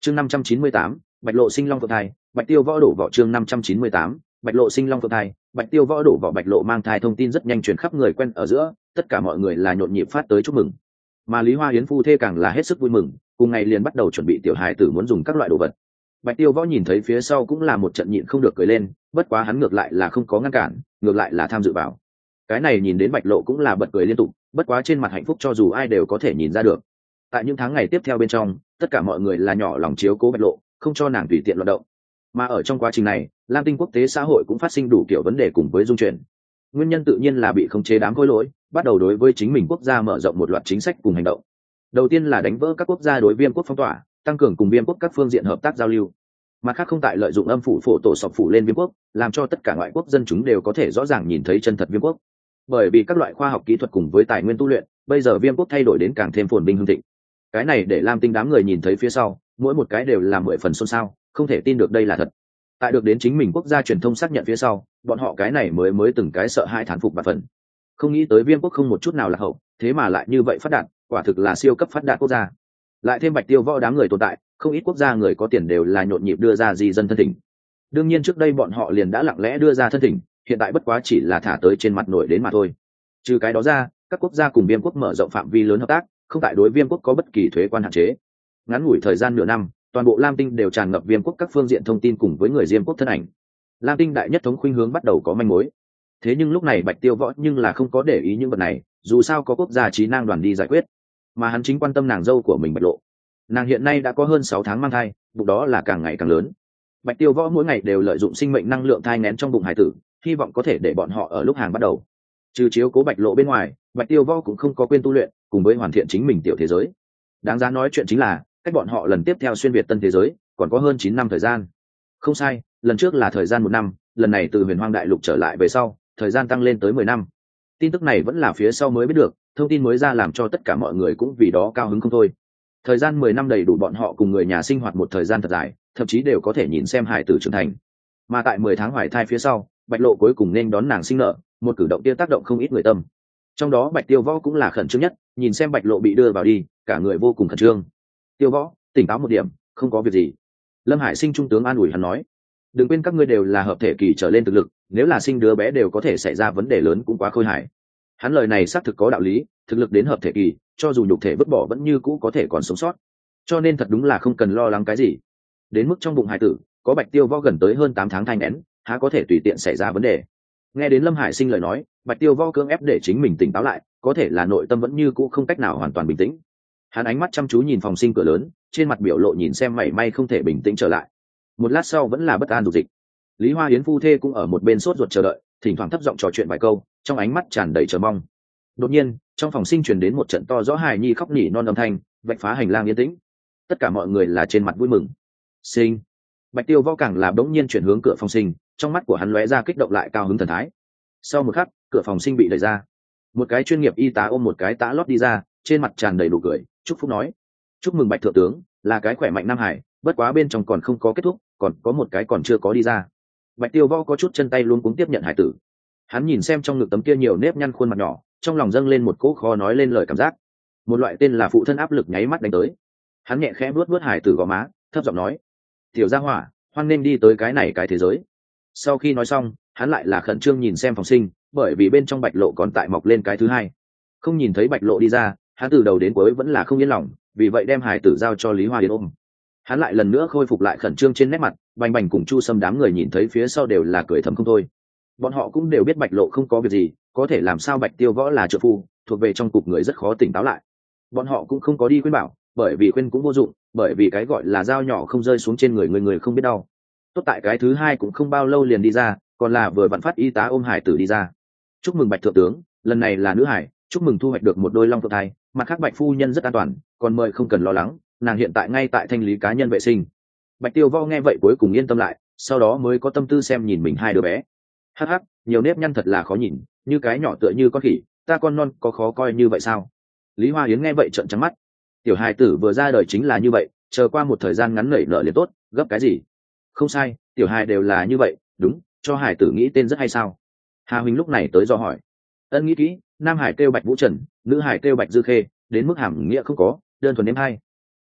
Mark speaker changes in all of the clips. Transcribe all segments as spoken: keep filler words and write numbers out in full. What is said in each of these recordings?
Speaker 1: chương năm trăm chín mươi tám, bạch lộ sinh long phượng thai, bạch tiêu võ đổ võ. Chương năm trăm chín mươi tám, bạch lộ sinh long phượng thai, bạch tiêu võ đổ võ. Bạch lộ mang thai thông tin rất nhanh truyền khắp người quen ở giữa, tất cả mọi người là nhộn nhịp phát tới chúc mừng. Mà Lý Hoa Yến phu thê càng là hết sức vui mừng, cùng ngày liền bắt đầu chuẩn bị tiểu hài tử muốn dùng các loại đồ vật. Bạch tiêu võ nhìn thấy phía sau cũng là một trận nhịn không được cười lên, bất quá hắn ngược lại là không có ngăn cản, ngược lại là tham dự vào. Cái này nhìn đến bạch lộ cũng là bật cười liên tục, bất quá trên mặt hạnh phúc cho dù ai đều có thể nhìn ra được. Tại những tháng ngày tiếp theo bên trong, tất cả mọi người là nhỏ lòng chiếu cố bạch lộ, không cho nàng tùy tiện loạn động. Mà ở trong quá trình này, lam tinh quốc tế xã hội cũng phát sinh đủ kiểu vấn đề cùng với dung chuyển. Nguyên nhân tự nhiên là bị khống chế đám khối lỗi bắt đầu đối với chính mình quốc gia mở rộng một loạt chính sách cùng hành động. Đầu tiên là đánh vỡ các quốc gia đối viêm quốc phong tỏa, tăng cường cùng viêm quốc các phương diện hợp tác giao lưu. Mặt khác không tại lợi dụng âm phủ phổ tổ sọc phủ lên viêm quốc, làm cho tất cả ngoại quốc dân chúng đều có thể rõ ràng nhìn thấy chân thật viêm quốc. Bởi vì các loại khoa học kỹ thuật cùng với tài nguyên tu luyện, bây giờ viêm quốc thay đổi đến càng thêm phồn vinh hưng thịnh. Cái này để lam tinh đám người nhìn thấy phía sau, mỗi một cái đều là mười phần xôn xao, không thể tin được đây là thật. Tại được đến chính mình quốc gia truyền thông xác nhận phía sau, bọn họ cái này mới mới từng cái sợ hai thán phục và phần. Không nghĩ tới viêm quốc không một chút nào là hậu, thế mà lại như vậy phát đạt, quả thực là siêu cấp phát đạt quốc gia. Lại thêm bạch tiêu võ đám người tồn tại, không ít quốc gia người có tiền đều là nhộn nhịp đưa ra di dân thân thỉnh. Đương nhiên trước đây bọn họ liền đã lặng lẽ đưa ra thân thỉnh, hiện tại bất quá chỉ là thả tới trên mặt nổi đến mà thôi. Trừ cái đó ra, các quốc gia cùng viêm quốc mở rộng phạm vi lớn hợp tác, không tại đối viêm quốc có bất kỳ thuế quan hạn chế. Ngắn ngủi thời gian nửa năm, toàn bộ lam tinh đều tràn ngập viêm quốc các phương diện thông tin cùng với người diêm quốc thân ảnh. Lam tinh đại nhất thống khuynh hướng bắt đầu có manh mối. Thế nhưng lúc này bạch tiêu võ nhưng là không có để ý những vật này, dù sao có quốc gia trí năng đoàn đi giải quyết, mà hắn chính quan tâm nàng dâu của mình bạch lộ. Nàng hiện nay đã có hơn sáu tháng mang thai, bụng đó là càng ngày càng lớn. Bạch tiêu võ mỗi ngày đều lợi dụng sinh mệnh năng lượng thai nén trong bụng hải tử, hy vọng có thể để bọn họ ở lúc hàng bắt đầu. Trừ chiếu cố bạch lộ bên ngoài, bạch tiêu võ cũng không có quên tu luyện cùng với hoàn thiện chính mình tiểu thế giới. Đáng giá nói chuyện chính là cách bọn họ lần tiếp theo xuyên việt tân thế giới còn có hơn chín năm thời gian. Không sai, lần trước là thời gian một năm, lần này từ huyền hoang đại lục trở lại về sau, thời gian tăng lên tới mười năm. Tin tức này vẫn là phía sau mới biết được, thông tin mới ra làm cho tất cả mọi người cũng vì đó cao hứng không thôi. Thời gian mười năm đầy đủ bọn họ cùng người nhà sinh hoạt một thời gian thật dài, thậm chí đều có thể nhìn xem hải tử trưởng thành. Mà tại mười tháng hoài thai phía sau, bạch lộ cuối cùng nên đón nàng sinh nở, một cử động kia tác động không ít người tâm. Trong đó bạch tiêu võ cũng là khẩn trương nhất, nhìn xem bạch lộ bị đưa vào đi, cả người vô cùng khẩn trương. Tiêu võ, tỉnh táo một điểm, không có việc gì. Lâm Hải Sinh trung tướng an ủi hắn nói, đừng quên các ngươi đều là hợp thể kỳ trở lên thực lực, nếu là sinh đứa bé đều có thể xảy ra vấn đề lớn cũng quá khôi hài. Hắn lời này xác thực có đạo lý, thực lực đến hợp thể kỳ, cho dù nhục thể vứt bỏ vẫn như cũ có thể còn sống sót, cho nên thật đúng là không cần lo lắng cái gì. Đến mức trong bụng hải tử có bạch tiêu võ gần tới hơn tám tháng thai nén, há có thể tùy tiện xảy ra vấn đề. Nghe đến Lâm Hải Sinh lời nói, bạch tiêu võ cưỡng ép để chính mình tỉnh táo lại, có thể là nội tâm vẫn như cũ không cách nào hoàn toàn bình tĩnh. Hắn ánh mắt chăm chú nhìn phòng sinh cửa lớn, trên mặt biểu lộ nhìn xem mảy may không thể bình tĩnh trở lại. Một lát sau vẫn là bất an dục dịch. Lý Hoa Yến phu thê cũng ở một bên sốt ruột chờ đợi, thỉnh thoảng thấp giọng trò chuyện vài câu, trong ánh mắt tràn đầy chờ mong. Đột nhiên, trong phòng sinh truyền đến một trận to rõ hài nhi khóc nỉ non âm thanh, vạch phá hành lang yên tĩnh. Tất cả mọi người là trên mặt vui mừng. Sinh. Bạch tiêu võ càng là bỗng nhiên chuyển hướng cửa phòng sinh, trong mắt của hắn lóe ra kích động lại cao hứng thần thái. Sau một khắc, cửa phòng sinh bị đẩy ra, một cái chuyên nghiệp y tá ôm một cái tã lót đi ra, trên mặt tràn đầy đủ cười, chúc phúc nói: chúc mừng bạch thượng tướng, là cái khỏe mạnh nam hải, bất quá bên trong còn không có kết thúc, còn có một cái còn chưa có đi ra. Bạch tiêu võ có chút chân tay luôn cuống tiếp nhận hải tử. Hắn nhìn xem trong ngực tấm kia nhiều nếp nhăn khuôn mặt nhỏ, trong lòng dâng lên một cỗ khó nói lên lời cảm giác, một loại tên là phụ thân áp lực nháy mắt đánh tới. Hắn nhẹ khẽ vuốt vuốt hải tử gò má, thấp giọng nói: tiểu gia hỏa, hoan nên đi tới cái này cái thế giới. Sau khi nói xong, hắn lại là khẩn trương nhìn xem phòng sinh, bởi vì bên trong bạch lộ còn tại mọc lên cái thứ hai. Không nhìn thấy bạch lộ đi ra, hắn từ đầu đến cuối vẫn là không yên lòng, vì vậy đem hải tử giao cho Lý Hoa Yến ôm. Hắn lại lần nữa khôi phục lại khẩn trương trên nét mặt, bành bành cùng Chu Sâm đám người nhìn thấy phía sau đều là cười thầm không thôi. Bọn họ cũng đều biết bạch lộ không có việc gì, có thể làm sao bạch tiêu võ là trợ phu, thuộc về trong cục người rất khó tỉnh táo lại. Bọn họ cũng không có đi khuyên bảo, bởi vì khuyên cũng vô dụng, bởi vì cái gọi là dao nhỏ không rơi xuống trên người người người không biết đau. Tốt tại cái thứ hai cũng không bao lâu liền đi ra, còn là vừa vặn phát y tá ôm hải tử đi ra. Chúc mừng bạch thượng tướng, lần này là nữ hải, chúc mừng thu hoạch được một đôi long phượng thai, mặt khác bạch phu nhân rất an toàn, còn mời không cần lo lắng, nàng hiện tại ngay tại thanh lý cá nhân vệ sinh. Bạch tiêu võ nghe vậy cuối cùng yên tâm lại, sau đó mới có tâm tư xem nhìn mình hai đứa bé. Hắc hắc, nhiều nếp nhăn thật là khó nhìn, như cái nhỏ tựa như con khỉ, ta con non có khó coi như vậy sao? Lý Hoa Yến nghe vậy trợn trắng mắt. Tiểu hài tử vừa ra đời chính là như vậy, chờ qua một thời gian ngắn nảy nở liền tốt, gấp cái gì? Không sai, tiểu hài đều là như vậy, đúng, cho hài tử nghĩ tên rất hay sao? Hà Huỳnh lúc này tới do hỏi. Ân nghĩ kỹ, nam hải kêu Bạch Vũ Trần, nữ hải kêu Bạch Dư Khê, đến mức hàm nghĩa không có, đơn thuần đếm hai.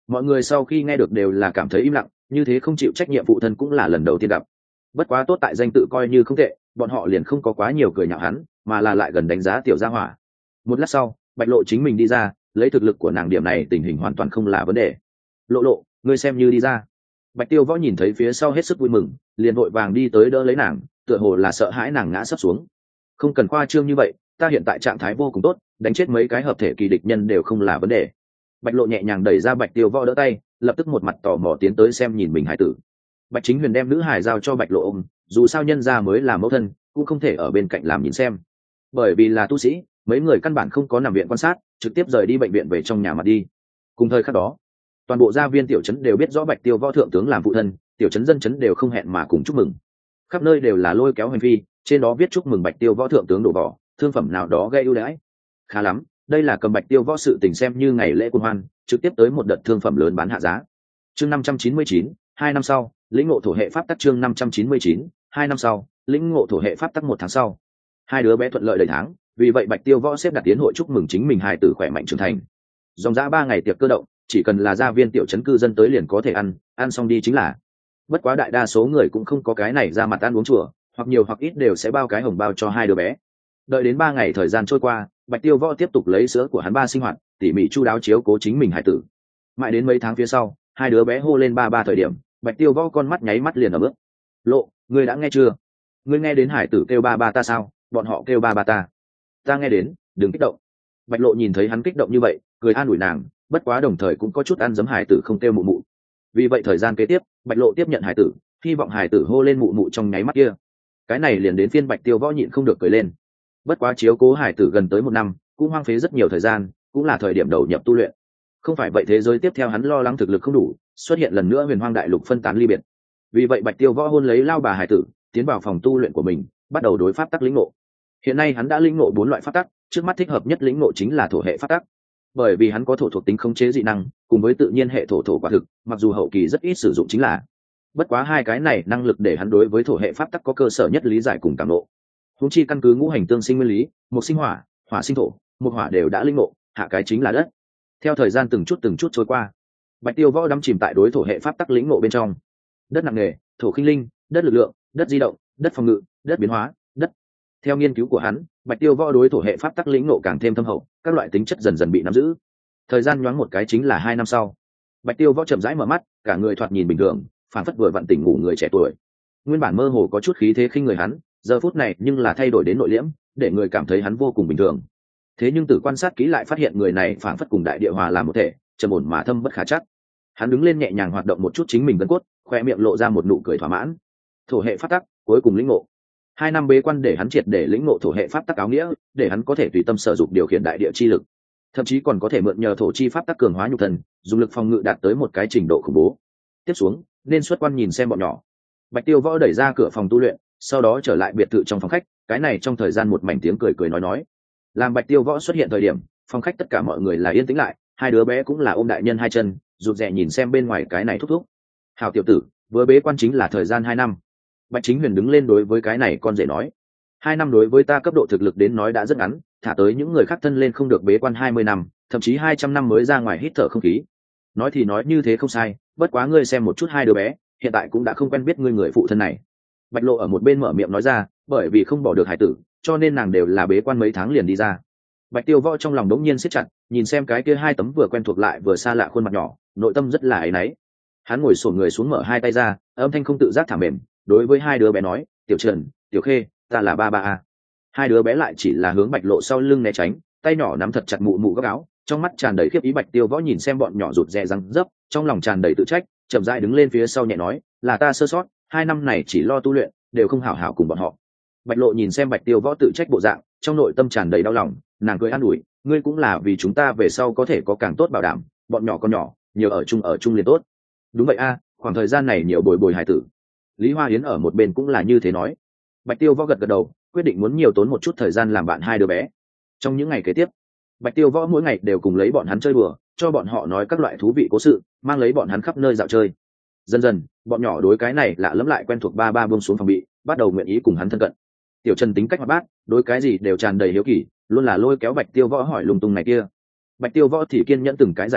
Speaker 1: Mọi người sau khi nghe được đều là cảm thấy im lặng, như thế không chịu trách nhiệm phụ thân cũng là lần đầu tiên gặp. Bất quá tốt tại danh tự coi như không tệ, bọn họ liền không có quá nhiều cười nhạo hắn, mà là lại gần đánh giá tiểu gia hỏa. Một lát sau, Bạch Lộ chính mình đi ra, lấy thực lực của nàng điểm này tình hình hoàn toàn không là vấn đề. Lộ Lộ, ngươi xem như đi ra. Bạch Tiêu Võ nhìn thấy phía sau hết sức vui mừng, liền vội vàng đi tới đỡ lấy nàng, tựa hồ là sợ hãi nàng ngã sấp xuống. Không cần khoa trương như vậy, ta hiện tại trạng thái vô cùng tốt, đánh chết mấy cái hợp thể kỳ địch nhân đều không là vấn đề. Bạch Lộ nhẹ nhàng đẩy ra Bạch Tiêu Võ đỡ tay, lập tức một mặt tò mò tiến tới xem nhìn mình hải tử. Bạch Chính Huyền đem nữ hải giao cho Bạch Lộ ôm, dù sao nhân gia mới là mẫu thân, cũng không thể ở bên cạnh làm nhìn xem. Bởi vì là tu sĩ, mấy người căn bản không có nằm viện quan sát, trực tiếp rời đi bệnh viện về trong nhà mà đi. Cùng thời khắc đó, toàn bộ gia viên tiểu trấn đều biết rõ Bạch Tiêu Võ thượng tướng làm phụ thân, tiểu trấn dân trấn đều không hẹn mà cùng chúc mừng. Khắp nơi đều là lôi kéo hành vi, trên đó viết chúc mừng Bạch Tiêu Võ thượng tướng đổ vỏ, thương phẩm nào đó gây ưu đãi. Khá lắm, đây là cầm Bạch Tiêu Võ sự tình xem như ngày lễ quân hoan, trực tiếp tới một đợt thương phẩm lớn bán hạ giá. Chương năm trăm chín mươi chín, hai năm sau, lĩnh ngộ thổ hệ pháp tắc. Chương năm trăm chín mươi chín, hai năm sau, lĩnh ngộ thổ hệ pháp tắc. Một tháng sau, hai đứa bé thuận lợi đầy tháng, vì vậy Bạch Tiêu Võ xếp đặt tiến hội chúc mừng chính mình hài tử khỏe mạnh trưởng thành. Dòng dã ba ngày tiệc cơ động, chỉ cần là gia viên tiểu trấn cư dân tới liền có thể ăn, ăn xong đi chính là. Bất quá đại đa số người cũng không có cái này ra mặt ăn uống chùa, hoặc nhiều hoặc ít đều sẽ bao cái hồng bao cho hai đứa bé. Đợi đến ba ngày thời gian trôi qua, Bạch Tiêu Võ tiếp tục lấy sữa của hắn ba sinh hoạt, tỉ mỉ chu đáo chiếu cố chính mình hải tử. Mãi đến mấy tháng phía sau, hai đứa bé hô lên ba ba thời điểm, Bạch Tiêu Võ con mắt nháy mắt liền ở bước. Lộ, ngươi đã nghe chưa? Ngươi nghe đến hải tử kêu ba ba ta sao? Bọn họ kêu ba ba ta. Ta nghe đến, đừng kích động. Bạch Lộ nhìn thấy hắn kích động như vậy, cười an ủi nàng, bất quá đồng thời cũng có chút ăn dấm hải tử không kêu mụ mụ. Vì vậy thời gian kế tiếp, Bạch Lộ tiếp nhận hải tử, hy vọng hải tử hô lên mụ mụ trong nháy mắt kia. Cái này liền đến phiên Bạch Tiêu Võ nhịn không được cười lên. Bất quá chiếu cố hải tử gần tới một năm, cũng hoang phí rất nhiều thời gian, cũng là thời điểm đầu nhập tu luyện. Không phải vậy thế giới tiếp theo hắn lo lắng thực lực không đủ, xuất hiện lần nữa huyền hoang đại lục phân tán ly biệt. Vì vậy Bạch Tiêu Võ hôn lấy lao bà hải tử, tiến vào phòng tu luyện của mình, bắt đầu đối pháp tắc lĩnh ngộ. Hiện nay hắn đã lĩnh ngộ bốn loại pháp tắc, trước mắt thích hợp nhất lĩnh ngộ chính là thổ hệ pháp tắc. Bởi vì hắn có thổ thuộc tính khống chế dị năng, cùng với tự nhiên hệ thổ thổ quả thực, mặc dù hậu kỳ rất ít sử dụng chính là. Bất quá hai cái này năng lực để hắn đối với thổ hệ pháp tắc có cơ sở nhất lý giải cùng cảm ngộ. Huống chi căn cứ ngũ hành tương sinh nguyên lý, một sinh hỏa, hỏa sinh thổ, một hỏa đều đã linh ngộ, hạ cái chính là đất. Theo thời gian từng chút từng chút trôi qua, Bạch Tiêu Võ đắm chìm tại đối thổ hệ pháp tắc lĩnh ngộ bên trong. Đất nặng nề, thổ khinh linh, đất lực lượng, đất di động, đất phòng ngự, đất biến hóa, đất. Theo nghiên cứu của hắn, Bạch Tiêu Võ đối thổ hệ pháp tắc lĩnh ngộ càng thêm thâm hậu, các loại tính chất dần dần bị nắm giữ. Thời gian nhoáng một cái chính là hai năm sau, Bạch Tiêu Võ chậm rãi mở mắt, cả người thoạt nhìn bình thường, phản phất vừa vặn tỉnh ngủ người trẻ tuổi. Nguyên bản mơ hồ có chút khí thế khinh người hắn, giờ phút này nhưng là thay đổi đến nội liễm, để người cảm thấy hắn vô cùng bình thường. Thế nhưng từ quan sát kỹ lại phát hiện người này phản phất cùng đại địa hòa làm một thể, trầm ổn mà thâm bất khả trắc. Hắn đứng lên nhẹ nhàng hoạt động một chút chính mình gân cốt, khoe miệng lộ ra một nụ cười thỏa mãn. Thổ hệ pháp tắc, cuối cùng lĩnh ngộ. Hai năm bế quan để hắn triệt để lĩnh ngộ thổ hệ pháp tắc áo nghĩa, để hắn có thể tùy tâm sử dụng điều khiển đại địa chi lực, thậm chí còn có thể mượn nhờ thổ chi pháp tắc cường hóa nhục thân, dùng lực phòng ngự đạt tới một cái trình độ khủng bố. Tiếp xuống, nên xuất quan nhìn xem bọn nhỏ. Bạch Tiêu Võ đẩy ra cửa phòng tu luyện, sau đó trở lại biệt thự trong phòng khách, cái này trong thời gian một mảnh tiếng cười cười nói nói. Làm Bạch Tiêu Võ xuất hiện thời điểm, phòng khách tất cả mọi người là yên tĩnh lại, hai đứa bé cũng là ôm đại nhân hai chân, rụt rè nhìn xem bên ngoài cái này thúc thúc. Hảo tiểu tử, vừa bế quan chính là thời gian hai năm. Bạch Chính Huyền đứng lên đối với cái này con rể nói, hai năm đối với ta cấp độ thực lực đến nói đã rất ngắn, thả tới những người khác thân lên không được bế quan hai mươi năm, thậm chí hai trăm năm mới ra ngoài hít thở không khí. Nói thì nói như thế không sai, bất quá ngươi xem một chút hai đứa bé, hiện tại cũng đã không quen biết ngươi người phụ thân này. Bạch Lộ ở một bên mở miệng nói ra, bởi vì không bỏ được hải tử, cho nên nàng đều là bế quan mấy tháng liền đi ra. Bạch Tiêu Võ trong lòng đống nhiên siết chặt, nhìn xem cái kia hai tấm vừa quen thuộc lại vừa xa lạ khuôn mặt nhỏ, nội tâm rất là áy náy. Hắn ngồi xổm người xuống mở hai tay ra, âm thanh không tự giác thả mềm, đối với hai đứa bé nói, Tiểu Trần, Tiểu Khê, ta là ba ba a. Hai đứa bé lại chỉ là hướng Bạch Lộ sau lưng né tránh, tay nhỏ nắm thật chặt mụ mụ góc áo, trong mắt tràn đầy khiếp ý. Bạch Tiêu Võ nhìn xem bọn nhỏ rụt rè răng dấp, trong lòng tràn đầy tự trách, chậm rãi đứng lên phía sau nhẹ nói, là ta sơ sót, hai năm này chỉ lo tu luyện, đều không hảo hảo cùng bọn họ. Bạch Lộ nhìn xem Bạch Tiêu Võ tự trách bộ dạng, trong nội tâm tràn đầy đau lòng, nàng cười an ủi, ngươi cũng là vì chúng ta về sau có thể có càng tốt bảo đảm, bọn nhỏ con nhỏ, nhiều ở chung ở chung liền tốt. Đúng vậy a, khoảng thời gian này nhiều bồi bồi hải tử. Lý Hoa Yến ở một bên cũng là như thế nói. Bạch Tiêu Võ gật gật đầu, quyết định muốn nhiều tốn một chút thời gian làm bạn hai đứa bé. Trong những ngày kế tiếp, Bạch Tiêu Võ mỗi ngày đều cùng lấy bọn hắn chơi đùa, cho bọn họ nói các loại thú vị cố sự, mang lấy bọn hắn khắp nơi dạo chơi. Dần dần, bọn nhỏ đối cái này lạ lẫm lại quen thuộc ba ba buông xuống phòng bị, bắt đầu nguyện ý cùng hắn thân cận. Tiểu Trần tính cách hoạt bát, đối cái gì đều tràn đầy hiếu kỳ, luôn là lôi kéo Bạch Tiêu Võ hỏi lung tung này kia. Bạch Tiêu Võ thì kiên nhẫn từng cái giải đáp,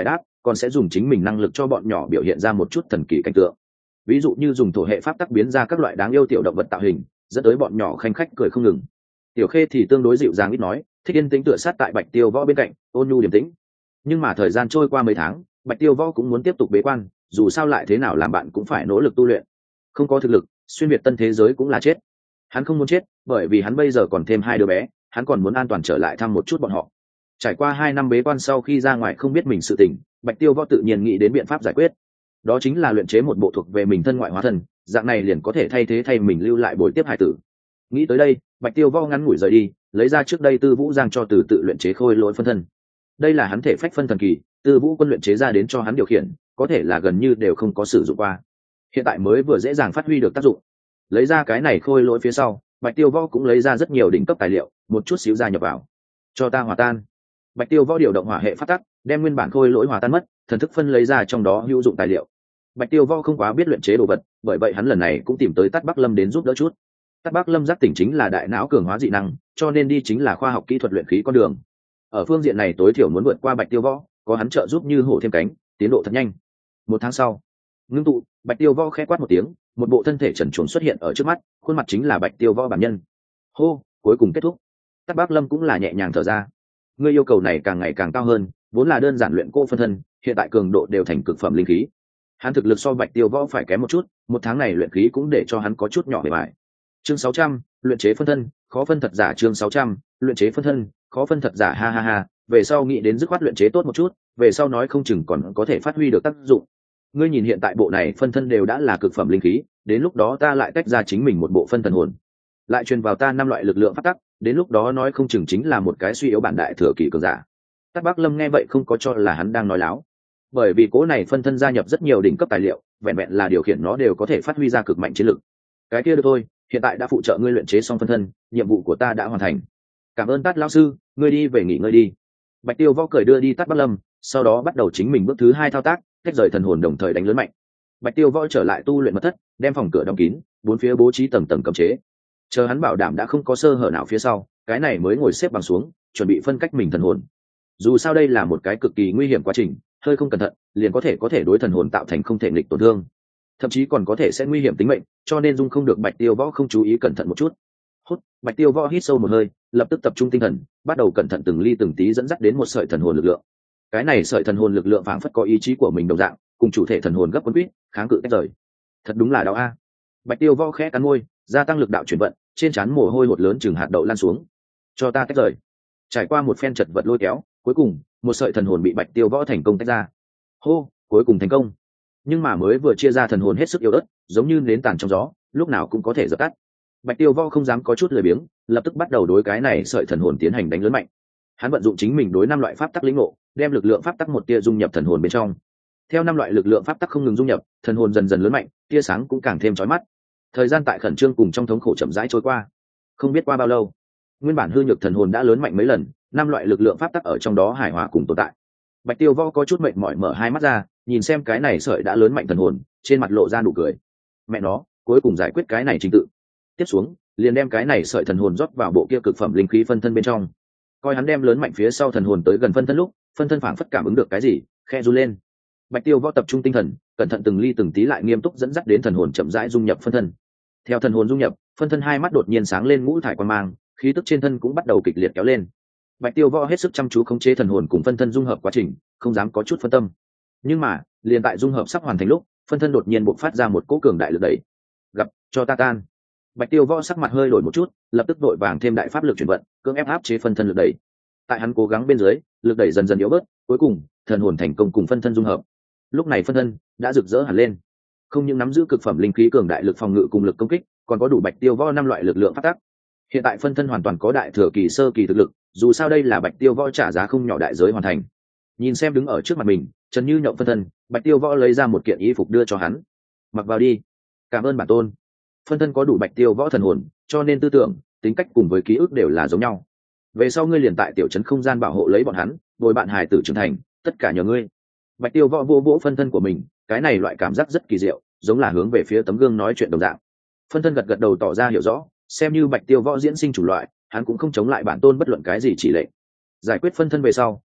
Speaker 1: còn sẽ dùng chính mình năng lực cho bọn nhỏ biểu hiện ra một chút thần kỳ cảnh tượng, ví dụ như dùng thổ hệ pháp tắc biến ra các loại đáng yêu tiểu động vật tạo hình, dẫn tới bọn nhỏ khanh khách cười không ngừng. Tiểu Khê thì tương đối dịu dàng ít nói, thích yên tĩnh tựa sát tại Bạch Tiêu Võ bên cạnh, ôn nhu điềm tĩnh. Nhưng mà thời gian trôi qua mấy tháng, Bạch Tiêu Võ cũng muốn tiếp tục bế quan, dù sao lại thế nào làm bạn cũng phải nỗ lực tu luyện. Không có thực lực, xuyên việt tân thế giới cũng là chết. Hắn không muốn chết, bởi vì hắn bây giờ còn thêm hai đứa bé, hắn còn muốn an toàn trở lại thăm một chút bọn họ. Trải qua hai năm bế quan sau khi ra ngoài không biết mình sự tình, Bạch Tiêu Võ tự nhiên nghĩ đến biện pháp giải quyết. Đó chính là luyện chế một bộ thuộc về mình thân ngoại hóa thân, dạng này liền có thể thay thế thay mình lưu lại bồi tiếp hải tử. Nghĩ tới đây, Bạch Tiêu Võ ngắn ngủi rời đi, lấy ra trước đây Tư Vũ Giang cho từ tự luyện chế khôi lỗi phân thân. Đây là hắn thể phách phân thần kỳ, Tư Vũ Quân luyện chế ra đến cho hắn điều khiển, có thể là gần như đều không có sử dụng qua. Hiện tại mới vừa dễ dàng phát huy được tác dụng. Lấy ra cái này khôi lỗi phía sau, Bạch Tiêu Võ cũng lấy ra rất nhiều đỉnh cấp tài liệu, một chút xíu gia nhập vào. Cho ta hòa tan. Bạch Tiêu Võ điều động hỏa hệ phát tắc, đem nguyên bản khôi lỗi hòa tan mất, thần thức phân lấy ra trong đó hữu dụng tài liệu. Bạch Tiêu Võ không quá biết luyện chế đồ vật, bởi vậy hắn lần này cũng tìm tới Tát Bắc Lâm đến giúp đỡ chút. Tát Bắc Lâm giác tỉnh chính là đại não cường hóa dị năng, cho nên đi chính là khoa học kỹ thuật luyện khí con đường. Ở phương diện này tối thiểu muốn vượt qua Bạch Tiêu Võ, có hắn trợ giúp như hổ thêm cánh, tiến độ thật nhanh. Một tháng sau, ngưng tụ, Bạch Tiêu Võ khẽ quát một tiếng, một bộ thân thể trần truồng xuất hiện ở trước mắt, khuôn mặt chính là Bạch Tiêu Võ bản nhân. Hô, cuối cùng kết thúc. Tát Bắc Lâm cũng là nhẹ nhàng thở ra. Ngươi yêu cầu này càng ngày càng cao hơn, vốn là đơn giản luyện cô phân thân, hiện tại cường độ đều thành cực phẩm linh khí. Hắn thực lực so Bạch Tiêu Võ phải kém một chút, một tháng này luyện khí cũng để cho hắn có chút nhỏ bề bại. Chương sáu trăm, luyện chế phân thân, khó phân thật giả. Chương sáu trăm, luyện chế phân thân, khó phân thật giả. Ha ha ha, về sau nghĩ đến dứt khoát luyện chế tốt một chút, về sau nói không chừng còn có thể phát huy được tác dụng. Ngươi nhìn hiện tại bộ này phân thân đều đã là cực phẩm linh khí, đến lúc đó ta lại tách ra chính mình một bộ phân thần hồn, lại truyền vào ta năm loại lực lượng phát tắc, đến lúc đó nói không chừng chính là một cái suy yếu bản đại thừa kỳ cường giả. Tát Bắc Lâm nghe vậy không có cho là hắn đang nói láo, bởi vì cố này phân thân gia nhập rất nhiều đỉnh cấp tài liệu, vẹn vẹn là điều khiển nó đều có thể phát huy ra cực mạnh chiến lực. Cái kia được thôi, hiện tại đã phụ trợ ngươi luyện chế xong phân thân, nhiệm vụ của ta đã hoàn thành. Cảm ơn Tát lão sư, ngươi đi về nghỉ ngơi đi. Bạch Tiêu Võ cười đưa đi Tát Bắc Lâm, sau đó bắt đầu chính mình bước thứ hai thao tác, tách rời thần hồn đồng thời đánh lớn mạnh. Bạch Tiêu Võ trở lại tu luyện mật thất, đem phòng cửa đóng kín, bốn phía bố trí tầng tầng cấm chế. Chờ hắn bảo đảm đã không có sơ hở nào phía sau, cái này mới ngồi xếp bằng xuống, chuẩn bị phân cách mình thần hồn. Dù sao đây là một cái cực kỳ nguy hiểm quá trình, hơi không cẩn thận, liền có thể có thể đối thần hồn tạo thành không thể nghịch tổn thương, thậm chí còn có thể sẽ nguy hiểm tính mệnh, cho nên dung không được Bạch Tiêu Võ không chú ý cẩn thận một chút. Hút, Bạch Tiêu Võ hít sâu một hơi, lập tức tập trung tinh thần, bắt đầu cẩn thận từng ly từng tí dẫn dắt đến một sợi thần hồn lực lượng. Cái này sợi thần hồn lực lượng phảng phất có ý chí của mình đồng dạng, cùng chủ thể thần hồn gấp cuốn quýt, kháng cự tách rời. Thật đúng là đau a. Bạch Tiêu Võ khẽ cắn môi, gia tăng lực đạo chuyển vận, trên trán mồ hôi hột lớn chừng hạt đậu lan xuống. Cho ta tách rời. Trải qua một phen chật vật lôi kéo, cuối cùng một sợi thần hồn bị Bạch Tiêu Võ thành công tách ra. Hô, cuối cùng thành công. Nhưng mà mới vừa chia ra thần hồn hết sức yếu ớt, giống như nến tàn trong gió, lúc nào cũng có thể dập tắt. Bạch Tiêu Võ không dám có chút lười biếng, lập tức bắt đầu đối cái này sợi thần hồn tiến hành đánh lớn mạnh. Hắn vận dụng chính mình đối năm loại pháp tắc lĩnh ngộ, đem lực lượng pháp tắc một tia dung nhập thần hồn bên trong. Theo năm loại lực lượng pháp tắc không ngừng dung nhập, thần hồn dần dần lớn mạnh, tia sáng cũng càng thêm chói mắt. Thời gian tại khẩn trương cùng trong thống khổ chậm rãi trôi qua. Không biết qua bao lâu, nguyên bản hư nhược thần hồn đã lớn mạnh mấy lần, năm loại lực lượng pháp tắc ở trong đó hài hòa cùng tồn tại. Bạch Tiêu Võ có chút mệt mỏi mở hai mắt ra, nhìn xem cái này sợi đã lớn mạnh thần hồn, trên mặt lộ ra nụ cười. Mẹ nó, cuối cùng giải quyết cái này trình tự. Tiếp xuống, liền đem cái này sợi thần hồn rót vào bộ kia cực phẩm linh khí phân thân bên trong. Coi hắn đem lớn mạnh phía sau thần hồn tới gần phân thân lúc, phân thân phảng phất cảm ứng được cái gì, khe run lên. Bạch Tiêu Võ tập trung tinh thần, cẩn thận từng ly từng tí lại nghiêm túc dẫn dắt đến thần hồn chậm rãi dung nhập phân thân. Theo thần hồn dung nhập, phân thân hai mắt đột nhiên sáng lên ngũ thải quang mang, khí tức trên thân cũng bắt đầu kịch liệt kéo lên. Bạch Tiêu Võ hết sức chăm chú khống chế thần hồn cùng phân thân dung hợp quá trình, không dám có chút phân tâm. Nhưng mà, liền tại dung hợp sắp hoàn thành lúc, phân thân đột nhiên bộc phát ra một cỗ cường đại lực đẩy. Gặp, cho ta tan. Bạch Tiêu Võ sắc mặt hơi đổi một chút, lập tức đội vàng thêm đại pháp lực chuyển vận, cưỡng ép áp chế phân thân lực đẩy. Tại hắn cố gắng bên dưới, lực đẩy dần dần yếu bớt, cuối cùng, thần hồn thành công cùng phân thân dung hợp. Lúc này phân thân đã rực rỡ hẳn lên, không những nắm giữ cực phẩm linh khí cường đại lực phòng ngự cùng lực công kích, còn có đủ Bạch Tiêu Võ năm loại lực lượng phát tác. Hiện tại phân thân hoàn toàn có đại thừa kỳ sơ kỳ thực lực, dù sao đây là Bạch Tiêu Võ trả giá không nhỏ đại giới hoàn thành. Nhìn xem đứng ở trước mặt mình, Trần Như Nhộng phân thân, Bạch Tiêu Võ lấy ra một kiện y phục đưa cho hắn. Mặc vào đi. Cảm ơn bản tôn. Phân thân có đủ Bạch Tiêu Võ thần hồn, cho nên tư tưởng, tính cách cùng với ký ức đều là giống nhau. Về sau ngươi liền tại tiểu trấn không gian bảo hộ lấy bọn hắn, bồi bạn hài tử trưởng thành, tất cả nhờ ngươi. Bạch Tiêu Võ vô vỗ phân thân của mình, cái này loại cảm giác rất kỳ diệu, giống là hướng về phía tấm gương nói chuyện đồng dạng. Phân thân gật gật đầu tỏ ra hiểu rõ, xem như Bạch Tiêu Võ diễn sinh chủ loại, hắn cũng không chống lại bản tôn bất luận cái gì chỉ lệnh. Giải quyết phân thân về sau,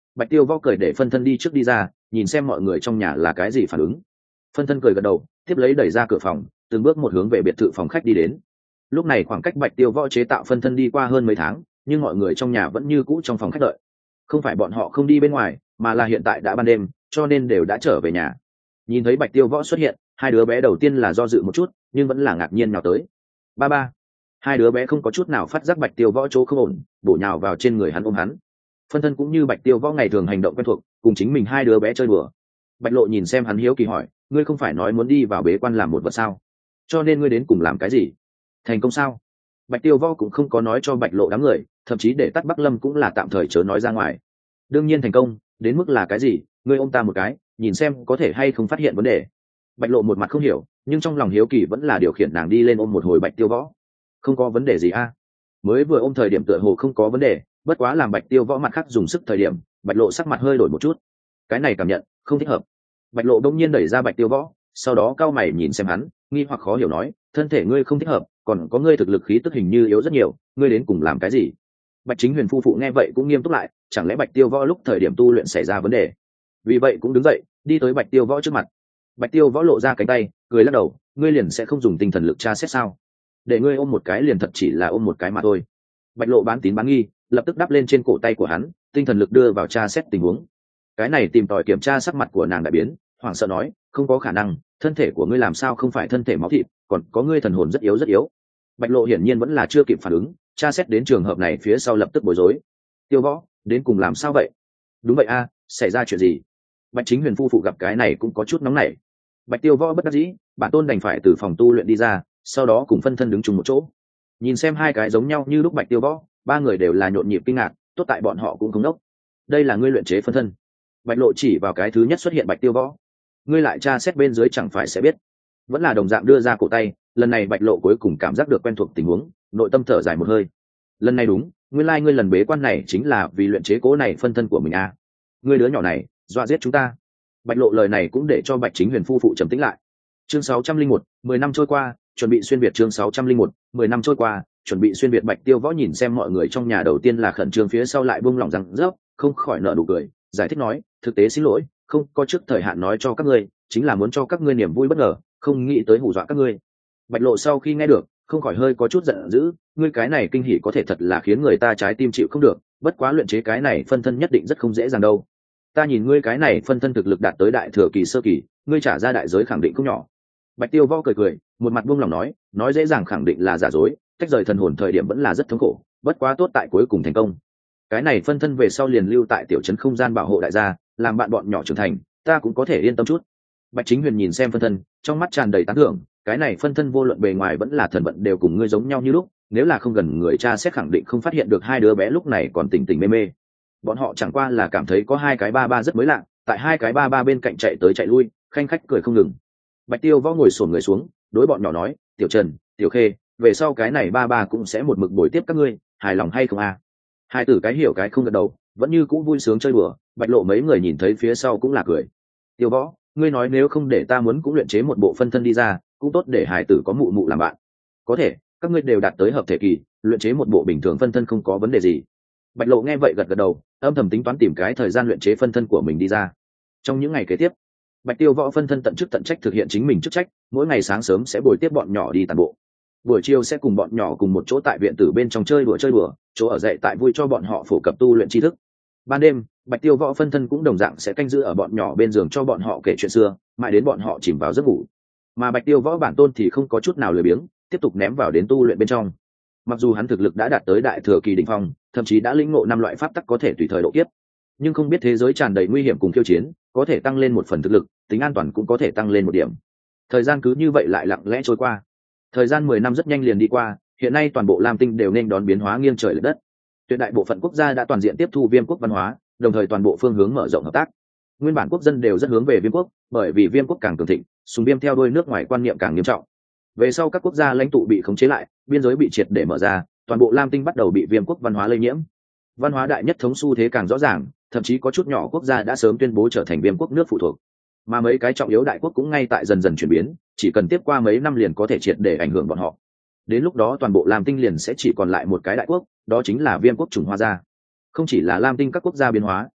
Speaker 1: Bạch Tiêu Võ cười để phân thân đi trước đi ra, nhìn xem mọi người trong nhà là cái gì phản ứng. Phân thân cười gật đầu, tiếp lấy đẩy ra cửa phòng, từng bước một hướng về biệt thự phòng khách đi đến. Lúc này khoảng cách Bạch Tiêu Võ chế tạo phân thân đi qua hơn mấy tháng, nhưng mọi người trong nhà vẫn như cũ trong phòng khách đợi. Không phải bọn họ không đi bên ngoài, mà là hiện tại đã ban đêm, cho nên đều đã trở về nhà. Nhìn thấy Bạch Tiêu Võ xuất hiện, hai đứa bé đầu tiên là do dự một chút, nhưng vẫn là ngạc nhiên nào tới. Ba ba. Hai đứa bé không có chút nào phát giác Bạch Tiêu Võ chỗ không ổn, bổ nhào vào trên người hắn ôm hắn. Phân thân cũng như Bạch Tiêu Võ ngày thường hành động quen thuộc, cùng chính mình hai đứa bé chơi đùa. Bạch Lộ nhìn xem hắn hiếu kỳ hỏi, ngươi không phải nói muốn đi vào bế quan làm một vật sao? Cho nên ngươi đến cùng làm cái gì? Thành công sao? Bạch Tiêu Võ cũng không có nói cho Bạch Lộ đám người, thậm chí để Tắt Bắc Lâm cũng là tạm thời chớ nói ra ngoài. Đương nhiên thành công, đến mức là cái gì? Ngươi ôm ta một cái, nhìn xem có thể hay không phát hiện vấn đề. Bạch Lộ một mặt không hiểu, nhưng trong lòng hiếu kỳ vẫn là điều khiển nàng đi lên ôm một hồi Bạch Tiêu Võ. Không có vấn đề gì a? Mới vừa ôm thời điểm tựa hồ không có vấn đề, bất quá làm Bạch Tiêu Võ mặt khác dùng sức thời điểm, Bạch Lộ sắc mặt hơi đổi một chút. Cái này cảm nhận không thích hợp. Bạch Lộ đông nhiên đẩy ra Bạch Tiêu Võ, sau đó cau mày nhìn xem hắn, nghi hoặc khó hiểu nói, thân thể ngươi không thích hợp, còn có ngươi thực lực khí tức hình như yếu rất nhiều, ngươi đến cùng làm cái gì? Bạch Chính Huyền phu phụ nghe vậy cũng nghiêm túc lại, chẳng lẽ Bạch Tiêu Võ lúc thời điểm tu luyện xảy ra vấn đề? Vì vậy cũng đứng dậy, đi tới Bạch Tiêu Võ trước mặt. Bạch Tiêu Võ lộ ra cánh tay, cười lắc đầu, ngươi liền sẽ không dùng tinh thần lực tra xét sao? Để ngươi ôm một cái liền thật chỉ là ôm một cái mà thôi. Bạch Lộ bán tín bán nghi, lập tức đắp lên trên cổ tay của hắn, tinh thần lực đưa vào tra xét tình huống. Cái này tìm tòi kiểm tra sắc mặt của nàng đại biến, hoảng sợ nói, không có khả năng, thân thể của ngươi làm sao không phải thân thể máu thịt, còn có ngươi thần hồn rất yếu rất yếu. Bạch Lộ hiển nhiên vẫn là chưa kịp phản ứng, tra xét đến trường hợp này phía sau lập tức bối rối. Tiêu Võ, đến cùng làm sao vậy? Đúng vậy a, xảy ra chuyện gì? Bạch Chính Huyền phu phụ gặp cái này cũng có chút nóng nảy. Bạch Tiêu Võ bất đắc dĩ, bản tôn đành phải từ phòng tu luyện đi ra, sau đó cùng phân thân đứng chung một chỗ. Nhìn xem hai cái giống nhau như lúc Bạch Tiêu Võ, ba người đều là nhộn nhịp kinh ngạc, tốt tại bọn họ cũng không đốc. Đây là ngươi luyện chế phân thân. Bạch Lộ chỉ vào cái thứ nhất xuất hiện Bạch Tiêu Võ. Ngươi lại tra xét bên dưới chẳng phải sẽ biết. Vẫn là đồng dạng đưa ra cổ tay, lần này Bạch Lộ cuối cùng cảm giác được quen thuộc tình huống, nội tâm thở dài một hơi. Lần này đúng, nguyên lai like ngươi lần bế quan này chính là vì luyện chế cố này phân thân của mình à? Ngươi đứa nhỏ này, dọa giết chúng ta. Bạch Lộ lời này cũng để cho Bạch Chính Huyền phu phụ trầm tĩnh lại. Chương sáu trăm linh một, mười năm trôi qua, chuẩn bị xuyên việt. Chương sáu trăm linh một, mười năm trôi qua, chuẩn bị xuyên việt. Bạch Tiêu Võ nhìn xem mọi người trong nhà đầu tiên là khẩn trương, phía sau lại buông lỏng răng rớp, không khỏi nở nụ cười, giải thích nói, thực tế xin lỗi, không có trước thời hạn nói cho các ngươi, chính là muốn cho các ngươi niềm vui bất ngờ, không nghĩ tới hù dọa các ngươi. Bạch Lộ sau khi nghe được, không khỏi hơi có chút giận dữ, ngươi cái này kinh hỉ có thể thật là khiến người ta trái tim chịu không được, bất quá luyện chế cái này phân thân nhất định rất không dễ dàng đâu. Ta nhìn ngươi cái này phân thân thực lực đạt tới đại thừa kỳ sơ kỳ, ngươi trả ra đại giới khẳng định không nhỏ. Bạch Tiêu Võ cười cười, một mặt buông lòng nói, nói dễ dàng khẳng định là giả dối, cách rời thần hồn thời điểm vẫn là rất thống khổ, bất quá tốt tại cuối cùng thành công. Cái này phân thân về sau liền lưu tại tiểu trấn không gian bảo hộ đại gia, làm bạn bọn nhỏ trưởng thành, ta cũng có thể yên tâm chút. Bạch Chính Huyền nhìn xem phân thân, trong mắt tràn đầy tán thưởng, cái này phân thân vô luận bề ngoài vẫn là thần vận đều cùng ngươi giống nhau như lúc, nếu là không gần người cha sẽ khẳng định không phát hiện được hai đứa bé lúc này còn tỉnh tỉnh mê mê. Bọn họ chẳng qua là cảm thấy có hai cái ba ba rất mới lạ, tại hai cái ba ba bên cạnh chạy tới chạy lui, khanh khách cười không ngừng. Bạch Tiêu Võ ngồi xổm người xuống, đối bọn nhỏ nói, tiểu Trần, tiểu Khê, về sau cái này ba ba cũng sẽ một mực bồi tiếp các ngươi, hài lòng hay không à? Hai tử cái hiểu cái không gật đầu, vẫn như cũ vui sướng chơi đùa. Bạch Lộ mấy người nhìn thấy phía sau cũng là cười. Tiêu Võ, ngươi nói nếu không để ta muốn cũng luyện chế một bộ phân thân đi ra, cũng tốt để hài tử có mụ mụ làm bạn. Có thể, các ngươi đều đạt tới hợp thể kỳ, luyện chế một bộ bình thường phân thân không có vấn đề gì. Bạch Lộ nghe vậy gật gật đầu, âm thầm tính toán tìm cái thời gian luyện chế phân thân của mình đi ra. Trong những ngày kế tiếp, Bạch Tiêu Võ phân thân tận chức tận trách thực hiện chính mình chức trách, mỗi ngày sáng sớm sẽ bồi tiếp bọn nhỏ đi tản bộ, buổi chiều sẽ cùng bọn nhỏ cùng một chỗ tại viện tử bên trong chơi đùa chơi đùa, chỗ ở dạy tại vui cho bọn họ phổ cập tu luyện tri thức. Ban đêm, Bạch Tiêu Võ phân thân cũng đồng dạng sẽ canh giữ ở bọn nhỏ bên giường cho bọn họ kể chuyện xưa, mãi đến bọn họ chìm vào giấc ngủ. Mà Bạch Tiêu Võ bản tôn thì không có chút nào lười biếng, tiếp tục ném vào đến tu luyện bên trong. Mặc dù hắn thực lực đã đạt tới đại thừa kỳ đỉnh phong, thậm chí đã lĩnh ngộ năm loại pháp tắc có thể tùy thời độ kiếp, nhưng không biết thế giới tràn đầy nguy hiểm cùng khiêu chiến, có thể tăng lên một phần thực lực, tính an toàn cũng có thể tăng lên một điểm. Thời gian cứ như vậy lại lặng lẽ trôi qua. Thời gian mười năm rất nhanh liền đi qua, hiện nay toàn bộ Lam Tinh đều nên đón biến hóa nghiêng trời lệch đất. Tuyệt đại bộ phận quốc gia đã toàn diện tiếp thu Viêm quốc văn hóa, đồng thời toàn bộ phương hướng mở rộng hợp tác. Nguyên bản quốc dân đều rất hướng về Viêm quốc, bởi vì Viêm quốc càng cường thịnh, sùng Viêm theo đuôi nước ngoài quan niệm càng nghiêm trọng. Về sau các quốc gia lãnh tụ bị khống chế lại, biên giới bị triệt để mở ra, toàn bộ Lam Tinh bắt đầu bị Viêm quốc văn hóa lây nhiễm. Văn hóa đại nhất thống xu thế càng rõ ràng, thậm chí có chút nhỏ quốc gia đã sớm tuyên bố trở thành Viêm quốc nước phụ thuộc. Mà mấy cái trọng yếu đại quốc cũng ngay tại dần dần chuyển biến, chỉ cần tiếp qua mấy năm liền có thể triệt để ảnh hưởng bọn họ. Đến lúc đó toàn bộ Lam Tinh liền sẽ chỉ còn lại một cái đại quốc, đó chính là Viêm quốc Chủng Hoa gia. Không chỉ là Lam Tinh các quốc gia biến hóa,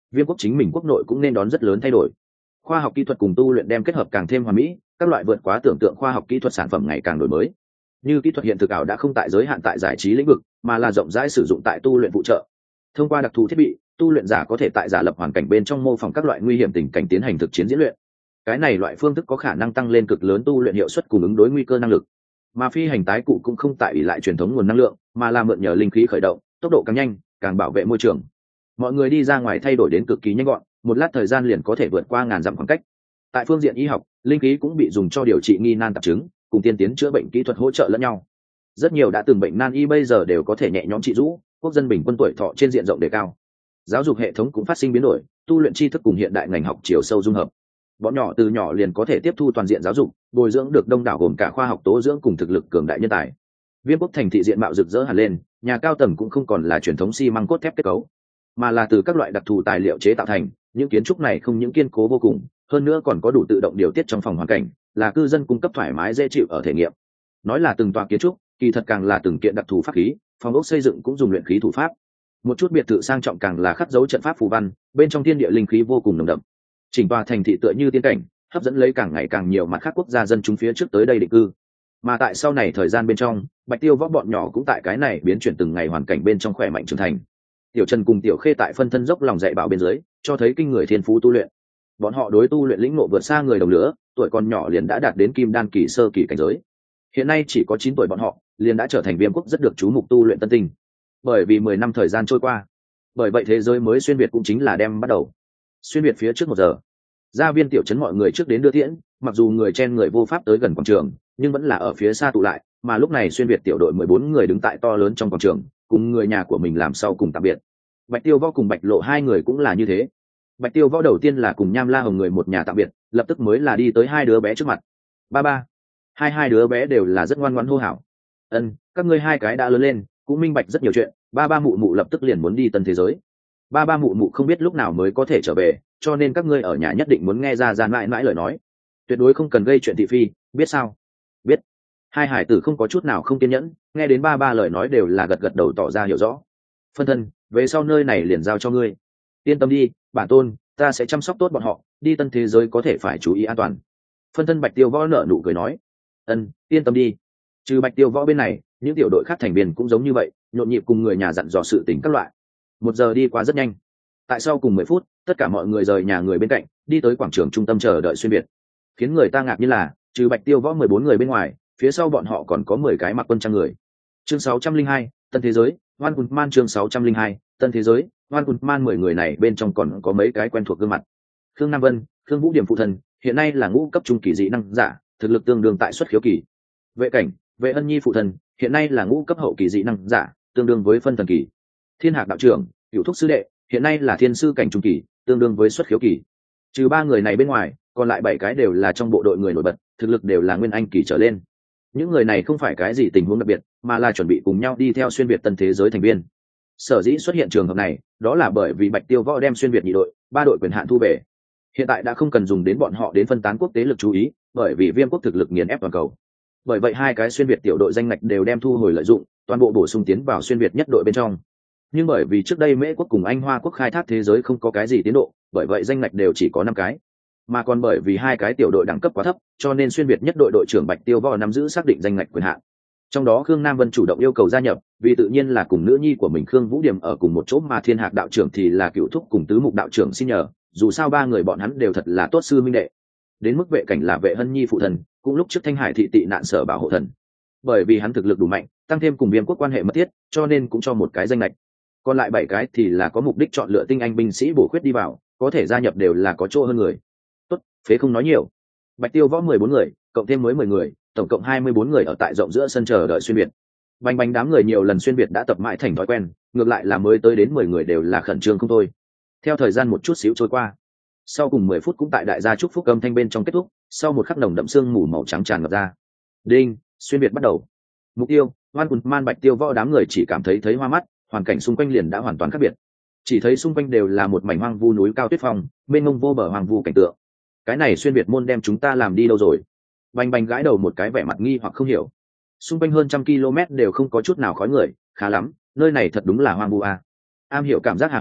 Speaker 1: Viêm quốc chính mình quốc nội cũng nên đón rất lớn thay đổi. Khoa học kỹ thuật cùng tu luyện đem kết hợp càng thêm hoàn mỹ, các loại vượt quá tưởng tượng khoa học kỹ thuật sản phẩm ngày càng đổi mới. Như kỹ thuật hiện thực ảo đã không tại giới hạn tại giải trí lĩnh vực, mà là rộng rãi sử dụng tại tu luyện phụ trợ. Thông qua đặc thù thiết bị, tu luyện giả có thể tại giả lập hoàn cảnh bên trong mô phỏng các loại nguy hiểm tình cảnh tiến hành thực chiến diễn luyện. Cái này loại phương thức có khả năng tăng lên cực lớn tu luyện hiệu suất cùng ứng đối nguy cơ năng lực. Mà phi hành tái cụ cũng không tại ỷ lại truyền thống nguồn năng lượng, mà là mượn nhờ linh khí khởi động, tốc độ càng nhanh, càng bảo vệ môi trường. Mọi người đi ra ngoài thay đổi đến cực kỳ nhanh gọn, một lát thời gian liền có thể vượt qua ngàn dặm khoảng cách. Tại phương diện y học, linh khí cũng bị dùng cho điều trị nghi nan tạp chứng, cùng tiên tiến chữa bệnh kỹ thuật hỗ trợ lẫn nhau. Rất nhiều đã từng bệnh nan y bây giờ đều có thể nhẹ nhõm trị rũ, quốc dân bình quân tuổi thọ trên diện rộng đề cao. Giáo dục hệ thống cũng phát sinh biến đổi, tu luyện tri thức cùng hiện đại ngành học chiều sâu dung hợp. Bọn nhỏ từ nhỏ liền có thể tiếp thu toàn diện giáo dục, bồi dưỡng được đông đảo gồm cả khoa học tố dưỡng cùng thực lực cường đại nhân tài. Viêm quốc thành thị diện mạo rực rỡ hẳn lên, nhà cao tầng cũng không còn là truyền thống xi măng cốt thép kết cấu, mà là từ các loại đặc thù tài liệu chế tạo thành. Những kiến trúc này không những kiên cố vô cùng, hơn nữa còn có đủ tự động điều tiết trong phòng hoàn cảnh, là cư dân cung cấp thoải mái dễ chịu ở thể nghiệm. Nói là từng tòa kiến trúc, kỳ thật càng là từng kiện đặc thù pháp khí, phòng ốc xây dựng cũng dùng luyện khí thủ pháp. Một chút biệt thự sang trọng càng là khắc dấu trận pháp phù văn, bên trong thiên địa linh khí vô cùng nồng đậm. Chỉnh tòa thành thị tựa như tiên cảnh, hấp dẫn lấy càng ngày càng nhiều mặt khác quốc gia dân chúng phía trước tới đây định cư. Mà tại sau này thời gian bên trong, Bạch Tiêu Võ bọn nhỏ cũng tại cái này biến chuyển từng ngày hoàn cảnh bên trong khỏe mạnh trưởng thành. Tiểu Trần cùng Tiểu Khê tại phân thân dốc lòng dạy bảo bên dưới, cho thấy kinh người thiên phú tu luyện. Bọn họ đối tu luyện lĩnh ngộ vượt xa người đồng lứa, tuổi còn nhỏ liền đã đạt đến kim đan kỳ sơ kỳ cảnh giới. Hiện nay chỉ có chín tuổi bọn họ, liền đã trở thành Viêm quốc rất được chú mục tu luyện tân tinh. Bởi vì mười năm thời gian trôi qua, bởi vậy thế giới mới xuyên việt cũng chính là đem bắt đầu. Xuyên việt phía trước một giờ, gia viên tiểu trấn mọi người trước đến đưa tiễn, mặc dù người chen người vô pháp tới gần quảng trường, nhưng vẫn là ở phía xa tụ lại, mà lúc này xuyên việt tiểu đội mười bốn người đứng tại to lớn trong quảng trường, cùng người nhà của mình làm sau cùng tạm biệt. Bạch Tiêu Võ cùng Bạch Lộ hai người cũng là như thế. Bạch Tiêu Võ đầu tiên là cùng Nham La Hồng người một nhà tạm biệt, lập tức mới là đi tới hai đứa bé trước mặt. Ba ba. Hai hai đứa bé đều là rất ngoan ngoãn hô hào. Ân, các ngươi hai cái đã lớn lên, cũng minh bạch rất nhiều chuyện, ba ba mụ mụ lập tức liền muốn đi tân thế giới. Ba ba mụ mụ không biết lúc nào mới có thể trở về, cho nên các ngươi ở nhà nhất định muốn nghe ra ra mãi mãi lời nói, tuyệt đối không cần gây chuyện thị phi, biết sao? Biết. Hai hải tử không có chút nào không kiên nhẫn, nghe đến ba ba lời nói đều là gật gật đầu tỏ ra hiểu rõ. Phân thân, về sau nơi này liền giao cho ngươi. Yên tâm đi, bản tôn, ta sẽ chăm sóc tốt bọn họ, đi tân thế giới có thể phải chú ý an toàn. Phân thân Bạch Tiêu Võ nở nụ cười nói. Ân, yên tâm đi. Trừ Bạch Tiêu Võ bên này, những tiểu đội khác thành viên cũng giống như vậy, nhộn nhịp cùng người nhà dặn dò sự tình các loại. Một giờ đi qua rất nhanh. Tại sau cùng mười phút, tất cả mọi người rời nhà người bên cạnh, đi tới quảng trường trung tâm chờ đợi xuyên việt. Khiến người ta ngạc nhiên là, trừ Bạch Tiêu Võ mười bốn người bên ngoài, phía sau bọn họ còn có mười cái mặc quân trang người. Chương sáu trăm linh hai, tân thế giới, Hoan Hùn Man chương sáu trăm linh hai, tân thế giới, Hoan Hùn Man mười người này bên trong còn có mấy cái quen thuộc gương mặt. Khương Nam Vân, Khương Vũ Điểm phụ thân, hiện nay là ngũ cấp trung kỳ dị năng giả, thực lực tương đương tại xuất khiếu kỳ. Vệ Cảnh, Vệ Ân Nhi phụ thân, hiện nay là ngũ cấp hậu kỳ dị năng giả, tương đương với phân thần kỳ. Thiên Hạc đạo trưởng, Cửu Thúc sư đệ, hiện nay là thiên sư cảnh trung kỳ, tương đương với xuất khiếu kỳ. Trừ ba người này bên ngoài, còn lại bảy cái đều là trong bộ đội người nổi bật, thực lực đều là nguyên anh kỳ trở lên. Những người này không phải cái gì tình huống đặc biệt, mà là chuẩn bị cùng nhau đi theo xuyên việt tân thế giới thành viên. Sở dĩ xuất hiện trường hợp này, đó là bởi vì Bạch Tiêu Võ đem xuyên việt nhị đội, ba đội quyền hạn thu về. Hiện tại đã không cần dùng đến bọn họ đến phân tán quốc tế lực chú ý, bởi vì Viêm quốc thực lực nghiền ép toàn cầu. Bởi vậy hai cái xuyên việt tiểu đội danh ngạch đều đem thu hồi lợi dụng, toàn bộ bổ sung tiến vào xuyên việt nhất đội bên trong. Nhưng bởi vì trước đây Mễ quốc cùng Anh Hoa quốc khai thác thế giới không có cái gì tiến độ, bởi vậy danh ngạch đều chỉ có năm cái. Mà còn bởi vì hai cái tiểu đội đẳng cấp quá thấp, cho nên xuyên việt nhất đội đội trưởng Bạch Tiêu Võ nắm giữ xác định danh ngạch quyền hạn. Trong đó Khương Nam Vân chủ động yêu cầu gia nhập, vì tự nhiên là cùng nữ nhi của mình Khương Vũ Điểm ở cùng một chỗ, mà Thiên Hạc đạo trưởng thì là Cửu Thúc cùng Tứ Mục đạo trưởng xin nhờ, dù sao ba người bọn hắn đều thật là tốt sư minh đệ. Đến mức Vệ Cảnh là Vệ Hân Nhi phụ thần, cũng lúc trước Thanh Hải thị tị nạn sở bảo hộ thần. Bởi vì hắn thực lực đủ mạnh, tăng thêm cùng Viêm quốc quan hệ mật thiết, cho nên cũng cho một cái danh lệch. Còn lại bảy cái thì là có mục đích chọn lựa tinh anh binh sĩ bổ khuyết đi vào, có thể gia nhập đều là có chỗ hơn người. Tốt, phế không nói nhiều. Bạch Tiêu Võ mười bốn người, cộng thêm mới mười người, tổng cộng hai mươi bốn người ở tại rộng giữa sân chờ đợi xuyên việt. Bành bành đám người nhiều lần xuyên việt đã tập mãi thành thói quen, ngược lại là mới tới đến mười người đều là khẩn trương không thôi. Theo thời gian một chút xíu trôi qua, sau cùng mười phút cũng tại đại gia chúc phúc âm thanh bên trong kết thúc, sau một khắc nồng đậm sương mù màu trắng tràn ngập ra. Đinh, xuyên việt bắt đầu. Mục tiêu, Hoan Hùn Man Bạch Tiêu Võ đám người chỉ cảm thấy thấy hoa mắt, hoàn cảnh xung quanh liền đã hoàn toàn khác biệt. Chỉ thấy xung quanh đều là một mảnh hoang vu núi cao tuyết phong, mênh mông vô bờ hoang vu cảnh tượng. Cái này xuyên việt môn đem chúng ta làm đi đâu rồi? Bành bành gãi đầu một cái vẻ mặt nghi hoặc không hiểu. Xung quanh hơn trăm km đều không có chút nào khói người, khá lắm, nơi này thật đúng là hoang vu à. Am hiểu cảm giác Hà Huỳnh,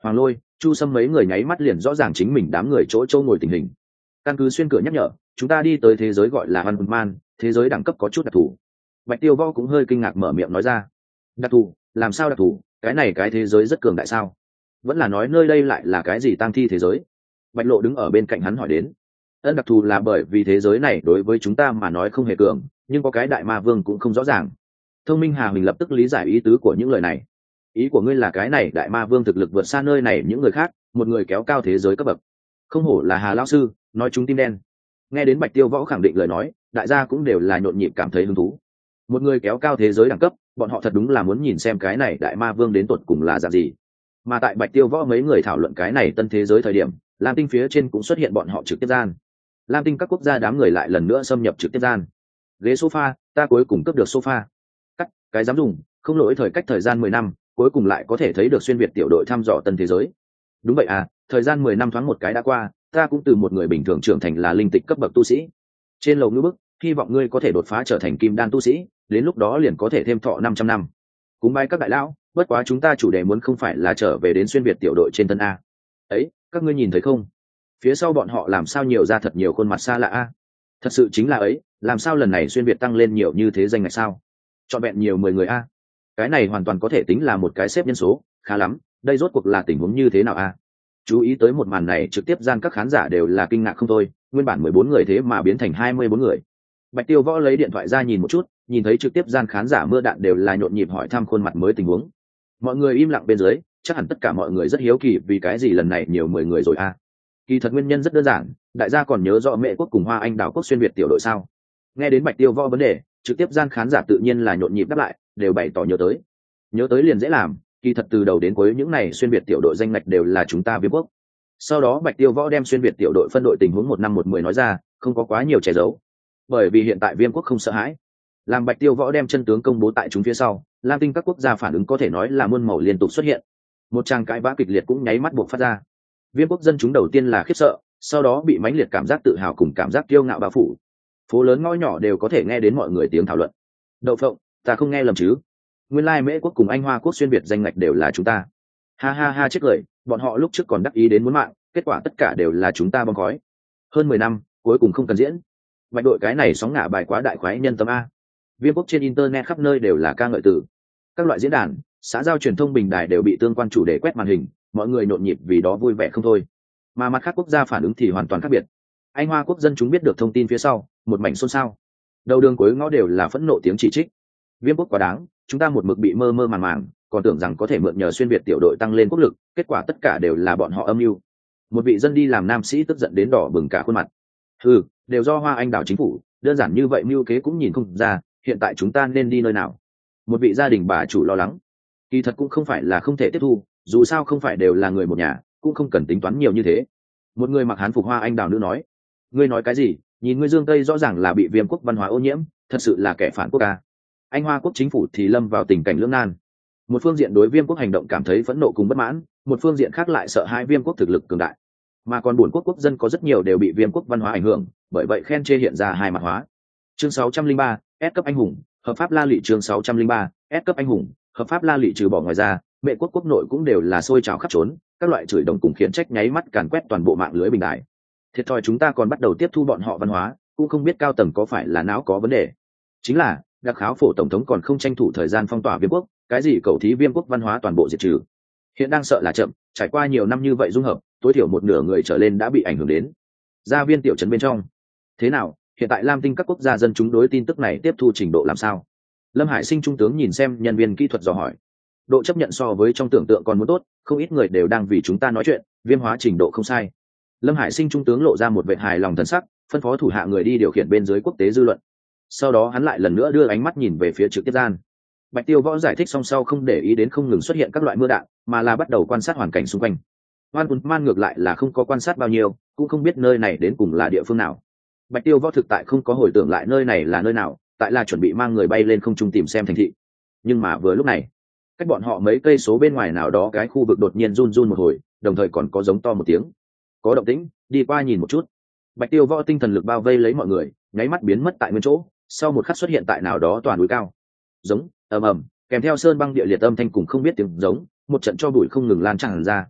Speaker 1: Hoàng Lôi, Chu Sâm mấy người nháy mắt liền rõ ràng chính mình đám người chỗ chỗ ngồi tình hình. Căn cứ xuyên cửa nhắc nhở, chúng ta đi tới thế giới gọi là Văn Man, thế giới đẳng cấp có chút đặc thù. Bạch Tiêu Võ cũng hơi kinh ngạc mở miệng nói ra. Đặc thù? Làm sao đặc thù? Cái này cái thế giới rất cường đại sao? Vẫn là nói nơi đây lại là cái gì tang thi thế giới? Bạch Lộ đứng ở bên cạnh hắn hỏi đến. Ân, đặc thù là bởi vì thế giới này đối với chúng ta mà nói không hề cường, nhưng có cái đại ma vương cũng không rõ ràng. Thông minh Hà Huỳnh lập tức lý giải ý tứ của những lời này. Ý của ngươi là cái này đại ma vương thực lực vượt xa nơi này những người khác, một người kéo cao thế giới cấp bậc. Không hổ là Hà lão sư, nói chúng tim đen. Nghe đến Bạch Tiêu Võ khẳng định lời nói, đại gia cũng đều là nhộn nhịp cảm thấy hứng thú. Một người kéo cao thế giới đẳng cấp, bọn họ thật đúng là muốn nhìn xem cái này đại ma vương đến tột cùng là dạng gì. Mà tại Bạch Tiêu Võ mấy người thảo luận cái này tân thế giới thời điểm, Lam Tinh phía trên cũng xuất hiện bọn họ trực tiếp gian. Lam Tinh các quốc gia đám người lại lần nữa xâm nhập trực tiếp gian. Ghế sofa, ta cuối cùng cướp được sofa. Cắt, cái dám dùng, không lỗi thời cách thời gian mười năm, cuối cùng lại có thể thấy được xuyên việt tiểu đội thăm dò tân thế giới. Đúng vậy à, thời gian mười năm thoáng một cái đã qua, ta cũng từ một người bình thường trưởng thành là linh tịch cấp bậc tu sĩ. Trên lầu ngữ bức, hy vọng ngươi có thể đột phá trở thành kim đan tu sĩ, đến lúc đó liền có thể thêm thọ năm trăm năm. Cúng bái các đại lão, bất quá chúng ta chủ đề muốn không phải là trở về đến xuyên việt tiểu đội trên tân a. Ấy, các ngươi nhìn thấy không? Phía sau bọn họ làm sao nhiều ra thật nhiều khuôn mặt xa lạ a. Thật sự chính là ấy, làm sao lần này xuyên việt tăng lên nhiều như thế danh ngạch sao? Chọn vẹn nhiều mười người a. Cái này hoàn toàn có thể tính là một cái xếp nhân số, khá lắm, đây rốt cuộc là tình huống như thế nào a? Chú ý tới một màn này, trực tiếp gian các khán giả đều là kinh ngạc không thôi, nguyên bản mười bốn người thế mà biến thành hai mươi bốn người. Bạch Tiêu Võ lấy điện thoại ra nhìn một chút, nhìn thấy trực tiếp gian khán giả mưa đạn đều là nhộn nhịp hỏi thăm khuôn mặt mới tình huống. Mọi người im lặng bên dưới, chắc hẳn tất cả mọi người rất hiếu kỳ vì cái gì lần này nhiều mười người rồi a. Kỳ thật nguyên nhân rất đơn giản, đại gia còn nhớ rõ Mễ quốc cùng Hoa Anh đảo quốc xuyên việt tiểu đội sao? Nghe đến Bạch Tiêu Võ vấn đề, trực tiếp gian khán giả tự nhiên là nhộn nhịp đáp lại, đều bày tỏ nhớ tới. Nhớ tới liền dễ làm, kỳ thật từ đầu đến cuối những này xuyên việt tiểu đội danh ngạch đều là chúng ta Viêm quốc. Sau đó Bạch Tiêu Võ đem xuyên việt tiểu đội phân đội tình huống một năm một mười nói ra, không có quá nhiều che giấu. Bởi vì hiện tại Viêm quốc không sợ hãi. Làm Bạch Tiêu Võ đem chân tướng công bố tại chúng phía sau, Lam Tinh các quốc gia phản ứng có thể nói là muôn màu liên tục xuất hiện. Một trang cãi vã kịch liệt cũng nháy mắt buộc phát ra. Viêm quốc dân chúng đầu tiên là khiếp sợ, sau đó bị mãnh liệt cảm giác tự hào cùng cảm giác kiêu ngạo bao phủ. Phố lớn ngõ nhỏ đều có thể nghe đến mọi người tiếng thảo luận. Đậu phộng, ta không nghe lầm chứ? Nguyên lai Mễ quốc cùng Anh Hoa quốc xuyên việt danh ngạch đều là chúng ta. Ha ha ha chết cười, bọn họ lúc trước còn đắc ý đến muốn mạng, kết quả tất cả đều là chúng ta bong khói. Hơn mười năm, cuối cùng không cần diễn. Bạch đội cái này sóng ngả bài quá đại khoái nhân tâm a. Viêm quốc trên internet khắp nơi đều là ca ngợi từ. Các loại diễn đàn, xã giao truyền thông bình đài đều bị tương quan chủ đề quét màn hình, mọi người nhộn nhịp vì đó vui vẻ không thôi. Mà mặt khác quốc gia phản ứng thì hoàn toàn khác biệt. Anh Hoa quốc dân chúng biết được thông tin phía sau, một mảnh xôn xao. Đầu đường cuối ngõ đều là phẫn nộ tiếng chỉ trích. Viêm quốc quá đáng, chúng ta một mực bị mơ mơ màng màng, còn tưởng rằng có thể mượn nhờ xuyên việt tiểu đội tăng lên quốc lực, kết quả tất cả đều là bọn họ âm mưu. Một vị dân đi làm nam sĩ tức giận đến đỏ bừng cả khuôn mặt. Ừ, đều do Hoa Anh đảo chính phủ, đơn giản như vậy mưu kế cũng nhìn không ra, hiện tại chúng ta nên đi nơi nào? Một vị gia đình bà chủ lo lắng. Kỳ thật cũng không phải là không thể tiếp thu, dù sao không phải đều là người một nhà, cũng không cần tính toán nhiều như thế. Một người mặc hán phục Hoa Anh đào nữ nói, ngươi nói cái gì? Nhìn ngươi Dương Tây rõ ràng là bị Viêm quốc văn hóa ô nhiễm, thật sự là kẻ phản quốc ca. Anh Hoa quốc chính phủ thì lâm vào tình cảnh lưỡng nan. Một phương diện đối Viêm quốc hành động cảm thấy phẫn nộ cùng bất mãn, một phương diện khác lại sợ hai Viêm quốc thực lực cường đại. Mà còn buồn quốc quốc dân có rất nhiều đều bị Viêm quốc văn hóa ảnh hưởng, bởi vậy khen chê hiện ra hai mặt hóa. Chương sáu trăm linh ba, S cấp anh hùng, hợp pháp la lị. Chương sáu trăm linh ba, S cấp anh hùng, hợp pháp la lị. Trừ bỏ ngoài ra, Mễ quốc quốc nội cũng đều là sôi trào khắp trốn, các loại chửi đồng cùng khiển trách nháy mắt càn quét toàn bộ mạng lưới bình đại. Thiệt thòi chúng ta còn bắt đầu tiếp thu bọn họ văn hóa, cũng không biết cao tầng có phải là não có vấn đề. Chính là, đặc kháo phổ tổng thống còn không tranh thủ thời gian phong tỏa Viêm quốc, cái gì cầu thí Viêm quốc văn hóa toàn bộ diệt trừ. Hiện đang sợ là chậm, trải qua nhiều năm như vậy dung hợp, tối thiểu một nửa người trở lên đã bị ảnh hưởng đến. Gia viên tiểu trấn bên trong. Thế nào, hiện tại Lam Tinh các quốc gia dân chúng đối tin tức này tiếp thu trình độ làm sao? Lâm Hải Sinh trung tướng nhìn xem nhân viên kỹ thuật dò hỏi. Độ chấp nhận so với trong tưởng tượng còn muốn tốt, không ít người đều đang vì chúng ta nói chuyện, viêm hóa trình độ không sai. Lâm Hải Sinh trung tướng lộ ra một vẻ hài lòng thần sắc, phân phó thủ hạ người đi điều khiển bên dưới quốc tế dư luận. Sau đó hắn lại lần nữa đưa ánh mắt nhìn về phía trực tiếp gian. Bạch Tiêu Võ giải thích xong sau không để ý đến không ngừng xuất hiện các loại mưa đạn, mà là bắt đầu quan sát hoàn cảnh xung quanh. Hoan Quân Man ngược lại là không có quan sát bao nhiêu, cũng không biết nơi này đến cùng là địa phương nào. Bạch Tiêu Võ thực tại không có hồi tưởng lại nơi này là nơi nào, tại là chuẩn bị mang người bay lên không trung tìm xem thành thị. Nhưng mà vừa lúc này, cách bọn họ mấy cây số bên ngoài nào đó cái khu vực đột nhiên run run một hồi, đồng thời còn có giống to một tiếng. Có động tĩnh, đi qua nhìn một chút. Bạch Tiêu Võ tinh thần lực bao vây lấy mọi người, nháy mắt biến mất tại nguyên chỗ, sau một khắc xuất hiện tại nào đó toàn núi cao. Giống, ầm ầm, kèm theo sơn băng địa liệt âm thanh cùng không biết tiếng giống, một trận cho bụi không ngừng lan tràn ra.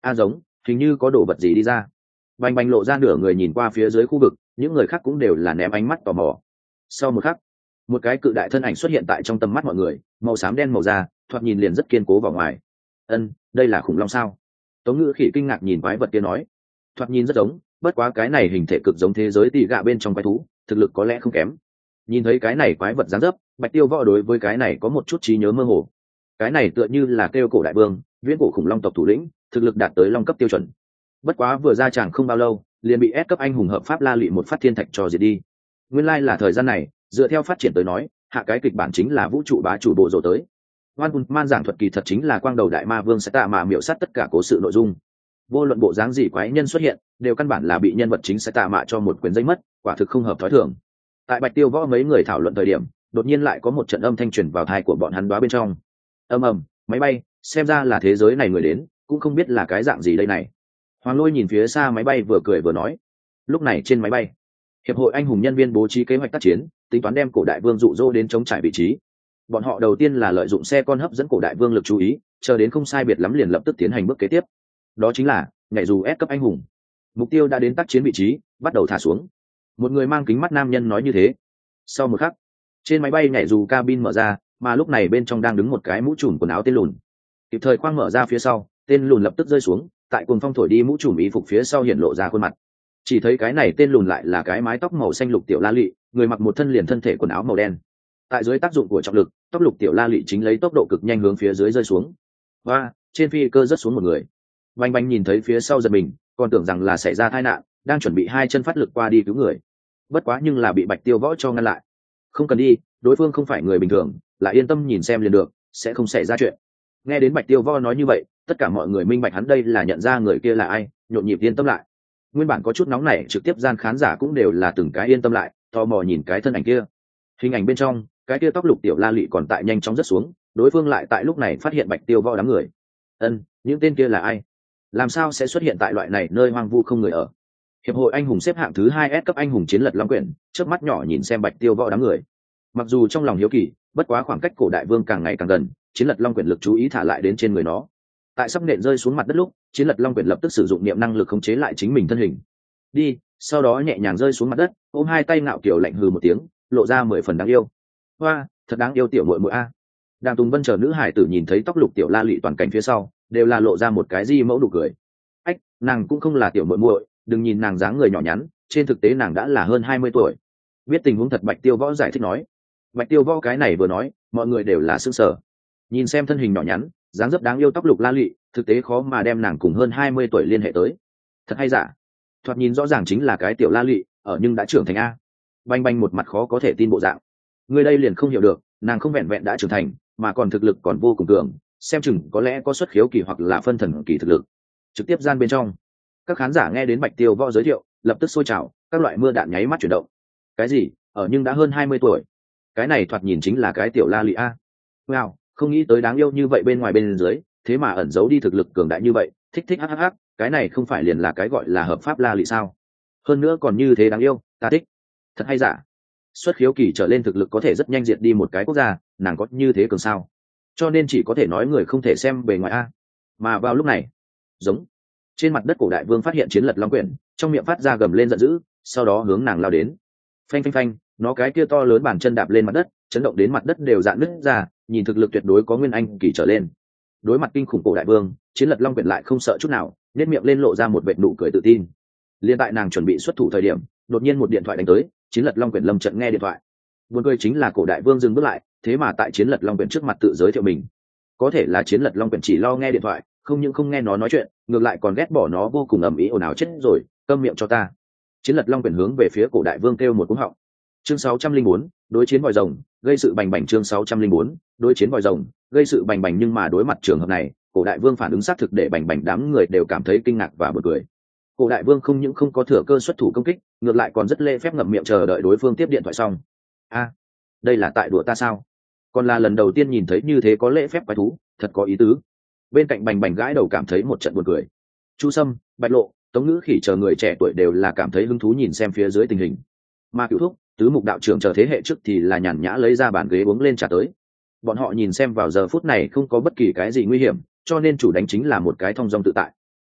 Speaker 1: a giống hình như có đồ vật gì đi ra. Bành bành lộ ra nửa người nhìn qua phía dưới khu vực, những người khác cũng đều là ném ánh mắt tò mò. Sau một khắc, một cái cự đại thân ảnh xuất hiện tại trong tầm mắt mọi người, màu xám đen màu da, thoạt nhìn liền rất kiên cố vào ngoài. Ân, đây là khủng long sao? Tống Ngữ Khỉ kinh ngạc nhìn quái vật kia nói. Thoạt nhìn rất giống, bất quá cái này hình thể cực giống thế giới tỉ gạ bên trong quái thú, thực lực có lẽ không kém. Nhìn thấy cái này quái vật dáng dấp, Bạch Tiêu Võ đối với cái này có một chút trí nhớ mơ hồ. Cái này tựa như là kêu cổ đại vương, viễn cổ khủng long tộc thủ lĩnh, thực lực đạt tới long cấp tiêu chuẩn. Bất quá vừa ra tràng không bao lâu, liền bị S cấp anh hùng hợp pháp La Lị một phát thiên thạch cho diệt đi. Nguyên lai like là thời gian này, dựa theo phát triển tới nói, hạ cái kịch bản chính là vũ trụ bá chủ bộ rồ tới. Hoan Hùn Man giảng thuật kỳ thật chính là quang đầu đại ma vương sẽ tạ mà miểu sát tất cả cố sự nội dung. Vô luận bộ dáng gì quái nhân xuất hiện, đều căn bản là bị nhân vật chính sẽ tạ mạ cho một quyền dây mất, quả thực không hợp thói thường. Tại Bạch Tiêu Võ mấy người thảo luận thời điểm, đột nhiên lại có một trận âm thanh truyền vào tai của bọn hắn đoá bên trong. Ầm ầm, máy bay, xem ra là thế giới này người đến, cũng không biết là cái dạng gì đây này. Hoàng Lôi nhìn phía xa máy bay vừa cười vừa nói. Lúc này trên máy bay, hiệp hội anh hùng nhân viên bố trí kế hoạch tác chiến, tính toán đem cổ đại vương dụ dỗ đến chống trải vị trí. Bọn họ đầu tiên là lợi dụng xe con hấp dẫn cổ đại vương lực chú ý, chờ đến không sai biệt lắm liền lập tức tiến hành bước kế tiếp. Đó chính là nhảy dù S cấp anh hùng. Mục tiêu đã đến tác chiến vị trí, bắt đầu thả xuống. Một người mang kính mắt nam nhân nói như thế. Sau một khắc, trên máy bay nhảy dù cabin mở ra, mà lúc này bên trong đang đứng một cái mũ trùm quần áo tên lùn. Kịp thời khoang mở ra phía sau, tên lùn lập tức rơi xuống, tại cuồng phong thổi đi mũ trùm y phục phía sau hiện lộ ra khuôn mặt. Chỉ thấy cái này tên lùn lại là cái mái tóc màu xanh lục tiểu la lị, người mặc một thân liền thân thể quần áo màu đen. Tại dưới tác dụng của trọng lực, tóc lục tiểu la lị chính lấy tốc độ cực nhanh hướng phía dưới rơi xuống. Và trên phi cơ rớt xuống một người. Vành Vành nhìn thấy phía sau giật mình, còn tưởng rằng là xảy ra tai nạn, đang chuẩn bị hai chân phát lực qua đi cứu người. Bất quá nhưng là bị Bạch Tiêu Võ cho ngăn lại. Không cần đi, đối phương không phải người bình thường, lại yên tâm nhìn xem liền được, sẽ không xảy ra chuyện. Nghe đến Bạch Tiêu Võ nói như vậy, tất cả mọi người minh bạch hắn đây là nhận ra người kia là ai, nhộn nhịp yên tâm lại. Nguyên bản có chút nóng nảy trực tiếp gian khán giả cũng đều là từng cái yên tâm lại, tò mò nhìn cái thân ảnh kia. Hình ảnh bên trong, cái kia tóc lục tiểu la lị còn tại nhanh chóng rớt xuống, đối phương lại tại lúc này phát hiện Bạch Tiêu Võ đám người. Ân, những tên kia là ai? Làm sao sẽ xuất hiện tại loại này nơi hoang vu không người ở? Hiệp hội anh hùng xếp hạng thứ hai S cấp anh hùng chiến lật long quyển, trước mắt nhỏ nhìn xem Bạch Tiêu Võ đám người. Mặc dù trong lòng hiếu kỳ, bất quá khoảng cách cổ đại vương càng ngày càng gần, chiến lật long quyển lực chú ý thả lại đến trên người nó. Tại sắp nện rơi xuống mặt đất lúc, chiến lật long quyển lập tức sử dụng niệm năng lực khống chế lại chính mình thân hình. Đi, sau đó nhẹ nhàng rơi xuống mặt đất, ôm hai tay ngạo kiểu lạnh hừ một tiếng, lộ ra mười phần đáng yêu. Hoa, thật đáng yêu tiểu muội muội a. Đàng Tùng Vân chờ nữ hải tử nhìn thấy tóc lục tiểu la lị toàn cảnh phía sau, đều là lộ ra một cái di mẫu đủ cười. Ách, nàng cũng không là tiểu muội muội, đừng nhìn nàng dáng người nhỏ nhắn, trên thực tế nàng đã là hơn hai mươi tuổi. Biết tình huống thật Bạch Tiêu Võ giải thích nói. Bạch Tiêu Võ cái này vừa nói, mọi người đều là sững sờ. Nhìn xem thân hình nhỏ nhắn, dáng dấp đáng yêu tóc lục la lị, thực tế khó mà đem nàng cùng hơn hai mươi tuổi liên hệ tới. Thật hay giả? Thoạt nhìn rõ ràng chính là cái tiểu la lị, ở nhưng đã trưởng thành a. Banh banh một mặt khó có thể tin bộ dạng. Người đây liền không hiểu được, nàng không vẹn vẹn đã trưởng thành, mà còn thực lực còn vô cùng cường, xem chừng có lẽ có xuất khiếu kỳ hoặc là phân thần kỳ thực lực. Trực tiếp gian bên trong, các khán giả nghe đến Bạch Tiêu Võ giới thiệu, lập tức sôi trào, các loại mưa đạn nháy mắt chuyển động. Cái gì? Ở nhưng đã hơn hai mươi tuổi. Cái này thoạt nhìn chính là cái tiểu la lị a. Wow, không nghĩ tới đáng yêu như vậy bên ngoài bên dưới, thế mà ẩn giấu đi thực lực cường đại như vậy, thích thích hắc hắc, cái này không phải liền là cái gọi là hợp pháp la lị sao? Hơn nữa còn như thế đáng yêu, ta thích. Thật hay giả? Xuất khiếu kỳ trở lên thực lực có thể rất nhanh diệt đi một cái quốc gia, nàng có như thế cường sao? Cho nên chỉ có thể nói người không thể xem bề ngoài a. Mà vào lúc này, giống trên mặt đất cổ đại vương phát hiện chiến lật long quyển, trong miệng phát ra gầm lên giận dữ, sau đó hướng nàng lao đến. Phanh phanh phanh, nó cái kia to lớn bàn chân đạp lên mặt đất, chấn động đến mặt đất đều dạn nứt ra, nhìn thực lực tuyệt đối có nguyên anh kỳ trở lên. Đối mặt kinh khủng cổ đại vương, chiến lật long quyển lại không sợ chút nào, nét miệng lên lộ ra một vệt nụ cười tự tin. Liên tại nàng chuẩn bị xuất thủ thời điểm, đột nhiên một điện thoại đánh tới, chiến lật long quyển lâm trận nghe điện thoại. Buồn cười chính là cổ đại vương dừng bước lại, thế mà tại chiến lật long quyển trước mặt tự giới thiệu mình. Có thể là chiến lật long quyển chỉ lo nghe điện thoại, không những không nghe nó nói chuyện, ngược lại còn ghét bỏ nó vô cùng ầm ĩ ồn ào chết rồi, câm miệng cho ta. Chiến lật long quyển hướng về phía cổ đại vương kêu một cú họng. Chương sáu trăm linh bốn, đối chiến vòi rồng, gây sự bành bành. Chương sáu trăm linh bốn, đối chiến vòi rồng, gây sự bành bành. Nhưng mà đối mặt trường hợp này, cổ đại vương phản ứng xác thực để bành bành đám người đều cảm thấy kinh ngạc và bật cười. Cổ đại vương không những không có thừa cơ xuất thủ công kích, ngược lại còn rất lễ phép ngậm miệng chờ đợi đối phương tiếp điện thoại xong. A, đây là tại đùa ta sao? Còn là lần đầu tiên nhìn thấy như thế có lễ phép quái thú, thật có ý tứ. Bên cạnh bành bành gãi đầu cảm thấy một trận buồn cười. Chu Sâm, Bạch Lộ, Tống Ngữ Khỉ chờ người trẻ tuổi đều là cảm thấy hứng thú nhìn xem phía dưới tình hình. Mà Cửu Thúc, Tứ Mục đạo trưởng chờ thế hệ trước thì là nhàn nhã lấy ra bàn ghế uống lên trà tới. Bọn họ nhìn xem vào giờ phút này không có bất kỳ cái gì nguy hiểm, cho nên chủ đánh chính là một cái thong dong tự tại.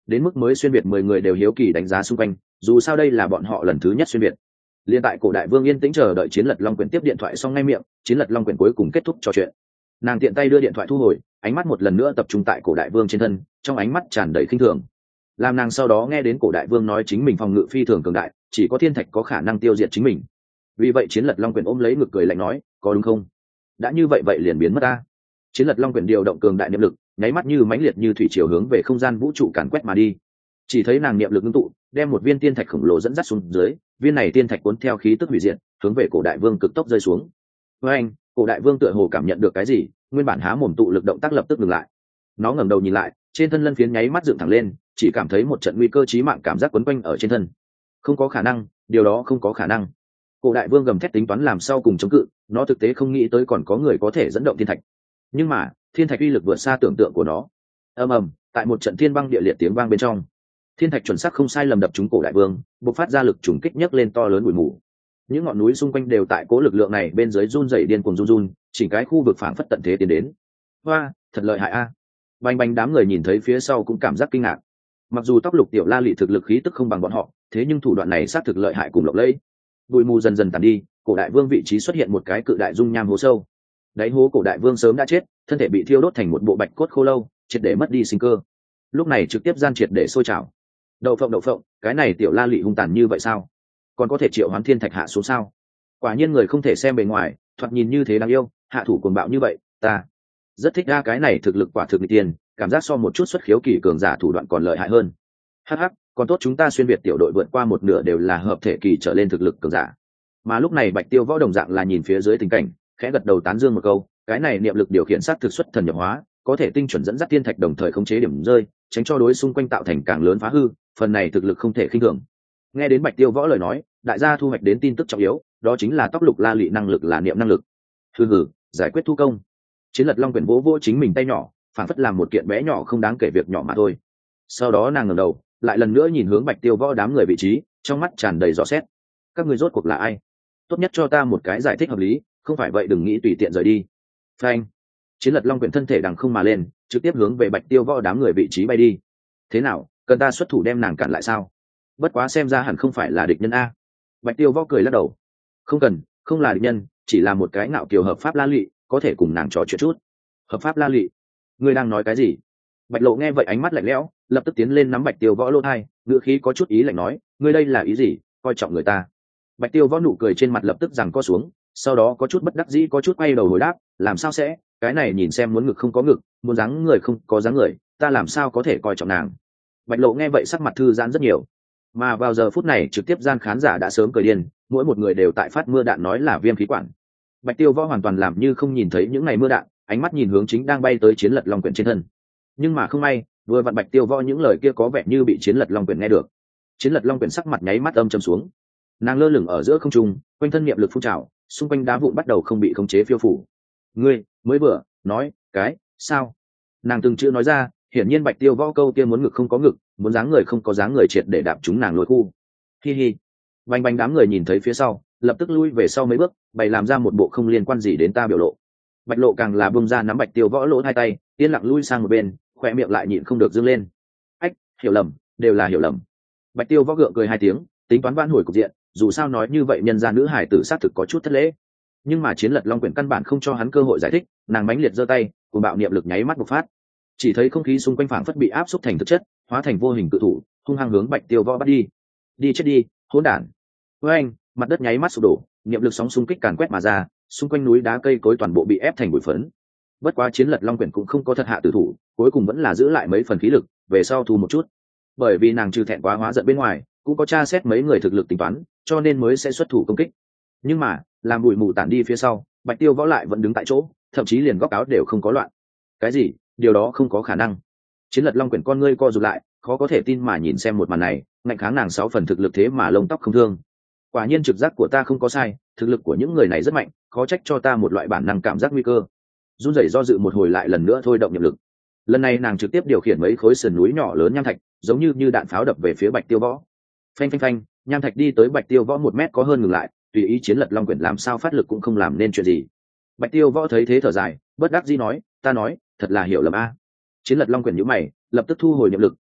Speaker 1: đến mức mới xuyên việt mười người đều hiếu kỳ đánh giá xung quanh, dù sao đây là bọn họ lần thứ nhất xuyên việt. Liên tại cổ đại vương yên tĩnh chờ đợi Chiến Lật Long Quyển tiếp điện thoại xong ngay miệng, Chiến Lật Long Quyển cuối cùng kết thúc trò chuyện. Nàng tiện tay đưa điện thoại thu hồi, ánh mắt một lần nữa tập trung tại cổ đại vương trên thân, trong ánh mắt tràn đầy khinh thường. Làm nàng sau đó nghe đến cổ đại vương nói chính mình phòng ngự phi thường cường đại, chỉ có thiên thạch có khả năng tiêu diệt chính mình. Vì vậy Chiến Lật Long Quyển ôm lấy ngực cười lạnh nói, có đúng không? Đã như vậy vậy liền biến mất ta. Chiến Lật Long Quyển điều động cường đại niệm lực, nháy mắt như mãnh liệt như thủy triều hướng về không gian vũ trụ càn quét mà đi. Chỉ thấy nàng niệm lực ngưng tụ, đem một viên tiên thạch khổng lồ dẫn dắt xuống dưới, viên này tiên thạch cuốn theo khí tức hủy diệt, hướng về cổ đại vương cực tốc rơi xuống. Với anh, cổ đại vương tựa hồ cảm nhận được cái gì, nguyên bản há mồm tụ lực động tác lập tức ngừng lại. Nó ngẩng đầu nhìn lại, trên thân lân phiến nháy mắt dựng thẳng lên, chỉ cảm thấy một trận nguy cơ chí mạng cảm giác quấn quanh ở trên thân. Không có khả năng, điều đó không có khả năng. Cổ đại vương gầm thét tính toán làm sao cùng chống cự, nó thực tế không nghĩ tới còn có người có thể dẫn động thiên thạch. Nhưng mà, thiên thạch uy lực vượt xa tưởng tượng của nó. Ầm ầm, tại một trận thiên băng địa liệt tiếng vang bên trong, thiên thạch chuẩn xác không sai lầm đập trúng cổ đại vương, bộc phát ra lực trùng kích nhấc lên to lớn bụi mù. Những ngọn núi xung quanh đều tại cố lực lượng này bên dưới run rẩy điên cuồng run run, chỉnh cái khu vực phảng phất tận thế tiến đến. Hoa, thật lợi hại a! À. Bành bành đám người nhìn thấy phía sau cũng cảm giác kinh ngạc. Mặc dù tóc lục tiểu la lị thực lực khí tức không bằng bọn họ, thế nhưng thủ đoạn này xác thực lợi hại cùng lộng lẫy. Bụi mù dần dần tàn đi, cổ đại vương vị trí xuất hiện một cái cự đại dung nham hố sâu. Đáy hố cổ đại vương sớm đã chết, thân thể bị thiêu đốt thành một bộ bạch cốt khô lâu, triệt để mất đi sinh cơ. Lúc này trực tiếp gian triệt để sôi trào. Đậu phộng đậu phộng, cái này tiểu la lị hung tàn như vậy sao? Còn có thể triệu hoán thiên thạch hạ xuống sao? Quả nhiên người không thể xem bề ngoài, thoạt nhìn như thế đáng yêu, hạ thủ cuồng bạo như vậy, ta rất thích ra cái này thực lực quả thực nghịch tiền, cảm giác so một chút xuất khiếu kỳ cường giả thủ đoạn còn lợi hại hơn. Hắc hắc, còn tốt chúng ta xuyên việt tiểu đội vượt qua một nửa đều là hợp thể kỳ trở lên thực lực cường giả. Mà lúc này Bạch Tiêu Võ đồng dạng là nhìn phía dưới tình cảnh, khẽ gật đầu tán dương một câu, cái này niệm lực điều khiển sát thực xuất thần nhập hóa, có thể tinh chuẩn dẫn dắt thiên thạch đồng thời khống chế điểm rơi, tránh cho đối xung quanh tạo thành càng lớn phá hư, phần này thực lực không thể khinh thường. Nghe đến Bạch Tiêu Võ lời nói, đại gia thu hoạch đến tin tức trọng yếu, đó chính là tóc lục la lị năng lực là niệm năng lực. Hừ hừ, giải quyết thu công. Chiến Lật Long Quyển vỗ vỗ chính mình tay nhỏ, phản phất làm một kiện bé nhỏ không đáng kể việc nhỏ mà thôi. Sau đó nàng ngẩng đầu, lại lần nữa nhìn hướng Bạch Tiêu Võ đám người vị trí, trong mắt tràn đầy rõ xét. Các người rốt cuộc là ai? Tốt nhất cho ta một cái giải thích hợp lý, không phải vậy đừng nghĩ tùy tiện rời đi. Phanh. Chiến Lật Long Quyển thân thể đằng không mà lên, trực tiếp hướng về Bạch Tiêu Võ đám người vị trí bay đi. Thế nào, cần ta xuất thủ đem nàng cản lại sao? Bất quá xem ra hẳn không phải là địch nhân a. Bạch Tiêu Võ cười lắc đầu. Không cần, không là địch nhân, chỉ là một cái ngạo kiều hợp pháp la lị, có thể cùng nàng trò chuyện chút. Hợp pháp la lị? Ngươi đang nói cái gì? Bạch Lộ nghe vậy ánh mắt lạnh lẽo, lập tức tiến lên nắm Bạch Tiêu Võ lỗ tai, ngữ khí có chút ý lạnh nói, ngươi đây là ý gì, coi trọng người ta? Bạch Tiêu Võ nụ cười trên mặt lập tức giằng co xuống, sau đó có chút bất đắc dĩ có chút quay đầu hồi đáp, làm sao sẽ, cái này nhìn xem muốn ngực không có ngực, muốn dáng người không có dáng người, ta làm sao có thể coi trọng nàng? Bạch Lộ nghe vậy sắc mặt thư giãn rất nhiều. Mà vào giờ phút này trực tiếp gian khán giả đã sớm cười điên, mỗi một người đều tại phát mưa đạn nói là viêm khí quản. Bạch Tiêu Võ hoàn toàn làm như không nhìn thấy những ngày mưa đạn, ánh mắt nhìn hướng chính đang bay tới Chiến Lật Long Quyển trên thân. Nhưng mà không may, vừa vặn Bạch Tiêu Võ những lời kia có vẻ như bị Chiến Lật Long Quyển nghe được. Chiến Lật Long Quyển sắc mặt nháy mắt âm trầm xuống. Nàng lơ lửng ở giữa không trung, quanh thân niệm lực phun trào, xung quanh đá vụn bắt đầu không bị khống chế phiêu phủ. Ngươi mới vừa nói cái sao? Nàng từng chữ nói ra, hiển nhiên Bạch Tiêu Võ câu kia muốn ngực không có ngực, muốn dáng người không có dáng người triệt để đạp chúng nàng lối khu. Hi hi. Bành bành đám người nhìn thấy phía sau, lập tức lui về sau mấy bước, bày làm ra một bộ không liên quan gì đến ta biểu lộ. Bạch Lộ càng là bung ra nắm Bạch Tiêu Võ lỗ hai tay, yên lặng lui sang một bên, khỏe miệng lại nhịn không được dương lên. Ách, hiểu lầm, đều là hiểu lầm. Bạch Tiêu Võ gượng cười hai tiếng, tính toán vãn hồi cục diện, dù sao nói như vậy nhân gia nữ hải tử sát thực có chút thất lễ. Nhưng mà Chiến Lật Long Quyển căn bản không cho hắn cơ hội giải thích, nàng mãnh liệt giơ tay, cùng bạo niệm lực nháy mắt bộc phát. Chỉ thấy không khí xung quanh phảng phất bị áp xúc thành thực chất, hóa thành vô hình cự thủ, hung hăng hướng Bạch Tiêu Võ bắt đi. Đi chết đi, hỗn đản. Với anh, mặt đất nháy mắt sụp đổ, niệm lực sóng xung kích càn quét mà ra, xung quanh núi đá cây cối toàn bộ bị ép thành bụi phấn. Bất quá Chiến Lật Long Quyển cũng không có thật hạ tử thủ, cuối cùng vẫn là giữ lại mấy phần khí lực, về sau thu một chút. Bởi vì nàng trừ thẹn quá hóa giận bên ngoài, cũng có tra xét mấy người thực lực tính toán, cho nên mới sẽ xuất thủ công kích. Nhưng mà, làm bụi mù tản đi phía sau, Bạch Tiêu Võ lại vẫn đứng tại chỗ, thậm chí liền góc áo đều không có loạn. Cái gì? Điều đó không có khả năng. Chiến Lật Long Quyển con ngươi co rụt lại, khó có thể tin mà nhìn xem một màn này, ngạnh kháng nàng sáu phần thực lực thế mà lông tóc không thương. Quả nhiên trực giác của ta không có sai, thực lực của những người này rất mạnh, khó trách cho ta một loại bản năng cảm giác nguy cơ. Run rẩy do dự một hồi lại lần nữa thôi động niệm lực. Lần này nàng trực tiếp điều khiển mấy khối sườn núi nhỏ lớn nham thạch, giống như như đạn pháo đập về phía Bạch Tiêu Võ. Phanh phanh phanh, nham thạch đi tới Bạch Tiêu Võ một mét có hơn ngừng lại, tùy ý Chiến Lật Long Quyển làm sao phát lực cũng không làm nên chuyện gì. Bạch Tiêu Võ thấy thế thở dài, bất đắc dĩ nói, ta nói, thật là hiểu lầm a. Chiến Lật Long Quyển nhíu mày, lập tức thu hồi niệm lực,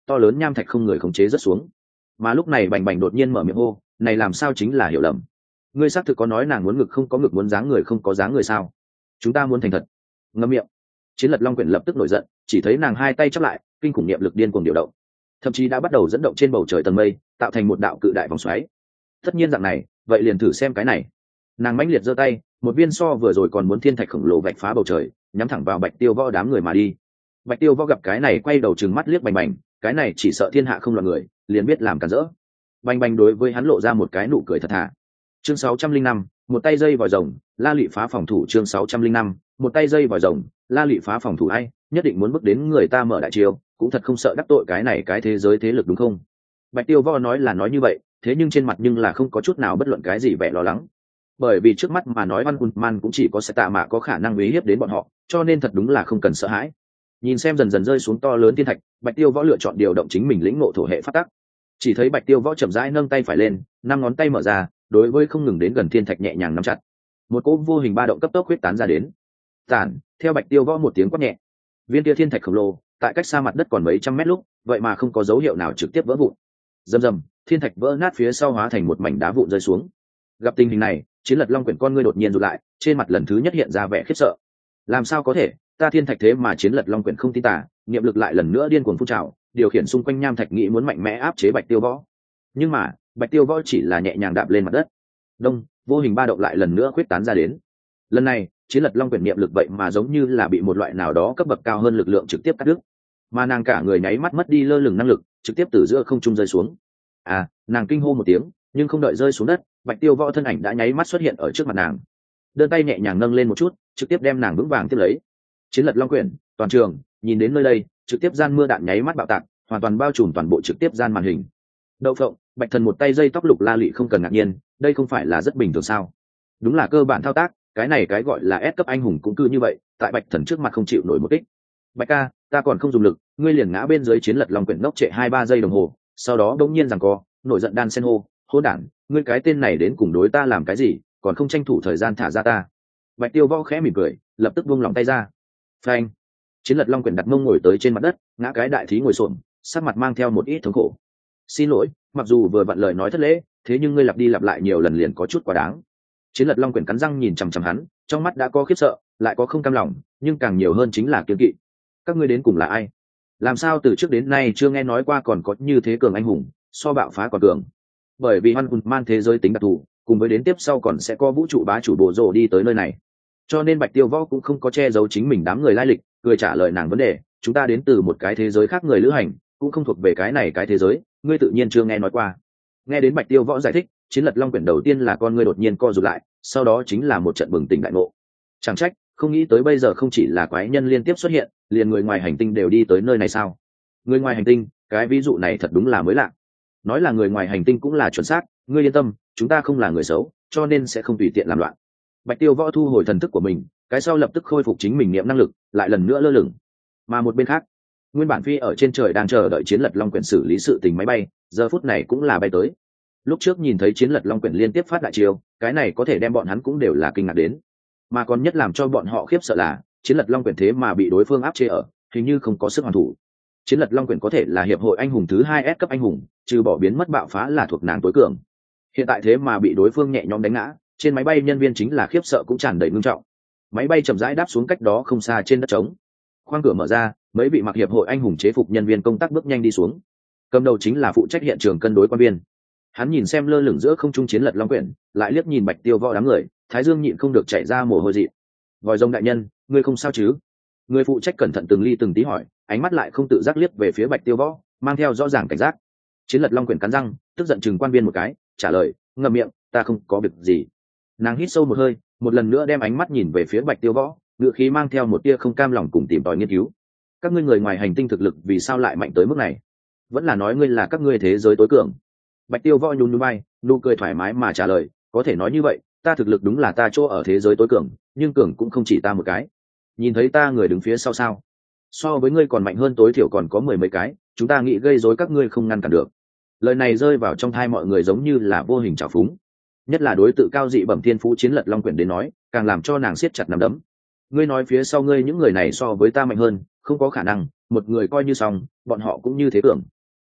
Speaker 1: to lớn nham thạch không người khống chế rất xuống. Mà lúc này Bành Bành đột nhiên mở miệng hô, này làm sao chính là hiểu lầm. Ngươi xác thực có nói nàng muốn ngực không có ngực, muốn dáng người không có dáng người sao? Chúng ta muốn thành thật. Ngậm miệng. Chiến Lật Long Quyển lập tức nổi giận, chỉ thấy nàng hai tay chắp lại, kinh khủng niệm lực điên cuồng điều động, thậm chí đã bắt đầu dẫn động trên bầu trời tầng mây, tạo thành một đạo cự đại vòng xoáy. Tất nhiên dạng này, vậy liền thử xem cái này. Nàng mãnh liệt giơ tay, một viên so vừa rồi còn muốn thiên thạch khổng lồ vạch phá bầu trời, nhắm thẳng vào Bạch Tiêu Võ đám người mà đi. Bạch Tiêu Võ gặp cái này quay đầu trừng mắt liếc Bành Bành, cái này chỉ sợ thiên hạ không loạn người, liền biết làm cản rỡ. Bành Bành đối với hắn lộ ra một cái nụ cười thật thà. Chương sáu trăm linh năm, một tay dây vòi rồng, La Lụy phá phòng thủ. Chương sáu trăm linh năm, một tay dây vòi rồng, La Lụy phá phòng thủ. Ai nhất định muốn bước đến người ta mở đại chiêu, cũng thật không sợ đắc tội cái này cái thế giới thế lực đúng không? Bạch Tiêu Võ nói là nói như vậy, thế nhưng trên mặt nhưng là không có chút nào bất luận cái gì vẻ lo lắng, bởi vì trước mắt mà nói Văn Quân Man cũng chỉ có sẽ tạ mạ có khả năng uy hiếp đến bọn họ, cho nên thật đúng là không cần sợ hãi. Nhìn xem dần dần rơi xuống to lớn thiên thạch, Bạch Tiêu Võ lựa chọn điều động chính mình lĩnh ngộ thổ hệ pháp tắc. Chỉ thấy Bạch Tiêu Võ chậm rãi nâng tay phải lên, năm ngón tay mở ra, đối với không ngừng đến gần thiên thạch nhẹ nhàng nắm chặt. Một cỗ vô hình ba động cấp tốc huyết tán ra đến. Tản, theo Bạch Tiêu Võ một tiếng quát nhẹ, viên kia thiên thạch khổng lồ tại cách xa mặt đất còn mấy trăm mét lúc, vậy mà không có dấu hiệu nào trực tiếp vỡ vụn. Rầm rầm, thiên thạch vỡ nát phía sau hóa thành một mảnh đá vụn rơi xuống. Gặp tình hình này, Chiến Lật Long Quyển con ngươi đột nhiên rụt lại, trên mặt lần thứ nhất hiện ra vẻ khiếp sợ. Làm sao có thể, ta thiên thạch thế mà Chiến Lật Long Quyển không tin tả, niệm lực lại lần nữa điên cuồng phun trào, điều khiển xung quanh nham thạch nghĩ muốn mạnh mẽ áp chế Bạch Tiêu Võ. Nhưng mà, Bạch Tiêu Võ chỉ là nhẹ nhàng đạp lên mặt đất. Đông, vô hình ba động lại lần nữa khuyết tán ra đến. Lần này, Chiến Lật Long Quyển niệm lực vậy mà giống như là bị một loại nào đó cấp bậc cao hơn lực lượng trực tiếp cắt đứt. Mà nàng cả người nháy mắt mất đi lơ lửng năng lực, trực tiếp từ giữa không trung rơi xuống. À, nàng kinh hô một tiếng, nhưng không đợi rơi xuống đất, Bạch Tiêu Võ thân ảnh đã nháy mắt xuất hiện ở trước mặt nàng, đơn tay nhẹ nhàng nâng lên một chút, trực tiếp đem nàng vững vàng tiếp lấy. Chiến Lật Long Quyển, toàn trường nhìn đến nơi đây, trực tiếp gian mưa đạn nháy mắt bạo tạc, hoàn toàn bao trùm toàn bộ trực tiếp gian màn hình. Đậu phộng, Bạch Thần một tay dây tóc lục La Lụy không cần ngạc nhiên, đây không phải là rất bình thường sao? Đúng là cơ bản thao tác, cái này cái gọi là S cấp anh hùng cũng cứ như vậy, tại Bạch Thần trước mặt không chịu nổi một kích. Bạch ca, ta còn không dùng lực, ngươi liền ngã bên dưới Chiến Lật Long Quyển ngốc trệ hai ba giây đồng hồ, sau đó đống nhiên giằng co, nổi giận đan sen hô, hỗn đản, ngươi cái tên này đến cùng đối ta làm cái gì, còn không tranh thủ thời gian thả ra ta. Bạch Tiêu Võ khẽ mỉm cười, lập tức buông lòng tay ra. Phanh. Chiến Lật Long Quyển đặt mông ngồi tới trên mặt đất, ngã cái đại thí ngồi xổm, sắc mặt mang theo một ít thống khổ. Xin lỗi, mặc dù vừa vặn lời nói thất lễ, thế nhưng ngươi lặp đi lặp lại nhiều lần liền có chút quá đáng. Chiến Lật Long Quyển cắn răng nhìn chằm chằm hắn, trong mắt đã có khiếp sợ, lại có không cam lòng, nhưng càng nhiều hơn chính là kiêng kỵ. Các ngươi đến cùng là ai? Làm sao từ trước đến nay chưa nghe nói qua còn có như thế cường anh hùng, so bạo phá còn cường. Bởi vì Văn Man thế giới tính đặc thù, cùng với đến tiếp sau còn sẽ có vũ trụ bá chủ Bồ Rồ đi tới nơi này, cho nên Bạch Tiêu Võ cũng không có che giấu chính mình đám người lai lịch, cười trả lời nàng vấn đề, chúng ta đến từ một cái thế giới khác người lữ hành, cũng không thuộc về cái này cái thế giới, ngươi tự nhiên chưa nghe nói qua. Nghe đến Bạch Tiêu Võ giải thích, Chiến Lật Long Quyển đầu tiên là con ngươi đột nhiên co rụt lại, sau đó chính là một trận bừng tỉnh đại ngộ. Chẳng trách, không nghĩ tới bây giờ không chỉ là quái nhân liên tiếp xuất hiện, liền người ngoài hành tinh đều đi tới nơi này sao? Người ngoài hành tinh, cái ví dụ này thật đúng là mới lạ. Nói là người ngoài hành tinh cũng là chuẩn xác, ngươi yên tâm, chúng ta không là người xấu, cho nên sẽ không tùy tiện làm loạn. Bạch Tiêu Võ thu hồi thần thức của mình, cái sau lập tức khôi phục chính mình niệm năng lực, lại lần nữa lơ lửng. Mà một bên khác, nguyên bản phi ở trên trời đang chờ đợi Chiến Lật Long Quyển xử lý sự tình máy bay, giờ phút này cũng là bay tới. Lúc trước nhìn thấy Chiến Lật Long Quyển liên tiếp phát đại chiêu, cái này có thể đem bọn hắn cũng đều là kinh ngạc đến. Mà còn nhất làm cho bọn họ khiếp sợ là, Chiến Lật Long Quyển thế mà bị đối phương áp chế ở, hình như không có sức hoàn thủ. Chiến Lật Long Quyển có thể là hiệp hội anh hùng thứ hai S cấp anh hùng, trừ bỏ biến mất bạo phá là thuộc nàng tối cường. Hiện tại thế mà bị đối phương nhẹ nhõm đánh ngã, trên máy bay nhân viên chính là khiếp sợ cũng tràn đầy nghiêm trọng. Máy bay chậm rãi đáp xuống cách đó không xa trên đất trống. Khoang cửa mở ra, mấy vị mặc hiệp hội anh hùng chế phục nhân viên công tác bước nhanh đi xuống. Cầm đầu chính là phụ trách hiện trường cân đối quan viên. Hắn nhìn xem lơ lửng giữa không trung Chiến Lật Long Quyển, lại liếc nhìn Bạch Tiêu Võ đám người, thái dương nhịn không được chảy ra mồ hôi dị. Vòi rồng đại nhân, ngươi không sao chứ? Người phụ trách cẩn thận từng ly từng tí hỏi, ánh mắt lại không tự giác liếc về phía Bạch Tiêu Võ, mang theo rõ ràng cảnh giác. Chiến Lật Long Quyển cắn răng, tức giận chừng quan viên một cái, trả lời, ngậm miệng, ta không có việc gì. Nàng hít sâu một hơi, một lần nữa đem ánh mắt nhìn về phía Bạch Tiêu Võ, ngựa khí mang theo một tia không cam lòng cùng tìm tòi nghiên cứu. Các ngươi người ngoài hành tinh thực lực vì sao lại mạnh tới mức này? Vẫn là nói ngươi là các ngươi thế giới tối cường? Bạch Tiêu Võ nhún nhún vai, nụ cười thoải mái mà trả lời, có thể nói như vậy, ta thực lực đúng là ta chỗ ở thế giới tối cường, nhưng cường cũng không chỉ ta một cái. Nhìn thấy ta người đứng phía sau sao? So với ngươi còn mạnh hơn tối thiểu còn có mười mấy cái, chúng ta nghĩ gây rối các ngươi không ngăn cản được. Lời này rơi vào trong tai mọi người giống như là vô hình trào phúng. Nhất là đối tự cao dị bẩm thiên phú Chiến Lật Long Quyển đến nói, càng làm cho nàng siết chặt nắm đấm. Ngươi nói phía sau ngươi những người này so với ta mạnh hơn, không có khả năng, một người coi như xong, bọn họ cũng như thế tưởng.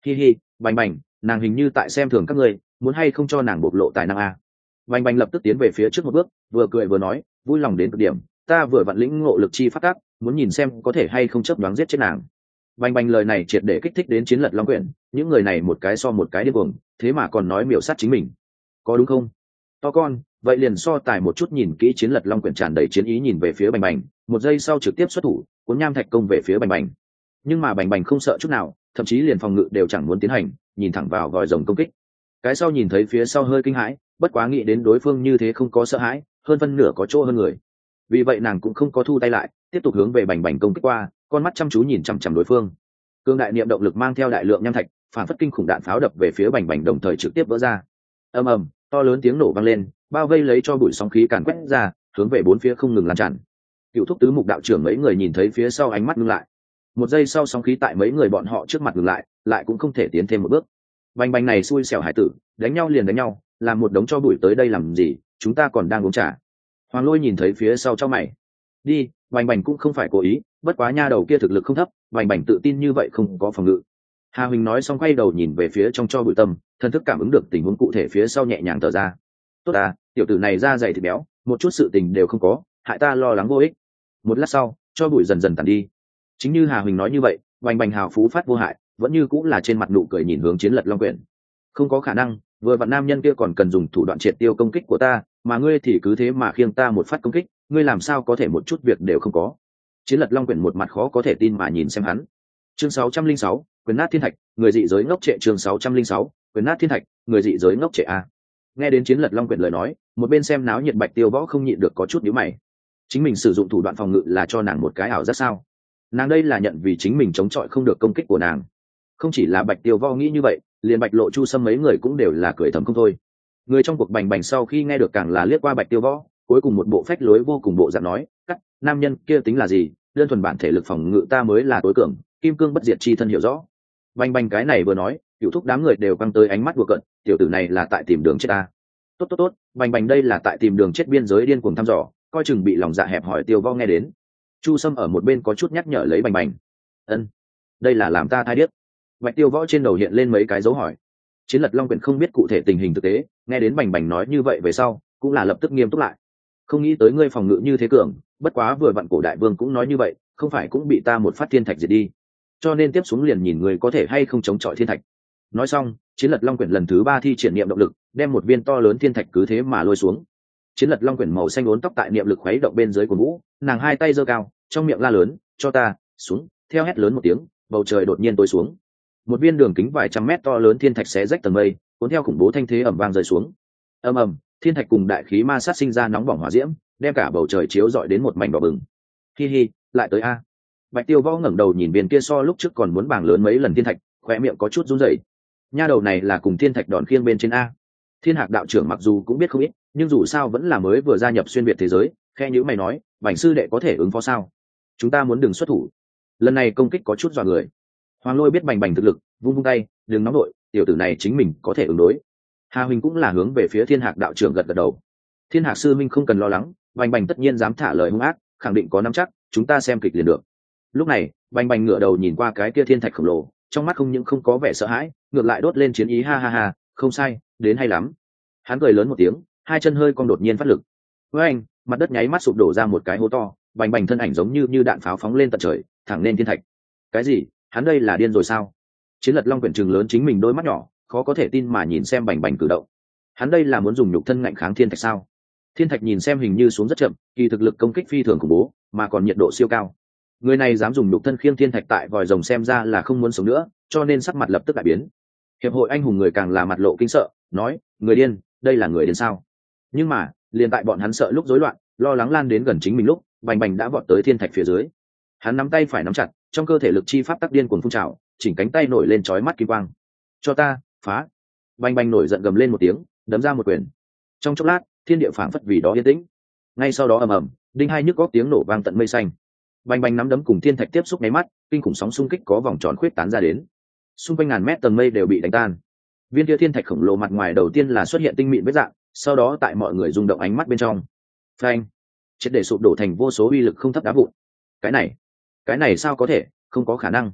Speaker 1: hi hi, bành bành, nàng hình như tại xem thường các ngươi, muốn hay không cho nàng bộc lộ tài năng a. Bành bành lập tức tiến về phía trước một bước, vừa cười vừa nói, vui lòng đến cực điểm, ta vừa vặn lĩnh ngộ lực chi phát tác, muốn nhìn xem có thể hay không chấp đoán giết chết nàng. Bành bành lời này triệt để kích thích đến Chiến Lật Long Quyển, những người này một cái so một cái điên cuồng, thế mà còn nói miểu sát chính mình, có đúng không? To con, vậy liền so tài một chút. Nhìn kỹ Chiến Lật Long Quyển tràn đầy chiến ý nhìn về phía bành bành, một giây sau trực tiếp xuất thủ, cuốn nham thạch công về phía bành bành. Nhưng mà bành bành không sợ chút nào, thậm chí liền phòng ngự đều chẳng muốn tiến hành, nhìn thẳng vào vòi rồng công kích. Cái sau nhìn thấy phía sau hơi kinh hãi, bất quá nghĩ đến đối phương như thế không có sợ hãi, hơn phân nửa có chỗ hơn người, vì vậy nàng cũng không có thu tay lại, tiếp tục hướng về bành bành công kích qua, con mắt chăm chú nhìn chằm chằm đối phương. Cương đại niệm động lực mang theo đại lượng nham thạch, phản phất kinh khủng đạn pháo đập về phía bành bành, đồng thời trực tiếp vỡ ra. Ầm ầm, to lớn tiếng nổ vang lên, bao vây lấy cho bụi sóng khí càn quét ra, hướng về bốn phía không ngừng lan tràn. Cựu thúc tứ mục đạo trưởng mấy người nhìn thấy phía sau, ánh mắt ngưng lại. Một giây sau, sóng khí tại mấy người bọn họ trước mặt ngừng lại, lại cũng không thể tiến thêm một bước. Bành bành này xui xẻo hải tử, đánh nhau liền đánh nhau, làm một đống cho bụi tới đây làm gì, chúng ta còn đang uống trà. Hoàng Lôi nhìn thấy phía sau trong mày, đi, bành bành cũng không phải cố ý, bất quá nha đầu kia thực lực không thấp, bành bành tự tin như vậy không có phòng ngự. Hà Huỳnh nói xong quay đầu nhìn về phía trong cho bụi tâm, thần thức cảm ứng được tình huống cụ thể phía sau, nhẹ nhàng thở ra. Tốt à, tiểu tử này da dày thịt béo, một chút sự tình đều không có, hại ta lo lắng vô ích. Một lát sau, cho bụi dần dần tàn đi. Chính như Hà Huỳnh nói như vậy, bành bành hào phú phát vô hại, vẫn như cũng là trên mặt nụ cười nhìn hướng Chiến Lật Long Quyển. Không có khả năng, vừa vặn nam nhân kia còn cần dùng thủ đoạn triệt tiêu công kích của ta, mà ngươi thì cứ thế mà khiêng ta một phát công kích, ngươi làm sao có thể một chút việc đều không có. Chiến Lật Long Quyển một mặt khó có thể tin mà nhìn xem hắn. Chương sáu trăm linh sáu, quyền nát thiên thạch, người dị giới ngốc trệ. Chương sáu trăm linh sáu, quyền nát thiên thạch, người dị giới ngốc trệ a. Nghe đến Chiến Lật Long Quyển lời nói, một bên xem náo nhiệt Bạch Tiêu Võ không nhịn được có chút nhíu mày. Chính mình sử dụng thủ đoạn phòng ngự là cho nàng một cái ảo giác sao? Nàng đây là nhận vì chính mình chống chọi không được công kích của nàng. Không chỉ là Bạch Tiêu Võ nghĩ như vậy, liền Bạch Lộ Chu Sâm mấy người cũng đều là cười thầm không thôi. Người trong cuộc bành bành sau khi nghe được càng là liếc qua Bạch Tiêu Võ, cuối cùng một bộ phách lối vô cùng bộ dạng nói, cắt, nam nhân kia tính là gì, đơn thuần bản thể lực phòng ngự ta mới là tối cường, kim cương bất diệt chi thân hiểu rõ. Bành bành cái này vừa nói, cựu thúc đám người đều căng tới ánh mắt đùa cận, tiểu tử này là tại tìm đường chết ta. Tốt tốt tốt, bành bành đây là tại tìm đường chết, biên giới điên cuồng thăm dò, coi chừng bị lòng dạ hẹp hỏi. Tiêu Võ nghe đến, Chu Sâm ở một bên có chút nhắc nhở lấy bành bành. Ân, đây là làm ta thai điếc. Bạch Tiêu Võ trên đầu hiện lên mấy cái dấu hỏi. Chiến Lật Long Quyển không biết cụ thể tình hình thực tế, nghe đến bành bành nói như vậy về sau, cũng là lập tức nghiêm túc lại. Không nghĩ tới ngươi phòng ngự như thế cường, bất quá vừa vặn cổ đại vương cũng nói như vậy, không phải cũng bị ta một phát thiên thạch diệt đi, cho nên tiếp xuống liền nhìn người có thể hay không chống chọi thiên thạch. Nói xong, Chiến Lật Long Quyển lần thứ ba thi triển niệm động lực, đem một viên to lớn thiên thạch cứ thế mà lôi xuống. Chiến Lật Long Quyển màu xanh uốn tóc tại niệm lực khuấy động bên dưới của vũ, nàng hai tay giơ cao, trong miệng la lớn, cho ta xuống. Theo hét lớn một tiếng, bầu trời đột nhiên tối xuống. Một viên đường kính vài trăm mét to lớn thiên thạch xé rách tầng mây, cuốn theo khủng bố thanh thế ầm vang rơi xuống. Ầm ầm, thiên thạch cùng đại khí ma sát sinh ra nóng bỏng hỏa diễm, đem cả bầu trời chiếu rọi đến một mảnh đỏ bừng. Hi hi, lại tới a. Bạch Tiêu Võ ngẩng đầu nhìn viên kia so lúc trước còn muốn bảng lớn mấy lần thiên thạch, khóe miệng có chút run rẩy. Nha đầu này là cùng thiên thạch đòn khiêng bên trên a. Thiên Hạc đạo trưởng mặc dù cũng biết không ít, nhưng dù sao vẫn là mới vừa gia nhập xuyên việt thế giới, khe nhíu mày nói, Bành sư đệ có thể ứng phó sao? Chúng ta muốn đừng xuất thủ. Lần này công kích có chút dọa người. Hoàng Lôi biết bành bành thực lực, vung vung tay, đừng nóng nội, tiểu tử này chính mình có thể ứng đối. Hà Huỳnh cũng là hướng về phía Thiên Hạc đạo trưởng gật gật đầu. Thiên Hạc sư minh không cần lo lắng, bành bành tất nhiên dám thả lời hung ác, khẳng định có nắm chắc, chúng ta xem kịch liền được. Lúc này, bành bành ngửa đầu nhìn qua cái kia thiên thạch khổng lồ, trong mắt không những không có vẻ sợ hãi, ngược lại đốt lên chiến ý. Ha ha ha, không sai, đến hay lắm. Hắn cười lớn một tiếng, hai chân hơi cong đột nhiên phát lực. Với anh, mặt đất nháy mắt sụp đổ ra một cái hố to, bành bành thân ảnh giống như như đạn pháo phóng lên tận trời, thẳng lên thiên thạch. Cái gì? Hắn đây là điên rồi sao? Chiến Lật Long Quyển trừng lớn chính mình đôi mắt nhỏ, khó có thể tin mà nhìn xem bành bành cử động. Hắn đây là muốn dùng nhục thân ngạnh kháng thiên thạch sao? Thiên thạch nhìn xem hình như xuống rất chậm, kỳ thực lực công kích phi thường khủng bố, mà còn nhiệt độ siêu cao. Người này dám dùng nhục thân khiêng thiên thạch tại vòi rồng, xem ra là không muốn sống nữa, cho nên sắc mặt lập tức đại biến. Hiệp hội anh hùng người càng là mặt lộ kinh sợ, nói, người điên, đây là người điên sao? Nhưng mà, liền tại bọn hắn sợ lúc rối loạn, lo lắng lan đến gần chính mình lúc, bành bành đã vọt tới thiên thạch phía dưới. Hắn nắm tay phải nắm chặt, trong cơ thể lực chi pháp tắc điên cuồng phun trào, chỉnh cánh tay nổi lên chói mắt kim quang. Cho ta phá! Bành bành nổi giận gầm lên một tiếng, đấm ra một quyền. Trong chốc lát, thiên địa phảng phất vì đó yên tĩnh. Ngay sau đó ầm ầm, đinh hai nhức góc tiếng nổ vang tận mây xanh. Bành bành nắm đấm cùng thiên thạch tiếp xúc nháy mắt, kinh khủng sóng xung kích có vòng tròn khuyết tán ra đến. Xung quanh ngàn mét tầng mây đều bị đánh tan. Viên kia thiên thạch khổng lồ mặt ngoài đầu tiên là xuất hiện tinh mịn vết dạng, sau đó tại mọi người rung động ánh mắt bên trong, phanh, triệt để sụp đổ thành vô số uy lực không thấp đá vụn. Cái này, cái này sao có thể, không có khả năng.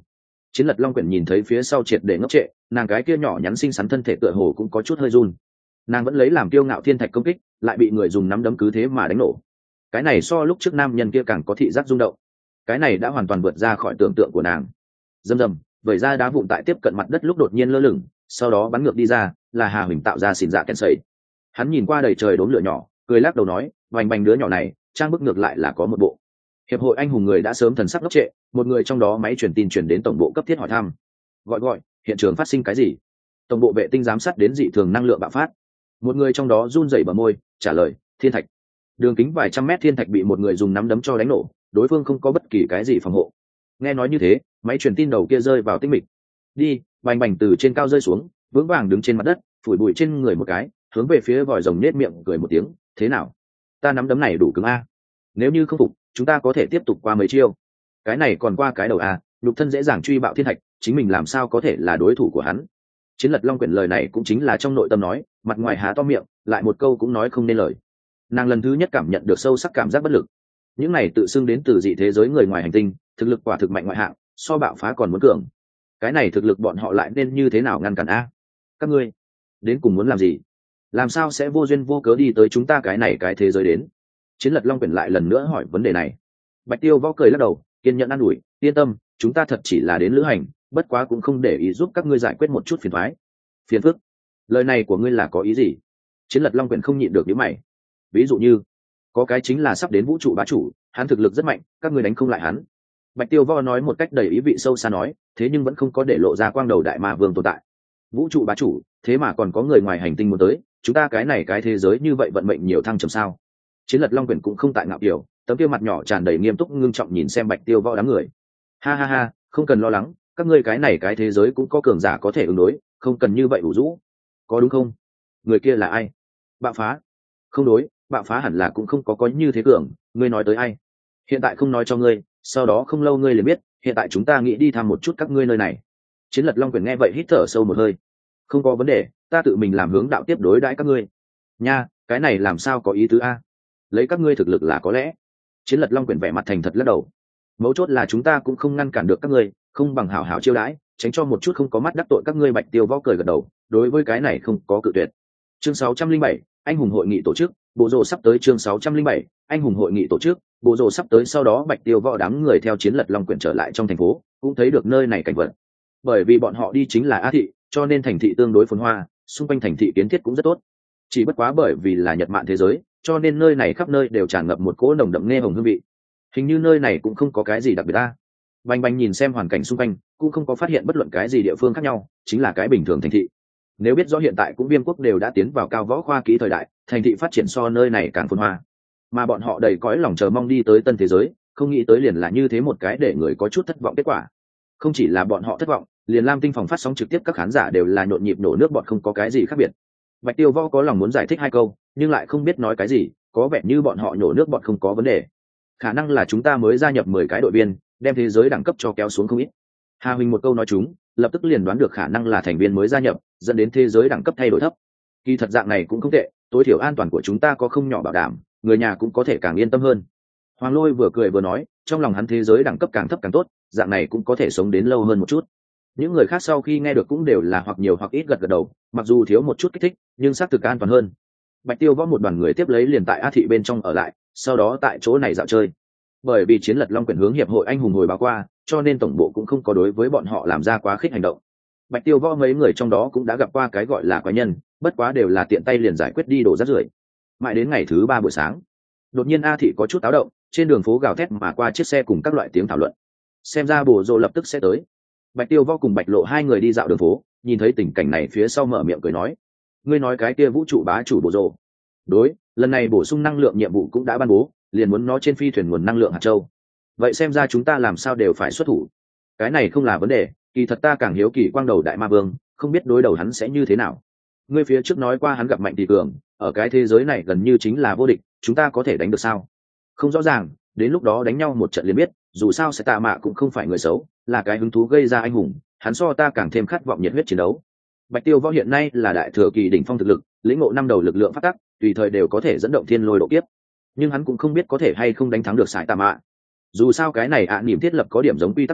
Speaker 1: Chiến Lật Long Quyển nhìn thấy phía sau triệt để ngốc trệ, nàng cái kia nhỏ nhắn xinh xắn thân thể tựa hồ cũng có chút hơi run. Nàng vẫn lấy làm kiêu ngạo thiên thạch công kích, lại bị người dùng nắm đấm cứ thế mà đánh nổ. Cái này so lúc trước nam nhân kia càng có thị giác rung động. Cái này đã hoàn toàn vượt ra khỏi tưởng tượng của nàng. Rầm rầm, vẩy ra đá vụn tại tiếp cận mặt đất lúc đột nhiên lơ lửng, sau đó bắn ngược đi ra, là Hà Huỳnh tạo ra xỉn dạ kèn sẩy. Hắn nhìn qua đầy trời đốm lửa nhỏ, cười lắc đầu nói, vành bành đứa nhỏ này, trang bức ngược lại là có một bộ. Hiệp hội anh hùng người đã sớm thần sắc ngốc trệ, một người trong đó máy truyền tin truyền đến tổng bộ cấp thiết hỏi thăm. Gọi gọi, hiện trường phát sinh cái gì? Tổng bộ vệ tinh giám sát đến dị thường năng lượng bạo phát. Một người trong đó run rẩy bờ môi, trả lời, thiên thạch. Đường kính vài trăm mét thiên thạch bị một người dùng nắm đấm cho đánh nổ, đối phương không có bất kỳ cái gì phòng hộ. Nghe nói như thế, máy truyền tin đầu kia rơi vào tĩnh mịch. Đi, bành bành từ trên cao rơi xuống, vững vàng đứng trên mặt đất, phủi bụi trên người một cái, hướng về phía vòi rồng nết miệng cười một tiếng, thế nào? Ta nắm đấm này đủ cứng a. Nếu như không phục, chúng ta có thể tiếp tục qua mấy chiêu. Cái này còn qua cái đầu a, nhục thân dễ dàng truy bạo thiên thạch, chính mình làm sao có thể là đối thủ của hắn? Chiến Lật Long Quyển lời này cũng chính là trong nội tâm nói, mặt ngoài há to miệng, lại một câu cũng nói không nên lời. Nàng lần thứ nhất cảm nhận được sâu sắc cảm giác bất lực. Những này tự xưng đến từ dị thế giới người ngoài hành tinh, thực lực quả thực mạnh ngoại hạng, so bạo phá còn muốn cường. Cái này thực lực bọn họ lại nên như thế nào ngăn cản a? Các ngươi đến cùng muốn làm gì? Làm sao sẽ vô duyên vô cớ đi tới chúng ta cái này cái thế giới đến? Chiến Lật Long Quyển lại lần nữa hỏi vấn đề này. Bạch Tiêu Võ cười lắc đầu, kiên nhẫn an ủi, yên tâm, chúng ta thật chỉ là đến lữ hành, bất quá cũng không để ý giúp các ngươi giải quyết một chút phiền toái. Phiền phức? Lời này của ngươi là có ý gì? Chiến Lật Long Quyển không nhịn được nhíu mày. Ví dụ như, có cái chính là sắp đến vũ trụ bá chủ, hắn thực lực rất mạnh, các ngươi đánh không lại hắn. Bạch Tiêu Võ nói một cách đầy ý vị sâu xa nói, thế nhưng vẫn không có để lộ ra quang đầu đại ma vương tồn tại. Vũ trụ bá chủ, thế mà còn có người ngoài hành tinh muốn tới, chúng ta cái này cái thế giới như vậy vận mệnh nhiều thăng trầm sao? Chiến Lật Long Quyển cũng không tại ngạo kiểu, tấm kia mặt nhỏ tràn đầy nghiêm túc ngưng trọng nhìn xem Bạch Tiêu Võ đám người. Ha ha ha, không cần lo lắng, các ngươi cái này cái thế giới cũng có cường giả có thể ứng đối, không cần như vậy ủ rũ. Có đúng không? Người kia là ai? Bạo phá? Không đối, bạo phá hẳn là cũng không có có như thế cường, ngươi nói tới ai? Hiện tại không nói cho ngươi, sau đó không lâu ngươi liền biết, hiện tại chúng ta nghĩ đi thăm một chút các ngươi nơi này. Chiến Lật Long Quyển nghe vậy hít thở sâu một hơi. Không có vấn đề, ta tự mình làm hướng đạo tiếp đối đãi các ngươi. Nha, cái này làm sao có ý tứ a? Lấy các ngươi thực lực là có lẽ. Chiến Lật Long Quyển vẻ mặt thành thật lắc đầu. Mấu chốt là chúng ta cũng không ngăn cản được các ngươi, không bằng hảo hảo chiêu đãi, tránh cho một chút không có mắt đắc tội các ngươi. Bạch Tiêu Võ cười gật đầu, đối với cái này không có cự tuyệt. Chương sáu trăm linh bảy, anh hùng hội nghị tổ chức, bộ rồ sắp tới. Chương sáu trăm linh bảy, anh hùng hội nghị tổ chức, bộ rồ sắp tới. Sau đó Bạch Tiêu Võ đám người theo Chiến Lật Long Quyển trở lại trong thành phố, cũng thấy được nơi này cảnh vật. Bởi vì bọn họ đi chính là Á thị, cho nên thành thị tương đối phồn hoa, xung quanh thành thị kiến thiết cũng rất tốt. Chỉ bất quá bởi vì là Nhật mạn thế giới, cho nên nơi này khắp nơi đều tràn ngập một cỗ nồng đậm nghe hồng hương vị. Hình như nơi này cũng không có cái gì đặc biệt ta. Bành Bành nhìn xem hoàn cảnh xung quanh, cũng không có phát hiện bất luận cái gì địa phương khác nhau, chính là cái bình thường thành thị. Nếu biết rõ hiện tại cũng Viêm quốc đều đã tiến vào cao võ khoa kỹ thời đại, thành thị phát triển so nơi này càng phồn hoa, mà bọn họ đầy cõi lòng chờ mong đi tới tân thế giới, không nghĩ tới liền là như thế một cái để người có chút thất vọng kết quả. Không chỉ là bọn họ thất vọng, liền Lam Tinh phòng phát sóng trực tiếp các khán giả đều là nhộn nhịp nổ nước bọt, không có cái gì khác biệt. Bạch Tiêu Võ có lòng muốn giải thích hai câu, nhưng lại không biết nói cái gì, có vẻ như bọn họ nhổ nước bọt không có vấn đề. Khả năng là chúng ta mới gia nhập mười cái đội viên, đem thế giới đẳng cấp cho kéo xuống không ít. Hà Huỳnh một câu nói chúng, lập tức liền đoán được khả năng là thành viên mới gia nhập, dẫn đến thế giới đẳng cấp thay đổi thấp. Kỳ thật dạng này cũng không tệ, tối thiểu an toàn của chúng ta có không nhỏ bảo đảm, người nhà cũng có thể càng yên tâm hơn. Hoàng Lôi vừa cười vừa nói, trong lòng hắn thế giới đẳng cấp càng thấp càng tốt, dạng này cũng có thể sống đến lâu hơn một chút. Những người khác sau khi nghe được cũng đều là hoặc nhiều hoặc ít gật gật đầu, mặc dù thiếu một chút kích thích, nhưng xác thực an toàn hơn. Bạch Tiêu Võ một đoàn người tiếp lấy liền tại Á thị bên trong ở lại, sau đó tại chỗ này dạo chơi. Bởi vì Chiến Lật Long Quyển hướng hiệp hội anh hùng hồi báo qua, cho nên tổng bộ cũng không có đối với bọn họ làm ra quá khích hành động. Bạch Tiêu Võ mấy người trong đó cũng đã gặp qua cái gọi là quái nhân, bất quá đều là tiện tay liền giải quyết đi đổ rác rưởi. Mãi đến ngày thứ ba buổi sáng, đột nhiên A thị có chút táo động, trên đường phố gào thét mà qua chiếc xe cùng các loại tiếng thảo luận. Xem ra Bồ Rồ lập tức sẽ tới. Bạch Tiêu Võ cùng Bạch Lộ hai người đi dạo đường phố, nhìn thấy tình cảnh này phía sau mở miệng cười nói, ngươi nói cái kia vũ trụ bá chủ Bồ Rồ? Đối, lần này bổ sung năng lượng nhiệm vụ cũng đã ban bố, liền muốn nó trên phi thuyền nguồn năng lượng hạt châu. Vậy xem ra chúng ta làm sao đều phải xuất thủ. Cái này không là vấn đề, kỳ thật ta càng hiếu kỳ quang đầu đại ma vương, không biết đối đầu hắn sẽ như thế nào. Ngươi phía trước nói qua hắn gặp mạnh thì cường, ở cái thế giới này gần như chính là vô địch, chúng ta có thể đánh được sao? Không rõ ràng, đến lúc đó đánh nhau một trận liền biết, dù sao sẽ tạ mạ cũng không phải người xấu, là cái hứng thú gây ra anh hùng, hắn so ta càng thêm khát vọng nhiệt huyết chiến đấu. Bạch Tiêu Võ hiện nay là đại thừa kỳ đỉnh phong thực lực, lĩnh ngộ năm đầu lực lượng phát tắc, tùy thời đều có thể dẫn động thiên lôi độ kiếp, nhưng hắn cũng không biết có thể hay không đánh thắng được sải tạ mạ. Dù sao cái này ạ à, niệm thiết lập có điểm giống quy tắc loại,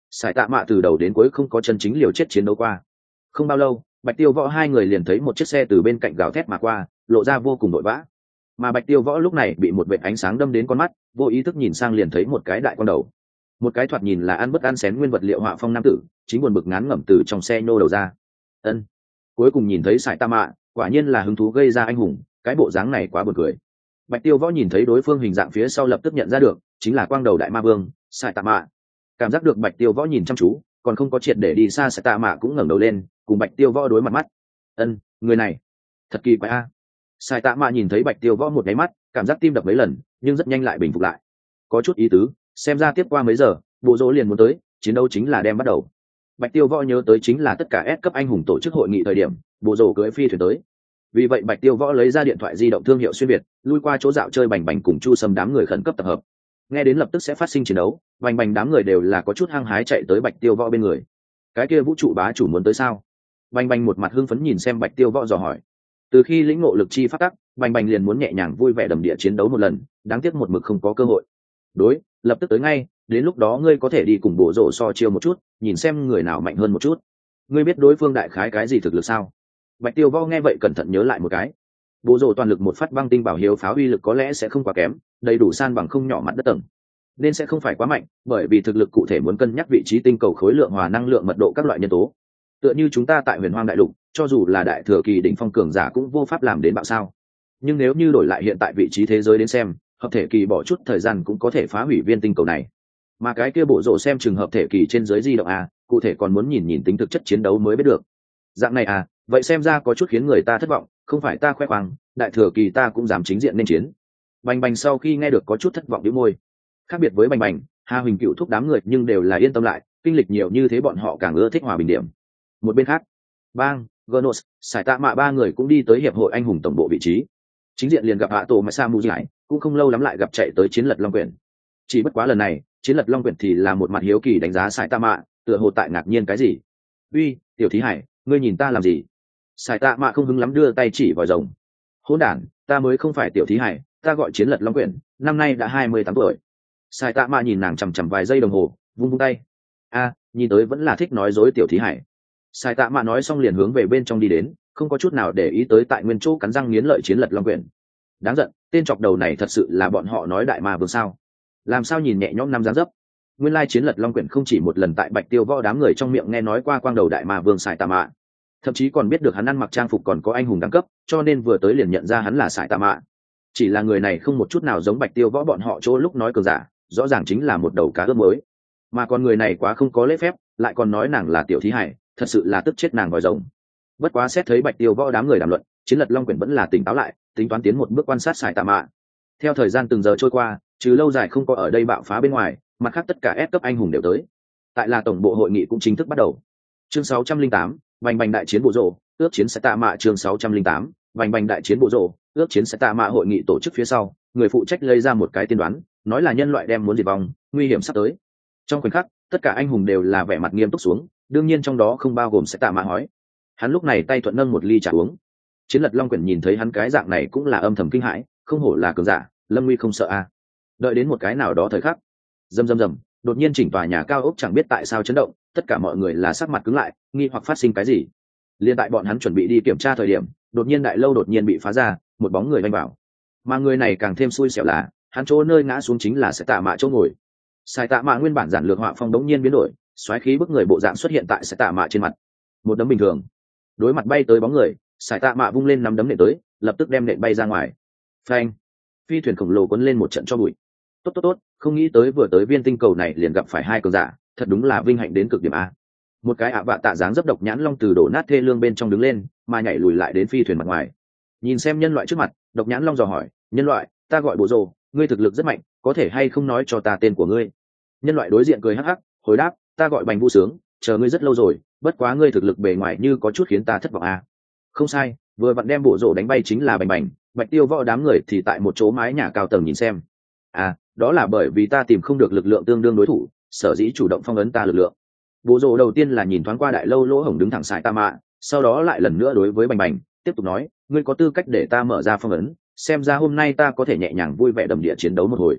Speaker 1: Sải Tạ Mạ từ đầu đến cuối không có chân chính liều chết chiến đấu qua. Không bao lâu, Bạch Tiêu Võ hai người liền thấy một chiếc xe từ bên cạnh gào thét mà qua, lộ ra vô cùng vội vã. Mà Bạch Tiêu Võ lúc này bị một vệt ánh sáng đâm đến con mắt, vô ý thức nhìn sang liền thấy một cái đại quan đầu. Một cái thoạt nhìn là ăn bất ăn xén nguyên vật liệu họa phong nam tử, chính buồn bực ngán ngẩm từ trong xe nhô đầu ra. Ân. Cuối cùng nhìn thấy Sải Tạ Mạ, quả nhiên là hứng thú gây ra anh hùng, cái bộ dáng này quá buồn cười. Bạch Tiêu Võ nhìn thấy đối phương hình dạng phía sau lập tức nhận ra được, chính là quang đầu đại ma vương, Sải Tạ Mạ. Cảm giác được Bạch Tiêu Võ nhìn chăm chú, còn không có triệt để đi xa, Sải Tạ Mạ cũng ngẩng đầu lên, cùng Bạch Tiêu Võ đối mặt mắt. Ân, người này, thật kỳ quái a. Sải Tạ Mạ nhìn thấy Bạch Tiêu Võ một cái mắt, cảm giác tim đập mấy lần, nhưng rất nhanh lại bình phục lại. Có chút ý tứ, xem ra tiếp qua mấy giờ, bộ dỗ liền muốn tới, chiến đấu chính là đem bắt đầu. Bạch Tiêu Võ nhớ tới chính là tất cả S cấp anh hùng tổ chức hội nghị thời điểm, bộ dỗ cưỡi phi thuyền tới. Vì vậy Bạch Tiêu Võ lấy ra điện thoại di động thương hiệu xuyên việt, lui qua chỗ dạo chơi Bành Bành cùng Chu Sâm đám người khẩn cấp tập hợp. Nghe đến lập tức sẽ phát sinh chiến đấu, Bành Bành đám người đều là có chút hăng hái chạy tới Bạch Tiêu Võ bên người. Cái kia vũ trụ bá chủ muốn tới sao? Bành Bành một mặt hưng phấn nhìn xem Bạch Tiêu Võ dò hỏi. Từ khi lĩnh ngộ lực chi phát tắc, Bành Bành liền muốn nhẹ nhàng vui vẻ đầm địa chiến đấu một lần, đáng tiếc một mực không có cơ hội. Đối, lập tức tới ngay, đến lúc đó ngươi có thể đi cùng bộ rổ so chiêu một chút, nhìn xem người nào mạnh hơn một chút. Ngươi biết đối phương đại khái cái gì thực lực sao? Bạch Tiêu Võ nghe vậy cẩn thận nhớ lại một cái. Bộ rổ toàn lực một phát băng tinh bảo hiếu pháo uy lực có lẽ sẽ không quá kém, đầy đủ san bằng không nhỏ mặt đất tầng, nên sẽ không phải quá mạnh, bởi vì thực lực cụ thể muốn cân nhắc vị trí tinh cầu khối lượng hòa năng lượng mật độ các loại nhân tố. Tựa như chúng ta tại Huyền Hoang đại lục, cho dù là đại thừa kỳ đỉnh phong cường giả cũng vô pháp làm đến bạo sao. Nhưng nếu như đổi lại hiện tại vị trí thế giới đến xem, hợp thể kỳ bỏ chút thời gian cũng có thể phá hủy viên tinh cầu này. Mà cái kia bộ rổ xem trường hợp thể kỳ trên dưới di động à, cụ thể còn muốn nhìn nhìn tính thực chất chiến đấu mới biết được. Dạng này à, vậy xem ra có chút khiến người ta thất vọng, không phải ta khoe khoang, đại thừa kỳ ta cũng dám chính diện nên chiến. Bành Bành sau khi nghe được có chút thất vọng bĩu môi. Khác biệt với Bành Bành, Hà Huỳnh Cựu thúc đám người nhưng đều là yên tâm lại, kinh lịch nhiều như thế bọn họ càng ưa thích hòa bình điểm. Một bên khác, Bang, Genos, Sải Tạ Mạ ba người cũng đi tới hiệp hội anh hùng tổng bộ vị trí. Chính diện liền gặp Hạ Tổ Mai Sa Mu Giải, cũng không lâu lắm lại gặp chạy tới Chiến Lật Long Quyển. Chỉ bất quá lần này, Chiến Lật Long Quyển thì là một mặt hiếu kỳ đánh giá Sải Tạ Mạ, tựa hồ tại ngạc nhiên cái gì. Uy, tiểu thí hải, ngươi nhìn ta làm gì? Sải Tạ Mạ không hứng lắm đưa tay chỉ vào rồng. Hỗn đản, ta mới không phải tiểu thí hải, ta gọi Chiến Lật Long Quyển, năm nay đã hai mươi tám tuổi. Sải Tạ Mạ nhìn nàng chằm chằm vài giây đồng hồ, vung vung tay. A, nhìn tới vẫn là thích nói dối tiểu thí hải. Sải Tạ Mạ nói xong liền hướng về bên trong đi đến, không có chút nào để ý tới tại nguyên chỗ cắn răng nghiến lợi Chiến Lật Long Quyển. Đáng giận, tên chọc đầu này thật sự là bọn họ nói đại ma vương sao? Làm sao nhìn nhẹ nhõm năm dáng dấp? Nguyên lai Chiến Lật Long Quyển không chỉ một lần tại Bạch Tiêu Võ đám người trong miệng nghe nói qua quang đầu đại ma vương Sải Tạ Mạ, thậm chí còn biết được hắn ăn mặc trang phục còn có anh hùng đẳng cấp, cho nên vừa tới liền nhận ra hắn là Sải Tạ Mạ. Chỉ là người này không một chút nào giống Bạch Tiêu Võ bọn họ chỗ lúc nói cường giả, rõ ràng chính là một đầu cá ướp mới. Mà còn người này quá không có lễ phép, lại còn nói nàng là tiểu thí hải, thật sự là tức chết nàng vòi rồng. Bất quá xét thấy Bạch Tiêu Võ đám người đàm luận, Chiến Lật Long Quyển vẫn là tỉnh táo lại, tính toán tiến một bước quan sát Sải Tạ Mạ. Theo thời gian từng giờ trôi qua, trừ lâu dài không có ở đây bạo phá bên ngoài, mặt khác tất cả S cấp anh hùng đều tới. Tại là tổng bộ hội nghị cũng chính thức bắt đầu. Chương sáu trăm linh tám, Bành Bành đại chiến bộ rồ, ước chiến Sải Tạ Mạ. Chương sáu trăm linh tám, Bành Bành đại chiến bộ rồ, ước chiến Sải Tạ Mạ. Hội nghị tổ chức phía sau, người phụ trách lấy ra một cái tiên đoán, nói là nhân loại đem muốn diệt vong, nguy hiểm sắp tới. Trong khoảnh khắc, tất cả anh hùng đều là vẻ mặt nghiêm túc xuống, đương nhiên trong đó không bao gồm Sải Tạ Mạ hói. Hắn lúc này tay thuận nâng một ly trà uống. Chiến Lật Long Quyển nhìn thấy hắn cái dạng này cũng là âm thầm kinh hãi, không hổ là cường giả, lâm nguy không sợ a. Đợi đến một cái nào đó thời khắc, rầm rầm rầm, đột nhiên chỉnh tòa nhà cao ốc chẳng biết tại sao chấn động, tất cả mọi người là sắc mặt cứng lại, nghi hoặc phát sinh cái gì. Liên tại bọn hắn chuẩn bị đi kiểm tra thời điểm, đột nhiên đại lâu đột nhiên bị phá ra, một bóng người vanh vào. Mà người này càng thêm xui xẻo là, hắn chỗ nơi ngã xuống chính là Sải Tạ Mạ chỗ ngồi. Sải Tạ Mạ nguyên bản giản lược họa phong đống nhiên biến đổi, xoáy khí bức người bộ dạng xuất hiện tại Sải Tạ Mạ trên mặt. Một đấm bình thường, đối mặt bay tới bóng người, Sải Tạ Mạ vung lên nắm đấm nện tới, lập tức đem nện bay ra ngoài. Phanh! Phi thuyền khổng lồ cuốn lên một trận cho bụi. Tốt tốt tốt, không nghĩ tới vừa tới viên tinh cầu này liền gặp phải hai cường giả, thật đúng là vinh hạnh đến cực điểm a. Một cái ạ vạ tạ dáng dấp độc nhãn long từ đổ nát thê lương bên trong đứng lên, mà nhảy lùi lại đến phi thuyền mặt ngoài. Nhìn xem nhân loại trước mặt, độc nhãn long dò hỏi, nhân loại, ta gọi bộ rồ, ngươi thực lực rất mạnh, có thể hay không nói cho ta tên của ngươi? Nhân loại đối diện cười hắc hắc, hồi đáp, ta gọi Bành Vũ Sướng, chờ ngươi rất lâu rồi, bất quá ngươi thực lực bề ngoài như có chút khiến ta thất vọng a. Không sai, vừa vặn đem bộ rồ đánh bay chính là Bành Bành, Bạch Tiêu Võ đám người thì tại một chỗ mái nhà cao tầng nhìn xem. À, đó là bởi vì ta tìm không được lực lượng tương đương đối thủ, sở dĩ chủ động phong ấn ta lực lượng. Bộ rồ đầu tiên là nhìn thoáng qua đại lâu lỗ hổng đứng thẳng Sải Tạ Mạ, sau đó lại lần nữa đối với Bành Bành tiếp tục nói, ngươi có tư cách để ta mở ra phong ấn, xem ra hôm nay ta có thể nhẹ nhàng vui vẻ đầm địa chiến đấu một hồi.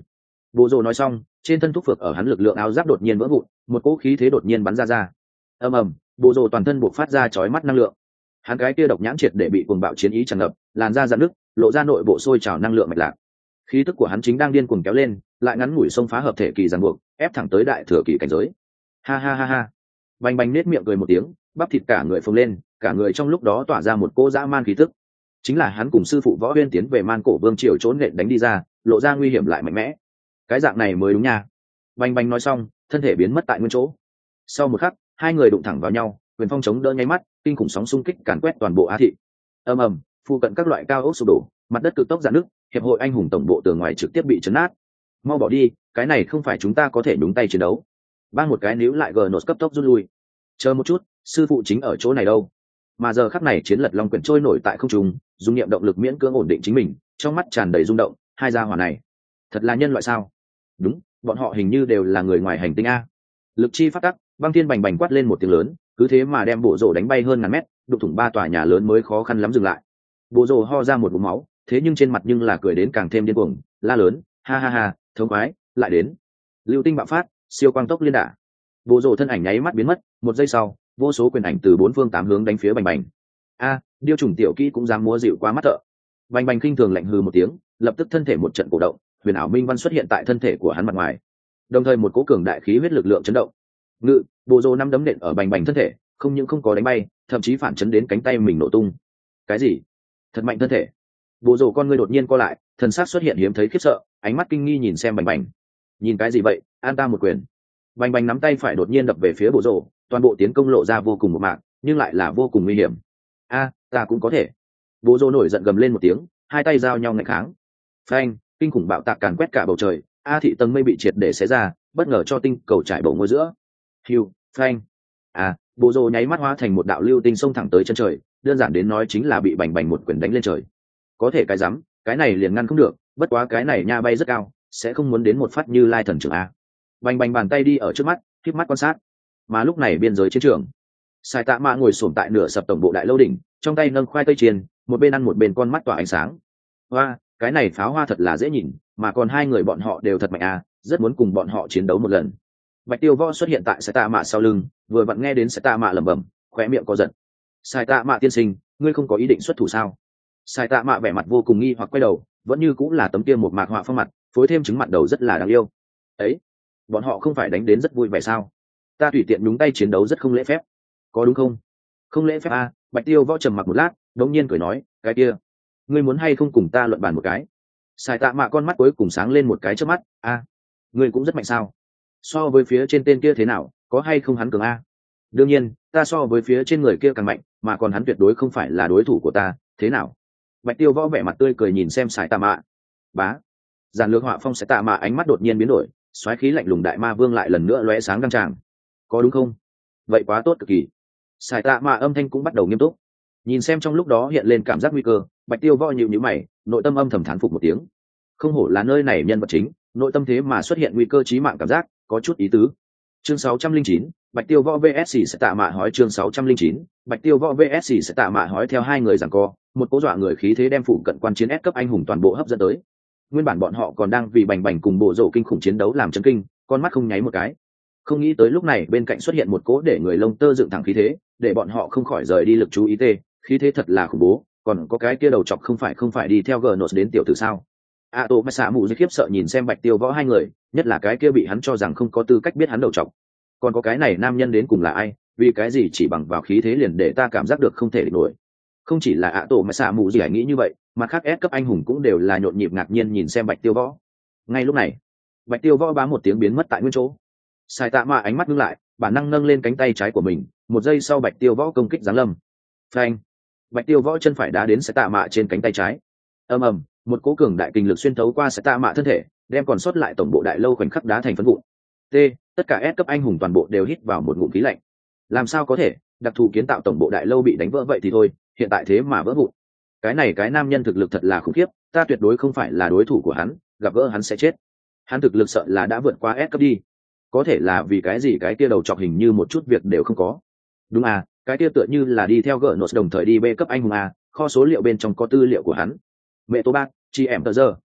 Speaker 1: Bộ rồ nói xong, trên thân thúc phược ở hắn lực lượng áo giáp đột nhiên vỡ vụn, một cỗ khí thế đột nhiên bắn ra ra. Ầm ầm, bộ rồ toàn thân buộc phát ra chói mắt năng lượng. Hắn cái kia độc nhãn triệt để bị cuồng bạo chiến ý tràn ngập, làn da rạn nứt, lộ ra nội bộ sôi trào năng lượng mạch lạc. Khí tức của hắn chính đang điên cuồng kéo lên, lại ngắn ngủi xông phá hợp thể kỳ ràng buộc, ép thẳng tới đại thừa kỳ cảnh giới. Ha ha ha ha. Bành bành nết miệng cười một tiếng, bắp thịt cả người phồng lên, cả người trong lúc đó tỏa ra một cỗ dã man khí tức. Chính là hắn cùng sư phụ Võ Huyên tiến về Man Cổ Vương triều trốn nện đánh đi ra, lộ ra nguy hiểm lại mạnh mẽ. Cái dạng này mới đúng nha. Bành bành nói xong, thân thể biến mất tại nguyên chỗ. Sau một khắc, hai người đụng thẳng vào nhau, quyền phong chống đỡ nháy mắt, kinh khủng sóng xung kích càn quét toàn bộ Á thị. Ầm ầm, phụ cận các loại cao ốc sụp đổ, mặt đất cực tốc rạn nứt, hiệp hội anh hùng tổng bộ tường ngoài trực tiếp bị chấn nát. Mau bỏ đi, cái này không phải chúng ta có thể nhúng tay chiến đấu. Bang một cái níu lại Gnos cấp tốc rút lui. Chờ một chút, sư phụ chính ở chỗ này đâu? Mà giờ khắc này chiến lật long quyển trôi nổi tại không trung, dùng niệm động lực miễn cưỡng ổn định chính mình, trong mắt tràn đầy rung động, hai gia hỏa này, thật là nhân loại sao? Đúng, bọn họ hình như đều là người ngoài hành tinh a. Lực chi phát tắc, băng thiên bành bành quát lên một tiếng lớn, cứ thế mà đem bộ rổ đánh bay hơn ngàn mét, đụng thủng ba tòa nhà lớn mới khó khăn lắm dừng lại. Bộ rổ ho ra một ngụm máu, thế nhưng trên mặt nhưng là cười đến càng thêm điên cuồng, la lớn, ha ha ha, thống khoái, lại đến. Lưu tinh bạo phát, siêu quang tốc liên đả. Bộ rổ thân ảnh nháy mắt biến mất, một giây sau, vô số quyền ảnh từ bốn phương tám hướng đánh phía bành bành. A, điêu trùng tiểu kỹ cũng dám múa dịu quá mắt thợ. Bành bành khinh thường lạnh hừ một tiếng, lập tức thân thể một trận cổ động, huyền ảo minh văn xuất hiện tại thân thể của hắn mặt ngoài, đồng thời một cỗ cường đại khí huyết lực lượng chấn động. Ngự, bộ rồ năm đấm nện ở bành bành thân thể, không những không có đánh bay, thậm chí phản chấn đến cánh tay mình nổ tung. Cái gì? Thật mạnh thân thể. Bộ rồ con ngươi đột nhiên co lại, thần sắc xuất hiện hiếm thấy khiếp sợ, ánh mắt kinh nghi nhìn xem bành bành. Nhìn cái gì vậy? An ta một quyền. Bành bành nắm tay phải đột nhiên đập về phía bộ rồ, toàn bộ tiến công lộ ra vô cùng một mạc, nhưng lại là vô cùng nguy hiểm. A, ta cũng có thể. Bộ rồ nổi giận gầm lên một tiếng, hai tay giao nhau nghênh kháng. Phanh, kinh khủng bạo tạc càn quét cả bầu trời, A thị tầng mây bị triệt để xé ra, bất ngờ cho tinh cầu trải bầu ngôi giữa. Hiu, phanh. À, bộ rồ nháy mắt hóa thành một đạo lưu tinh xông thẳng tới chân trời, đơn giản đến nói chính là bị bành bành một quyền đánh lên trời. Có thể cái rắm, cái này liền ngăn không được, bất quá cái này nha bay rất cao, sẽ không muốn đến một phát như Lai thần trưởng a. Bành bành bàn tay đi ở trước mắt, khép mắt quan sát. Mà lúc này biên giới chiến trường, Sai Tạ Mạ ngồi xổm tại nửa sập tổng bộ đại lâu đỉnh, trong tay nâng khoai tây chiên, một bên ăn một bên con mắt tỏa ánh sáng. Hoa, cái này pháo hoa thật là dễ nhìn, mà còn hai người bọn họ đều thật mạnh à, rất muốn cùng bọn họ chiến đấu một lần. Bạch Tiêu Võ xuất hiện tại Sai Tạ Mạ sau lưng, vừa vặn nghe đến Sai Tạ Mạ lẩm bẩm, khóe miệng co giật. Sai Tạ Mạ tiên sinh, ngươi không có ý định xuất thủ sao? Sai Tạ Mạ vẻ mặt vô cùng nghi hoặc quay đầu, vẫn như cũng là tấm kia một mạc họa phong mặt, phối thêm trứng mặn đầu rất là đáng yêu. Ấy, bọn họ không phải đánh đến rất vui vẻ sao? Ta tùy tiện nhúng tay chiến đấu rất không lễ phép, có đúng không? Không lễ phép à? Bạch Tiêu Võ trầm mặc một lát, đống nhiên cười nói, cái kia, ngươi muốn hay không cùng ta luận bàn một cái? Sai Tạ Mạ con mắt cuối cùng sáng lên một cái trước mắt, a, à, ngươi cũng rất mạnh sao? So với phía trên tên kia thế nào, có hay không hắn cường a? Đương nhiên, ta so với phía trên người kia càng mạnh, mà còn hắn tuyệt đối không phải là đối thủ của ta, thế nào? Bạch Tiêu Võ vẻ mặt tươi cười nhìn xem Sai Tạ Mạ. Bá, giàn lược họa phong Sai Tạ Mạ ánh mắt đột nhiên biến đổi, xoáy khí lạnh lùng đại ma vương lại lần nữa lóe sáng đăng tràng. Có đúng không? Vậy quá tốt cực kỳ. Sai Tạ Mạ âm thanh cũng bắt đầu nghiêm túc. Nhìn xem trong lúc đó hiện lên cảm giác nguy cơ, Bạch Tiêu Võ nhíu nhíu mày, nội tâm âm thầm thán phục một tiếng. Không hổ là nơi này nhân vật chính, nội tâm thế mà xuất hiện nguy cơ chí mạng cảm giác, có chút ý tứ. Chương sáu trăm linh chín, Bạch Tiêu Võ vs Sai Tạ Mạ hỏi chương sáu trăm linh chín, Bạch Tiêu Võ vs Sai Tạ Mạ hỏi theo hai người giằng co, một cố dọa người khí thế đem phụ cận quan chiến S cấp anh hùng toàn bộ hấp dẫn tới. Nguyên bản bọn họ còn đang vì bành bành cùng bộ rổ kinh khủng chiến đấu làm chấn kinh, con mắt không nháy một cái. Không nghĩ tới lúc này bên cạnh xuất hiện một cố để người lông tơ dựng thẳng khí thế, để bọn họ không khỏi rời đi lực chú ý tê, khí thế thật là khủng bố, còn có cái kia đầu chọc không phải không phải đi theo Gnos đến tiểu tử sao? A Tô Mã Xạ Mù Dư khiếp sợ nhìn xem Bạch Tiêu Võ hai người, nhất là cái kia bị hắn cho rằng không có tư cách biết hắn đầu chọc. Còn có cái này nam nhân đến cùng là ai, vì cái gì chỉ bằng vào khí thế liền để ta cảm giác được không thể địch nổi. Không chỉ là A Tô Mã Xạ Mù Dư nghĩ như vậy, mà khác S cấp anh hùng cũng đều là nhộn nhịp ngạc nhiên nhìn xem Bạch Tiêu Võ. Ngay lúc này, Bạch Tiêu Võ bá một tiếng biến mất tại nguyên chỗ. Sai Tạ Mạ ánh mắt ngưng lại, bản năng nâng lên cánh tay trái của mình, một giây sau Bạch Tiêu Võ công kích giáng lâm. Phanh! Bạch Tiêu Võ chân phải đá đến Sai Tạ Mạ trên cánh tay trái. Ầm ầm, một cỗ cường đại kinh lực xuyên thấu qua Sai Tạ Mạ thân thể, đem còn sót lại tổng bộ đại lâu khoảnh khắc đá thành phấn vụn. T, tất cả S cấp anh hùng toàn bộ đều hít vào một ngụm khí lạnh. Làm sao có thể, đặc thù kiến tạo tổng bộ đại lâu bị đánh vỡ vậy thì thôi, hiện tại thế mà vỡ vụn. Cái này cái nam nhân thực lực thật là khủng khiếp, ta tuyệt đối không phải là đối thủ của hắn, gặp gỡ hắn sẽ chết. Hắn thực lực sợ là đã vượt qua S cấp đi. Có thể là vì cái gì cái kia đầu chọc hình như một chút việc đều không có. Đúng à, cái kia tựa như là đi theo Gnos đồng thời đi B cấp anh hùng à, kho số liệu bên trong có tư liệu của hắn. Mẹ Tô Bác, chị em tờ giờ,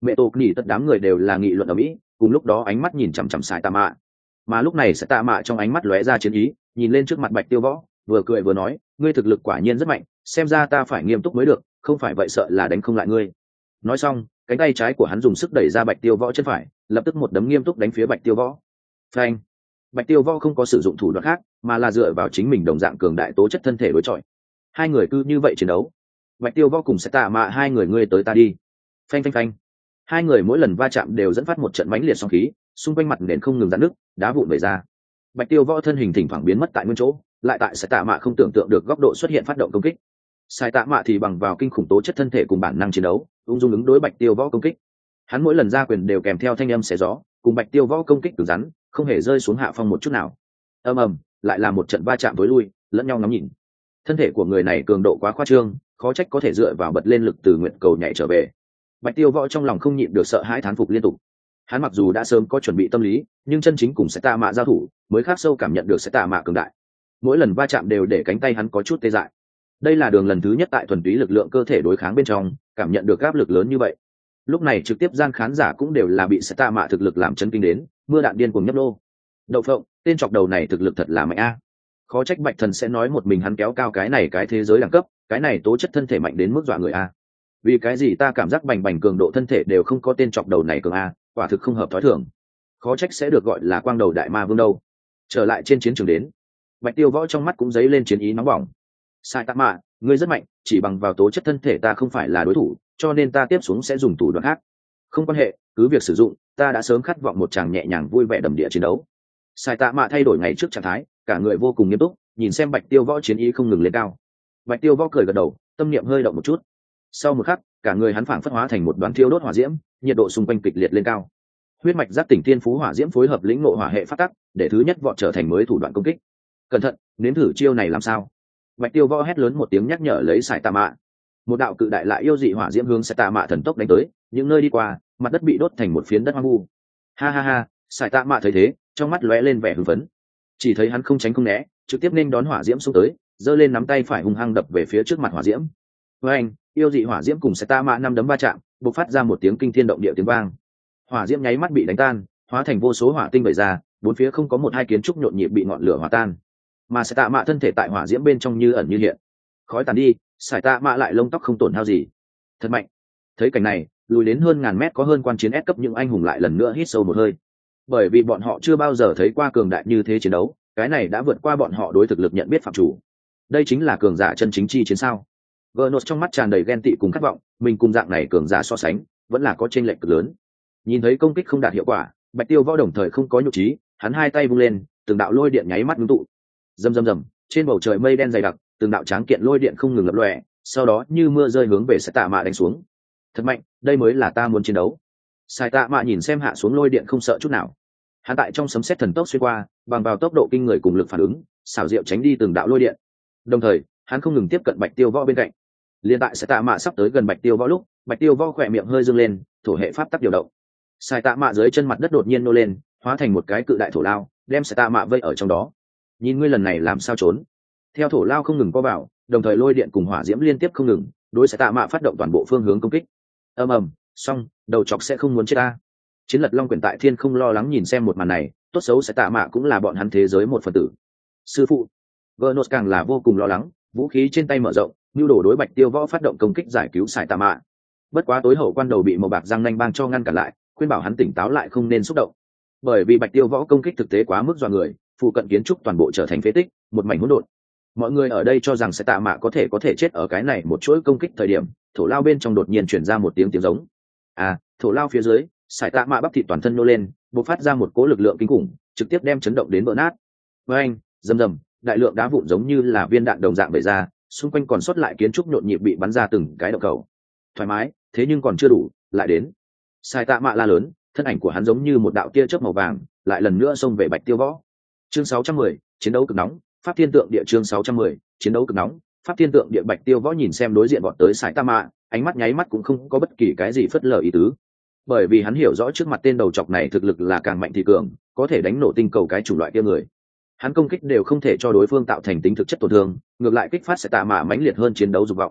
Speaker 1: mẹ tổ nghỉ tất đám người đều là nghị luận ở mỹ, cùng lúc đó ánh mắt nhìn chằm chằm sai tạ mạ. Mà lúc này sai tạ mạ trong ánh mắt lóe ra chiến ý, nhìn lên trước mặt Bạch Tiêu Võ, vừa cười vừa nói, ngươi thực lực quả nhiên rất mạnh, xem ra ta phải nghiêm túc mới được, không phải vậy sợ là đánh không lại ngươi. Nói xong, cánh tay trái của hắn dùng sức đẩy ra Bạch Tiêu Võ chân phải, lập tức một đấm nghiêm túc đánh phía Bạch Tiêu Võ. Phanh! Bạch Tiêu Võ không có sử dụng thủ đoạn khác, mà là dựa vào chính mình đồng dạng cường đại tố chất thân thể đối chọi. Hai người cứ như vậy chiến đấu. Bạch Tiêu Võ cùng sẽ tạ mạ hai người ngươi tới ta đi. Phanh phanh phanh. Hai người mỗi lần va chạm đều dẫn phát một trận mãnh liệt sóng khí, xung quanh mặt nền không ngừng giãn nứt, đá vụn vẩy ra. Bạch Tiêu Võ thân hình thỉnh thoảng biến mất tại nguyên chỗ, lại tại sẽ tạ mạ không tưởng tượng được góc độ xuất hiện phát động công kích. Sai tạ mạ thì bằng vào kinh khủng tố chất thân thể cùng bản năng chiến đấu, ung dung ứng đối Bạch Tiêu Võ công kích. Hắn mỗi lần ra quyền đều kèm theo thanh âm xé gió, cùng Bạch Tiêu Võ công kích cứng rắn, không hề rơi xuống hạ phong một chút nào. Ầm ầm, lại là một trận va chạm tối lui, lẫn nhau ngắm nhìn. Thân thể của người này cường độ quá khoa trương, khó trách có thể dựa vào bật lên lực từ nguyện cầu nhảy trở về. Bạch Tiêu Võ trong lòng không nhịn được sợ hãi thán phục liên tục. Hắn mặc dù đã sớm có chuẩn bị tâm lý, nhưng chân chính cùng sẽ tạ mạ giao thủ, mới khắc sâu cảm nhận được sẽ tạ mạ cường đại. Mỗi lần va chạm đều để cánh tay hắn có chút tê dại. Đây là đường lần thứ nhất tại thuần túy lực lượng cơ thể đối kháng bên trong, cảm nhận được áp lực lớn như vậy. Lúc này trực tiếp gian khán giả cũng đều là bị sẽ tạ mạ thực lực làm chấn kinh đến, mưa đạn điên cuồng nhấp nô. Đậu phộng, tên chọc đầu này thực lực thật là mạnh a. Khó trách Bạch Thần sẽ nói một mình hắn kéo cao cái này cái thế giới đẳng cấp, cái này tố chất thân thể mạnh đến mức dọa người a. Vì cái gì ta cảm giác bành bành cường độ thân thể đều không có tên chọc đầu này cường a, quả thực không hợp thói thường. Khó trách sẽ được gọi là quang đầu đại ma vương đâu. Trở lại trên chiến trường đến, Bạch Tiêu Võ trong mắt cũng dấy lên chiến ý nóng bỏng. Sai tạ mạ, ngươi rất mạnh, chỉ bằng vào tố chất thân thể ta không phải là đối thủ, cho nên ta tiếp xuống sẽ dùng thủ đoạn khác. Không quan hệ, cứ việc sử dụng, ta đã sớm khát vọng một chàng nhẹ nhàng vui vẻ đầm địa chiến đấu. Sai tạ mạ thay đổi ngày trước trạng thái, cả người vô cùng nghiêm túc, nhìn xem Bạch Tiêu Võ chiến ý không ngừng lên cao. Bạch Tiêu Võ cười gật đầu, tâm niệm hơi động một chút. Sau một khắc, cả người hắn phảng phất hóa thành một đoán thiêu đốt hỏa diễm, nhiệt độ xung quanh kịch liệt lên cao. Huyết mạch giác tỉnh tiên phú hỏa diễm phối hợp lĩnh ngộ hỏa hệ phát tắc, để thứ nhất vọt trở thành mới thủ đoạn công kích. Cẩn thận, nếm thử chiêu này làm sao? Bạch Tiêu Võ hét lớn một tiếng nhắc nhở lấy Sai tạ mạ. Một đạo cự đại lại yêu dị hỏa diễm hướng Sai tạ mạ thần tốc đánh tới, những nơi đi qua, mặt đất bị đốt thành một phiến đất hoang vu. Ha ha ha, Sai tạ mạ thấy thế, trong mắt lóe lên vẻ hưng phấn. Chỉ thấy hắn không tránh không né, trực tiếp nên đón hỏa diễm xông tới, giơ lên nắm tay phải hung hăng đập về phía trước mặt hỏa diễm. Với anh, yêu dị hỏa diễm cùng Sai tạ mạ năm đấm va chạm, bộc phát ra một tiếng kinh thiên động địa tiếng vang. Hỏa diễm nháy mắt bị đánh tan, hóa thành vô số hỏa tinh vẩy ra, bốn phía không có một hai kiến trúc nhộn nhịp bị ngọn lửa hòa tan. Mà Sai tạ mạ thân thể tại hỏa diễm bên trong như ẩn như hiện. Khói tàn đi, Sai tạ mạ lại lông tóc không tổn hao gì. Thật mạnh. Thấy cảnh này, lùi đến hơn ngàn mét có hơn quan chiến S cấp những anh hùng lại lần nữa hít sâu một hơi. Bởi vì bọn họ chưa bao giờ thấy qua cường đại như thế chiến đấu, cái này đã vượt qua bọn họ đối thực lực nhận biết phạm chủ. Đây chính là cường giả chân chính chi chiến sao? Gernot trong mắt tràn đầy ghen tị cùng khát vọng, mình cùng dạng này cường giả so sánh, vẫn là có chênh lệch cực lớn. Nhìn thấy công kích không đạt hiệu quả, Bạch Tiêu Võ đồng thời không có nhục trí, hắn hai tay vung lên, từng đạo lôi điện nháy mắt ngưng tụ. Rầm rầm rầm, trên bầu trời mây đen dày đặc, từng đạo tráng kiện lôi điện không ngừng lập lòe, sau đó như mưa rơi hướng về Sai tạ mạ đánh xuống. Thật mạnh, đây mới là ta muốn chiến đấu. Sai tạ mạ nhìn xem hạ xuống lôi điện không sợ chút nào. Hắn tại trong sấm sét thần tốc xuyên qua, bằng vào tốc độ kinh người cùng lực phản ứng, xảo diệu tránh đi từng đạo lôi điện. Đồng thời, hắn không ngừng tiếp cận Bạch Tiêu Võ bên cạnh. Liên tại Sai tạ mạ sắp tới gần Bạch Tiêu Võ lúc, Bạch Tiêu Võ khỏe miệng hơi dương lên, thổ hệ pháp tắc điều động. Sai tạ mạ dưới chân mặt đất đột nhiên nô lên, hóa thành một cái cự đại thổ lao, đem Sai tạ mạ vây ở trong đó. Nhìn ngươi lần này làm sao trốn? Theo thổ lao không ngừng co vào, đồng thời lôi điện cùng hỏa diễm liên tiếp không ngừng, đối Sai tạ mạ phát động toàn bộ phương hướng công kích. Ầm ầm, xong, đầu chọc sẽ không muốn chết ta. Chiến Lật Long quyển tại thiên không lo lắng nhìn xem một màn này, tốt xấu Sai tạ mạ cũng là bọn hắn thế giới một phần tử. Sư phụ, Gernot càng là vô cùng lo lắng, vũ khí trên tay mở rộng, nhu đồ đối Bạch Tiêu Võ phát động công kích giải cứu Sai tạ mạ. Bất quá tối hậu quan đầu bị màu bạc răng nanh bang cho ngăn cản lại, khuyên bảo hắn tỉnh táo lại không nên xúc động. Bởi vì Bạch Tiêu Võ công kích thực tế quá mức dọa người, phụ cận kiến trúc toàn bộ trở thành phế tích, một mảnh hỗn độn. Mọi người ở đây cho rằng Sai tạ mạ có thể có thể chết ở cái này một chuỗi công kích thời điểm, thổ lao bên trong đột nhiên truyền ra một tiếng tiếng giống. À, thổ lao phía dưới, Sai tạ mạ bắp thịt toàn thân nô lên, bộc phát ra một cỗ lực lượng kinh khủng, trực tiếp đem chấn động đến vỡ nát. Với anh, rầm rầm, đại lượng đá vụn giống như là viên đạn đồng dạng bể ra, xung quanh còn sót lại kiến trúc nhộn nhịp bị bắn ra từng cái động cầu. Thoải mái, thế nhưng còn chưa đủ, lại đến. Sai tạ mạ la lớn, thân ảnh của hắn giống như một đạo tia chớp màu vàng, lại lần nữa xông về Bạch Tiêu Võ. Chương sáu trăm mười, chiến đấu cực nóng, Pháp Thiên Tượng Địa chương sáu trăm mười, chiến đấu cực nóng, Pháp Thiên Tượng Địa Bạch Tiêu Võ nhìn xem đối diện bọn tới Sai tạ mạ, ánh mắt nháy mắt cũng không có bất kỳ cái gì phất lờ ý tứ. Bởi vì hắn hiểu rõ trước mặt tên đầu chọc này thực lực là càng mạnh thì cường, có thể đánh nổ tinh cầu cái chủng loại kia người. Hắn công kích đều không thể cho đối phương tạo thành tính thực chất tổn thương, ngược lại kích phát Sai tạ mạ mãnh liệt hơn chiến đấu dục vọng.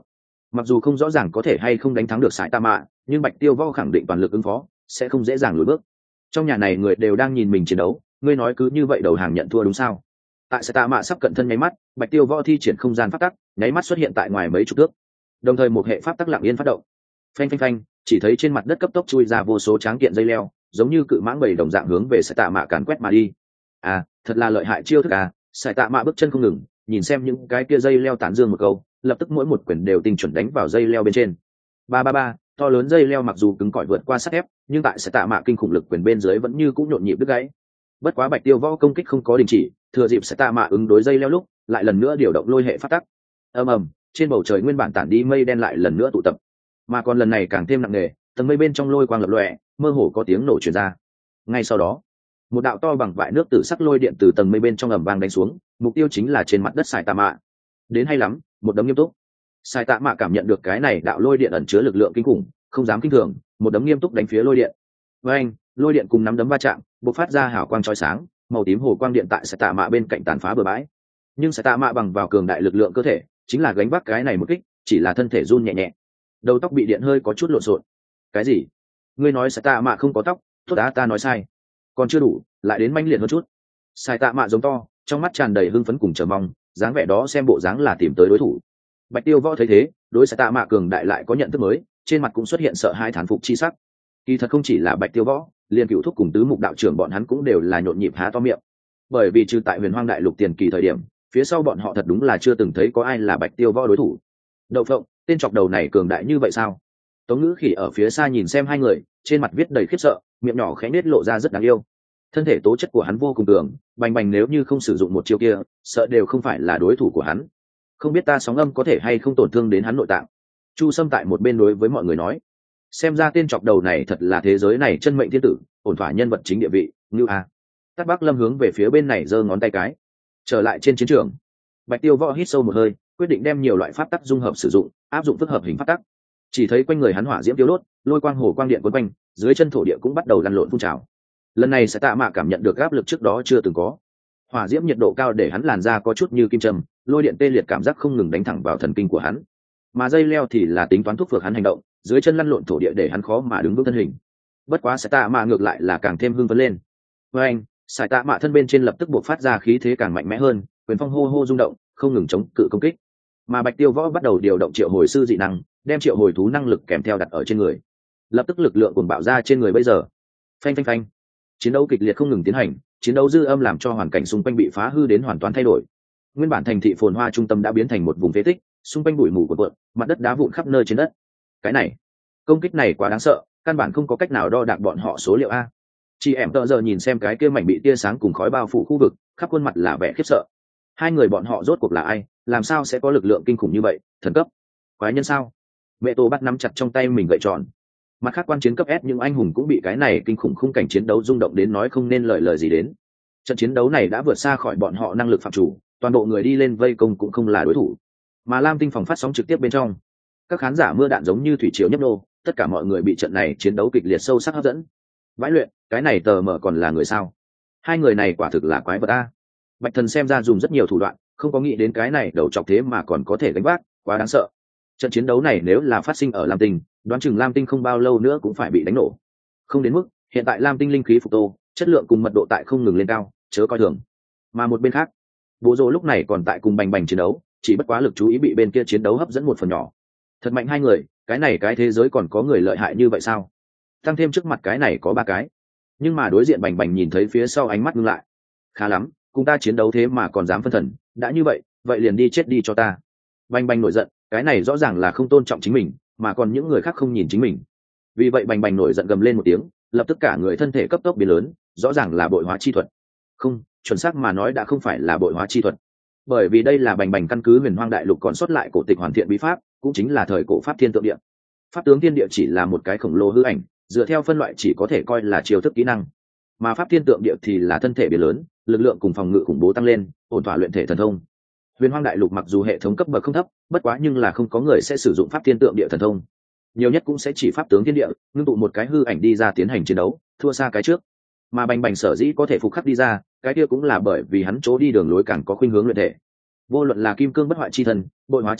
Speaker 1: mặc dù không rõ ràng có thể hay không đánh thắng được sải tạ mạ, nhưng bạch tiêu võ khẳng định toàn lực ứng phó, sẽ không dễ dàng lùi bước. Trong nhà này người đều đang nhìn mình chiến đấu, ngươi nói cứ như vậy đầu hàng nhận thua đúng sao? Tại sải tạ mạ sắp cận thân nháy mắt, bạch tiêu võ thi triển không gian pháp tắc, nháy mắt xuất hiện tại ngoài mấy chục thước, đồng thời một hệ pháp tắc lặng yên phát động. Phanh phanh phanh, chỉ thấy trên mặt đất cấp tốc chui ra vô số tráng kiện dây leo, giống như cự mãng bầy đồng dạng hướng về sải tạ mạ càn quét mà đi. À, thật là lợi hại chiêu thức à! Sải tạ mạ bước chân không ngừng, nhìn xem những cái kia dây leo tán dương một câu, lập tức mỗi một quyền đều tinh chuẩn đánh vào dây leo bên trên. Ba ba ba, to lớn dây leo mặc dù cứng cỏi vượt qua sắt thép, nhưng tại sải tạ mạ kinh khủng lực quyền bên dưới vẫn như cũng nhộn nhịp đứt gãy. Bất quá bạch tiêu võ công kích không có đình chỉ, thừa dịp sải tạ mạ ứng đối dây leo lúc, lại lần nữa điều động lôi hệ phát tắc. Ầm ầm, trên bầu trời nguyên bản tản đi mây đen lại lần nữa tụ tập, mà còn lần này càng thêm nặng nề, tầng mây bên trong lôi quang lập lòe, mơ hồ có tiếng nổ truyền ra. Ngay sau đó, một đạo to bằng vại nước tử sắc lôi điện từ tầng mây bên trong ầm vang đánh xuống, mục tiêu chính là trên mặt đất sải tạ mạ. Đến hay lắm, một đấm nghiêm túc. Sải tạ mạ cảm nhận được cái này đạo lôi điện ẩn chứa lực lượng kinh khủng, không dám kinh thường, một đấm nghiêm túc đánh phía lôi điện. Với anh, lôi điện cùng nắm đấm va chạm, bộc phát ra hào quang chói sáng, màu tím hồ quang điện tại sải tạ mạ bên cạnh tàn phá bừa bãi. Nhưng sải tạ mạ bằng vào cường đại lực lượng cơ thể, chính là gánh vác cái này một kích, chỉ là thân thể run nhẹ nhẹ, đầu tóc bị điện hơi có chút lộn xộn. Cái gì? Ngươi nói sải tạ mạ không có tóc? Tốt đã, ta nói sai. Còn chưa đủ, lại đến manh liệt hơn chút. Sải tạ mạ giống to, trong mắt tràn đầy hưng phấn cùng chờ mong, dáng vẻ đó xem bộ dáng là tìm tới đối thủ. Bạch tiêu võ thấy thế, đối sải tạ mạ cường đại lại có nhận thức mới, trên mặt cũng xuất hiện sợ hãi thán phục chi sắc. Kỳ thật không chỉ là bạch tiêu võ, liền cựu thúc cùng tứ mục đạo trưởng bọn hắn cũng đều là nhộn nhịp há to miệng, bởi vì trừ tại huyền hoang đại lục tiền kỳ thời điểm, phía sau bọn họ thật đúng là chưa từng thấy có ai là bạch tiêu võ đối thủ. Đậu phộng, tên chọc đầu này cường đại như vậy sao? Tống Ngữ Khỉ ở phía xa nhìn xem hai người, trên mặt viết đầy khiếp sợ, miệng nhỏ khẽ nết lộ ra rất đáng yêu. Thân thể tố chất của hắn vô cùng cường, bành bành nếu như không sử dụng một chiêu kia, sợ đều không phải là đối thủ của hắn. Không biết ta sóng âm có thể hay không tổn thương đến hắn nội tạng. Chu Sâm tại một bên đối với mọi người nói, xem ra tên chọc đầu này thật là thế giới này chân mệnh thiên tử, ổn thỏa nhân vật chính địa vị, như a. Tát Bắc Lâm hướng về phía bên này giơ ngón tay cái. Trở lại trên chiến trường, Bạch Tiêu Võ hít sâu một hơi, quyết định đem nhiều loại pháp tắc dung hợp sử dụng, áp dụng phức hợp hình pháp tắc. Chỉ thấy quanh người hắn hỏa diễm tiêu đốt, lôi quang hồ quang điện quấn quanh, dưới chân thổ địa cũng bắt đầu lăn lộn phun trào. Lần này sẽ tạ mạ cảm nhận được áp lực trước đó chưa từng có. Hỏa diễm nhiệt độ cao để hắn làn da có chút như kim châm, lôi điện tê liệt cảm giác không ngừng đánh thẳng vào thần kinh của hắn. Mà dây leo thì là tính toán thúc phược hắn hành động, dưới chân lăn lộn thổ địa để hắn khó mà đứng vững thân hình. Bất quá sẽ tạ mạ ngược lại là càng thêm hưng phấn lên. Với anh, sải tạ mạ thân bên trên lập tức buộc phát ra khí thế càng mạnh mẽ hơn, quyền phong hô hô rung động, không ngừng chống cự công kích. Mà Bạch Tiêu Võ bắt đầu điều động triệu hồi sư dị năng, đem triệu hồi thú năng lực kèm theo đặt ở trên người, lập tức lực lượng cuồng bạo ra trên người bây giờ. Phanh phanh phanh, chiến đấu kịch liệt không ngừng tiến hành, chiến đấu dư âm làm cho hoàn cảnh xung quanh bị phá hư đến hoàn toàn thay đổi. Nguyên bản thành thị phồn hoa trung tâm đã biến thành một vùng phế tích, xung quanh bụi mù cuộn cuộn, mặt đất đá vụn khắp nơi trên đất. Cái này, công kích này quá đáng sợ, căn bản không có cách nào đo đạc bọn họ số liệu a. Chị em tợ giờ nhìn xem cái kia mảnh bị tia sáng cùng khói bao phủ khu vực, khắp khuôn mặt là vẻ khiếp sợ. Hai người bọn họ rốt cuộc là ai, làm sao sẽ có lực lượng kinh khủng như vậy, thần cấp, quái nhân sao? Mẹ Tô bắt nắm chặt trong tay mình gậy tròn. Mặt khác quan chiến cấp S những anh hùng cũng bị cái này kinh khủng khung cảnh chiến đấu rung động đến nói không nên lời lời gì đến. Trận chiến đấu này đã vượt xa khỏi bọn họ năng lực phạm chủ, toàn bộ người đi lên vây công cũng không là đối thủ. Mà Lam Tinh phòng phát sóng trực tiếp bên trong, các khán giả mưa đạn giống như thủy triều nhấp nô, tất cả mọi người bị trận này chiến đấu kịch liệt sâu sắc hấp dẫn. Vãi luyện, cái này tờ mở còn là người sao? Hai người này quả thực là quái vật a. Bạch Thần xem ra dùng rất nhiều thủ đoạn, không có nghĩ đến cái này đầu chọc thế mà còn có thể gánh vác, quá đáng sợ. Trận chiến đấu này nếu là phát sinh ở Lam Tinh, đoán chừng Lam Tinh không bao lâu nữa cũng phải bị đánh nổ. Không đến mức, hiện tại Lam Tinh linh khí phục tô, chất lượng cùng mật độ tại không ngừng lên cao, chớ coi thường. Mà một bên khác, Bố Rồ lúc này còn tại cùng Bành Bành chiến đấu, chỉ bất quá lực chú ý bị bên kia chiến đấu hấp dẫn một phần nhỏ. Thật mạnh hai người, cái này cái thế giới còn có người lợi hại như vậy sao? Tăng thêm trước mặt cái này có ba cái. Nhưng mà đối diện Bành Bành nhìn thấy phía sau ánh mắt ngưng lại. Khá lắm, cùng ta chiến đấu thế mà còn dám phân thần, đã như vậy, vậy liền đi chết đi cho ta. Bành Bành nổi giận, cái này rõ ràng là không tôn trọng chính mình, mà còn những người khác không nhìn chính mình. Vì vậy Bành Bành nổi giận gầm lên một tiếng, lập tức cả người thân thể cấp tốc biến lớn, rõ ràng là bội hóa chi thuật. Không, chuẩn xác mà nói đã không phải là bội hóa chi thuật, bởi vì đây là Bành Bành căn cứ huyền hoang đại lục còn sót lại cổ tịch hoàn thiện bí pháp, cũng chính là thời cổ pháp thiên tượng địa. Pháp tướng thiên địa chỉ là một cái khổng lồ hư ảnh, dựa theo phân loại chỉ có thể coi là chiêu thức kỹ năng, mà pháp thiên tượng địa thì là thân thể biến lớn, lực lượng cùng phòng ngự khủng bố tăng lên, ổn thỏa luyện thể thần thông. Huyền hoang đại lục mặc dù hệ thống cấp bậc không thấp, bất quá nhưng là không có người sẽ sử dụng pháp thiên tượng địa thần thông, nhiều nhất cũng sẽ chỉ pháp tướng thiên địa, ngưng tụ một cái hư ảnh đi ra tiến hành chiến đấu, thua xa cái trước. Mà Bành Bành sở dĩ có thể phục khắc đi ra, cái kia cũng là bởi vì hắn chỗ đi đường lối càng có khuynh hướng luyện thể. Vô luận là kim cương bất hoại chi thần, bội hóa chi thuật,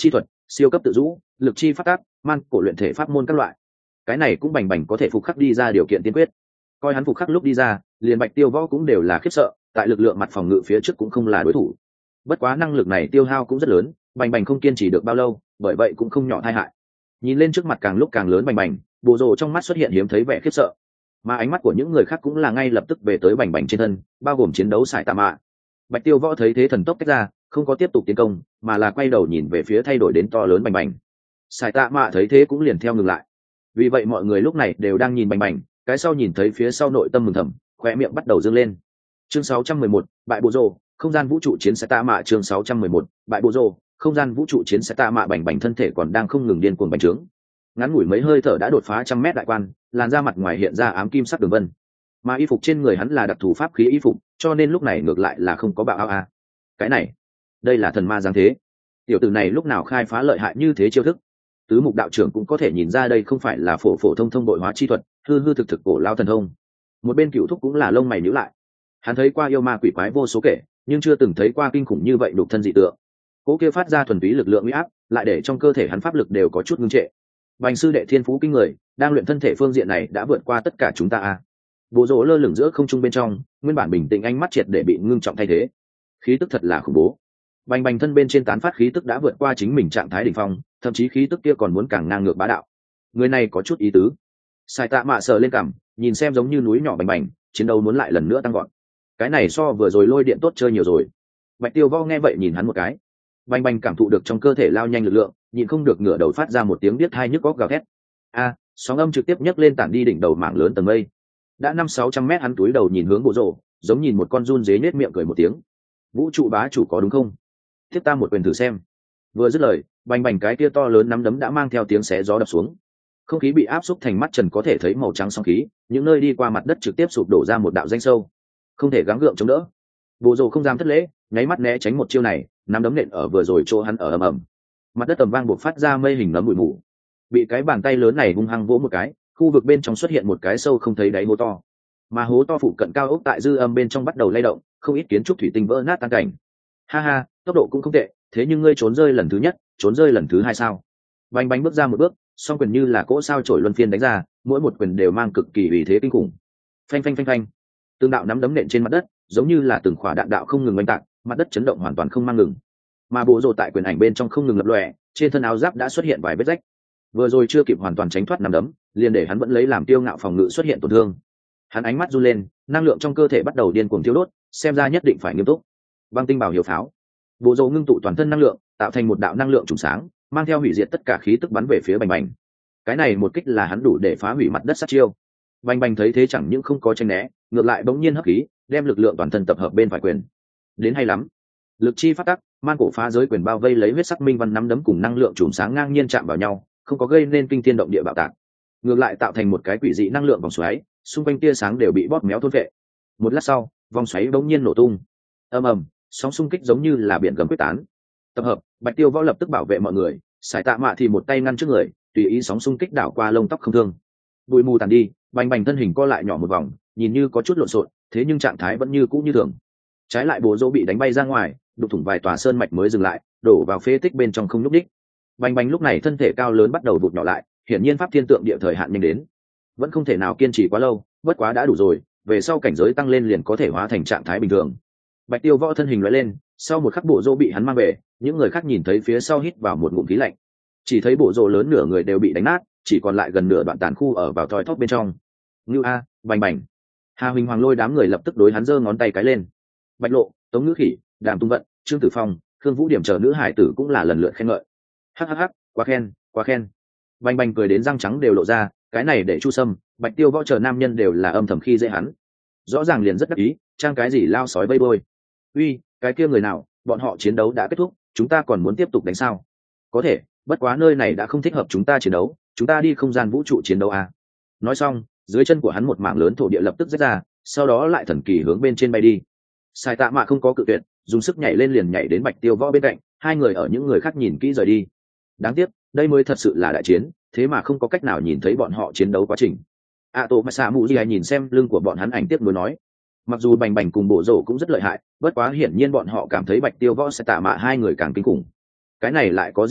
Speaker 1: siêu cấp tự rũ, lực chi phát tác, man cổ luyện thể pháp môn các loại. Cái này cũng bành bành có thể phục khắc đi ra điều kiện tiên quyết. Coi hắn phục khắc lúc đi ra, liền Bạch Tiêu Võ cũng đều là khiếp sợ, tại lực lượng mặt phòng ngự phía trước cũng không là đối thủ. Bất quá năng lực này tiêu hao cũng rất lớn, bành bành không kiên trì được bao lâu, bởi vậy cũng không nhỏ tai hại. Nhìn lên trước mặt càng lúc càng lớn bành bành, Bộ Rồ trong mắt xuất hiện hiếm thấy vẻ khiếp sợ, mà ánh mắt của những người khác cũng là ngay lập tức về tới bành bành trên thân, bao gồm chiến đấu Sải Tạ Mạ. Bạch Tiêu Võ thấy thế thần tốc tách ra, không có tiếp tục tiến công, mà là quay đầu nhìn về phía thay đổi đến to lớn bành bành. Sải Tạ Mạ thấy thế cũng liền theo ngừng lại. Vì vậy mọi người lúc này đều đang nhìn bành bành, cái sau nhìn thấy phía sau nội tâm mừng thầm, khóe miệng bắt đầu dương lên. Chương sáu trăm mười một, bại Bộ Rồ, không gian vũ trụ chiến Sải Tạ Mạ. Chương sáu trăm mười một, bại Bộ Rồ, không gian vũ trụ chiến Sải Tạ Mạ. Bành bành thân thể còn đang không ngừng điên cuồng bành trướng, ngắn ngủi mấy hơi thở đã đột phá trăm mét đại quan, làn da mặt ngoài hiện ra ám kim sắc đường vân, mà y phục trên người hắn là đặc thù pháp khí y phục, cho nên lúc này ngược lại là không có bạo ao a. Cái này, đây là thần ma giáng thế. Tiểu tử này lúc nào khai phá lợi hại như thế chiêu thức? Tứ Mục đạo trưởng cũng có thể nhìn ra đây không phải là phổ phổ thông thông bội hóa chi thuật, hư hư thực thực cổ lao thần thông. Một bên Cửu Thúc cũng là lông mày nhíu lại. Hắn thấy qua yêu ma quỷ quái vô số kể, nhưng chưa từng thấy qua kinh khủng như vậy đục thân dị tượng. Cố kia phát ra thuần túy lực lượng uy áp, lại để trong cơ thể hắn pháp lực đều có chút ngưng trệ. Bành sư đệ thiên phú kinh người, đang luyện thân thể phương diện này đã vượt qua tất cả chúng ta a. Bộ Rồ lơ lửng giữa không trung bên trong, nguyên bản bình tĩnh ánh mắt triệt để bị ngưng trọng thay thế. Khí tức thật là khủng bố. Bành bành thân bên trên tán phát khí tức đã vượt qua chính mình trạng thái đỉnh phong, thậm chí khí tức kia còn muốn càng ngang ngược bá đạo. Người này có chút ý tứ. Sải Tạ Mạ sờ lên cằm, nhìn xem giống như núi nhỏ bành bành, chiến đấu muốn lại lần nữa tăng gọn. Cái này so vừa rồi lôi điện tốt chơi nhiều rồi. Bạch Tiêu Võ nghe vậy nhìn hắn một cái. Bành bành cảm thụ được trong cơ thể lao nhanh lực lượng, nhịn không được ngửa đầu phát ra một tiếng biết hai nhức góc gào thét. A, sóng âm trực tiếp nhấc lên tản đi đỉnh đầu mảng lớn tầng mây. Đã năm sáu trăm mét hắn túi đầu nhìn hướng Bộ Rồ, giống nhìn một con giun dế nhếch miệng cười một tiếng. Vũ trụ bá chủ có đúng không? Tiếp ta một quyền thử xem. Vừa dứt lời, bành bành cái kia to lớn nắm đấm đã mang theo tiếng xé gió đập xuống. Không khí bị áp xúc thành mắt trần có thể thấy màu trắng sóng khí, những nơi đi qua mặt đất trực tiếp sụp đổ ra một đạo danh sâu. Không thể gắng gượng chống đỡ. Bộ Rồ không dám thất lễ, nháy mắt né tránh một chiêu này, nắm đấm nện ở vừa rồi chỗ hắn ở ầm ầm. Mặt đất tầm vang buộc phát ra mây hình nấm bụi mù. Bị cái bàn tay lớn này hung hăng vỗ một cái, khu vực bên trong xuất hiện một cái sâu không thấy đáy hố to, mà hố to phụ cận cao ốc tại dư âm bên trong bắt đầu lay động, không ít kiến trúc thủy tinh vỡ nát tan cảnh. Ha ha, tốc độ cũng không tệ, thế nhưng ngươi trốn rơi lần thứ nhất, trốn rơi lần thứ hai sao? Bành bành bước ra một bước, song quyền như là cỗ sao chổi luân phiên đánh ra, mỗi một quyền đều mang cực kỳ uy thế kinh khủng. Phanh phanh phanh phanh, tương đạo nắm đấm nện trên mặt đất, giống như là từng khỏa đạn đạo không ngừng oanh tạc, mặt đất chấn động hoàn toàn không mang ngừng. Mà Bộ Rồ tại quyền ảnh bên trong không ngừng lập lòe, trên thân áo giáp đã xuất hiện vài vết rách. Vừa rồi chưa kịp hoàn toàn tránh thoát nắm đấm, liền để hắn vẫn lấy làm tiêu ngạo phòng ngự xuất hiện tổn thương. Hắn ánh mắt run lên, năng lượng trong cơ thể bắt đầu điên cuồng thiêu đốt, xem ra nhất định phải nghiêm túc. Băng tinh bảo hiệu pháo. Bộ Rồ ngưng tụ toàn thân năng lượng, tạo thành một đạo năng lượng trùng sáng, mang theo hủy diệt tất cả khí tức bắn về phía bành bành. Cái này một kích là hắn đủ để phá hủy mặt đất sát chiêu. Bành bành thấy thế chẳng những không có tranh né, ngược lại bỗng nhiên hấp khí, đem lực lượng toàn thân tập hợp bên phải quyền. Đến hay lắm. Lực chi phát tắc, man cổ phá giới quyền bao vây lấy huyết sắc minh văn nắm đấm cùng năng lượng trùng sáng ngang nhiên chạm vào nhau, không có gây nên kinh thiên động địa bạo tạc, ngược lại tạo thành một cái quỷ dị năng lượng vòng xoáy, xung quanh tia sáng đều bị bóp méo thôn vệ. Một lát sau, vòng xoáy bỗng nhiên nổ tung, ầm ầm, sóng xung kích giống như là biển gầm quyết tán. Tập hợp, Bạch Tiêu Võ lập tức bảo vệ mọi người, Sải Tạ Mạ thì một tay ngăn trước người, tùy ý sóng xung kích đảo qua lông tóc không thương. Bụi mù tàn đi, bành bành thân hình co lại nhỏ một vòng, nhìn như có chút lộn xộn, thế nhưng trạng thái vẫn như cũ như thường. Trái lại Bộ Rồ bị đánh bay ra ngoài, đục thủng vài tòa sơn mạch mới dừng lại, đổ vào phế tích bên trong không nhúc đích. Bành bành lúc này thân thể cao lớn bắt đầu vụt nhỏ lại, hiển nhiên pháp thiên tượng địa thời hạn nhanh đến, vẫn không thể nào kiên trì quá lâu, bất quá đã đủ rồi, về sau cảnh giới tăng lên liền có thể hóa thành trạng thái bình thường. Bạch Tiêu Võ thân hình lóe lên, sau một khắc Bộ Rồ bị hắn mang về, những người khác nhìn thấy phía sau hít vào một ngụm khí lạnh, chỉ thấy Bộ Rồ lớn nửa người đều bị đánh nát, chỉ còn lại gần nửa đoạn tàn khu ở vào thoi thóp bên trong. Ngưu a, bành bành. Hà Huỳnh Hoàng lôi đám người lập tức đối hắn giơ ngón tay cái lên. Bạch Lộ, Tống Ngữ Khỉ, Đàm Tung Vận, Trương Tử Phong, Khương Vũ Điểm chờ nữ hải tử cũng là lần lượt khen ngợi. Hắc hắc hắc, quá khen, quá khen. Bành bành cười đến răng trắng đều lộ ra, cái này để Chu Sâm, Bạch Tiêu Võ chờ nam nhân đều là âm thầm khi dễ hắn. Rõ ràng liền rất đắc ý, trang cái gì lao sói vây đôi. Uy, cái kia người nào, bọn họ chiến đấu đã kết thúc, chúng ta còn muốn tiếp tục đánh sao? Có thể, bất quá nơi này đã không thích hợp chúng ta chiến đấu, chúng ta đi không gian vũ trụ chiến đấu à? Nói xong, dưới chân của hắn một mảng lớn thổ địa lập tức rách ra, sau đó lại thần kỳ hướng bên trên bay đi. Sải Tạ Mạ không có cự tuyệt, dùng sức nhảy lên liền nhảy đến Bạch Tiêu Võ bên cạnh, hai người ở những người khác nhìn kỹ rời đi. Đáng tiếc, đây mới thật sự là đại chiến, thế mà không có cách nào nhìn thấy bọn họ chiến đấu quá trình. A Tô Masa Mù Di nhìn xem lưng của bọn hắn ảnh tiếp nối nói, mặc dù bành bành cùng Bộ Rồ cũng rất lợi hại, bất quá hiển nhiên bọn họ cảm thấy Bạch Tiêu Võ Sải Tạ Mạ hai người càng kinh khủng. Cái này lại có gì khó,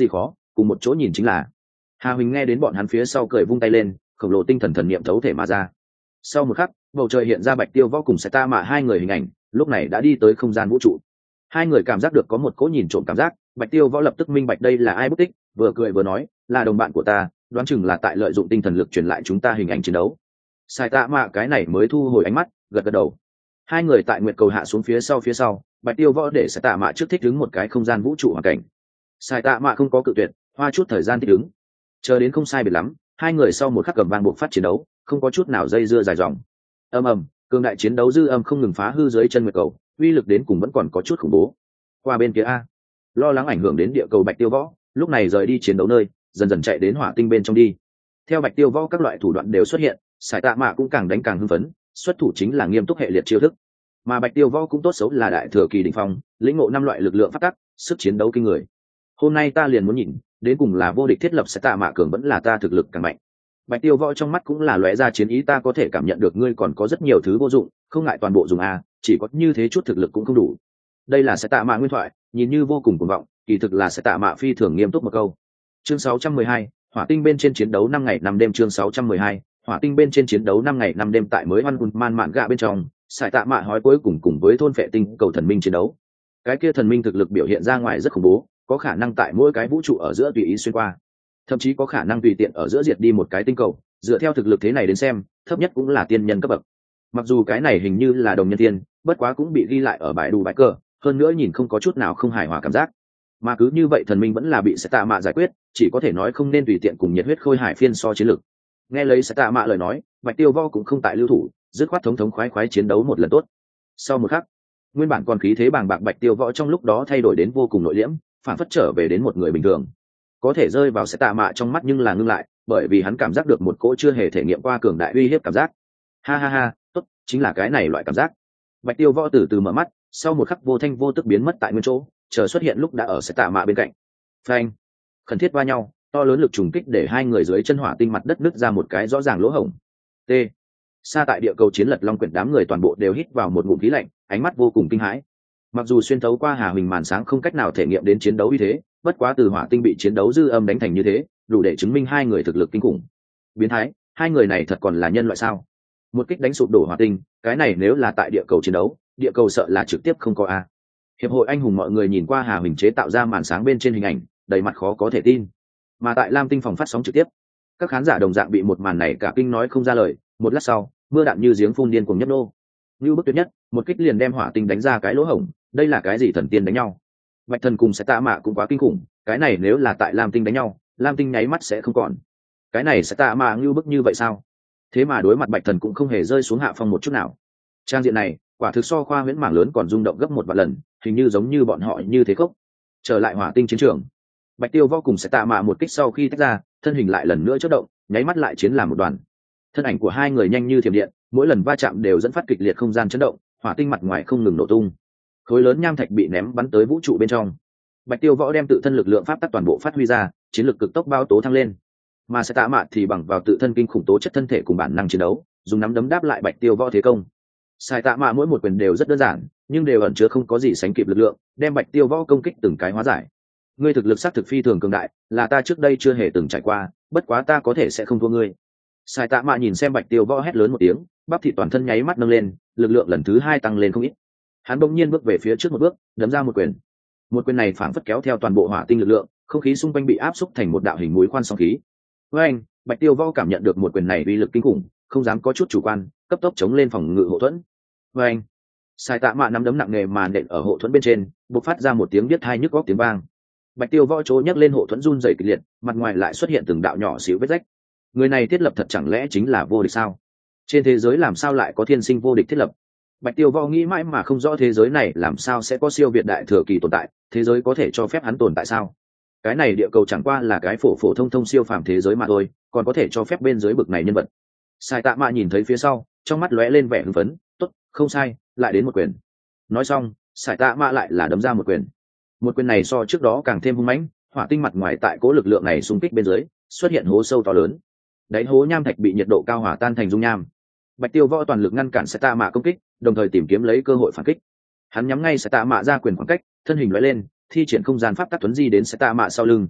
Speaker 1: cùng một chỗ nhìn chính là Hà Huỳnh. Nghe đến bọn hắn phía sau cười vung tay lên, khổng lồ tinh thần thần niệm thấu thể mà ra. Sau một khắc, bầu trời hiện ra Bạch Tiêu Võ cùng Sai Tạ Mạ hai người hình ảnh, lúc này đã đi tới không gian vũ trụ. Hai người cảm giác được có một cỗ nhìn trộm cảm giác, Bạch Tiêu Võ lập tức minh bạch đây là ai bút tích, vừa cười vừa nói, là đồng bạn của ta, đoán chừng là tại lợi dụng tinh thần lực truyền lại chúng ta hình ảnh chiến đấu. Sai Tạ Mạ cái này mới thu hồi ánh mắt, gật gật đầu. Hai người tại nguyệt cầu hạ xuống phía sau phía sau, Bạch Tiêu Võ để Sai Tạ Mạ trước thích ứng một cái không gian vũ trụ hoàn cảnh. Sai Tạ Mạ không có cự tuyệt, hoa chút thời gian thích ứng. Chờ đến không sai biệt lắm, hai người sau một khắc cầm vang buộc phát chiến đấu, không có chút nào dây dưa dài dòng. Ầm ầm, cường đại chiến đấu dư âm không ngừng phá hư dưới chân nguyệt cầu, uy lực đến cùng vẫn còn có chút khủng bố. Qua bên kia a, lo lắng ảnh hưởng đến địa cầu Bạch Tiêu Võ, lúc này rời đi chiến đấu nơi, dần dần chạy đến hỏa tinh bên trong đi. Theo Bạch Tiêu Võ các loại thủ đoạn đều xuất hiện, Sai Tạ Mạ cũng càng đánh càng hưng phấn, xuất thủ chính là nghiêm túc hệ liệt chiêu thức. Mà Bạch Tiêu Võ cũng tốt xấu là đại thừa kỳ đỉnh phong, lĩnh ngộ năm loại lực lượng phát tắc, sức chiến đấu kinh người. Hôm nay ta liền muốn nhìn, đến cùng là vô địch thiết lập Sai Tạ Mạ cường vẫn là ta thực lực càng mạnh. Bạch Tiêu Võ trong mắt cũng là lóe ra chiến ý, ta có thể cảm nhận được ngươi còn có rất nhiều thứ vô dụng, không ngại toàn bộ dùng a, chỉ có như thế chút thực lực cũng không đủ. Đây là Sai Tạ Mạ nguyên thoại, nhìn như vô cùng cuồng vọng, kỳ thực là Sai Tạ Mạ phi thường nghiêm túc một câu. Chương sáu trăm mười hai, hỏa tinh bên trên chiến đấu năm ngày năm đêm. Chương sáu trăm mười hai, hỏa tinh bên trên chiến đấu năm ngày năm đêm. Tại mới One Punch Man mạn gạ bên trong, Sai Tạ Mạ hói cuối cùng cùng với thôn phệ tinh cầu thần minh chiến đấu. Cái kia thần minh thực lực biểu hiện ra ngoài rất khủng bố, có khả năng tại mỗi cái vũ trụ ở giữa tùy ý xuyên qua, thậm chí có khả năng tùy tiện ở giữa diệt đi một cái tinh cầu. Dựa theo thực lực thế này đến xem, thấp nhất cũng là tiên nhân cấp bậc. Mặc dù cái này hình như là đồng nhân tiên, bất quá cũng bị ghi lại ở bài đủ bài cờ, hơn nữa nhìn không có chút nào không hài hòa cảm giác. Mà cứ như vậy thần minh vẫn là bị Sai Tạ Mạ giải quyết, chỉ có thể nói không nên tùy tiện cùng nhiệt huyết khôi hải phiên so chiến lực. Nghe lấy Sai Tạ Mạ lời nói, Bạch Tiêu Võ cũng không tại lưu thủ, dứt khoát thống thống khoái khoái chiến đấu một lần tốt. Sau một khắc, nguyên bản còn khí thế bàng bạc Bạch Tiêu Võ trong lúc đó thay đổi đến vô cùng nội liễm, phản phất trở về đến một người bình thường. Có thể rơi vào Sai Tạ Mạ trong mắt nhưng là ngưng lại, bởi vì hắn cảm giác được một cỗ chưa hề thể nghiệm qua cường đại uy hiếp cảm giác. Ha ha ha, tốt, chính là cái này loại cảm giác. Bạch Tiêu Võ từ từ mở mắt, sau một khắc vô thanh vô tức biến mất tại nguyên chỗ, chờ xuất hiện lúc đã ở Sai Tạ Mạ bên cạnh. Phanh, khẩn thiết va nhau, to lớn lực trùng kích để hai người dưới chân hỏa tinh mặt đất nứt ra một cái rõ ràng lỗ hổng. T. Xa tại địa cầu chiến lật long quyển, đám người toàn bộ đều hít vào một ngụm khí lạnh, ánh mắt vô cùng kinh hãi. Mặc dù xuyên thấu qua Hà Huỳnh màn sáng không cách nào thể nghiệm đến chiến đấu uy thế, bất quá từ hỏa tinh bị chiến đấu dư âm đánh thành như thế, đủ để chứng minh hai người thực lực kinh khủng. Biến thái, hai người này thật còn là nhân loại sao? Một kích đánh sụp đổ hỏa tinh, cái này nếu là tại địa cầu chiến đấu, địa cầu sợ là trực tiếp không có a. Hiệp hội anh hùng mọi người nhìn qua Hà Huỳnh chế tạo ra màn sáng bên trên hình ảnh, đầy mặt khó có thể tin. Mà tại Lam Tinh phòng phát sóng trực tiếp, các khán giả đồng dạng bị một màn này cả kinh nói không ra lời. Một lát sau, mưa đạn như giếng phun điên cuồng nhấp nô. Như bức tuyệt nhất, một kích liền đem hỏa tinh đánh ra cái lỗ hổng, đây là cái gì thần tiên đánh nhau? Bạch Thần cùng Sai Tạ Mạ cũng quá kinh khủng, cái này nếu là tại Lam Tinh đánh nhau, Lam Tinh nháy mắt sẽ không còn. Cái này Sai Tạ Mạ như bức như vậy sao? Thế mà đối mặt Bạch Thần cũng không hề rơi xuống hạ phong một chút nào. Trang diện này, quả thực so khoa huyễn mảng lớn còn rung động gấp một vạn lần, hình như giống như bọn họ như thế khốc. Trở lại hỏa tinh chiến trường, Bạch Tiêu Võ cùng Sai Tạ Mạ một kích sau khi tách ra, thân hình lại lần nữa chớp động, nháy mắt lại chiến làm một đoàn. Thân ảnh của hai người nhanh như thiểm điện, mỗi lần va chạm đều dẫn phát kịch liệt không gian chấn động, hỏa tinh mặt ngoài không ngừng nổ tung. Khối lớn nham thạch bị ném bắn tới vũ trụ bên trong. Bạch Tiêu Võ đem tự thân lực lượng pháp tắc toàn bộ phát huy ra, chiến lực cực tốc bao tố thăng lên. Mà Sai Tạ Mạ thì bằng vào tự thân kinh khủng tố chất thân thể cùng bản năng chiến đấu, dùng nắm đấm đáp lại Bạch Tiêu Võ thế công. Sai Tạ Mạ mỗi một quyền đều rất đơn giản, nhưng đều ẩn chứa không có gì sánh kịp lực lượng, đem Bạch Tiêu Võ công kích từng cái hóa giải. Ngươi thực lực xác thực phi thường cường đại, là ta trước đây chưa hề từng trải qua, bất quá ta có thể sẽ không thua ngươi. Sai Tạ Mạ nhìn xem Bạch Tiêu Võ hét lớn một tiếng, bắp thịt toàn thân nháy mắt nâng lên, lực lượng lần thứ hai tăng lên không ít. Hắn bỗng nhiên bước về phía trước một bước, đấm ra một quyền. Một quyền này phảng phất kéo theo toàn bộ hỏa tinh lực lượng, không khí xung quanh bị áp xúc thành một đạo hình mũi khoan sóng khí. Với anh, Bạch Tiêu Võ cảm nhận được một quyền này uy lực kinh khủng, không dám có chút chủ quan, cấp tốc chống lên phòng ngự hộ thuẫn. Với anh, Sai Tạ Mạ nắm đấm nặng nề mà nện ở hộ thuẫn bên trên, bộc phát ra một tiếng biết tai nhức óc tiếng vang. Bạch Tiêu Võ trố nhấc lên hộ thuẫn run rẩy kịch liệt, mặt ngoài lại xuất hiện từng đạo nhỏ xíu vết rách. Người này thiết lập thật chẳng lẽ chính là vô địch sao? Trên thế giới làm sao lại có thiên sinh vô địch thiết lập? Bạch Tiêu Võ nghĩ mãi mà không rõ thế giới này làm sao sẽ có siêu việt đại thừa kỳ tồn tại, thế giới có thể cho phép hắn tồn tại sao? Cái này địa cầu chẳng qua là cái phổ phổ thông thông siêu phàm thế giới mà thôi, còn có thể cho phép bên dưới bực này nhân vật. Sai Tạ Mạ nhìn thấy phía sau, trong mắt lóe lên vẻ hưng phấn, tốt, không sai, lại đến một quyền. Nói xong, Sai Tạ Mạ lại là đấm ra một quyền. Một quyền này so trước đó càng thêm hung mãnh, hỏa tinh mặt ngoài tại cố lực lượng này xung kích bên dưới, xuất hiện hố sâu to lớn. Đáy hố nham thạch bị nhiệt độ cao hỏa tan thành dung nham. Bạch Tiêu Võ toàn lực ngăn cản Sai Tạ Mạ công kích, đồng thời tìm kiếm lấy cơ hội phản kích. Hắn nhắm ngay Sai Tạ Mạ ra quyền khoảng cách, thân hình lóe lên, thi triển không gian pháp tắc tuấn di đến Sai Tạ Mạ sau lưng.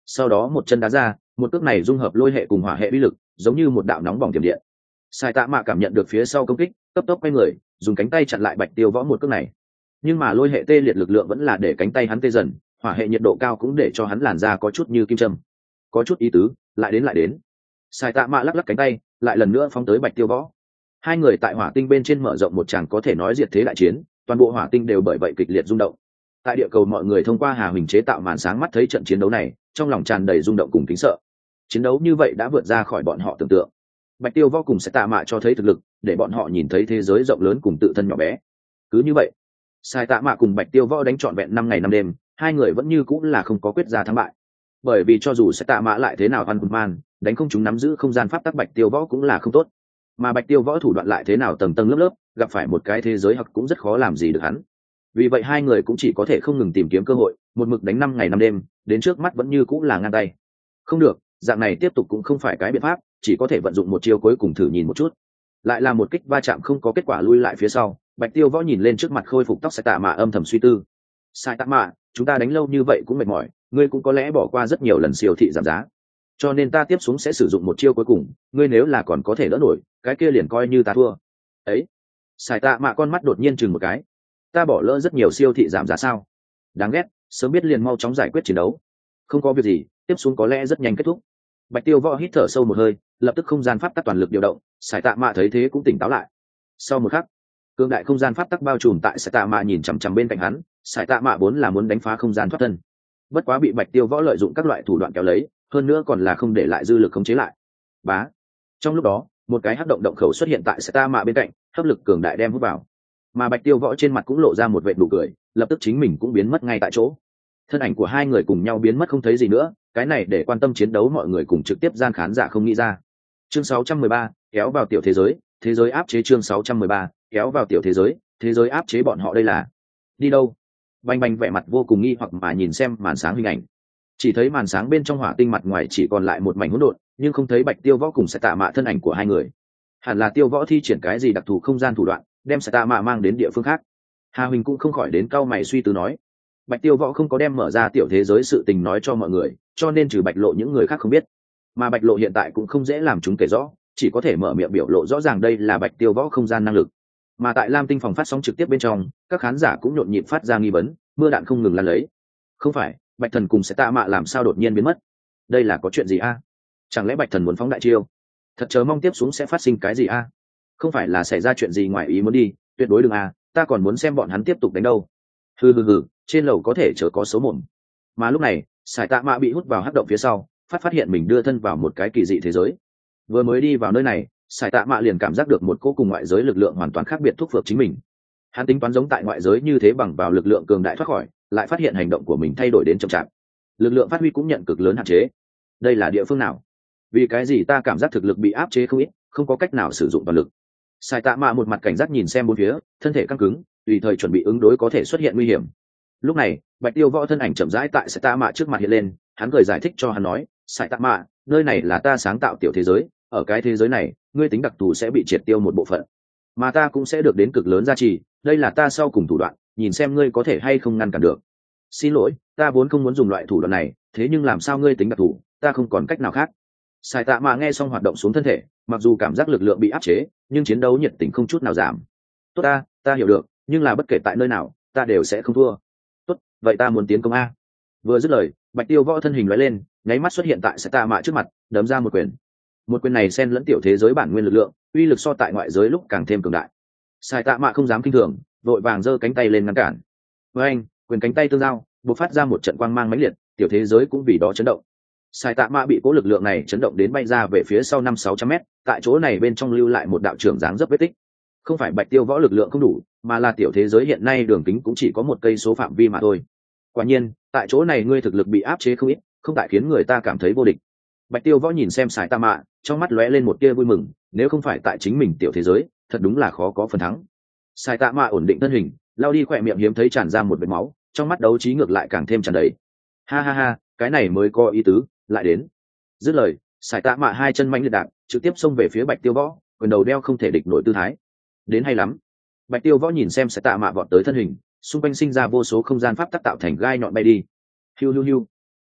Speaker 1: sau đó một chân đá ra, một cước này dung hợp lôi hệ cùng hỏa hệ uy lực, giống như một đạo nóng bỏng tiềm điện. Sai Tạ Mạ cảm nhận được phía sau công kích, cấp tốc quay người, dùng cánh tay chặn lại Bạch Tiêu Võ một cước này. Nhưng mà lôi hệ tê liệt lực lượng vẫn là để cánh tay hắn tê dần, hỏa hệ nhiệt độ cao cũng để cho hắn làn da có chút như kim châm. Có chút ý tứ, lại đến lại đến. Sai Tạ Mạ lắc lắc cánh tay, lại lần nữa phóng tới Bạch Tiêu Võ. Hai người tại hỏa tinh bên trên mở rộng một tràng có thể nói diệt thế đại chiến, toàn bộ hỏa tinh đều bởi vậy kịch liệt rung động. Tại địa cầu mọi người thông qua Hà Huỳnh chế tạo màn sáng mắt thấy trận chiến đấu này, trong lòng tràn đầy rung động cùng kính sợ. Chiến đấu như vậy đã vượt ra khỏi bọn họ tưởng tượng. Bạch Tiêu Võ cùng Sai Tạ Mạ cho thấy thực lực, để bọn họ nhìn thấy thế giới rộng lớn cùng tự thân nhỏ bé. Cứ như vậy, Sai Tạ Mạ cùng Bạch Tiêu Võ đánh trọn vẹn năm ngày năm đêm, hai người vẫn như cũng là không có quyết ra thắng bại. Bởi vì cho dù Sai Tạ Mạ lại thế nào ăn man, đánh không chúng nắm giữ không gian pháp tắc Bạch Tiêu Võ cũng là không tốt. Mà Bạch Tiêu Võ thủ đoạn lại thế nào tầng tầng lớp lớp, gặp phải một cái thế giới hoặc cũng rất khó làm gì được hắn. Vì vậy hai người cũng chỉ có thể không ngừng tìm kiếm cơ hội, một mực đánh năm ngày năm đêm, đến trước mắt vẫn như cũng là ngang tay. Không được, dạng này tiếp tục cũng không phải cái biện pháp, chỉ có thể vận dụng một chiêu cuối cùng thử nhìn một chút. Lại là một kích va chạm không có kết quả, lui lại phía sau. Bạch Tiêu Võ nhìn lên trước mặt khôi phục tóc Sai Tạ Mạ âm thầm suy tư. Sai Tạ Mạ, chúng ta đánh lâu như vậy cũng mệt mỏi, ngươi cũng có lẽ bỏ qua rất nhiều lần siêu thị giảm giá, cho nên ta tiếp xuống sẽ sử dụng một chiêu cuối cùng, ngươi nếu là còn có thể đỡ nổi, cái kia liền coi như ta thua. Ấy, Sai Tạ Mạ con mắt đột nhiên chừng một cái. Ta bỏ lỡ rất nhiều siêu thị giảm giá sao? Đáng ghét, sớm biết liền mau chóng giải quyết chiến đấu. Không có việc gì, tiếp xuống có lẽ rất nhanh kết thúc. Bạch Tiêu Võ hít thở sâu một hơi, lập tức không gian pháp tắc toàn lực điều động. Sai Tạ Mạ thấy thế cũng tỉnh táo lại. Sau một khắc, cương đại không gian pháp tắc bao trùm tại Sai Tạ Mạ, nhìn chằm chằm bên cạnh hắn. Sai Tạ Mạ vốn là muốn đánh phá không gian thoát thân, bất quá bị Bạch Tiêu Võ lợi dụng các loại thủ đoạn kéo lấy, hơn nữa còn là không để lại dư lực khống chế lại. Bá. Trong lúc đó, một cái hắc động động khẩu xuất hiện tại Sai Tạ Mạ bên cạnh, hấp lực cường đại đem hút vào. Mà Bạch Tiêu Võ trên mặt cũng lộ ra một vệt nụ cười, lập tức chính mình cũng biến mất ngay tại chỗ. Thân ảnh của hai người cùng nhau biến mất không thấy gì nữa, cái này để quan tâm chiến đấu mọi người cùng trực tiếp gian khán giả không nghĩ ra. Chương sáu trăm mười ba, kéo vào tiểu thế giới, thế giới áp chế. Chương sáu trăm mười ba, kéo vào tiểu thế giới, thế giới áp chế. Bọn họ đây là đi đâu? Bành Bành vẻ mặt vô cùng nghi hoặc mà nhìn xem màn sáng hình ảnh. Chỉ thấy màn sáng bên trong hỏa tinh mặt ngoài chỉ còn lại một mảnh hỗn độn, nhưng không thấy Bạch Tiêu Võ cùng Sai Tạ Mạ thân ảnh của hai người. Hẳn là Tiêu Võ thi triển cái gì đặc thù không gian thủ đoạn, đem Sai Tạ Mạ mang đến địa phương khác. Hà Huỳnh cũng không khỏi đến cau mày suy tư nói, Bạch Tiêu Võ không có đem mở ra tiểu thế giới sự tình nói cho mọi người, cho nên trừ Bạch Lộ những người khác không biết. Mà Bạch Lộ hiện tại cũng không dễ làm chúng kể rõ, chỉ có thể mở miệng biểu lộ rõ ràng đây là Bạch Tiêu Võ không gian năng lực. Mà tại Lam Tinh phòng phát sóng trực tiếp bên trong, các khán giả cũng nhộn nhịp phát ra nghi vấn, mưa đạn không ngừng lan lấy. Không phải, Bạch Thần cùng Sai Tạ Mạ làm sao đột nhiên biến mất? Đây là có chuyện gì a? Chẳng lẽ Bạch Thần muốn phóng đại chiêu? Thật chờ mong tiếp xuống sẽ phát sinh cái gì a? Không phải là xảy ra chuyện gì ngoài ý muốn đi, tuyệt đối đừng a, ta còn muốn xem bọn hắn tiếp tục đánh đâu. Hừ hừ hừ, trên lầu có thể chớ có số mồm. Mà lúc này, Sai Tạ Mạ bị hút vào hắc động phía sau, phát phát hiện mình đưa thân vào một cái kỳ dị thế giới. Vừa mới đi vào nơi này, Sai Tạ Mạ liền cảm giác được một cỗ cùng ngoại giới lực lượng hoàn toàn khác biệt thúc phược chính mình. Hắn tính toán giống tại ngoại giới như thế bằng vào lực lượng cường đại thoát khỏi, lại phát hiện hành động của mình thay đổi đến chậm chạp. Lực lượng phát huy cũng nhận cực lớn hạn chế. Đây là địa phương nào? Vì cái gì ta cảm giác thực lực bị áp chế không ít, không có cách nào sử dụng toàn lực. Sai Tạ Mạ một mặt cảnh giác nhìn xem bốn phía, thân thể căng cứng, tùy thời chuẩn bị ứng đối có thể xuất hiện nguy hiểm. Lúc này, Bạch Tiêu Võ thân ảnh chậm rãi tại Sai Tạ Mạ trước mặt hiện lên, hắn cười giải thích cho hắn nói, Sai Tạ Mạ, nơi này là ta sáng tạo tiểu thế giới, ở cái thế giới này, ngươi tính đặc thù sẽ bị triệt tiêu một bộ phận, mà ta cũng sẽ được đến cực lớn giá trị, đây là ta sau cùng thủ đoạn, nhìn xem ngươi có thể hay không ngăn cản được. Xin lỗi, ta vốn không muốn dùng loại thủ đoạn này, thế nhưng làm sao ngươi tính đặc thù, ta không còn cách nào khác. Sai Tạ Mạ nghe xong hoạt động xuống thân thể, mặc dù cảm giác lực lượng bị áp chế, nhưng chiến đấu nhiệt tình không chút nào giảm. Tốt ta, ta hiểu được, nhưng là bất kể tại nơi nào, ta đều sẽ không thua. Tốt, vậy ta muốn tiến công a. Vừa dứt lời, Bạch Tiêu Võ thân hình lóe lên, nháy mắt xuất hiện tại Sai Tạ Mạ trước mặt, đấm ra một quyền. Một quyền này xen lẫn tiểu thế giới bản nguyên lực lượng, uy lực so tại ngoại giới lúc càng thêm cường đại. Sai Tạ Mạ không dám kinh thường, vội vàng giơ cánh tay lên ngăn cản. Với anh, quyền cánh tay tương giao, bộc phát ra một trận quang mang mãnh liệt, tiểu thế giới cũng vì đó chấn động. Sai Tạ Mạ bị cố lực lượng này chấn động đến bay ra về phía sau năm sáu trăm mét, tại chỗ này bên trong lưu lại một đạo trưởng dáng dấp vết tích. Không phải Bạch Tiêu Võ lực lượng không đủ, mà là tiểu thế giới hiện nay đường kính cũng chỉ có một cây số phạm vi mà thôi. Quả nhiên, tại chỗ này ngươi thực lực bị áp chế không ít, không tại khiến người ta cảm thấy vô địch. Bạch Tiêu Võ nhìn xem Sai Tạ Mạ, trong mắt lóe lên một tia vui mừng, nếu không phải tại chính mình tiểu thế giới, thật đúng là khó có phần thắng. Sai Tạ Mạ ổn định thân hình, lao đi khỏe miệng hiếm thấy tràn ra một vệt máu, trong mắt đấu trí ngược lại càng thêm tràn đầy. Ha ha ha, cái này mới có ý tứ, lại đến. Dứt lời, Sai Tạ Mạ hai chân mạnh liệt đạp, trực tiếp xông về phía Bạch Tiêu Võ, quyền đầu đeo không thể địch nổi tư thái. Đến hay lắm. Bạch Tiêu Võ nhìn xem Sai Tạ Mạ vọt tới thân hình, xung quanh sinh ra vô số không gian pháp tắc tạo thành gai nhọn bay đi. Hiu hiu hiu.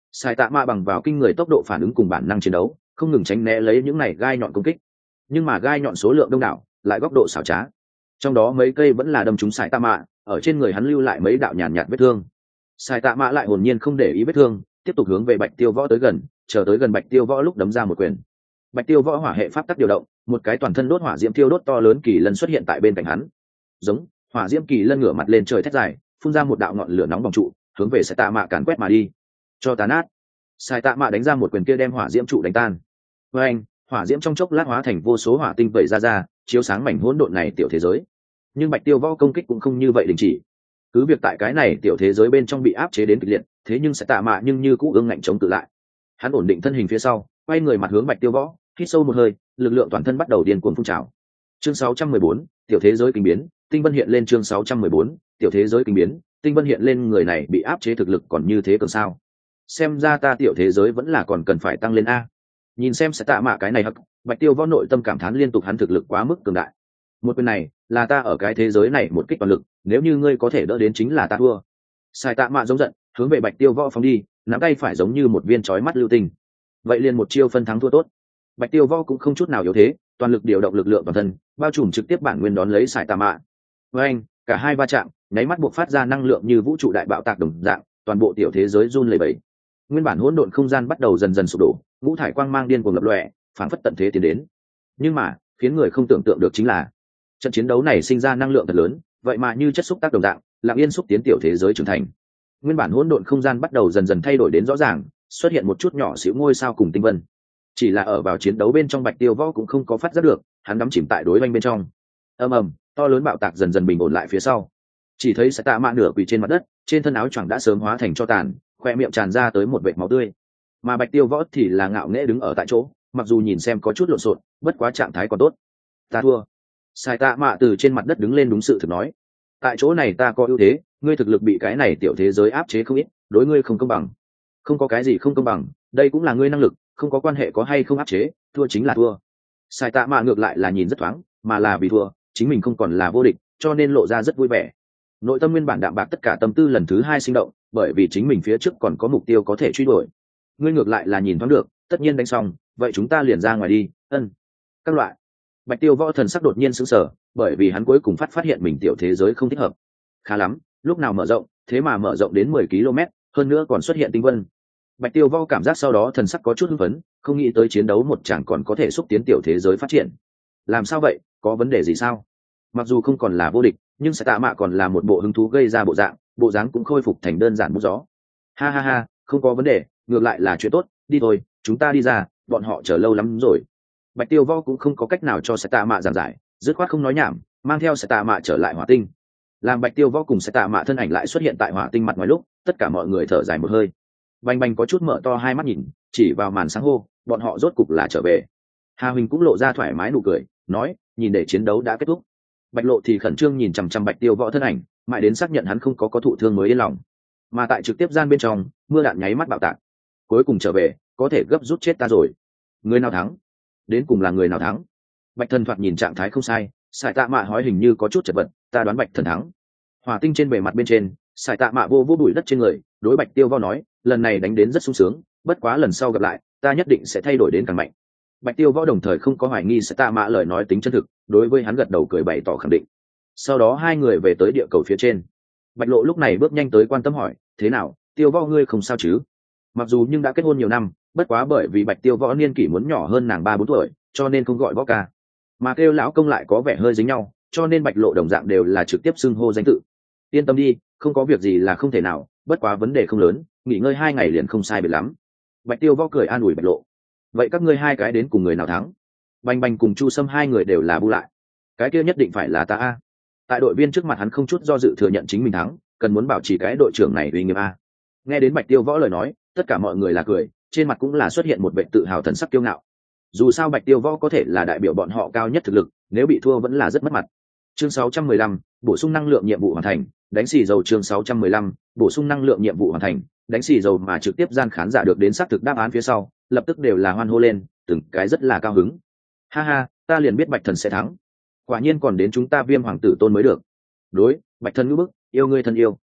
Speaker 1: Sai Tạ Mạ bằng vào kinh người tốc độ phản ứng cùng bản năng chiến đấu, không ngừng tránh né lấy những này gai nhọn công kích, nhưng mà gai nhọn số lượng đông đảo, lại góc độ xảo trá, trong đó mấy cây vẫn là đâm trúng Sai Tạ Mạ, ở trên người hắn lưu lại mấy đạo nhàn nhạt vết thương. Sai Tạ Mạ lại hồn nhiên không để ý vết thương, tiếp tục hướng về Bạch Tiêu Võ tới gần, chờ tới gần Bạch Tiêu Võ lúc đấm ra một quyền. Bạch Tiêu Võ hỏa hệ pháp tắc điều động, một cái toàn thân đốt hỏa diễm tiêu đốt to lớn kỳ lân xuất hiện tại bên cạnh hắn. Giống, hỏa diễm kỳ lân ngửa mặt lên trời thét dài, phun ra một đạo ngọn lửa nóng vòng trụ, hướng về Sai Tạ Mạ càn quét mà đi. Cho tàn nát. Sai Tạ Mạ đánh ra một quyền kia đem hỏa diễm trụ đánh tan. Với anh, hỏa diễm trong chốc lát hóa thành vô số hỏa tinh vẩy ra ra, chiếu sáng mảnh hỗn độn này tiểu thế giới. Nhưng Bạch Tiêu Võ công kích cũng không như vậy đình chỉ. Cứ việc tại cái này tiểu thế giới bên trong bị áp chế đến kịch liệt, thế nhưng Sai Tạ Mạ nhưng như cũ ương ngạnh chống cự lại. Hắn ổn định thân hình phía sau, quay người mặt hướng Bạch Tiêu Võ, hít sâu một hơi, lực lượng toàn thân bắt đầu điên cuồng phun trào. Chương sáu trăm mười bốn, tiểu thế giới kinh biến, tinh vân hiện lên. Chương sáu trăm mười bốn, tiểu thế giới kinh biến, tinh vân hiện lên. Người này bị áp chế thực lực còn như thế cường sao? Xem ra ta tiểu thế giới vẫn là còn cần phải tăng lên a. Nhìn xem Sai Tạ Mạ cái này hắc, Bạch Tiêu Võ nội tâm cảm thán liên tục, hắn thực lực quá mức cường đại. Một quyền này là ta ở cái thế giới này một kích toàn lực, nếu như ngươi có thể đỡ đến chính là ta thua. Sai Tạ Mạ giống giận, hướng về Bạch Tiêu Võ phóng đi, nắm tay phải giống như một viên chói mắt lưu tinh. Vậy liền một chiêu phân thắng thua tốt. Bạch Tiêu Võ cũng không chút nào yếu thế, toàn lực điều động lực lượng toàn thân, bao trùm trực tiếp bản nguyên đón lấy Sai Tạ Mạ. Với anh, cả hai va chạm, nháy mắt buộc phát ra năng lượng như vũ trụ đại bạo tạc đồng dạng, toàn bộ tiểu thế giới run lẩy bẩy. Nguyên bản hỗn độn không gian bắt đầu dần dần sụp đổ, ngũ thải quang mang điên cuồng lập lòe, phảng phất tận thế tiến đến. Nhưng mà, khiến người không tưởng tượng được chính là, trận chiến đấu này sinh ra năng lượng thật lớn, vậy mà như chất xúc tác đồng dạng, lặng yên xúc tiến tiểu thế giới trưởng thành. Nguyên bản hỗn độn không gian bắt đầu dần dần thay đổi đến rõ ràng, xuất hiện một chút nhỏ xíu ngôi sao cùng tinh vân. Chỉ là ở vào chiến đấu bên trong, Bạch Tiêu Võ cũng không có phát giác được, hắn đắm chìm tại đối oanh bên trong. Ầm ầm, to lớn bạo tạc dần dần bình ổn lại phía sau. Chỉ thấy Sai Tạ Mạ nửa quỳ trên mặt đất, trên thân áo choàng đã sớm hóa thành tro tàn, khoe miệng tràn ra tới một vệt máu tươi. Mà Bạch Tiêu Võ thì là ngạo nghễ đứng ở tại chỗ, mặc dù nhìn xem có chút lộn xộn, bất quá trạng thái còn tốt. Ta thua. Sai Tạ Mạ từ trên mặt đất đứng lên, đúng sự thực nói, tại chỗ này ta có ưu thế, ngươi thực lực bị cái này tiểu thế giới áp chế không ít, đối ngươi không công bằng. Không có cái gì không công bằng, đây cũng là ngươi năng lực, không có quan hệ có hay không áp chế, thua chính là thua. Sai Tạ Mạ ngược lại là nhìn rất thoáng, mà là vì thua, chính mình không còn là vô địch, cho nên lộ ra rất vui vẻ. Nội tâm nguyên bản đạm bạc, tất cả tâm tư lần thứ hai sinh động, bởi vì chính mình phía trước còn có mục tiêu có thể truy đuổi. Ngươi ngược lại là nhìn thoáng được, tất nhiên đánh xong, vậy chúng ta liền ra ngoài đi. Ân. Các loại. Bạch Tiêu Võ thần sắc đột nhiên sững sờ, bởi vì hắn cuối cùng phát phát hiện mình tiểu thế giới không thích hợp. Khá lắm, lúc nào mở rộng, thế mà mở rộng đến mười ki lô mét, hơn nữa còn xuất hiện tinh vân. Bạch Tiêu Võ cảm giác sau đó thần sắc có chút hưng phấn, không nghĩ tới chiến đấu một chàng còn có thể xúc tiến tiểu thế giới phát triển. Làm sao vậy, có vấn đề gì sao? Mặc dù không còn là vô địch, nhưng Sai Tạ Mạ còn là một bộ hứng thú gây ra bộ dạng, bộ dáng cũng khôi phục thành đơn giản bút gió. Ha ha ha, không có vấn đề, ngược lại là chuyện tốt, đi thôi, chúng ta đi ra, bọn họ chờ lâu lắm rồi. Bạch Tiêu Võ cũng không có cách nào cho Sai Tạ Mạ giảng giải, dứt khoát không nói nhảm, mang theo Sai Tạ Mạ trở lại hỏa tinh. Làm Bạch Tiêu Võ cùng Sai Tạ Mạ thân ảnh lại xuất hiện tại hỏa tinh mặt ngoài lúc, tất cả mọi người thở dài một hơi. Bành Bành có chút mở to hai mắt nhìn, chỉ vào màn sáng hô, bọn họ rốt cục là trở về. Hà Huỳnh cũng lộ ra thoải mái nụ cười, nói, nhìn để chiến đấu đã kết thúc. Bạch Lộ thì khẩn trương nhìn chằm chằm Bạch Tiêu Võ thân ảnh, mãi đến xác nhận hắn không có có thụ thương mới yên lòng. Mà tại trực tiếp gian bên trong, mưa đạn nháy mắt bạo tạc. Cuối cùng trở về, có thể gấp rút chết ta rồi. Người nào thắng? Đến cùng là người nào thắng? Bạch Thần thoạt nhìn trạng thái không sai, Sai Tạ Mạ hói hình như có chút chật vật, ta đoán Bạch Thần thắng. Hỏa tinh trên bề mặt bên trên, Sai Tạ Mạ vô vô bụi đất trên người, đối Bạch Tiêu Võ nói, lần này đánh đến rất sung sướng, bất quá lần sau gặp lại, ta nhất định sẽ thay đổi đến càng mạnh. Bạch Tiêu Võ đồng thời không có hoài nghi Sai Tạ Mạ lời nói tính chân thực, đối với hắn gật đầu cười bày tỏ khẳng định. Sau đó hai người về tới địa cầu phía trên. Bạch Lộ lúc này bước nhanh tới quan tâm hỏi, thế nào, Tiêu Võ ngươi không sao chứ? Mặc dù nhưng đã kết hôn nhiều năm, bất quá bởi vì Bạch Tiêu Võ niên kỷ muốn nhỏ hơn nàng ba bốn tuổi, cho nên không gọi Võ ca, mà kêu lão công lại có vẻ hơi dính nhau, cho nên Bạch Lộ đồng dạng đều là trực tiếp xưng hô danh tự. Yên tâm đi, không có việc gì là không thể nào, bất quá vấn đề không lớn, nghỉ ngơi hai ngày liền không sai biệt lắm. Bạch Tiêu Võ cười an ủi Bạch Lộ. Vậy các ngươi hai cái đến cùng người nào thắng? Bành Bành cùng Chu Sâm hai người đều là bu lại. Cái kia nhất định phải là ta a. Tại đội viên trước mặt hắn không chút do dự thừa nhận chính mình thắng, cần muốn bảo trì cái đội trưởng này uy nghiêm a. Nghe đến Bạch Tiêu Võ lời nói, tất cả mọi người là cười, trên mặt cũng là xuất hiện một vẻ tự hào thần sắc kiêu ngạo. Dù sao Bạch Tiêu Võ có thể là đại biểu bọn họ cao nhất thực lực, nếu bị thua vẫn là rất mất mặt. Chương sáu trăm mười lăm, bổ sung năng lượng nhiệm vụ hoàn thành, đánh xì dầu. Chương sáu trăm mười lăm, bổ sung năng lượng nhiệm vụ hoàn thành, đánh xì dầu. Mà trực tiếp gian khán giả được đến xác thực đáp án phía sau, lập tức đều là hoan hô lên, từng cái rất là cao hứng. Ha ha, ta liền biết Bạch Thần sẽ thắng. Quả nhiên còn đến chúng ta Viêm hoàng tử tôn mới được. Đối, Bạch Thần ngữ bức, yêu ngươi thân yêu.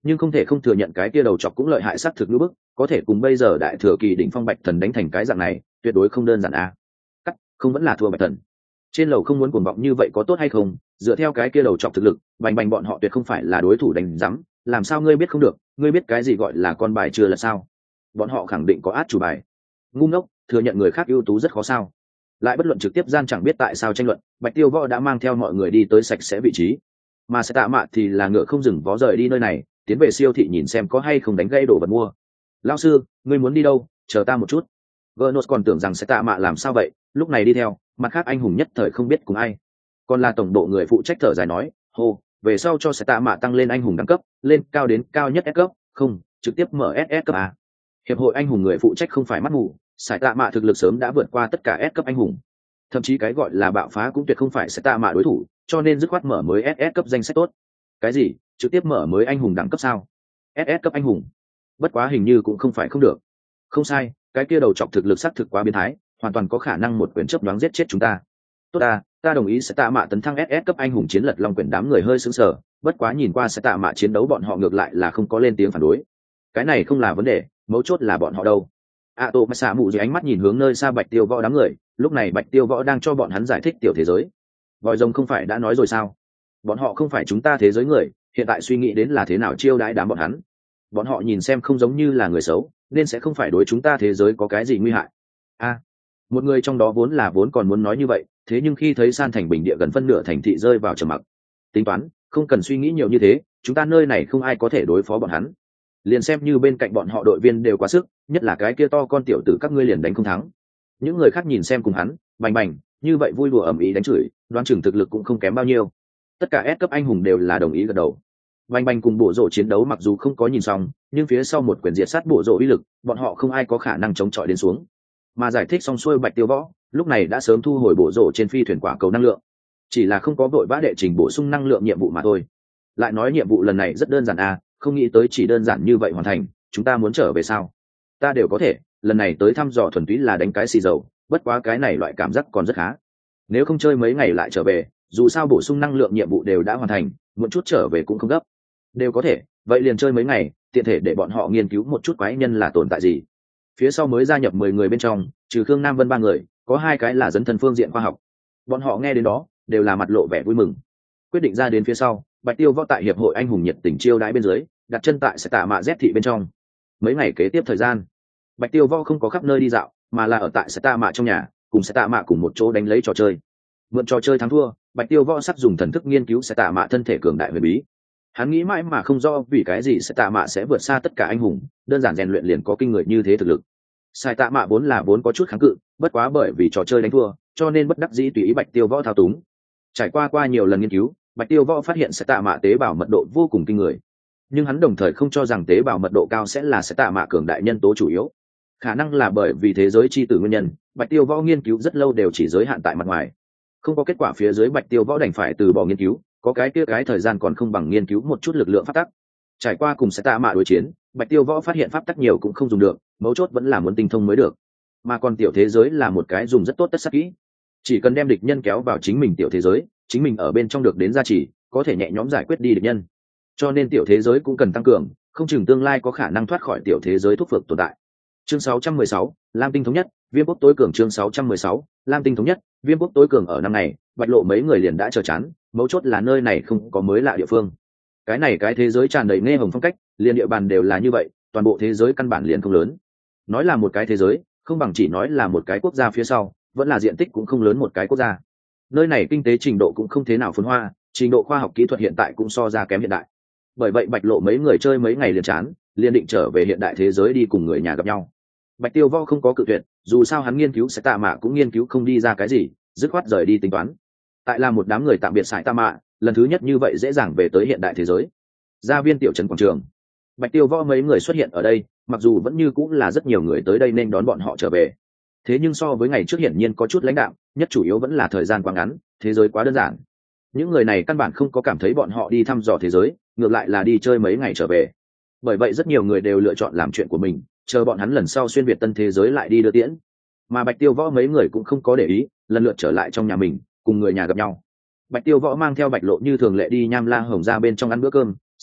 Speaker 1: nhưng không thể không thừa nhận cái kia đầu chọc cũng lợi hại xác thực như bức, có thể cùng bây giờ đại thừa kỳ đỉnh phong bạch thần đánh thành cái dạng này tuyệt đối không đơn giản à. Cắt, không vẫn là thua bạch thần. Trên lầu không muốn cuồng vọng như vậy có tốt hay không, dựa theo cái kia đầu chọc thực lực bành bành bọn họ tuyệt không phải là đối thủ đánh rắm, làm sao ngươi biết không được, ngươi biết cái gì gọi là con bài chưa là sao? Bọn họ khẳng định có át chủ bài. Ngu ngốc, thừa nhận người khác ưu tú rất khó sao? Lại bất luận trực tiếp gian chẳng biết tại sao tranh luận, Bạch Tiêu Võ đã mang theo mọi người đi tới sạch sẽ vị trí, mà sẽ tạ mạ thì là ngựa không dừng vó rời đi nơi này, tiến về siêu thị nhìn xem có hay không đánh gây đồ vật mua. Lão sư, ngươi muốn đi đâu? Chờ ta một chút. Vernos còn tưởng rằng sẽ tạ mạ làm sao vậy, lúc này đi theo, mặt khác anh hùng nhất thời không biết cùng ai. Còn là tổng bộ người phụ trách thở dài nói, hô, về sau cho sẽ tạ mạ tăng lên anh hùng đẳng cấp, lên cao đến cao nhất S cấp, không, trực tiếp mở ét ét cấp à. Hiệp hội anh hùng người phụ trách không phải mắt mù, sải tạ mạ thực lực sớm đã vượt qua tất cả S cấp anh hùng, thậm chí cái gọi là bạo phá cũng tuyệt không phải sẽ tạ mạ đối thủ, cho nên dứt khoát mở mới ét ét cấp danh sách tốt. Cái gì? Trực tiếp mở mới anh hùng đẳng cấp sao? ét ét cấp anh hùng? Bất quá hình như cũng không phải không được. Không sai, cái kia đầu chọc thực lực xác thực quá biến thái, hoàn toàn có khả năng một quyển chớp nhoáng giết chết chúng ta. Tốt ta, ta đồng ý sẽ tạ mạ tấn thăng ét ét cấp anh hùng chiến lật long quyển, đám người hơi sững sờ, bất quá nhìn qua sẽ tạ mạ chiến đấu bọn họ ngược lại là không có lên tiếng phản đối. Cái này không là vấn đề, mấu chốt là bọn họ đâu. A Tô Mã Xạ Mụ dưới ánh mắt nhìn hướng nơi xa Bạch Tiêu Võ đám người, lúc này Bạch Tiêu Võ đang cho bọn hắn giải thích tiểu thế giới. Vòi rồng không phải đã nói rồi sao? Bọn họ không phải chúng ta thế giới người, hiện tại suy nghĩ đến là thế nào chiêu đãi đám bọn hắn. Bọn họ nhìn xem không giống như là người xấu, nên sẽ không phải đối chúng ta thế giới có cái gì nguy hại. A, một người trong đó vốn là vốn còn muốn nói như vậy, thế nhưng khi thấy san thành bình địa gần phân nửa thành thị rơi vào trầm mặc, tính toán, không cần suy nghĩ nhiều như thế, chúng ta nơi này không ai có thể đối phó bọn hắn. Liền xem như bên cạnh bọn họ đội viên đều quá sức, nhất là cái kia to con tiểu tử các ngươi liền đánh không thắng. Những người khác nhìn xem cùng hắn, bành bành, như vậy vui đùa ầm ĩ đánh chửi, đoán chừng thực lực cũng không kém bao nhiêu. Tất cả S cấp anh hùng đều là đồng ý gật đầu. Bành bành cùng bộ rổ chiến đấu mặc dù không có nhìn xong, nhưng phía sau một quyền diệt sát bộ rổ uy lực, bọn họ không ai có khả năng chống chọi đến xuống. Mà giải thích xong xuôi Bạch Tiêu Võ, lúc này đã sớm thu hồi bộ rổ trên phi thuyền quả cầu năng lượng, chỉ là không có vội vã đệ trình bổ sung năng lượng nhiệm vụ mà thôi. Lại nói nhiệm vụ lần này rất đơn giản à, không nghĩ tới chỉ đơn giản như vậy hoàn thành, chúng ta muốn trở về sao? Ta đều có thể, lần này tới thăm dò thuần túy là đánh cái xì dầu, bất quá cái này loại cảm giác còn rất khá. Nếu không chơi mấy ngày lại trở về, dù sao bổ sung năng lượng nhiệm vụ đều đã hoàn thành, một chút trở về cũng không gấp. Đều có thể, vậy liền chơi mấy ngày, tiện thể để bọn họ nghiên cứu một chút quái nhân là tồn tại gì. Phía sau mới gia nhập mười người bên trong, trừ Khương Nam Vân ba người, có hai cái là dấn thân phương diện khoa học. Bọn họ nghe đến đó, đều là mặt lộ vẻ vui mừng. Quyết định ra đến phía sau, Bạch Tiêu Võ tại hiệp hội anh hùng nhiệt tình chiêu đãi bên dưới, đặt chân tại sẽ tạ mạ Z thị bên trong. Mấy ngày kế tiếp thời gian, Bạch Tiêu Võ không có khắp nơi đi dạo, mà là ở tại sẽ tạ mạ trong nhà, cùng sẽ tạ mạ cùng một chỗ đánh lấy trò chơi. Mượn trò chơi thắng thua, Bạch Tiêu Võ sắp dùng thần thức nghiên cứu sẽ tạ mạ thân thể cường đại huyền bí. Hắn nghĩ mãi mà không rõ vì cái gì sẽ tạ mạ sẽ vượt xa tất cả anh hùng, đơn giản rèn luyện liền có kinh người như thế thực lực. Sai tạ mạ vốn là vốn có chút kháng cự, bất quá bởi vì trò chơi đánh thua, cho nên bất đắc dĩ tùy ý Bạch Tiêu Võ thao túng. Trải qua qua nhiều lần nghiên cứu, Bạch Tiêu Võ phát hiện sẽ tạ mạ tế bào mật độ vô cùng kinh người, nhưng hắn đồng thời không cho rằng tế bào mật độ cao sẽ là sẽ tạ mạ cường đại nhân tố chủ yếu. Khả năng là bởi vì thế giới chi tử nguyên nhân, Bạch Tiêu Võ nghiên cứu rất lâu đều chỉ giới hạn tại mặt ngoài, không có kết quả phía dưới Bạch Tiêu Võ đành phải từ bỏ nghiên cứu, có cái kia cái thời gian còn không bằng nghiên cứu một chút lực lượng pháp tắc. Trải qua cùng sẽ tạ mạ đối chiến, Bạch Tiêu Võ phát hiện pháp tắc nhiều cũng không dùng được, mấu chốt vẫn là muốn tinh thông mới được. Mà còn tiểu thế giới là một cái dùng rất tốt tất sắc kỹ, chỉ cần đem địch nhân kéo vào chính mình tiểu thế giới, chính mình ở bên trong được đến gia trì, có thể nhẹ nhõm giải quyết đi địch nhân. Cho nên tiểu thế giới cũng cần tăng cường, không chừng tương lai có khả năng thoát khỏi tiểu thế giới thúc phược tồn tại. Chương sáu trăm mười sáu, Lam Tinh thống nhất, Viêm quốc tối cường. Chương sáu trăm mười sáu, Lam Tinh thống nhất, Viêm quốc tối cường. Ở năm này, Bạch Lộ mấy người liền đã chờ chán, mấu chốt là nơi này không có mới lạ địa phương. Cái này cái thế giới tràn đầy nghe hồng phong cách, liền địa bàn đều là như vậy, toàn bộ thế giới căn bản liền không lớn. Nói là một cái thế giới, không bằng chỉ nói là một cái quốc gia phía sau, vẫn là diện tích cũng không lớn một cái quốc gia. Nơi này kinh tế trình độ cũng không thế nào phồn hoa, trình độ khoa học kỹ thuật hiện tại cũng so ra kém hiện đại. Bởi vậy Bạch Lộ mấy người chơi mấy ngày liền chán, liền định trở về hiện đại thế giới đi cùng người nhà gặp nhau. Bạch Tiêu Võ không có cự tuyệt, dù sao hắn nghiên cứu sẽ tạ mạ cũng nghiên cứu không đi ra cái gì, dứt khoát rời đi tính toán. Tại là một đám người tạm biệt sải tạ mạ, lần thứ nhất như vậy dễ dàng về tới hiện đại thế giới. Gia viên tiểu trấn quảng trường, Bạch Tiêu Võ mấy người xuất hiện ở đây, mặc dù vẫn như cũng là rất nhiều người tới đây nên đón bọn họ trở về. Thế nhưng so với ngày trước hiển nhiên có chút lãnh đạm, nhất chủ yếu vẫn là thời gian quá ngắn, thế giới quá đơn giản. Những người này căn bản không có cảm thấy bọn họ đi thăm dò thế giới, ngược lại là đi chơi mấy ngày trở về. Bởi vậy rất nhiều người đều lựa chọn làm chuyện của mình, chờ bọn hắn lần sau xuyên việt tân thế giới lại đi đưa tiễn. Mà Bạch Tiêu Võ mấy người cũng không có để ý, lần lượt trở lại trong nhà mình, cùng người nhà gặp nhau. Bạch Tiêu Võ mang theo Bạch Lộ như thường lệ đi Nham La Hồng ra bên trong ăn bữa cơm,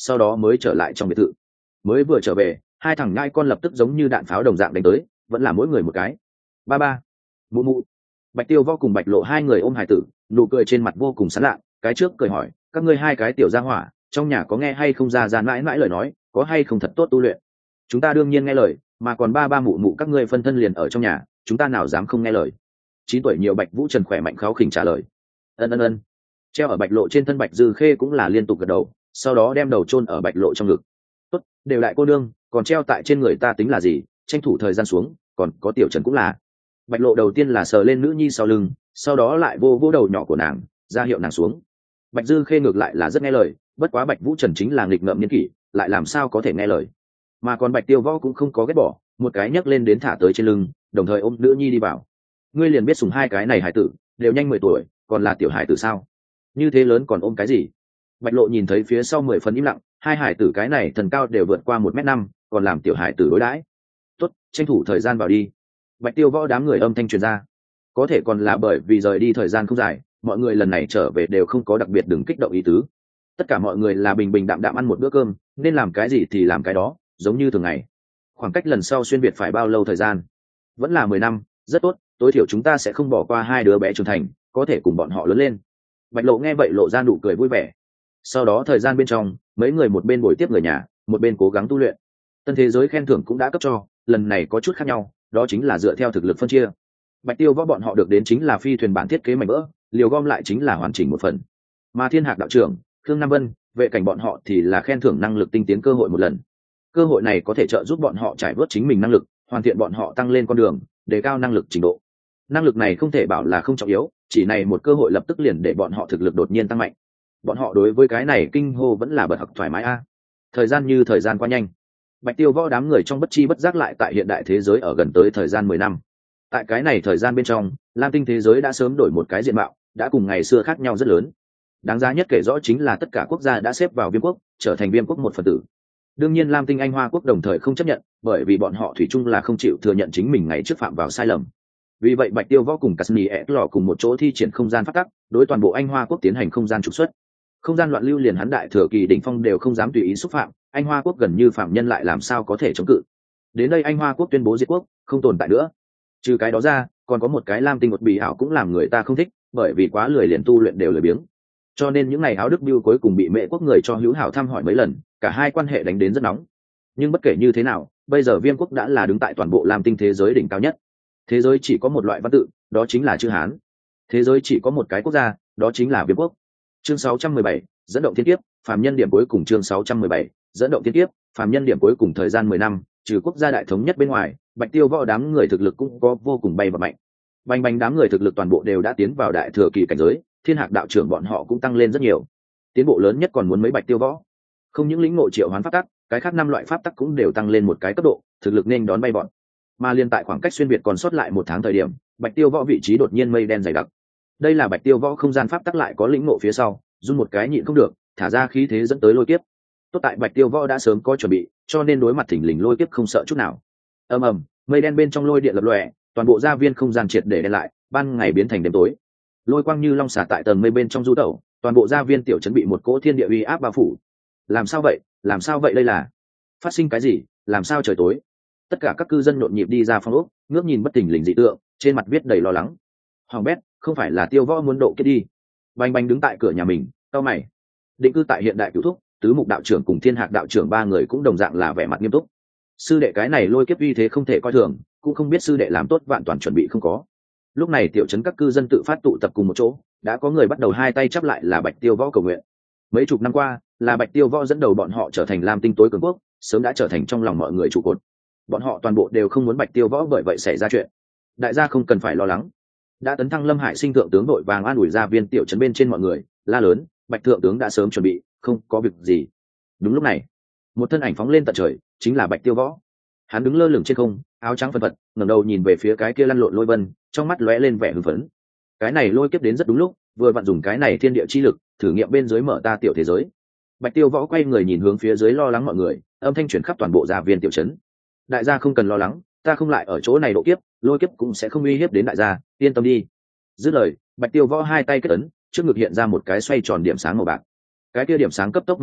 Speaker 1: sau đó mới trở lại trong biệt thự. Mới vừa trở về, hai thằng nhai con lập tức giống như đạn pháo đồng dạng đánh tới, vẫn là mỗi người một cái. Ba ba, mụ mụ. Bạch Tiêu Võ cùng Bạch Lộ hai người ôm hải tử, nụ cười trên mặt vô cùng sán lạ. Cái trước cười hỏi, các ngươi hai cái tiểu gia hỏa, trong nhà có nghe hay không ra ra mãi mãi lời nói, có hay không thật tốt tu luyện? Chúng ta đương nhiên nghe lời, mà còn ba ba mụ mụ các ngươi phân thân liền ở trong nhà, chúng ta nào dám không nghe lời. Chín tuổi nhiều Bạch Vũ Trần khỏe mạnh kháo khỉnh trả lời. Ân ân ân. Treo ở Bạch Lộ trên thân Bạch Dư Khê cũng là liên tục gật đầu, sau đó đem đầu chôn ở Bạch Lộ trong ngực. Tốt, đều đại cô nương, còn treo tại trên người ta tính là gì, tranh thủ thời gian xuống, còn có Tiểu Trần cũng là. Bạch Lộ đầu tiên là sờ lên nữ nhi sau lưng, sau đó lại vô vô đầu nhỏ của nàng, ra hiệu nàng xuống. Bạch Dư Khê ngược lại là rất nghe lời, bất quá Bạch Vũ Trần chính là nghịch ngợm niên kỷ, lại làm sao có thể nghe lời. Mà còn Bạch Tiêu Võ cũng không có ghét bỏ, một cái nhấc lên đến thả tới trên lưng, đồng thời ôm nữ nhi đi vào. Ngươi liền biết sủng hai cái này hải tử, đều nhanh mười tuổi, còn là tiểu hải tử sao? Như thế lớn còn ôm cái gì? Bạch Lộ nhìn thấy phía sau mười phần im lặng, hai hải tử cái này thần cao đều vượt qua một mét năm, còn làm tiểu hải tử đối đãi. Tốt, tranh thủ thời gian vào đi. Bạch Tiêu Võ đám người âm thanh truyền ra. Có thể còn là bởi vì rời đi thời gian không dài, mọi người lần này trở về đều không có đặc biệt đừng kích động ý tứ. Tất cả mọi người là bình bình đạm đạm ăn một bữa cơm, nên làm cái gì thì làm cái đó, giống như thường ngày. Khoảng cách lần sau xuyên việt phải bao lâu thời gian? Vẫn là mười năm, rất tốt, tối thiểu chúng ta sẽ không bỏ qua hai đứa bé trưởng thành, có thể cùng bọn họ lớn lên. Bạch Lộ nghe vậy lộ ra nụ cười vui vẻ. Sau đó thời gian bên trong, mấy người một bên bồi tiếp người nhà, một bên cố gắng tu luyện. Tân thế giới khen thưởng cũng đã cấp cho, lần này có chút khác nhau, đó chính là dựa theo thực lực phân chia. Bạch Tiêu Võ bọn họ được đến chính là phi thuyền bản thiết kế mảnh vỡ, liều gom lại chính là hoàn chỉnh một phần. Mà Thiên Hạc đạo trưởng, Khương Nam Vân, vệ cảnh bọn họ thì là khen thưởng năng lực tinh tiến cơ hội một lần. Cơ hội này có thể trợ giúp bọn họ trải vớt chính mình năng lực, hoàn thiện bọn họ tăng lên con đường, đề cao năng lực trình độ. Năng lực này không thể bảo là không trọng yếu, chỉ này một cơ hội lập tức liền để bọn họ thực lực đột nhiên tăng mạnh. Bọn họ đối với cái này kinh hô vẫn là bật học thoải mái a. Thời gian như thời gian qua nhanh. Bạch Tiêu Võ đám người trong bất chi bất giác lại tại hiện đại thế giới ở gần tới thời gian mười năm. Tại cái này thời gian bên trong, Lam Tinh thế giới đã sớm đổi một cái diện mạo, đã cùng ngày xưa khác nhau rất lớn. Đáng giá nhất kể rõ chính là tất cả quốc gia đã xếp vào Viêm quốc, trở thành Viêm quốc một phần tử. Đương nhiên Lam Tinh Anh Hoa quốc đồng thời không chấp nhận, bởi vì bọn họ thủy chung là không chịu thừa nhận chính mình ngày trước phạm vào sai lầm. Vì vậy Bạch Tiêu Võ cùng Casni Etlor cùng một chỗ thi triển không gian pháp tắc, đối toàn bộ Anh Hoa quốc tiến hành không gian trục xuất. Không gian loạn lưu liền hắn đại thừa kỳ đỉnh phong đều không dám tùy ý xúc phạm, Anh Hoa quốc gần như phạm nhân lại làm sao có thể chống cự. Đến đây Anh Hoa quốc tuyên bố diệt quốc, không tồn tại nữa. Trừ cái đó ra, còn có một cái Lam Tinh một bì ảo cũng làm người ta không thích, bởi vì quá lười liền tu luyện đều lười biếng. Cho nên những ngày áo Đức Biêu cuối cùng bị Mễ quốc người cho hữu hảo thăm hỏi mấy lần, cả hai quan hệ đánh đến rất nóng. Nhưng bất kể như thế nào, bây giờ Viêm quốc đã là đứng tại toàn bộ Lam Tinh thế giới đỉnh cao nhất. Thế giới chỉ có một loại văn tự, đó chính là chữ Hán. Thế giới chỉ có một cái quốc gia, đó chính là Viêm quốc. Chương sáu trăm mười bảy, dẫn động thiên kiếp, phàm nhân điểm cuối cùng chương sáu trăm mười bảy, dẫn động thiên kiếp, phàm nhân điểm cuối cùng thời gian mười năm, trừ quốc gia đại thống nhất bên ngoài, Bạch Tiêu Võ đám người thực lực cũng có vô cùng bay và mạnh. Bành bành đám người thực lực toàn bộ đều đã tiến vào đại thừa kỳ cảnh giới, Thiên Hạc đạo trưởng bọn họ cũng tăng lên rất nhiều. Tiến bộ lớn nhất còn muốn mấy Bạch Tiêu Võ. Không những lĩnh ngộ triệu hoán pháp tắc, cái khác năm loại pháp tắc cũng đều tăng lên một cái cấp độ, thực lực nên đón bay bọn. Mà liên tại khoảng cách xuyên việt còn sót lại một tháng thời điểm, Bạch Tiêu Võ vị trí đột nhiên mây đen dày đặc. Đây là Bạch Tiêu Võ không gian pháp tắc lại có lĩnh ngộ phía sau, run một cái nhịn không được, thả ra khí thế dẫn tới lôi kiếp. Tốt tại Bạch Tiêu Võ đã sớm có chuẩn bị, cho nên đối mặt thỉnh lình lôi kiếp không sợ chút nào. Ầm ầm, mây đen bên trong lôi điện lập lòe, toàn bộ gia viên không gian triệt để đen lại, ban ngày biến thành đêm tối. Lôi quang như long xà tại tầng mây bên trong du tẩu, toàn bộ gia viên tiểu trấn bị một cỗ thiên địa uy áp bao phủ. Làm sao vậy? Làm sao vậy đây là? Phát sinh cái gì? Làm sao trời tối? Tất cả các cư dân nhộn nhịp đi ra phòng ốc, ngước nhìn bất thình lình dị tượng, trên mặt viết đầy lo lắng. Hoàng bét, không phải là Tiêu Võ muốn độ kiếp đi? Bành bành đứng tại cửa nhà mình, cau mày. Định cư tại hiện đại cửu thúc, tứ mục đạo trưởng cùng Thiên Hạc đạo trưởng ba người cũng đồng dạng là vẻ mặt nghiêm túc. Sư đệ cái này lôi kiếp uy thế không thể coi thường, cũng không biết sư đệ làm tốt vạn toàn chuẩn bị không có. Lúc này tiểu trấn các cư dân tự phát tụ tập cùng một chỗ, đã có người bắt đầu hai tay chắp lại là Bạch Tiêu Võ cầu nguyện. Mấy chục năm qua, là Bạch Tiêu Võ dẫn đầu bọn họ trở thành Lam Tinh tối cường quốc, sớm đã trở thành trong lòng mọi người trụ cột. Bọn họ toàn bộ đều không muốn Bạch Tiêu Võ bởi vậy xảy ra chuyện. Đại gia không cần phải lo lắng. Đã tấn thăng Lâm Hải Sinh thượng tướng đội vàng an ủi ra viên tiểu trấn bên trên mọi người, la lớn, Bạch thượng tướng đã sớm chuẩn bị, không có việc gì. Đúng lúc này, một thân ảnh phóng lên tận trời, chính là Bạch Tiêu Võ. Hắn đứng lơ lửng trên không, áo trắng phân phật, ngẩng đầu nhìn về phía cái kia lăn lộn lôi vân, trong mắt lóe lên vẻ hưng phấn. Cái này lôi kiếp đến rất đúng lúc, vừa vặn dùng cái này thiên địa chi lực, thử nghiệm bên dưới mở ta tiểu thế giới. Bạch Tiêu Võ quay người nhìn hướng phía dưới lo lắng mọi người, âm thanh truyền khắp toàn bộ gia viên tiểu trấn. Đại gia không cần lo lắng, ta không lại ở chỗ này độ kiếp, lôi kiếp cũng sẽ không uy hiếp đến đại gia, yên tâm đi. Dứt lời, Bạch Tiêu Võ hai tay kết ấn, trước ngực hiện ra một cái xoay tròn điểm sáng màu bạc. Cái kia điểm sáng cấp tốc mở rộng,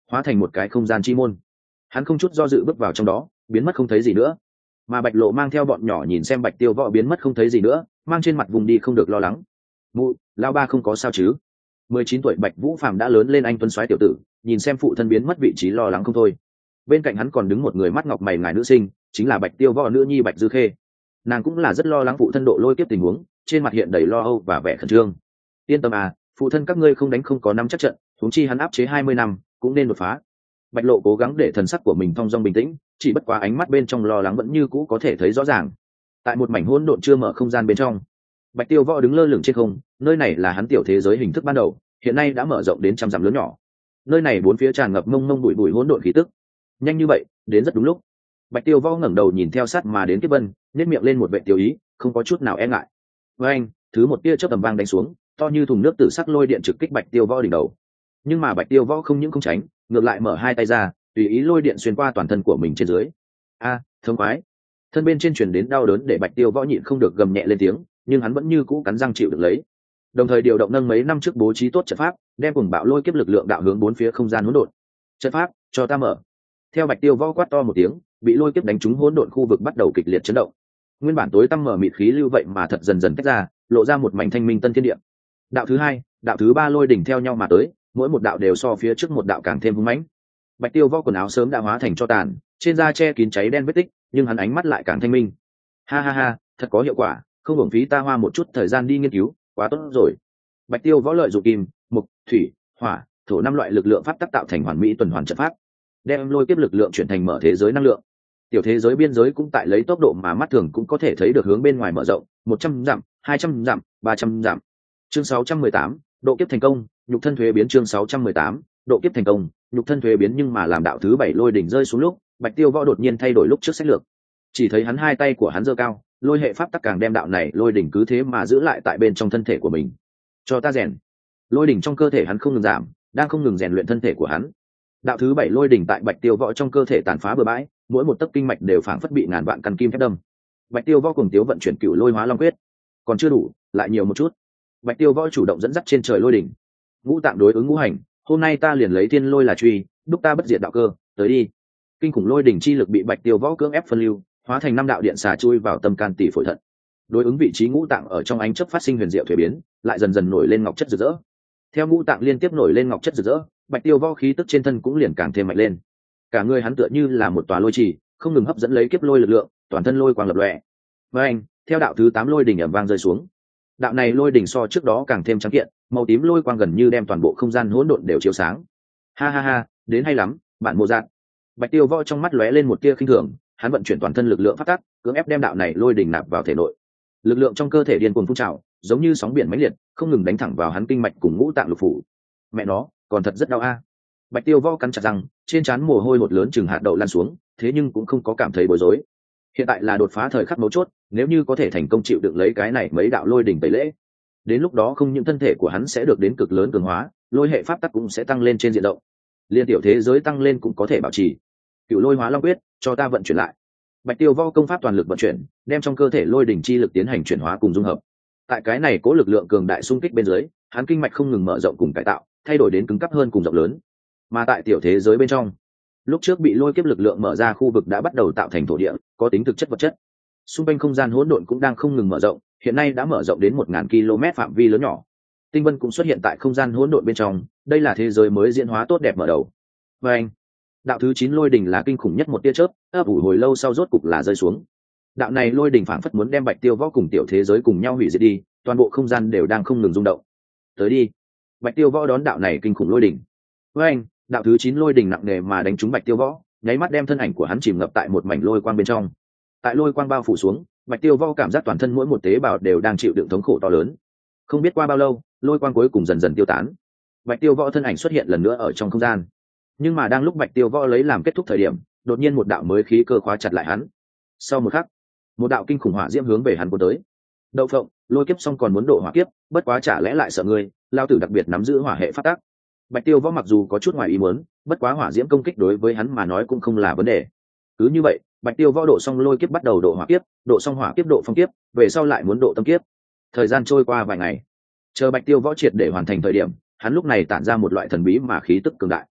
Speaker 1: hóa thành một cái không gian chi môn. Hắn không chút do dự bước vào trong đó, biến mất không thấy gì nữa. Mà Bạch Lộ mang theo bọn nhỏ nhìn xem Bạch Tiêu Võ biến mất không thấy gì nữa, mang trên mặt vùng đi không được lo lắng. Mụ, lão ba không có sao chứ? Mười chín tuổi Bạch Vũ Phàm đã lớn lên anh tuấn soái tiểu tử, nhìn xem phụ thân biến mất vị trí lo lắng không thôi. Bên cạnh hắn còn đứng một người mắt ngọc mày ngài nữ sinh, chính là Bạch Tiêu Võ nữ nhi Bạch Dư Khê. Nàng cũng là rất lo lắng phụ thân độ lôi kiếp tình huống, trên mặt hiện đầy lo âu và vẻ khẩn trương. Yên tâm à, phụ thân các ngươi không đánh không có nắm chắc trận, huống chi hắn áp chế hai mươi năm, cũng nên đột phá. Bạch Lộ cố gắng để thần sắc của mình thong dong bình tĩnh, chỉ bất quá ánh mắt bên trong lo lắng vẫn như cũ có thể thấy rõ ràng. Tại một mảnh hỗn độn chưa mở không gian bên trong, Bạch Tiêu Võ đứng lơ lửng trên không, nơi này là hắn tiểu thế giới hình thức ban đầu, hiện nay đã mở rộng đến trăm dặm lớn nhỏ. Nơi này bốn phía tràn ngập mông mông bụi bụi hỗn độn khí tức. Nhanh như vậy, đến rất đúng lúc. Bạch Tiêu Võ ngẩng đầu nhìn theo sát mà đến Kiếp Vân, nhếch miệng lên một vẻ tiêu ý, không có chút nào e ngại. Với anh, thứ một tia chớp tầm vang đánh xuống, to như thùng nước tử sắc lôi điện trực kích Bạch Tiêu Võ đỉnh đầu. Nhưng mà Bạch Tiêu Võ không những không tránh, ngược lại mở hai tay ra, tùy ý lôi điện xuyên qua toàn thân của mình trên dưới. A, à, thông khoái. Thân bên trên truyền đến đau đớn để Bạch Tiêu Võ nhịn không được gầm nhẹ lên tiếng, nhưng hắn vẫn như cũ cắn răng chịu được lấy. Đồng thời điều động nâng mấy năm trước bố trí tốt trận pháp, đem cùng bạo lôi kiếp lực lượng đạo hướng bốn phía không gian hỗn độn. Trận pháp, cho ta mở. Theo Bạch Tiêu Võ quát to một tiếng, bị lôi kiếp đánh trúng hỗn độn khu vực bắt đầu kịch liệt chấn động. Nguyên bản tối tăm mở mịt khí lưu vậy mà thật dần dần tách ra, lộ ra một mảnh thanh minh tân thiên địa. Đạo thứ hai, đạo thứ ba lôi đỉnh theo nhau mà tới, mỗi một đạo đều so phía trước một đạo càng thêm hung mãnh. Bạch Tiêu Võ quần áo sớm đã hóa thành tro tàn, trên da che kín cháy đen vết tích, nhưng hắn ánh mắt lại càng thanh minh. Ha ha ha, thật có hiệu quả, không hưởng phí ta hoa một chút thời gian đi nghiên cứu, quá tốt rồi. Bạch Tiêu Võ lợi dụng kim, mộc, thủy, hỏa, thổ năm loại lực lượng pháp tác tạo thành hoàn mỹ tuần hoàn trận pháp, đem lôi kiếp lực lượng chuyển thành mở thế giới năng lượng. Tiểu thế giới biên giới cũng tại lấy tốc độ mà mắt thường cũng có thể thấy được hướng bên ngoài mở rộng, một trăm dặm, hai trăm dặm, ba trăm dặm. Chương sáu trăm mười tám, độ kiếp thành công, nhục thân thuế biến. Chương sáu trăm mười tám, độ kiếp thành công, nhục thân thuế biến. Nhưng mà làm đạo thứ bảy lôi đỉnh rơi xuống lúc, Bạch Tiêu Võ đột nhiên thay đổi lúc trước sách lược. Chỉ thấy hắn hai tay của hắn giơ cao, lôi hệ pháp tắc càng đem đạo này lôi đỉnh cứ thế mà giữ lại tại bên trong thân thể của mình. Cho ta rèn. Lôi đỉnh trong cơ thể hắn không ngừng giảm, đang không ngừng rèn luyện thân thể của hắn. Đạo thứ bảy lôi đỉnh tại Bạch Tiêu Võ trong cơ thể tàn phá bừa bãi, mỗi một tấc kinh mạch đều phảng phất bị ngàn vạn căn kim thép đâm. Bạch Tiêu Võ cùng Tiếu vận chuyển Cửu Lôi Hóa Long Quyết, còn chưa đủ, lại nhiều một chút. Bạch Tiêu Võ chủ động dẫn dắt trên trời lôi đỉnh. Ngũ tạng đối ứng ngũ hành, hôm nay ta liền lấy thiên lôi là truy, đúc ta bất diệt đạo cơ, tới đi. Kinh khủng lôi đỉnh chi lực bị Bạch Tiêu Võ cưỡng ép phân lưu, hóa thành năm đạo điện xà chui vào tâm can tỷ phổi thận. Đối ứng vị trí ngũ tạng ở trong ánh chớp phát sinh huyền diệu thuế biến, lại dần dần nổi lên ngọc chất rực rỡ. Theo ngũ tạng liên tiếp nổi lên ngọc chất rực rỡ, Bạch Tiêu Võ khí tức trên thân cũng liền càng thêm mạnh lên. Cả người hắn tựa như là một tòa lôi trì, không ngừng hấp dẫn lấy kiếp lôi lực lượng, toàn thân lôi quang lập lòe. Với anh, theo đạo thứ tám lôi đỉnh ầm vang rơi xuống. Đạo này lôi đỉnh so trước đó càng thêm trắng kiện, màu tím lôi quang gần như đem toàn bộ không gian hỗn độn đều chiếu sáng. Ha ha ha, đến hay lắm, bạn Mộ Dạng. Bạch Tiêu Võ trong mắt lóe lên một tia khinh thường, hắn vận chuyển toàn thân lực lượng phát tắc, cưỡng ép đem đạo này lôi đỉnh nạp vào thể nội. Lực lượng trong cơ thể điên cuồng phun trào, giống như sóng biển mãnh liệt, không ngừng đánh thẳng vào hắn kinh mạch cùng ngũ tạng lục phủ. Mẹ nó, còn thật rất đau a. Bạch Tiêu Võ cắn chặt răng, trên trán mồ hôi hột lớn chừng hạt đậu lan xuống, thế nhưng cũng không có cảm thấy bối rối. Hiện tại là đột phá thời khắc mấu chốt, nếu như có thể thành công chịu đựng lấy cái này mấy đạo lôi đỉnh tẩy lễ, đến lúc đó không những thân thể của hắn sẽ được đến cực lớn cường hóa, lôi hệ pháp tắc cũng sẽ tăng lên trên diện rộng. Liên tiểu thế giới tăng lên cũng có thể bảo trì. Cửu Lôi Hóa Long Quyết, cho ta vận chuyển lại. Bạch Tiêu Võ công pháp toàn lực vận chuyển, đem trong cơ thể lôi đỉnh chi lực tiến hành chuyển hóa cùng dung hợp. Tại cái này cố lực lượng cường đại xung kích bên dưới, hắn kinh mạch không ngừng mở rộng cùng cải tạo, thay đổi đến cứng cáp hơn cùng rộng lớn. Mà tại tiểu thế giới bên trong, lúc trước bị lôi kiếp lực lượng mở ra khu vực đã bắt đầu tạo thành thổ địa, có tính thực chất vật chất. Xung quanh không gian hỗn độn cũng đang không ngừng mở rộng, hiện nay đã mở rộng đến một nghìn ki lô mét phạm vi lớn nhỏ. Tinh vân cũng xuất hiện tại không gian hỗn độn bên trong, đây là thế giới mới diễn hóa tốt đẹp mở đầu. Và anh, đạo thứ chín lôi đỉnh là kinh khủng nhất một tia chớp, ấp ủ hồi lâu sau rốt cục là rơi xuống. Đạo này lôi đỉnh phảng phất muốn đem Bạch Tiêu Võ cùng tiểu thế giới cùng nhau hủy diệt đi, toàn bộ không gian đều đang không ngừng rung động. Tới đi. Bạch Tiêu Võ đón đạo này kinh khủng lôi đỉnh. Với anh, đạo thứ chín lôi đỉnh nặng nề mà đánh trúng Bạch Tiêu Võ, nháy mắt đem thân ảnh của hắn chìm ngập tại một mảnh lôi quang bên trong. Tại lôi quang bao phủ xuống, Bạch Tiêu Võ cảm giác toàn thân mỗi một tế bào đều đang chịu đựng thống khổ to lớn. Không biết qua bao lâu, lôi quang cuối cùng dần dần tiêu tán. Bạch Tiêu Võ thân ảnh xuất hiện lần nữa ở trong không gian. Nhưng mà đang lúc Bạch Tiêu Võ lấy làm kết thúc thời điểm, đột nhiên một đạo mới khí cơ khóa chặt lại hắn. Sau một khắc, một đạo kinh khủng hỏa diễm hướng về hắn cuốn tới. Đậu phộng, lôi kiếp xong còn muốn độ hỏa kiếp, bất quá chả lẽ lại sợ ngươi, lao tử đặc biệt nắm giữ hỏa hệ phát tác. Bạch Tiêu Võ mặc dù có chút ngoài ý muốn, bất quá hỏa diễm công kích đối với hắn mà nói cũng không là vấn đề. Cứ như vậy, Bạch Tiêu Võ độ xong lôi kiếp bắt đầu độ hỏa kiếp, độ xong hỏa kiếp độ phong kiếp, về sau lại muốn độ tâm kiếp. Thời gian trôi qua vài ngày, chờ Bạch Tiêu Võ triệt để hoàn thành thời điểm, hắn lúc này tản ra một loại thần bí mà khí tức cường đại.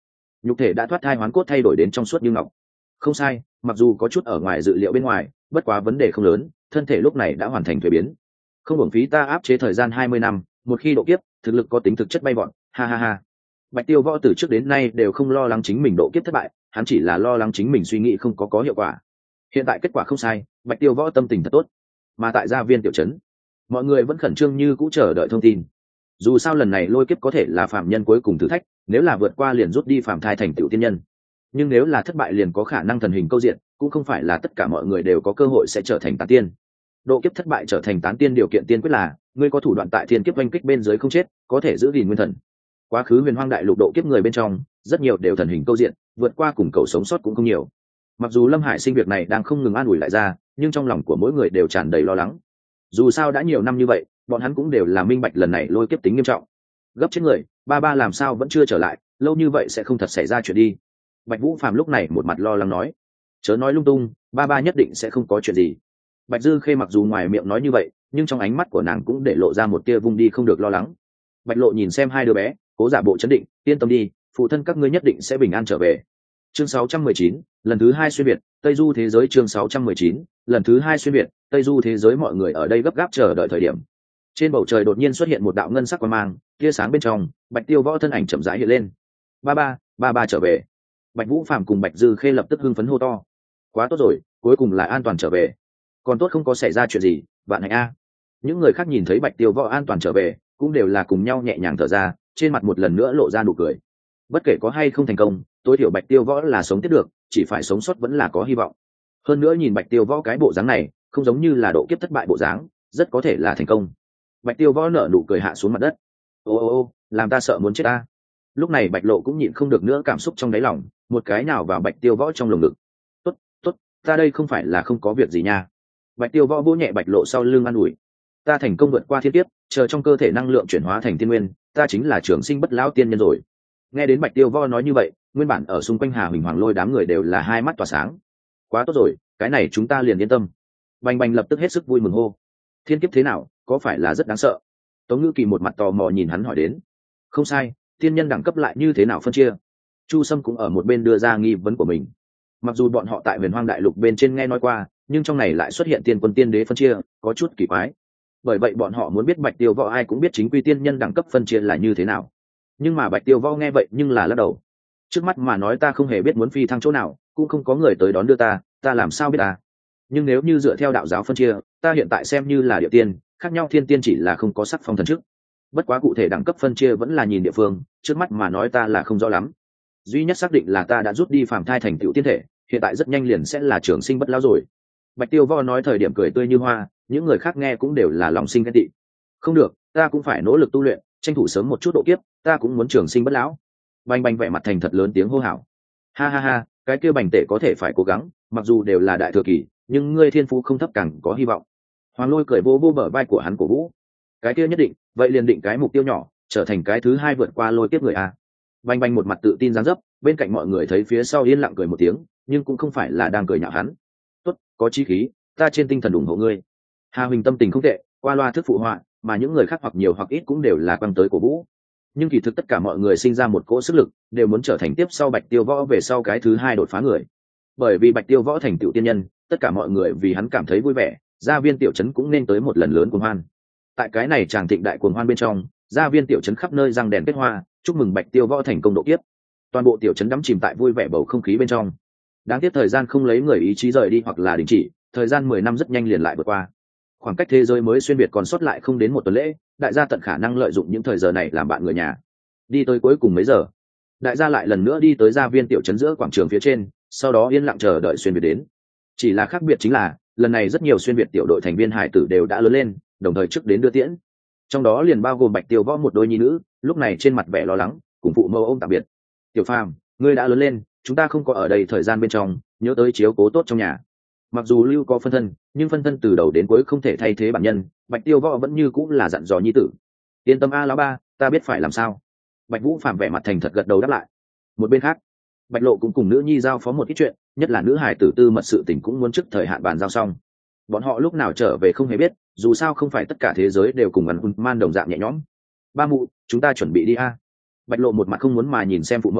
Speaker 1: nhục thể đã thoát thai hoán cốt thay đổi đến trong suốt như ngọc. Không sai, mặc dù có chút ở ngoài dự liệu bên ngoài, bất quá vấn đề không lớn, thân thể lúc này đã hoàn thành thuế biến. Không hưởng phí ta áp chế thời gian hai mươi năm, một khi độ kiếp, thực lực có tính thực chất bay vọt, ha ha ha. Bạch Tiêu Võ từ trước đến nay đều không lo lắng chính mình độ kiếp thất bại, hắn chỉ là lo lắng chính mình suy nghĩ không có có hiệu quả. Hiện tại kết quả không sai, Bạch Tiêu Võ tâm tình thật tốt. Mà tại gia viên tiểu trấn, mọi người vẫn khẩn trương như cũ chờ đợi thông tin. Dù sao lần này lôi kiếp có thể là phạm nhân cuối cùng thử thách, nếu là vượt qua liền rút đi phàm thai thành tiểu tiên nhân. Nhưng nếu là thất bại liền có khả năng thần hình câu diện, cũng không phải là tất cả mọi người đều có cơ hội sẽ trở thành tán tiên. Độ kiếp thất bại trở thành tán tiên điều kiện tiên quyết là ngươi có thủ đoạn tại thiên kiếp oanh kích bên dưới không chết, có thể giữ gìn nguyên thần. Quá khứ huyền hoang đại lục độ kiếp người bên trong, rất nhiều đều thần hình câu diện, vượt qua cùng cầu sống sót cũng không nhiều. Mặc dù Lâm Hải Sinh việc này đang không ngừng an ủi lại ra, nhưng trong lòng của mỗi người đều tràn đầy lo lắng. Dù sao đã nhiều năm như vậy, bọn hắn cũng đều là minh bạch lần này lôi kiếp tính nghiêm trọng. Gấp chết người, ba ba làm sao vẫn chưa trở lại, lâu như vậy sẽ không thật xảy ra chuyện đi. Bạch Vũ Phàm lúc này một mặt lo lắng nói, chớ nói lung tung, ba ba nhất định sẽ không có chuyện gì. Bạch Dư Khê mặc dù ngoài miệng nói như vậy, nhưng trong ánh mắt của nàng cũng để lộ ra một tia vung đi không được lo lắng. Bạch Lộ nhìn xem hai đứa bé, cố giả bộ chấn định, yên tâm đi, phụ thân các ngươi nhất định sẽ bình an trở về. Chương sáu trăm mười chín, lần thứ hai xuyên việt, Tây Du thế giới chương sáu trăm mười chín, lần thứ hai xuyên việt, Tây Du thế giới mọi người ở đây gấp gáp chờ đợi thời điểm. Trên bầu trời đột nhiên xuất hiện một đạo ngân sắc quang mang, tia sáng bên trong, Bạch Tiêu Võ thân ảnh chậm rãi hiện lên. Ba ba, ba ba trở về. Bạch Vũ Phàm cùng Bạch Dư Khê lập tức hưng phấn hô to. Quá tốt rồi, cuối cùng là an toàn trở về. Còn tốt không có xảy ra chuyện gì, vạn hạnh a. Những người khác nhìn thấy Bạch Tiêu Võ an toàn trở về, cũng đều là cùng nhau nhẹ nhàng thở ra, trên mặt một lần nữa lộ ra nụ cười. Bất kể có hay không thành công, tối thiểu Bạch Tiêu Võ là sống tiếp được, chỉ phải sống sót vẫn là có hy vọng. Hơn nữa nhìn Bạch Tiêu Võ cái bộ dáng này, không giống như là độ kiếp thất bại bộ dáng, rất có thể là thành công. Bạch Tiêu Võ nở nụ cười hạ xuống mặt đất. Ô ô ô, làm ta sợ muốn chết ta. Lúc này Bạch Lộ cũng nhịn không được nữa cảm xúc trong đáy lòng, một cái nào vào Bạch Tiêu Võ trong lồng ngực. Tốt, tốt, ta đây không phải là không có việc gì nha. Bạch Tiêu Võ vỗ nhẹ Bạch Lộ sau lưng an ủi. Ta thành công vượt qua thiên kiếp, chờ trong cơ thể năng lượng chuyển hóa thành tiên nguyên, ta chính là trường sinh bất lão tiên nhân rồi. Nghe đến Bạch Tiêu Võ nói như vậy, nguyên bản ở xung quanh Hà Huỳnh Hoàng Lôi đám người đều là hai mắt tỏa sáng. Quá tốt rồi, cái này chúng ta liền yên tâm. Bành Bành lập tức hết sức vui mừng hô. Thiên kiếp thế nào, có phải là rất đáng sợ? Tống Ngữ Kỳ một mặt tò mò nhìn hắn hỏi đến. Không sai, tiên nhân đẳng cấp lại như thế nào phân chia? Chu Sâm cũng ở một bên đưa ra nghi vấn của mình. Mặc dù bọn họ tại Huyền Hoang đại lục bên trên nghe nói qua, nhưng trong này lại xuất hiện tiên quân tiên đế phân chia, có chút kỳ quái. Bởi vậy bọn họ muốn biết Bạch Tiêu Võ ai cũng biết chính quy tiên nhân đẳng cấp phân chia là như thế nào. Nhưng mà Bạch Tiêu Võ nghe vậy nhưng là lắc đầu. Trước mắt mà nói ta không hề biết muốn phi thăng chỗ nào, cũng không có người tới đón đưa ta, ta làm sao biết ta? Nhưng nếu như dựa theo đạo giáo phân chia, ta hiện tại xem như là địa tiên, khác nhau thiên tiên chỉ là không có sắc phong thần trước. Bất quá cụ thể đẳng cấp phân chia vẫn là nhìn địa phương, trước mắt mà nói ta là không rõ lắm. Duy nhất xác định là ta đã rút đi phàm thai thành tựu tiên thể, hiện tại rất nhanh liền sẽ là trường sinh bất lão rồi. Bạch Tiêu Võ nói thời điểm cười tươi như hoa, những người khác nghe cũng đều là lòng sinh ghen tị. Không được, ta cũng phải nỗ lực tu luyện, tranh thủ sớm một chút độ kiếp, ta cũng muốn trường sinh bất lão. Bành Bành vẻ mặt thành thật lớn tiếng hô hào. Ha ha ha, cái kia Bành Tể có thể phải cố gắng, mặc dù đều là đại thừa kỳ, nhưng ngươi thiên phú không thấp càng có hy vọng. Hoàng Lôi cười vô vô bờ vai của hắn cổ vũ. Cái kia nhất định, vậy liền định cái mục tiêu nhỏ, trở thành cái thứ hai vượt qua lôi kiếp người a. Bành Bành một mặt tự tin dáng dấp, bên cạnh mọi người thấy phía sau yên lặng cười một tiếng, nhưng cũng không phải là đang cười nhạo hắn. Tốt, có chí khí, ta trên tinh thần ủng hộ ngươi. Hà Huỳnh tâm tình không tệ, qua loa thức phụ họa, mà những người khác hoặc nhiều hoặc ít cũng đều là quan tới cổ vũ. Nhưng kỳ thực tất cả mọi người sinh ra một cỗ sức lực, đều muốn trở thành tiếp sau Bạch Tiêu Võ về sau cái thứ hai đột phá người. Bởi vì Bạch Tiêu Võ thành tựu tiên nhân, tất cả mọi người vì hắn cảm thấy vui vẻ, gia viên tiểu trấn cũng nên tới một lần lớn cuồng hoan. Tại cái này tràng thịnh đại cuồng hoan bên trong, gia viên tiểu trấn khắp nơi răng đèn kết hoa, chúc mừng Bạch Tiêu Võ thành công độ kiếp. Toàn bộ tiểu trấn đắm chìm tại vui vẻ bầu không khí bên trong. Đáng tiếc thời gian không lấy người ý chí rời đi hoặc là đình chỉ, thời gian mười năm rất nhanh liền lại vượt qua. Khoảng cách thế giới mới xuyên việt còn sót lại không đến một tuần lễ, đại gia tận khả năng lợi dụng những thời giờ này làm bạn người nhà. Đi tới cuối cùng mấy giờ, đại gia lại lần nữa đi tới gia viên tiểu trấn giữa quảng trường phía trên, sau đó yên lặng chờ đợi xuyên việt đến. Chỉ là khác biệt chính là, lần này rất nhiều xuyên việt tiểu đội thành viên hải tử đều đã lớn lên, đồng thời trước đến đưa tiễn. Trong đó liền bao gồm Bạch Tiêu Võ một đôi nhi nữ, lúc này trên mặt vẻ lo lắng, cùng phụ mẫu ôm tạm biệt. Tiểu Phàm, ngươi đã lớn lên, chúng ta không có ở đây thời gian bên trong, nhớ tới chiếu cố tốt trong nhà. Mặc dù lưu có phân thân, nhưng phân thân từ đầu đến cuối không thể thay thế bản nhân, Bạch Tiêu Võ vẫn như cũng là dặn dò nhi tử. Yên tâm a lão ba, ta biết phải làm sao. Bạch Vũ Phàm vẻ mặt thành thật gật đầu đáp lại. Một bên khác, Bạch Lộ cũng cùng nữ nhi giao phó một ít chuyện, nhất là nữ hải tử tư mật sự tình cũng muốn trước thời hạn bàn giao xong. Bọn họ lúc nào trở về không hề biết, dù sao không phải tất cả thế giới đều cùng ăn man đồng dạng nhẹ nhõm. Ba mụ, chúng ta chuẩn bị đi a. Bạch Lộ một mặt không muốn mà nhìn xem phụ mẫu,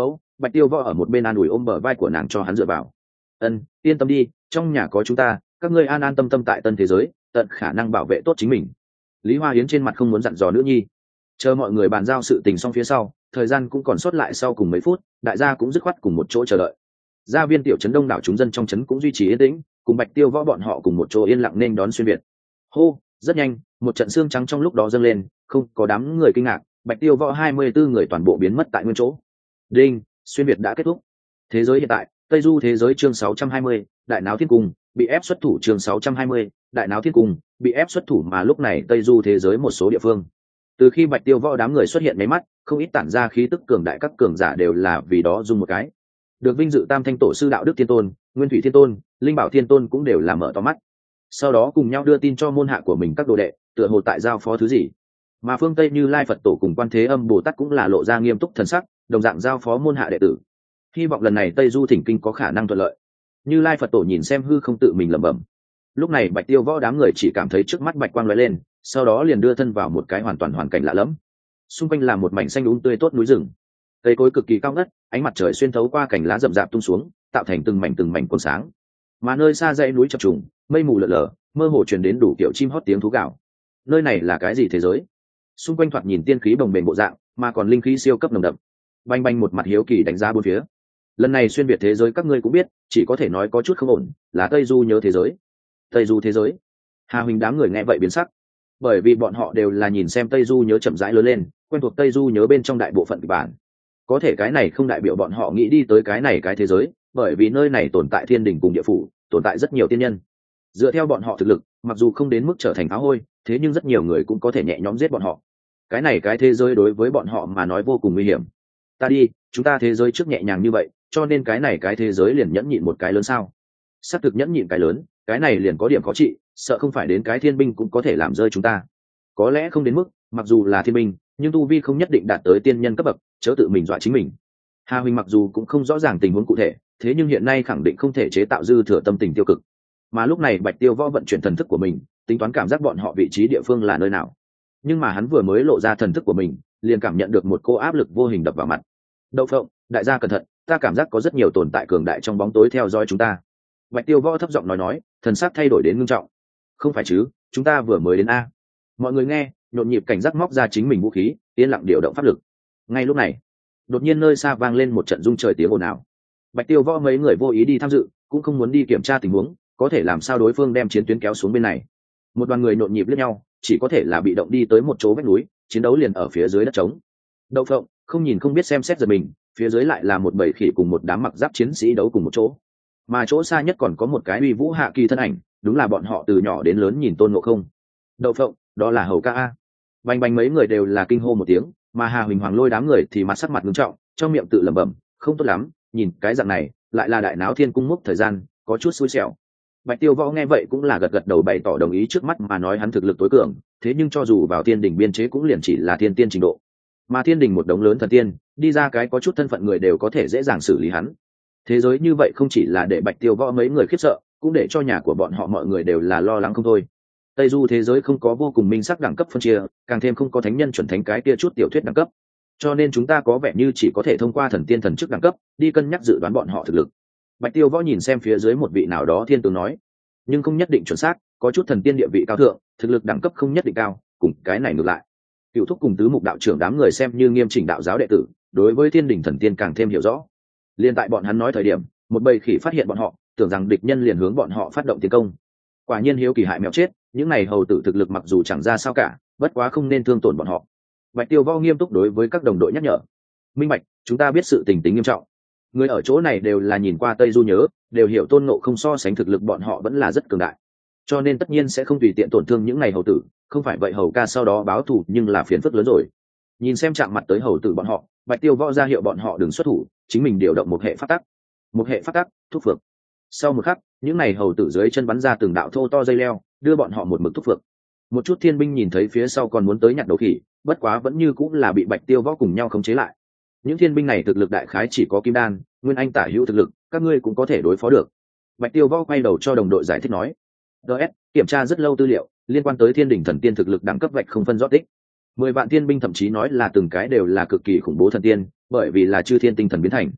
Speaker 1: Bạch Tiêu Võ ở một bên an ủi ôm bờ vai của nàng cho hắn dựa vào. Ân, yên tâm đi, trong nhà có chúng ta, các ngươi an an tâm tâm tại tân thế giới, tận khả năng bảo vệ tốt chính mình. Lý Hoa Yến trên mặt không muốn dặn dò nữ nhi. Chờ mọi người bàn giao sự tình xong phía sau, thời gian cũng còn sót lại sau cùng mấy phút, đại gia cũng dứt khoát cùng một chỗ chờ đợi. Gia viên tiểu trấn đông đảo chúng dân trong trấn cũng duy trì yên tĩnh, cùng Bạch Tiêu Võ bọn họ cùng một chỗ yên lặng nên đón xuyên việt. Hô, rất nhanh, một trận xương trắng trong lúc đó dâng lên, không có đám người kinh ngạc, Bạch Tiêu Võ hai mươi bốn người toàn bộ biến mất tại nguyên chỗ. Đinh, xuyên việt đã kết thúc. Thế giới hiện tại, Tây Du thế giới chương sáu trăm hai mươi, Đại Náo Thiên Cung, bị ép xuất thủ chương sáu trăm hai mươi, Đại Náo Thiên Cung, bị ép xuất thủ mà lúc này Tây Du thế giới một số địa phương. Từ khi Bạch Tiêu Võ đám người xuất hiện mấy mắt, không ít tản ra khí tức cường đại các cường giả đều là vì đó dùng một cái. Được vinh dự Tam Thanh Tổ sư Đạo Đức Thiên Tôn, Nguyên Thủy Thiên Tôn, Linh Bảo Thiên Tôn cũng đều là mở to mắt. Sau đó cùng nhau đưa tin cho môn hạ của mình các đồ đệ, tựa hồ tại giao phó thứ gì. Mà phương Tây Như Lai Phật Tổ cùng Quan Thế Âm Bồ Tát cũng là lộ ra nghiêm túc thần sắc, đồng dạng giao phó môn hạ đệ tử. Hy vọng lần này Tây Du thỉnh kinh có khả năng thuận lợi. Như Lai Phật Tổ nhìn xem hư không tự mình lẩm bẩm. Lúc này Bạch Tiêu Võ đám người chỉ cảm thấy trước mắt bạch quang lóe lên, sau đó liền đưa thân vào một cái hoàn toàn hoàn cảnh lạ lẫm. Xung quanh là một mảnh xanh um tươi tốt núi rừng, cây cối cực kỳ cao ngất, ánh mặt trời xuyên thấu qua cành lá rậm rạp tung xuống, tạo thành từng mảnh từng mảnh quang sáng. Mà nơi xa dãy núi chập trùng, mây mù lờ lờ, mơ hồ truyền đến đủ kiểu chim hót tiếng thú gào. Nơi này là cái gì thế giới? Xung quanh thoạt nhìn tiên khí bồng bềnh bộ dạng, mà còn linh khí siêu cấp nồng đậm. Banh banh một mặt hiếu kỳ đánh giá bốn phía. Lần này xuyên việt thế giới các ngươi cũng biết, chỉ có thể nói có chút không ổn, là Tây Du nhớ thế giới. Tây Du thế giới? Hà Huỳnh đám người nghe vậy biến sắc, bởi vì bọn họ đều là nhìn xem Tây Du nhớ chậm rãi lớn lên, quen thuộc Tây Du nhớ bên trong đại bộ phận kịch bản. Có thể cái này không đại biểu bọn họ nghĩ đi tới cái này cái thế giới, bởi vì nơi này tồn tại thiên đình cùng địa phủ, tồn tại rất nhiều tiên nhân. Dựa theo bọn họ thực lực, mặc dù không đến mức trở thành phá hôi, thế nhưng rất nhiều người cũng có thể nhẹ nhõm giết bọn họ. Cái này cái thế giới đối với bọn họ mà nói vô cùng nguy hiểm. Ta đi, chúng ta thế giới trước nhẹ nhàng như vậy, cho nên cái này cái thế giới liền nhẫn nhịn một cái lớn sao? Xác thực nhẫn nhịn cái lớn, cái này liền có điểm khó trị, sợ không phải đến cái thiên binh cũng có thể làm rơi chúng ta. Có lẽ không đến mức, mặc dù là thiên binh, nhưng tu vi không nhất định đạt tới tiên nhân cấp bậc, chớ tự mình dọa chính mình. Hà Huỳnh mặc dù cũng không rõ ràng tình huống cụ thể, thế nhưng hiện nay khẳng định không thể chế tạo dư thừa tâm tình tiêu cực. Mà lúc này Bạch Tiêu Võ vận chuyển thần thức của mình, tính toán cảm giác bọn họ vị trí địa phương là nơi nào. Nhưng mà hắn vừa mới lộ ra thần thức của mình, liền cảm nhận được một cô áp lực vô hình đập vào mặt. Đậu phộng, đại gia cẩn thận, ta cảm giác có rất nhiều tồn tại cường đại trong bóng tối theo dõi chúng ta. Bạch Tiêu Võ thấp giọng nói nói, thần sắc thay đổi đến ngưng trọng. Không phải chứ, chúng ta vừa mới đến a. Mọi người nghe, nhộn nhịp cảnh giác móc ra chính mình vũ khí, yên lặng điều động pháp lực. Ngay lúc này, đột nhiên nơi xa vang lên một trận rung trời tiếng ồn ào. Bạch Tiêu Võ mấy người vô ý đi tham dự, cũng không muốn đi kiểm tra tình huống, có thể làm sao đối phương đem chiến tuyến kéo xuống bên này. Một đoàn người nhộn nhịp liếc nhau, chỉ có thể là bị động đi tới một chỗ vách núi, chiến đấu liền ở phía dưới đất trống. Đậu phộng, không nhìn không biết xem xét giật mình, phía dưới lại là một bầy khỉ cùng một đám mặc giáp chiến sĩ đấu cùng một chỗ. Mà chỗ xa nhất còn có một cái uy vũ hạ kỳ thân ảnh, đúng là bọn họ từ nhỏ đến lớn nhìn Tôn Ngộ Không. Đậu phộng, đó là Hầu ca a. Bành bành mấy người đều là kinh hô một tiếng, mà Hà Huỳnh Hoàng lôi đám người thì mặt sắc mặt nghiêm trọng, trong miệng tự lẩm bẩm, không tốt lắm, nhìn cái dạng này, lại là đại náo thiên cung mốc thời gian, có chút xui xẻo. Bạch Tiêu Võ nghe vậy cũng là gật gật đầu bày tỏ đồng ý trước mắt mà nói hắn thực lực tối cường, thế nhưng cho dù vào thiên đình biên chế cũng liền chỉ là thiên tiên trình độ. Mà thiên đình một đống lớn thần tiên, đi ra cái có chút thân phận người đều có thể dễ dàng xử lý hắn. Thế giới như vậy không chỉ là để Bạch Tiêu Võ mấy người khiếp sợ, cũng để cho nhà của bọn họ mọi người đều là lo lắng không thôi. Tây Du thế giới không có vô cùng minh sắc đẳng cấp phân chia, càng thêm không có thánh nhân chuẩn thánh cái kia chút tiểu thuyết đẳng cấp. Cho nên chúng ta có vẻ như chỉ có thể thông qua thần tiên thần chức đẳng cấp, đi cân nhắc dự đoán bọn họ thực lực. Bạch Tiêu Võ nhìn xem phía dưới một vị nào đó thiên tướng nói, nhưng không nhất định chuẩn xác, có chút thần tiên địa vị cao thượng, thực lực đẳng cấp không nhất định cao, cùng cái này ngược lại. Cựu Thúc cùng tứ mục đạo trưởng đám người xem như nghiêm chỉnh đạo giáo đệ tử, đối với thiên đình thần tiên càng thêm hiểu rõ. Liên tại bọn hắn nói thời điểm, một bầy khỉ phát hiện bọn họ, tưởng rằng địch nhân liền hướng bọn họ phát động tiến công. Quả nhiên hiếu kỳ hại mèo chết, những này hầu tử thực lực mặc dù chẳng ra sao cả, bất quá không nên thương tổn bọn họ. Bạch Tiêu Võ nghiêm túc đối với các đồng đội nhắc nhở. Minh bạch, chúng ta biết sự tình tính nghiêm trọng. Người ở chỗ này đều là nhìn qua Tây Du nhớ, đều hiểu Tôn Ngộ Không so sánh thực lực bọn họ vẫn là rất cường đại, cho nên tất nhiên sẽ không tùy tiện tổn thương những này hầu tử. Không phải vậy hầu ca sau đó báo thù nhưng là phiền phức lớn rồi. Nhìn xem chạm mặt tới hầu tử bọn họ, Bạch Tiêu Võ ra hiệu bọn họ đừng xuất thủ, chính mình điều động một hệ phát tắc. Một hệ phát tắc, thúc phược. Sau một khắc, những này hầu tử dưới chân bắn ra từng đạo thô to dây leo, đưa bọn họ một mực thúc phược. Một chút thiên binh nhìn thấy phía sau còn muốn tới nhặt đầu khỉ, bất quá vẫn như cũng là bị Bạch Tiêu Võ cùng nhau khống chế lại. Những thiên binh này thực lực đại khái chỉ có kim đan, nguyên anh tả hữu thực lực, các ngươi cũng có thể đối phó được. Bạch Tiêu Võ quay đầu cho đồng đội giải thích nói. ds kiểm tra rất lâu tư liệu liên quan tới thiên đình thần tiên thực lực đẳng cấp vạch không phân rõ tích. Mười vạn thiên binh thậm chí nói là từng cái đều là cực kỳ khủng bố thần tiên, bởi vì là chư thiên tinh thần biến thành.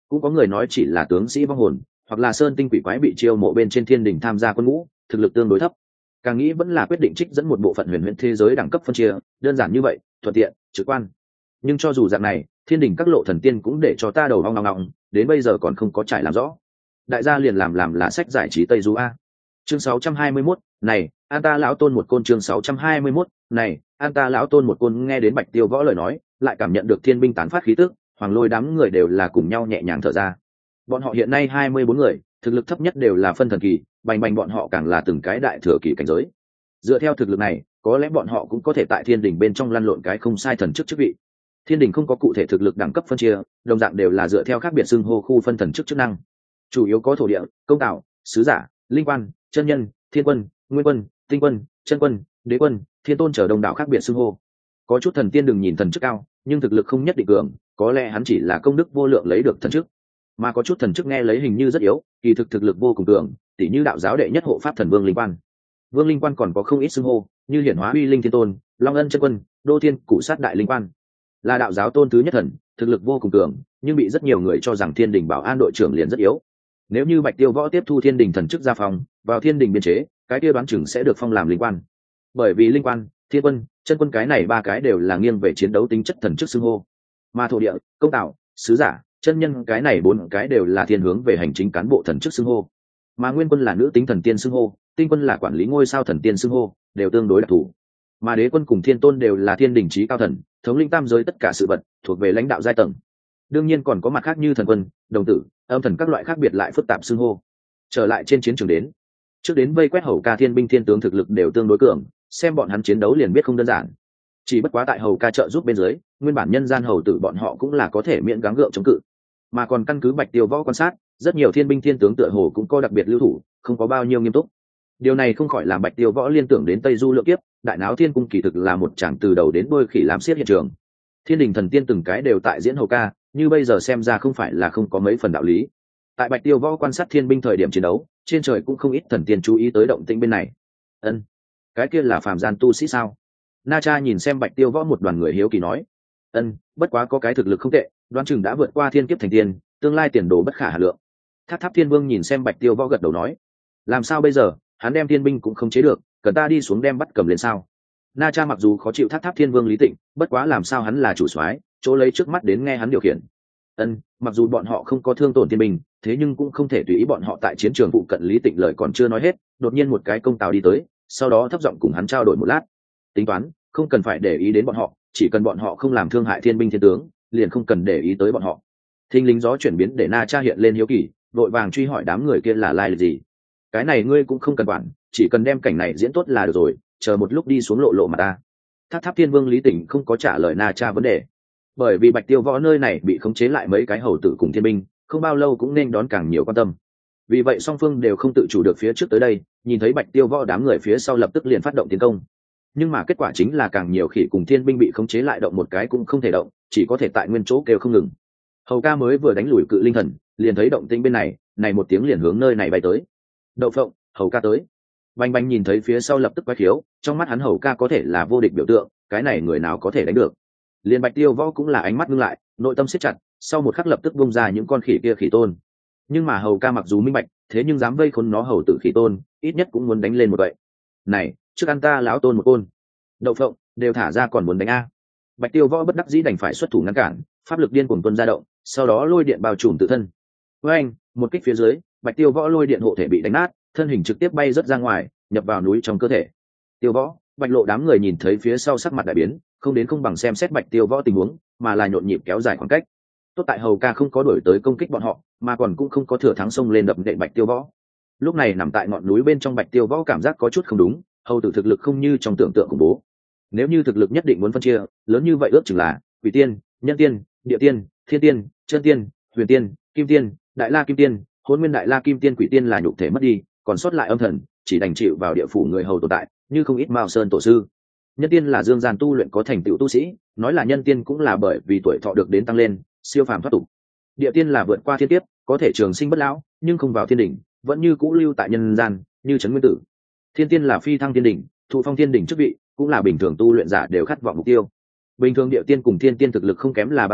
Speaker 1: cũng có người nói chỉ là tướng sĩ vong hồn hoặc là sơn tinh quỷ quái bị chiêu mộ bên trên thiên đình tham gia quân ngũ, thực lực tương đối thấp. Càng nghĩ vẫn là quyết định trích dẫn một bộ phận huyền huyễn thế giới đẳng cấp phân chia, đơn giản như vậy, thuận tiện trực quan. Nhưng cho dù dạng này, thiên đình các lộ thần tiên cũng để cho ta đầu hoang ngọng ngọng, đến bây giờ còn không có trải làm rõ. Đại gia liền làm làm là sách giải trí Tây Du a. Chương sáu trăm hai mươi mốt, này, an ta lão tôn một côn. Chương sáu trăm hai mươi mốt, này, an ta lão tôn một côn. Nghe đến Bạch Tiêu Võ lời nói, lại cảm nhận được thiên binh tán phát khí tức, Hoàng Lôi đám người đều là cùng nhau nhẹ nhàng thở ra. Bọn họ hiện nay hai mươi bốn người, thực lực thấp nhất đều là phân thần kỳ, bành bành bọn họ càng là từng cái đại thừa kỳ cảnh giới. Dựa theo thực lực này, có lẽ bọn họ cũng có thể tại thiên đình bên trong lăn lộn cái không sai thần chức chức vị. Thiên đình không có cụ thể thực lực đẳng cấp phân chia, đồng dạng đều là dựa theo khác biệt xưng hô khu phân thần chức chức năng. Chủ yếu có thổ địa, công tạo, sứ giả, linh quan, chân nhân, thiên quân, nguyên quân, tinh quân, chân quân, đế quân, thiên tôn trở đông đảo khác biệt xưng hô. Có chút thần tiên đừng nhìn thần chức cao, nhưng thực lực không nhất định cường, có lẽ hắn chỉ là công đức vô lượng lấy được thần chức. Mà có chút thần chức nghe lấy hình như rất yếu, kỳ thực thực lực vô cùng cường, tỷ như đạo giáo đệ nhất hộ pháp thần vương linh quan. Vương linh quan còn có không ít xưng hô, như hiển hóa uy linh thiên tôn, long ân chân quân, đô thiên cụ sát đại linh quan. Là đạo giáo tôn thứ nhất thần, thực lực vô cùng cường, nhưng bị rất nhiều người cho rằng thiên đình bảo an đội trưởng liền rất yếu. Nếu như Bạch Tiêu Võ tiếp thu thiên đình thần chức gia phòng, vào thiên đình biên chế, cái kia đoán chừng sẽ được phong làm linh quan. Bởi vì linh quan, thiên quân, chân quân cái này ba cái đều là nghiêng về chiến đấu tính chất thần chức xưng hô, mà thổ địa, công tạo, sứ giả, chân nhân cái này bốn cái đều là thiên hướng về hành chính cán bộ thần chức xưng hô. Mà nguyên quân là nữ tính thần tiên xưng hô, tinh quân là quản lý ngôi sao thần tiên xưng hô, đều tương đối đặc thù. Mà đế quân cùng thiên tôn đều là thiên đình chí cao thần, thống linh tam giới tất cả sự vật, thuộc về lãnh đạo giai tầng. Đương nhiên còn có mặt khác như thần quân, đồng tử, âm thần các loại khác biệt lại phức tạp xưng hô. Trở lại trên chiến trường đến, trước đến vây quét hầu ca thiên binh thiên tướng thực lực đều tương đối cường, xem bọn hắn chiến đấu liền biết không đơn giản. Chỉ bất quá tại hầu ca trợ giúp bên dưới, nguyên bản nhân gian hầu tử bọn họ cũng là có thể miễn gắng gượng chống cự. Mà còn căn cứ Bạch Tiêu Võ quan sát, rất nhiều thiên binh thiên tướng tựa hồ cũng có đặc biệt lưu thủ, không có bao nhiêu nghiêm túc. Điều này không khỏi làm Bạch Tiêu Võ liên tưởng đến Tây Du Lượng Kiếp, đại náo thiên cung kỳ thực là một tràng từ đầu đến đuôi khỉ làm xiết hiện trường. Thiên đình thần tiên từng cái đều tại diễn hầu ca, như bây giờ xem ra không phải là không có mấy phần đạo lý. Tại Bạch Tiêu Võ quan sát thiên binh thời điểm chiến đấu, trên trời cũng không ít thần tiên chú ý tới động tĩnh bên này. Ân, cái kia là phàm gian tu sĩ sao? Na Cha nhìn xem Bạch Tiêu Võ một đoàn người hiếu kỳ nói. Ân, bất quá có cái thực lực không tệ, đoán chừng đã vượt qua thiên kiếp thành tiên, tương lai tiền đồ bất khả hà lượng. Tháp Tháp Thiên Vương nhìn xem Bạch Tiêu Võ gật đầu nói. Làm sao bây giờ, hắn đem thiên binh cũng không chế được, cần ta đi xuống đem bắt cầm lên sao? Na Cha mặc dù khó chịu Tháp Tháp Thiên Vương lý tịnh, bất quá làm sao hắn là chủ soái, chỗ lấy trước mắt đến nghe hắn điều khiển. Ân, mặc dù bọn họ không có thương tổn thiên binh, thế nhưng cũng không thể tùy ý bọn họ tại chiến trường phụ cận. Lý Tịnh lời còn chưa nói hết, đột nhiên một cái công tàu đi tới, sau đó thấp giọng cùng hắn trao đổi một lát. Tính toán, không cần phải để ý đến bọn họ, chỉ cần bọn họ không làm thương hại thiên binh thiên tướng, liền không cần để ý tới bọn họ. Thinh lính gió chuyển biến để Na Cha hiện lên hiếu kỳ, đội vàng truy hỏi đám người kia là lai lịch gì. Cái này ngươi cũng không cần quản, chỉ cần đem cảnh này diễn tốt là được rồi, chờ một lúc đi xuống lộ lộ mà ta. Tháp Tháp Thiên Vương Lý Tịnh không có trả lời Na Cha vấn đề, bởi vì Bạch Tiêu Võ nơi này bị khống chế lại mấy cái hầu tử cùng thiên binh, không bao lâu cũng nên đón càng nhiều quan tâm. Vì vậy song phương đều không tự chủ được phía trước tới đây, nhìn thấy Bạch Tiêu Võ đám người phía sau lập tức liền phát động tiến công. Nhưng mà kết quả chính là càng nhiều khỉ cùng thiên binh bị khống chế lại, động một cái cũng không thể động, chỉ có thể tại nguyên chỗ kêu không ngừng. Hầu ca mới vừa đánh lùi cự linh thần, liền thấy động tĩnh bên này, này một tiếng liền hướng nơi này bay tới. Đậu phộng, hầu ca tới. Bành Bành nhìn thấy phía sau lập tức quay khiếu, trong mắt hắn hầu ca có thể là vô địch biểu tượng, cái này người nào có thể đánh được. Liên Bạch Tiêu Võ cũng là ánh mắt ngưng lại, nội tâm siết chặt, sau một khắc lập tức bung ra những con khỉ kia khỉ tôn. Nhưng mà hầu ca mặc dù minh bạch, thế nhưng dám vây khốn nó hầu tử khỉ tôn, ít nhất cũng muốn đánh lên một vậy. Này, trước ăn ta lão tôn một côn. Đậu phộng, đều thả ra còn muốn đánh a. Bạch Tiêu Võ bất đắc dĩ đành phải xuất thủ ngăn cản, pháp lực điên cuồng tuôn ra động, sau đó lôi điện bao trùm tự thân. Với anh, một kích phía dưới, Bạch Tiêu Võ lôi điện hộ thể bị đánh nát, thân hình trực tiếp bay rất ra ngoài, nhập vào núi trong cơ thể. Tiêu Võ, Bạch Lộ đám người nhìn thấy phía sau sắc mặt đại biến, không đến không bằng xem xét Bạch Tiêu Võ tình huống, mà là nhộn nhịp kéo dài khoảng cách. Tốt tại hầu ca không có đuổi tới công kích bọn họ, mà còn cũng không có thừa thắng xông lên đập nện Bạch Tiêu Võ. Lúc này nằm tại ngọn núi bên trong Bạch Tiêu Võ cảm giác có chút không đúng, hầu tử thực lực không như trong tưởng tượng khủng bố. Nếu như thực lực nhất định muốn phân chia, lớn như vậy ước chừng là quỷ tiên, nhân tiên, địa tiên, thiên tiên, chân tiên, huyền tiên, kim tiên, đại la kim tiên, hôn nguyên đại la kim tiên. Quỷ tiên là nhục thể mất đi, còn sót lại âm thần, chỉ đành chịu vào địa phủ người hầu tồn tại, như không ít Mao Sơn tổ sư. Nhân tiên là dương gian tu luyện có thành tựu tu sĩ, nói là nhân tiên cũng là bởi vì tuổi thọ được đến tăng lên, siêu phàm thoát tục. Địa tiên là vượt qua thiên kiếp, có thể trường sinh bất lão, nhưng không vào thiên đỉnh, vẫn như cũ lưu tại nhân gian, như trấn nguyên tử. Thiên tiên là phi thăng thiên đỉnh, thụ phong thiên đỉnh chức vị, cũng là bình thường tu luyện giả đều khát vọng mục tiêu. Bình thường địa tiên cùng thiên tiên thực lực không kém là bao nhiêu,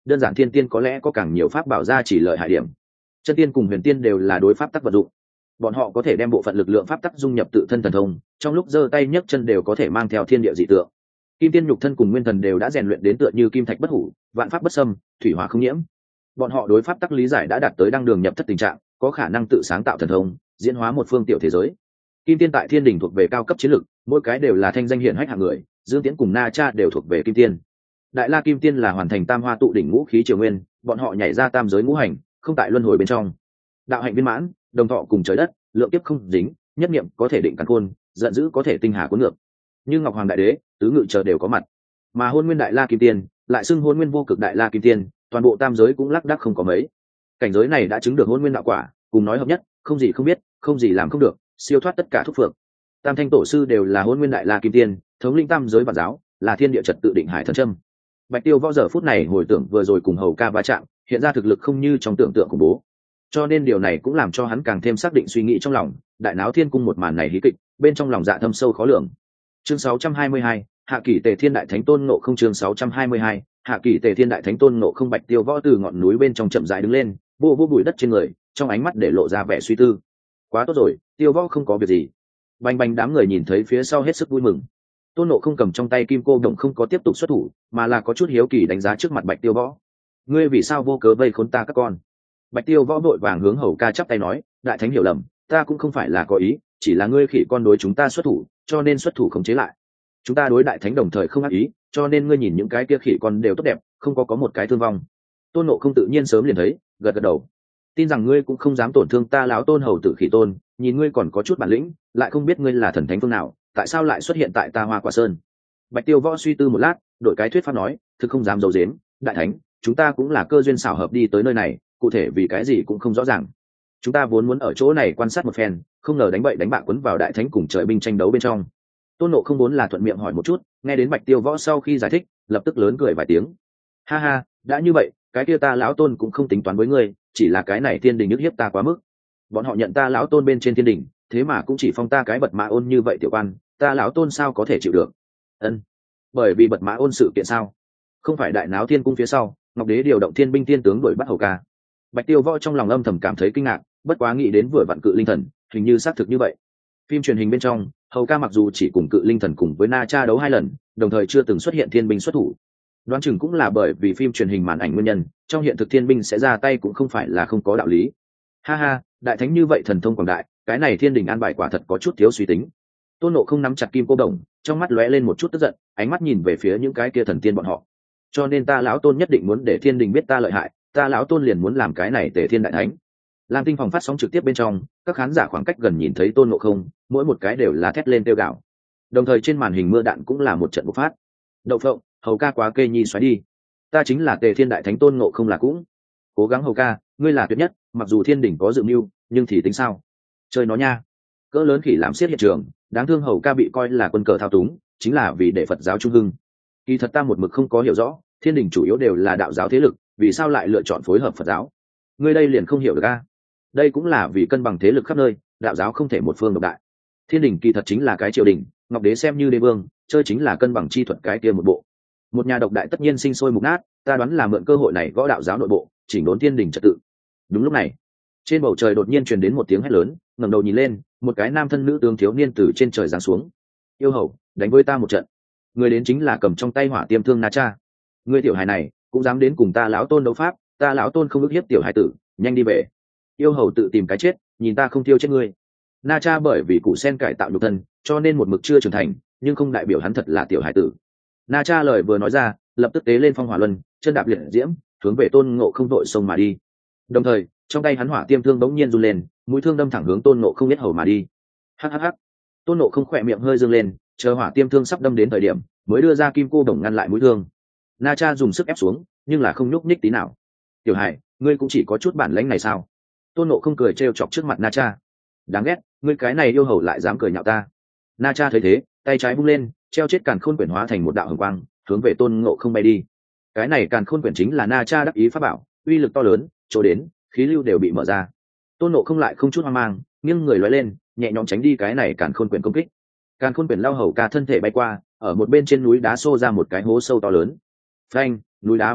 Speaker 1: đơn giản thiên tiên có lẽ có càng nhiều pháp bảo ra chỉ lợi hại điểm. Chân tiên cùng huyền tiên đều là đối pháp tắc vật dụng, bọn họ có thể đem bộ phận lực lượng pháp tắc dung nhập tự thân thần thông, trong lúc giơ tay nhấc chân đều có thể mang theo thiên địa dị tượng. Kim tiên nhục thân cùng nguyên thần đều đã rèn luyện đến tựa như kim thạch bất hủ, vạn pháp bất xâm, thủy hỏa không nhiễm. Bọn họ đối pháp tắc lý giải đã đạt tới đăng đường nhập thất tình trạng, có khả năng tự sáng tạo thần thông, diễn hóa một phương tiểu thế giới. Kim tiên tại thiên đình thuộc về cao cấp chiến lược, mỗi cái đều là thanh danh hiển hách hạng người. Dương Tiễn cùng Na Cha đều thuộc về kim tiên. Đại La Kim Tiên là hoàn thành tam hoa tụ đỉnh ngũ khí triều nguyên, bọn họ nhảy ra tam giới ngũ hành, không tại luân hồi bên trong. Đạo hạnh viên mãn, đồng thọ cùng trời đất, lượng kiếp không dính, nhất niệm có thể định càn khôn, giận dữ có thể tinh hà cuốn ngược. Như Ngọc Hoàng Đại Đế, tứ ngự chờ đều có mặt. Mà Hôn Nguyên Đại La Kim Tiên, lại xưng Hôn Nguyên Vô Cực Đại La Kim Tiên, toàn bộ tam giới cũng lác đác không có mấy. Cảnh giới này đã chứng được Hôn Nguyên đạo quả, cùng nói hợp nhất, không gì không biết, không gì làm không được, siêu thoát tất cả thúc phượng. Tam thanh tổ sư đều là Hôn Nguyên Đại La Kim Tiên, thống linh tam giới vạn giáo, là thiên địa trật tự định hải thần châm. Bạch Tiêu Võ giờ phút này hồi tưởng vừa rồi cùng Hầu Ca va chạm, hiện ra thực lực không như trong tưởng tượng của bố, cho nên điều này cũng làm cho hắn càng thêm xác định suy nghĩ trong lòng. Đại náo thiên cung một màn này hí kịch, bên trong lòng dạ thâm sâu khó lường. Chương sáu trăm hai mươi hai, Hạ Kỷ Tề Thiên Đại Thánh Tôn Ngộ Không. Chương sáu trăm hai mươi hai, Hạ Kỷ Tề Thiên Đại Thánh Tôn Ngộ Không. Bạch Tiêu Võ từ ngọn núi bên trong chậm rãi đứng lên, vô vô bụi đất trên người, trong ánh mắt để lộ ra vẻ suy tư. Quá tốt rồi, Tiêu Võ không có việc gì. Bành bành đám người nhìn thấy phía sau hết sức vui mừng. Tôn Ngộ Không cầm trong tay kim cô đồng không có tiếp tục xuất thủ, mà là có chút hiếu kỳ đánh giá trước mặt Bạch Tiêu Võ. Ngươi vì sao vô cớ vây khốn ta các con? Bạch Tiêu Võ vội vàng hướng Hầu Ca chắp tay nói, đại thánh hiểu lầm, ta cũng không phải là có ý, chỉ là ngươi khỉ con đối chúng ta xuất thủ, cho nên xuất thủ khống chế lại. Chúng ta đối đại thánh đồng thời không ác ý, cho nên ngươi nhìn những cái kia khỉ con đều tốt đẹp, không có có một cái thương vong. Tôn Ngộ Không tự nhiên sớm liền thấy, gật gật đầu. Tin rằng ngươi cũng không dám tổn thương ta lão Tôn hầu tử khỉ tôn, nhìn ngươi còn có chút bản lĩnh, lại không biết ngươi là thần thánh phương nào, tại sao lại xuất hiện tại ta Hoa Quả Sơn? Bạch Tiêu Võ suy tư một lát, đổi cái thuyết pháp nói, thực không dám giấu giếm, đại thánh, chúng ta cũng là cơ duyên xảo hợp đi tới nơi này, cụ thể vì cái gì cũng không rõ ràng. Chúng ta vốn muốn ở chỗ này quan sát một phen, không ngờ đánh bậy đánh bạ quấn vào đại thánh cùng trời binh tranh đấu bên trong. Tôn Ngộ Không vốn là thuận miệng hỏi một chút, nghe đến Bạch Tiêu Võ sau khi giải thích, lập tức lớn cười vài tiếng. Ha ha, đã như vậy, cái kia ta lão Tôn cũng không tính toán với ngươi, chỉ là cái này thiên đình nhức hiếp ta quá mức. Bọn họ nhận ta lão Tôn bên trên thiên đình, thế mà cũng chỉ phong ta cái bật mã ôn như vậy tiểu quan, ta lão Tôn sao có thể chịu được? Ân, bởi vì bật mã ôn sự kiện sao? Không phải đại náo thiên cung phía sau, Ngọc Đế điều động thiên binh thiên tướng đuổi bắt Hầu Ca. Bạch Tiêu Võ trong lòng âm thầm cảm thấy kinh ngạc, bất quá nghĩ đến vừa vặn Cự Linh Thần, hình như xác thực như vậy. Phim truyền hình bên trong, Hầu Ca mặc dù chỉ cùng Cự Linh Thần cùng với Na Cha đấu hai lần, đồng thời chưa từng xuất hiện thiên binh xuất thủ. Đoán chừng cũng là bởi vì phim truyền hình màn ảnh nguyên nhân, trong hiện thực thiên binh sẽ ra tay cũng không phải là không có đạo lý. Ha ha, đại thánh như vậy thần thông quảng đại, cái này thiên đình an bài quả thật có chút thiếu suy tính. Tôn Ngộ Không nắm chặt kim cô đồng, trong mắt lóe lên một chút tức giận, ánh mắt nhìn về phía những cái kia thần tiên bọn họ. Cho nên ta lão Tôn nhất định muốn để thiên đình biết ta lợi hại, ta lão Tôn liền muốn làm cái này Tề Thiên đại thánh. Lam Tinh phòng phát sóng trực tiếp bên trong, các khán giả khoảng cách gần nhìn thấy Tôn Ngộ Không, mỗi một cái đều là thét lên kêu gào. Đồng thời trên màn hình mưa đạn cũng là một trận bộc phát. Đậu phộng, Hầu Ca quá kê nhi xoáy đi. Ta chính là Tề Thiên đại thánh Tôn Ngộ Không là cũng. Cố gắng Hầu Ca, ngươi là tuyệt nhất, mặc dù thiên đỉnh có dự mưu, nhưng thì tính sao? Chơi nó nha. Cỡ lớn khỉ làm xiết hiện trường, đáng thương Hầu Ca bị coi là quân cờ thao túng, chính là vì để Phật giáo trung hưng. Kỳ thật ta một mực không có hiểu rõ, thiên đình chủ yếu đều là đạo giáo thế lực, vì sao lại lựa chọn phối hợp Phật giáo? Ngươi đây liền không hiểu được a? Đây cũng là vì cân bằng thế lực khắp nơi, đạo giáo không thể một phương độc đại. Thiên đình kỳ thật chính là cái triều đình, Ngọc Đế xem như đế vương, chơi chính là cân bằng chi thuật cái kia một bộ. Một nhà độc đại tất nhiên sinh sôi mục nát, ta đoán là mượn cơ hội này gõ đạo giáo nội bộ, chỉnh đốn thiên đình trật tự. Đúng lúc này, trên bầu trời đột nhiên truyền đến một tiếng hét lớn, ngẩng đầu nhìn lên, một cái nam thân nữ tướng thiếu niên từ trên trời giáng xuống. Yêu hầu, đánh với ta một trận. Người đến chính là cầm trong tay hỏa tiêm thương Na Cha. Người tiểu hài này cũng dám đến cùng ta lão Tôn đấu pháp, ta lão Tôn không ức hiếp tiểu hài tử, nhanh đi về. Yêu hầu tự tìm cái chết, nhìn ta không tiêu chết ngươi. Na Cha bởi vì củ sen cải tạo nhục thân, cho nên một mực chưa trưởng thành, nhưng không đại biểu hắn thật là tiểu hài tử. Na Cha lời vừa nói ra, lập tức tế lên phong hỏa luân, chân đạp liệt diễm, hướng về Tôn Ngộ Không vội sông mà đi. Đồng thời, trong tay hắn hỏa tiêm thương bỗng nhiên run lên, mũi thương đâm thẳng hướng Tôn Ngộ Không biết hầu mà đi. Hắc hắc hắc. Tôn Ngộ Không khỏe miệng hơi dương lên, chờ hỏa tiêm thương sắp đâm đến thời điểm, mới đưa ra kim cô đồng ngăn lại mũi thương. Na Cha dùng sức ép xuống, nhưng là không nhúc nhích tí nào. Tiểu Hải, ngươi cũng chỉ có chút bản lĩnh này sao? Tôn Ngộ Không cười trêu chọc trước mặt Na Cha. Đáng ghét, ngươi cái này yêu hầu lại dám cười nhạo ta. Na Cha thấy thế, tay trái vung lên, treo chết càn khôn quyển hóa thành một đạo hồng quang, hướng về Tôn Ngộ Không bay đi. Cái này càn khôn quyển chính là Na Cha đắc ý pháp bảo, uy lực to lớn, chỗ đến, khí lưu đều bị mở ra. Tôn Ngộ Không lại không chút hoang mang, nghiêng người lói lên, nhẹ nhõm tránh đi cái này càn khôn quyển công kích. Càn khôn quyển lao hầu Ca thân thể bay qua, ở một bên trên núi đá xô ra một cái hố sâu to lớn. Phanh, núi đá vỡ nát,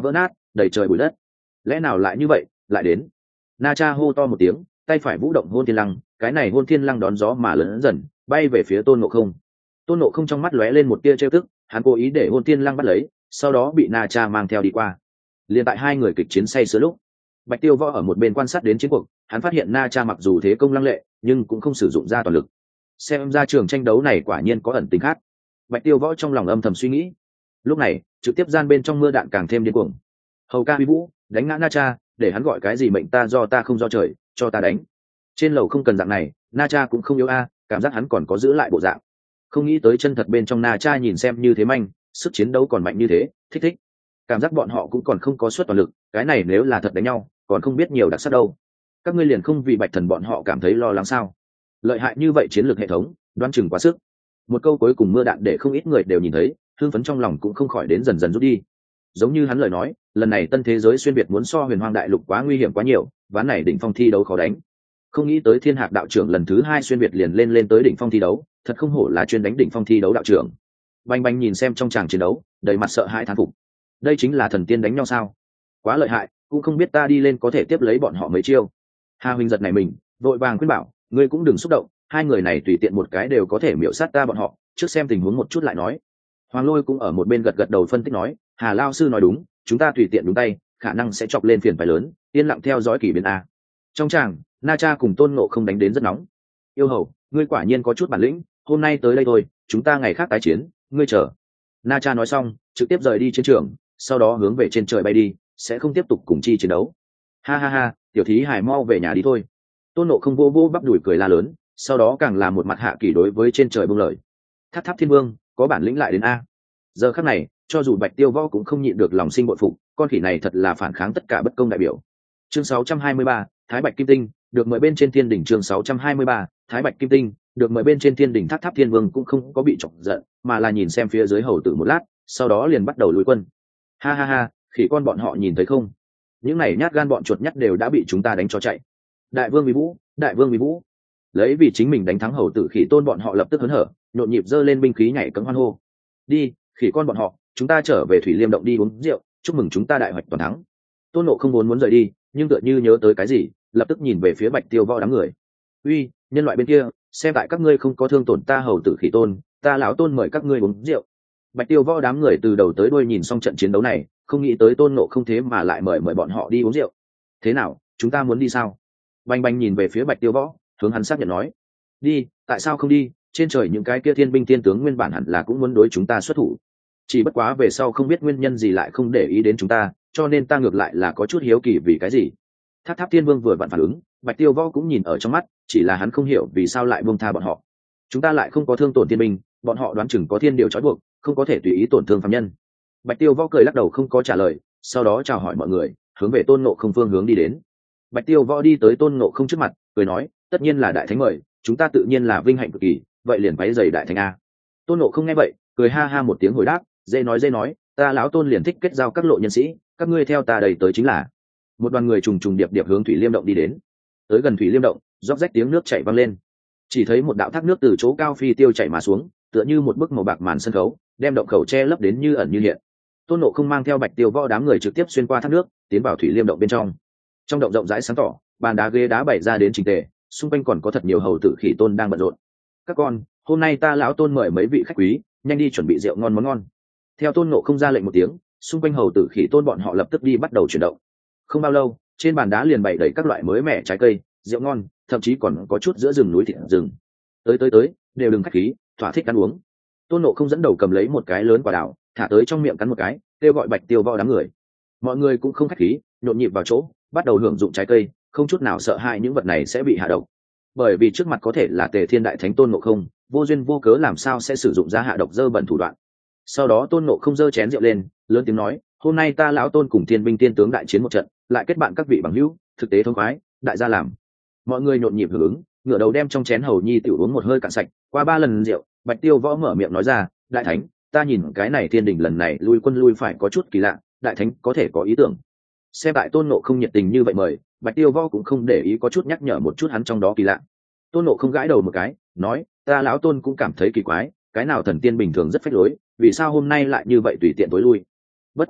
Speaker 1: đầy trời bụi đất. Lẽ nào lại như vậy, lại đến? Na Cha hô to một tiếng, tay phải vũ động hôn thiên lăng, cái này hôn thiên lăng đón gió mà lớn dần, bay về phía Tôn Ngộ Không. Tôn Ngộ Không trong mắt lóe lên một tia trêu tức, hắn cố ý để hôn thiên lăng bắt lấy, sau đó bị Na Cha mang theo đi qua. Liên tại hai người kịch chiến say sưa lúc, Bạch Tiêu Võ ở một bên quan sát đến chiến cuộc, hắn phát hiện Na Cha mặc dù thế công lăng lệ, nhưng cũng không sử dụng ra toàn lực. Xem ra trường tranh đấu này quả nhiên có ẩn tình khác. Bạch Tiêu Võ trong lòng âm thầm suy nghĩ. Lúc này, trực tiếp gian bên trong mưa đạn càng thêm điên cuồng. Hầu ca uy vũ, đánh ngã Na Cha, để hắn gọi cái gì mệnh ta do ta không do trời, cho ta đánh. Trên lầu không cần dạng này, Na Cha cũng không yếu a, cảm giác hắn còn có giữ lại bộ dạng. Không nghĩ tới chân thật bên trong Na Cha nhìn xem như thế manh, sức chiến đấu còn mạnh như thế, thích thích. Cảm giác bọn họ cũng còn không có suất toàn lực, cái này nếu là thật đánh nhau, còn không biết nhiều đặc sắc đâu. Các ngươi liền không vì Bạch Thần bọn họ cảm thấy lo lắng sao? Lợi hại như vậy chiến lược hệ thống, đoan chừng quá sức. Một câu cuối cùng mưa đạn để không ít người đều nhìn thấy, hưng phấn trong lòng cũng không khỏi đến dần dần rút đi. Giống như hắn lời nói, lần này tân thế giới xuyên việt muốn so huyền hoang đại lục quá nguy hiểm quá nhiều, ván này đỉnh phong thi đấu khó đánh. Không nghĩ tới Thiên Hạc đạo trưởng lần thứ hai xuyên việt liền lên lên tới đỉnh phong thi đấu, thật không hổ là chuyên đánh đỉnh phong thi đấu đạo trưởng. Bành Bành nhìn xem trong tràng chiến đấu, đầy mặt sợ hãi thán phục. Đây chính là thần tiên đánh nhau sao? Quá lợi hại, cũng không biết ta đi lên có thể tiếp lấy bọn họ mấy chiêu. Hà huynh giật này mình, vội vàng khuyên bảo, ngươi cũng đừng xúc động, hai người này tùy tiện một cái đều có thể miểu sát ta bọn họ, trước xem tình huống một chút lại nói. Hoàng Lôi cũng ở một bên gật gật đầu phân tích nói, Hà lao sư nói đúng, chúng ta tùy tiện đúng tay, khả năng sẽ chọc lên phiền phải lớn, yên lặng theo dõi kỳ biến a. Trong tràng, Na Cha cùng Tôn Ngộ Không đánh đến rất nóng. Yêu hầu, ngươi quả nhiên có chút bản lĩnh, hôm nay tới đây thôi, chúng ta ngày khác tái chiến, ngươi chờ. Na Cha nói xong, trực tiếp rời đi chiến trường, sau đó hướng về trên trời bay đi, sẽ không tiếp tục cùng chi chiến đấu. Ha ha ha, tiểu thí hải mau về nhà đi thôi. Tôn Ngộ Không vô vô bắp đùi cười la lớn, sau đó càng là một mặt hạ kỳ đối với trên trời buông lời. Tháp Tháp Thiên Vương, có bản lĩnh lại đến a. Giờ khắc này, cho dù Bạch Tiêu Võ cũng không nhịn được lòng sinh bội phục, con khỉ này thật là phản kháng tất cả bất công đại biểu. Chương sáu trăm hai mươi ba, Thái Bạch Kim Tinh, được mời bên trên Thiên đỉnh. Chương sáu trăm hai mươi ba, Thái Bạch Kim Tinh, được mời bên trên Thiên đỉnh. Tháp Tháp Thiên Vương cũng không có bị chọc giận, mà là nhìn xem phía dưới hầu tử một lát, sau đó liền bắt đầu lùi quân. Ha ha ha, khỉ con bọn họ nhìn thấy không? Những này nhát gan bọn chuột nhắt đều đã bị chúng ta đánh cho chạy. Đại vương Uy Vũ, đại vương Uy Vũ. Lấy vì chính mình đánh thắng hầu tử khỉ tôn bọn họ lập tức hớn hở, nhộn nhịp giơ lên binh khí nhảy cẫng hoan hô. Đi, khỉ con bọn họ, chúng ta trở về Thủy Liêm động đi uống rượu, chúc mừng chúng ta đại hoạch toàn thắng. Tôn Ngộ không muốn muốn rời đi, nhưng tựa như nhớ tới cái gì, lập tức nhìn về phía Bạch Tiêu Võ đám người. Uy, nhân loại bên kia, xem tại các ngươi không có thương tổn ta hầu tử khỉ tôn, ta lão Tôn mời các ngươi uống rượu. Bạch Tiêu Võ đám người từ đầu tới đuôi nhìn xong trận chiến đấu này, không nghĩ tới Tôn Ngộ không thế mà lại mời mời bọn họ đi uống rượu. Thế nào, chúng ta muốn đi sao? Bành Bành nhìn về phía Bạch Tiêu Võ, hướng hắn xác nhận nói. Đi, tại sao không đi? Trên trời những cái kia thiên binh thiên tướng nguyên bản hẳn là cũng muốn đối chúng ta xuất thủ. Chỉ bất quá về sau không biết nguyên nhân gì lại không để ý đến chúng ta, cho nên ta ngược lại là có chút hiếu kỳ vì cái gì. Tháp Tháp Thiên Vương vừa vặn phản ứng, Bạch Tiêu Võ cũng nhìn ở trong mắt, chỉ là hắn không hiểu vì sao lại buông tha bọn họ. Chúng ta lại không có thương tổn thiên binh, bọn họ đoán chừng có thiên điều trói buộc, không có thể tùy ý tổn thương phàm nhân. Bạch Tiêu Võ cười lắc đầu không có trả lời, sau đó chào hỏi mọi người, hướng về Tôn Ngộ không phương hướng đi đến. Bạch Tiêu Võ đi tới Tôn Ngộ không trước mặt, cười nói, tất nhiên là đại thánh mời, chúng ta tự nhiên là vinh hạnh cực kỳ, vậy liền váy giày đại thánh a. Tôn Ngộ không nghe vậy, cười ha ha một tiếng hồi đáp, dễ nói dễ nói, ta lão Tôn liền thích kết giao các lộ nhân sĩ, các ngươi theo ta đầy tới chính là. Một đoàn người trùng trùng điệp điệp hướng Thủy Liêm động đi đến. Tới gần Thủy Liêm động, róc rách tiếng nước chảy vang lên. Chỉ thấy một đạo thác nước từ chỗ cao phi tiêu chảy mà xuống, tựa như một bức màu bạc màn sân khấu, đem động khẩu che lấp đến như ẩn như hiện. Tôn Ngộ không mang theo Bạch Tiêu Võ đám người trực tiếp xuyên qua thác nước, tiến vào Thủy Liêm động bên trong. Trong động rộng rãi sáng tỏ, bàn đá ghế đá bày ra đến chỉnh tề, xung quanh còn có thật nhiều hầu tử khỉ tôn đang bận rộn. Các con, hôm nay ta lão Tôn mời mấy vị khách quý, nhanh đi chuẩn bị rượu ngon món ngon. Theo Tôn Ngộ không ra lệnh một tiếng, xung quanh hầu tử khỉ tôn bọn họ lập tức đi bắt đầu chuyển động. Không bao lâu, trên bàn đá liền bày đầy các loại mới mẻ trái cây, rượu ngon, thậm chí còn có chút giữa rừng núi thịt rừng. Tới tới tới, đều đừng khách khí, thỏa thích ăn uống. Tôn Ngộ không dẫn đầu cầm lấy một cái lớn quả đào, thả tới trong miệng cắn một cái, kêu gọi Bạch Tiêu Võ đám người. Mọi người cũng không khách khí, nhộn nhịp vào chỗ, bắt đầu hưởng dụng trái cây, không chút nào sợ hãi những vật này sẽ bị hạ độc. Bởi vì trước mặt có thể là Tề Thiên Đại Thánh Tôn Ngộ không, vô duyên vô cớ làm sao sẽ sử dụng ra hạ độc dơ bẩn thủ đoạn. Sau đó Tôn Ngộ không giơ chén rượu lên, lớn tiếng nói, hôm nay ta lão Tôn cùng thiên binh tiên tướng đại chiến một trận, lại kết bạn các vị bằng hữu, thực tế thông khoái, đại gia làm. Mọi người nhộn nhịp hưởng ứng, ngửa đầu đem trong chén hầu nhi tiểu uống một hơi cạn sạch. Qua ba lần rượu, Bạch Tiêu Võ mở miệng nói ra, đại thánh, ta nhìn cái này thiên đình lần này lui quân lui phải có chút kỳ lạ, đại thánh có thể có ý tưởng. Xem tại Tôn Ngộ không nhiệt tình như vậy mời, Bạch Tiêu Võ cũng không để ý có chút nhắc nhở một chút hắn trong đó kỳ lạ. Tôn Ngộ không gãi đầu một cái, nói, ta lão Tôn cũng cảm thấy kỳ quái, cái nào thần tiên bình thường rất phách lối, vì sao hôm nay lại như vậy tùy tiện tối lui. Bất quá,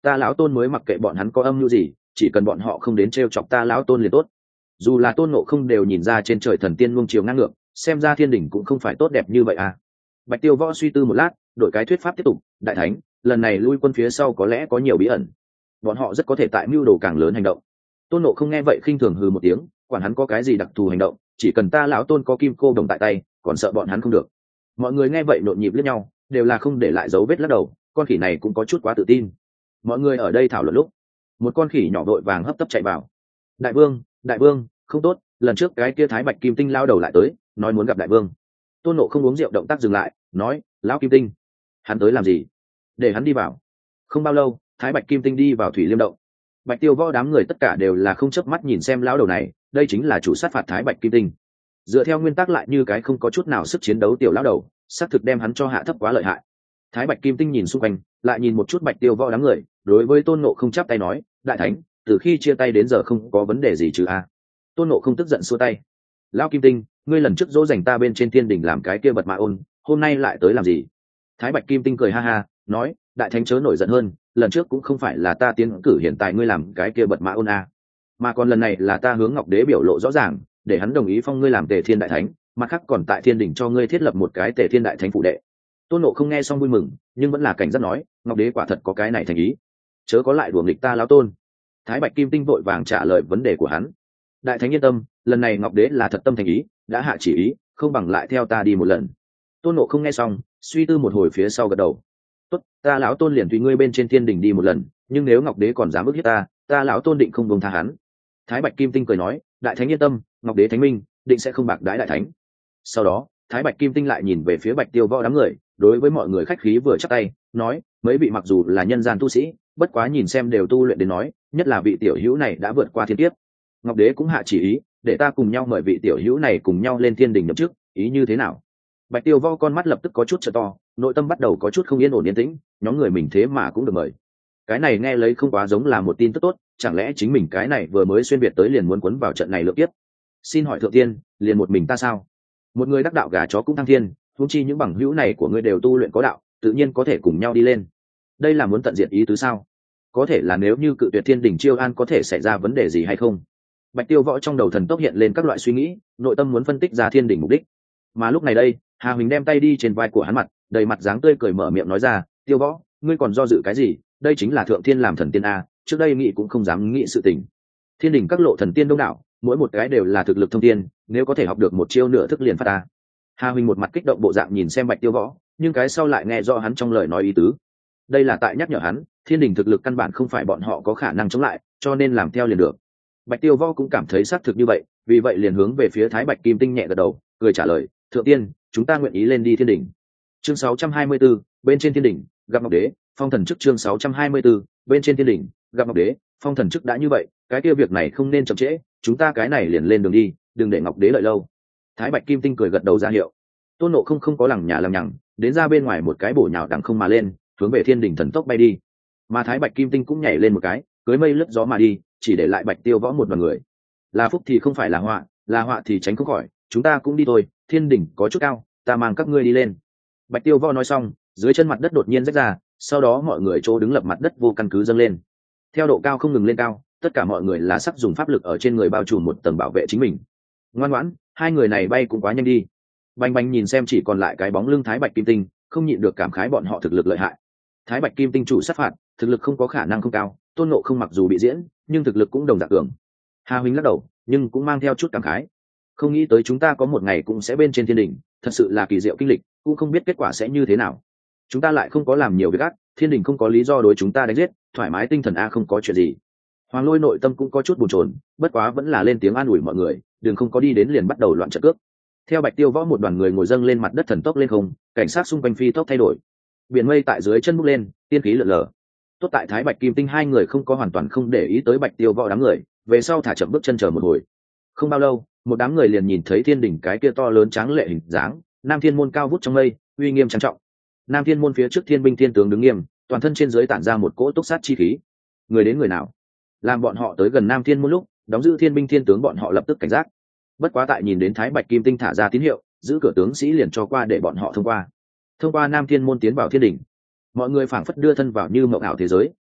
Speaker 1: ta lão tôn mới mặc kệ bọn hắn có âm mưu gì, chỉ cần bọn họ không đến t chọc ta lão tôn liền tốt. Dù là Tôn Ngộ Không đều nhìn ra trên trời thần tiên luông chiều ngang ngược, xem ra thiên đình cũng không phải tốt đẹp như vậy à. Bạch Tiêu Võ suy tư một lát, đổi cái thuyết pháp tiếp tục. Đại thánh, lần này lui quân phía sau có lẽ có nhiều bí ẩn, bọn họ rất có thể tại mưu đồ càng lớn hành động. Tôn Ngộ Không nghe vậy khinh thường hừ một tiếng, quản hắn có cái gì đặc thù hành động, chỉ cần ta lão tôn có kim cô đồng tại tay, còn sợ bọn hắn không được. Mọi người nghe vậy nhộn nhịp liếc nhau, đều là không để lại dấu vết lắc đầu, con khỉ này cũng có chút quá tự tin. Mọi người ở đây thảo luận lúc, một con khỉ nhỏ vội vàng hấp tấp chạy vào. Đại vương, đại vương, không tốt, lần trước cái kia Thái Bạch Kim Tinh lao đầu lại tới, nói muốn gặp đại vương. Tôn Ngộ Không uống rượu động tác dừng lại, nói, lão Kim Tinh, hắn tới làm gì? Để hắn đi vào. Không bao lâu, Thái Bạch Kim Tinh đi vào thủy liêm động. Bạch Tiêu Võ đám người tất cả đều là không chớp mắt nhìn xem lão đầu này, đây chính là chủ sát phạt Thái Bạch Kim Tinh. Dựa theo nguyên tắc lại như cái không có chút nào sức chiến đấu tiểu lão đầu, xác thực đem hắn cho hạ thấp quá lợi hại. Thái Bạch Kim Tinh nhìn xung quanh, lại nhìn một chút Bạch Tiêu Võ đám người, đối với Tôn Ngộ Không chắp tay nói, đại thánh, từ khi chia tay đến giờ không có vấn đề gì chứ a? Tôn Ngộ Không tức giận xua tay, lão Kim Tinh, ngươi lần trước dỗ dành ta bên trên thiên đỉnh làm cái kia bật mã ôn, hôm nay lại tới làm gì? Thái Bạch Kim Tinh cười ha ha, nói, đại thánh chớ nổi giận hơn, lần trước cũng không phải là ta tiến cử hiện tại ngươi làm cái kia bật mã ôn a, mà còn lần này là ta hướng Ngọc Đế biểu lộ rõ ràng, để hắn đồng ý phong ngươi làm Tề Thiên đại thánh, mặt khác còn tại thiên đỉnh cho ngươi thiết lập một cái Tề Thiên đại thánh phụ đệ. Tôn Ngộ Không nghe xong vui mừng, nhưng vẫn là cảnh giác nói, Ngọc Đế quả thật có cái này thành ý, chớ có lại đùa nghịch ta lão tôn. Thái Bạch Kim Tinh vội vàng trả lời vấn đề của hắn, đại thánh yên tâm, lần này Ngọc Đế là thật tâm thành ý, đã hạ chỉ ý, không bằng lại theo ta đi một lần. Tôn Ngộ Không nghe xong, suy tư một hồi phía sau gật đầu, tốt, ta lão tôn liền tùy ngươi bên trên thiên đỉnh đi một lần, nhưng nếu Ngọc Đế còn dám ức hiếp ta, ta lão tôn định không buông tha hắn. Thái Bạch Kim Tinh cười nói, đại thánh yên tâm, Ngọc Đế thánh minh, định sẽ không bạc đãi đại thánh. Sau đó, Thái Bạch Kim Tinh lại nhìn về phía Bạch Tiêu Võ đám người, đối với mọi người khách khí vừa chắp tay, nói, mấy vị mặc dù là nhân gian tu sĩ, bất quá nhìn xem đều tu luyện đến nói, nhất là vị tiểu hữu này đã vượt qua thiên kiếp. Ngọc Đế cũng hạ chỉ ý, để ta cùng nhau mời vị tiểu hữu này cùng nhau lên thiên đình nhậm chức, ý như thế nào? Bạch Tiêu Võ con mắt lập tức có chút trợ to, nội tâm bắt đầu có chút không yên ổn yên tĩnh, nhóm người mình thế mà cũng được mời. Cái này nghe lấy không quá giống là một tin tức tốt, chẳng lẽ chính mình cái này vừa mới xuyên việt tới liền muốn quấn vào trận này lượng tiếp? Xin hỏi thượng tiên, liền một mình ta sao? Một người đắc đạo gà chó cũng thăng thiên, huống chi những bằng hữu này của ngươi đều tu luyện có đạo, tự nhiên có thể cùng nhau đi lên. Đây là muốn tận diệt ý tứ sao? Có thể là nếu như cự tuyệt thiên đình chiêu an có thể xảy ra vấn đề gì hay không? Bạch Tiêu Võ trong đầu thần tốc hiện lên các loại suy nghĩ, nội tâm muốn phân tích ra thiên đình mục đích. Mà lúc này đây, Hà Huỳnh đem tay đi trên vai của hắn mặt, đầy mặt dáng tươi cười mở miệng nói ra, Tiêu Võ, ngươi còn do dự cái gì? Đây chính là thượng thiên làm thần tiên a, trước đây nghĩ cũng không dám nghĩ sự tình. Thiên đình các lộ thần tiên đông đảo, mỗi một cái đều là thực lực thông tiên, nếu có thể học được một chiêu nửa thức liền phát ta. Hà Huỳnh một mặt kích động bộ dạng nhìn xem Bạch Tiêu Võ, nhưng cái sau lại nghe rõ hắn trong lời nói ý tứ. Đây là tại nhắc nhở hắn, thiên đình thực lực căn bản không phải bọn họ có khả năng chống lại, cho nên làm theo liền được. Bạch Tiêu Võ cũng cảm thấy xác thực như vậy, vì vậy liền hướng về phía Thái Bạch Kim Tinh nhẹ gật đầu, cười trả lời, thượng tiên, chúng ta nguyện ý lên đi thiên đình. Chương sáu trăm hai mươi 64, bên trên thiên đình, gặp Ngọc Đế, phong thần chức. Chương sáu trăm hai mươi 64, bên trên thiên đình, gặp Ngọc Đế, phong thần chức. Đã như vậy, cái kia việc này không nên chậm trễ, chúng ta cái này liền lên đường đi, đừng để Ngọc Đế đợi lâu. Thái Bạch Kim Tinh cười gật đầu ra hiệu. Tôn Ngộ Không không có lằng nhà lằng nhằng, đến ra bên ngoài một cái bổ nhào đằng không mà lên, hướng về thiên đình thần tốc bay đi. Mà Thái Bạch Kim Tinh cũng nhảy lên một cái, cưới mây lướt gió mà đi, chỉ để lại Bạch Tiêu Võ một đoàn người. Là phúc thì không phải là họa, là họa thì tránh không khỏi, chúng ta cũng đi thôi, thiên đỉnh có chút cao, ta mang các ngươi đi lên. Bạch Tiêu Võ nói xong, dưới chân mặt đất đột nhiên rách ra, sau đó mọi người chỗ đứng lập mặt đất vô căn cứ dâng lên. Theo độ cao không ngừng lên cao, tất cả mọi người là sắp dùng pháp lực ở trên người bao trùm một tầng bảo vệ chính mình. Ngoan ngoãn, hai người này bay cũng quá nhanh đi. Bành Bành nhìn xem chỉ còn lại cái bóng lưng Thái Bạch Kim Tinh, không nhịn được cảm khái bọn họ thực lực lợi hại. Thái Bạch Kim Tinh chủ sát phạt, thực lực không có khả năng không cao, Tôn Ngộ Không mặc dù bị diễn, nhưng thực lực cũng đồng dạng cường. Hà Huỳnh lắc đầu, nhưng cũng mang theo chút cảm khái. Không nghĩ tới chúng ta có một ngày cũng sẽ bên trên thiên đỉnh, thật sự là kỳ diệu kinh lịch, cũng không biết kết quả sẽ như thế nào. Chúng ta lại không có làm nhiều việc ác, thiên đình không có lý do đối chúng ta đánh giết, thoải mái tinh thần a, không có chuyện gì. Hoàng Lôi nội tâm cũng có chút buồn chồn, bất quá vẫn là lên tiếng an ủi mọi người, đừng không có đi đến liền bắt đầu loạn trận cướp. Theo Bạch Tiêu Võ một đoàn người ngồi dâng lên mặt đất thần tốc lên không, cảnh sát xung quanh phi tốc thay đổi, biển mây tại dưới chân bốc lên, tiên khí lượn lờ. Tốt tại Thái Bạch Kim Tinh hai người không có hoàn toàn không để ý tới Bạch Tiêu Võ đám người, về sau thả chậm bước chân chờ một hồi. Không bao lâu, một đám người liền nhìn thấy thiên đỉnh cái kia to lớn tráng lệ hình dáng, Nam Thiên môn cao vút trong mây, uy nghiêm trang trọng. Nam Thiên môn phía trước thiên binh thiên tướng đứng nghiêm, toàn thân trên dưới tản ra một cỗ túc sát chi khí. Người đến người nào? Làm bọn họ tới gần Nam Thiên môn lúc, đóng giữ thiên binh thiên tướng bọn họ lập tức cảnh giác. Bất quá tại nhìn đến Thái Bạch Kim Tinh thả ra tín hiệu, giữ cửa tướng sĩ liền cho qua để bọn họ thông qua. Thông qua Nam Thiên môn tiến vào thiên đỉnh. Mọi người phảng phất đưa thân vào như mộng ảo thế giới,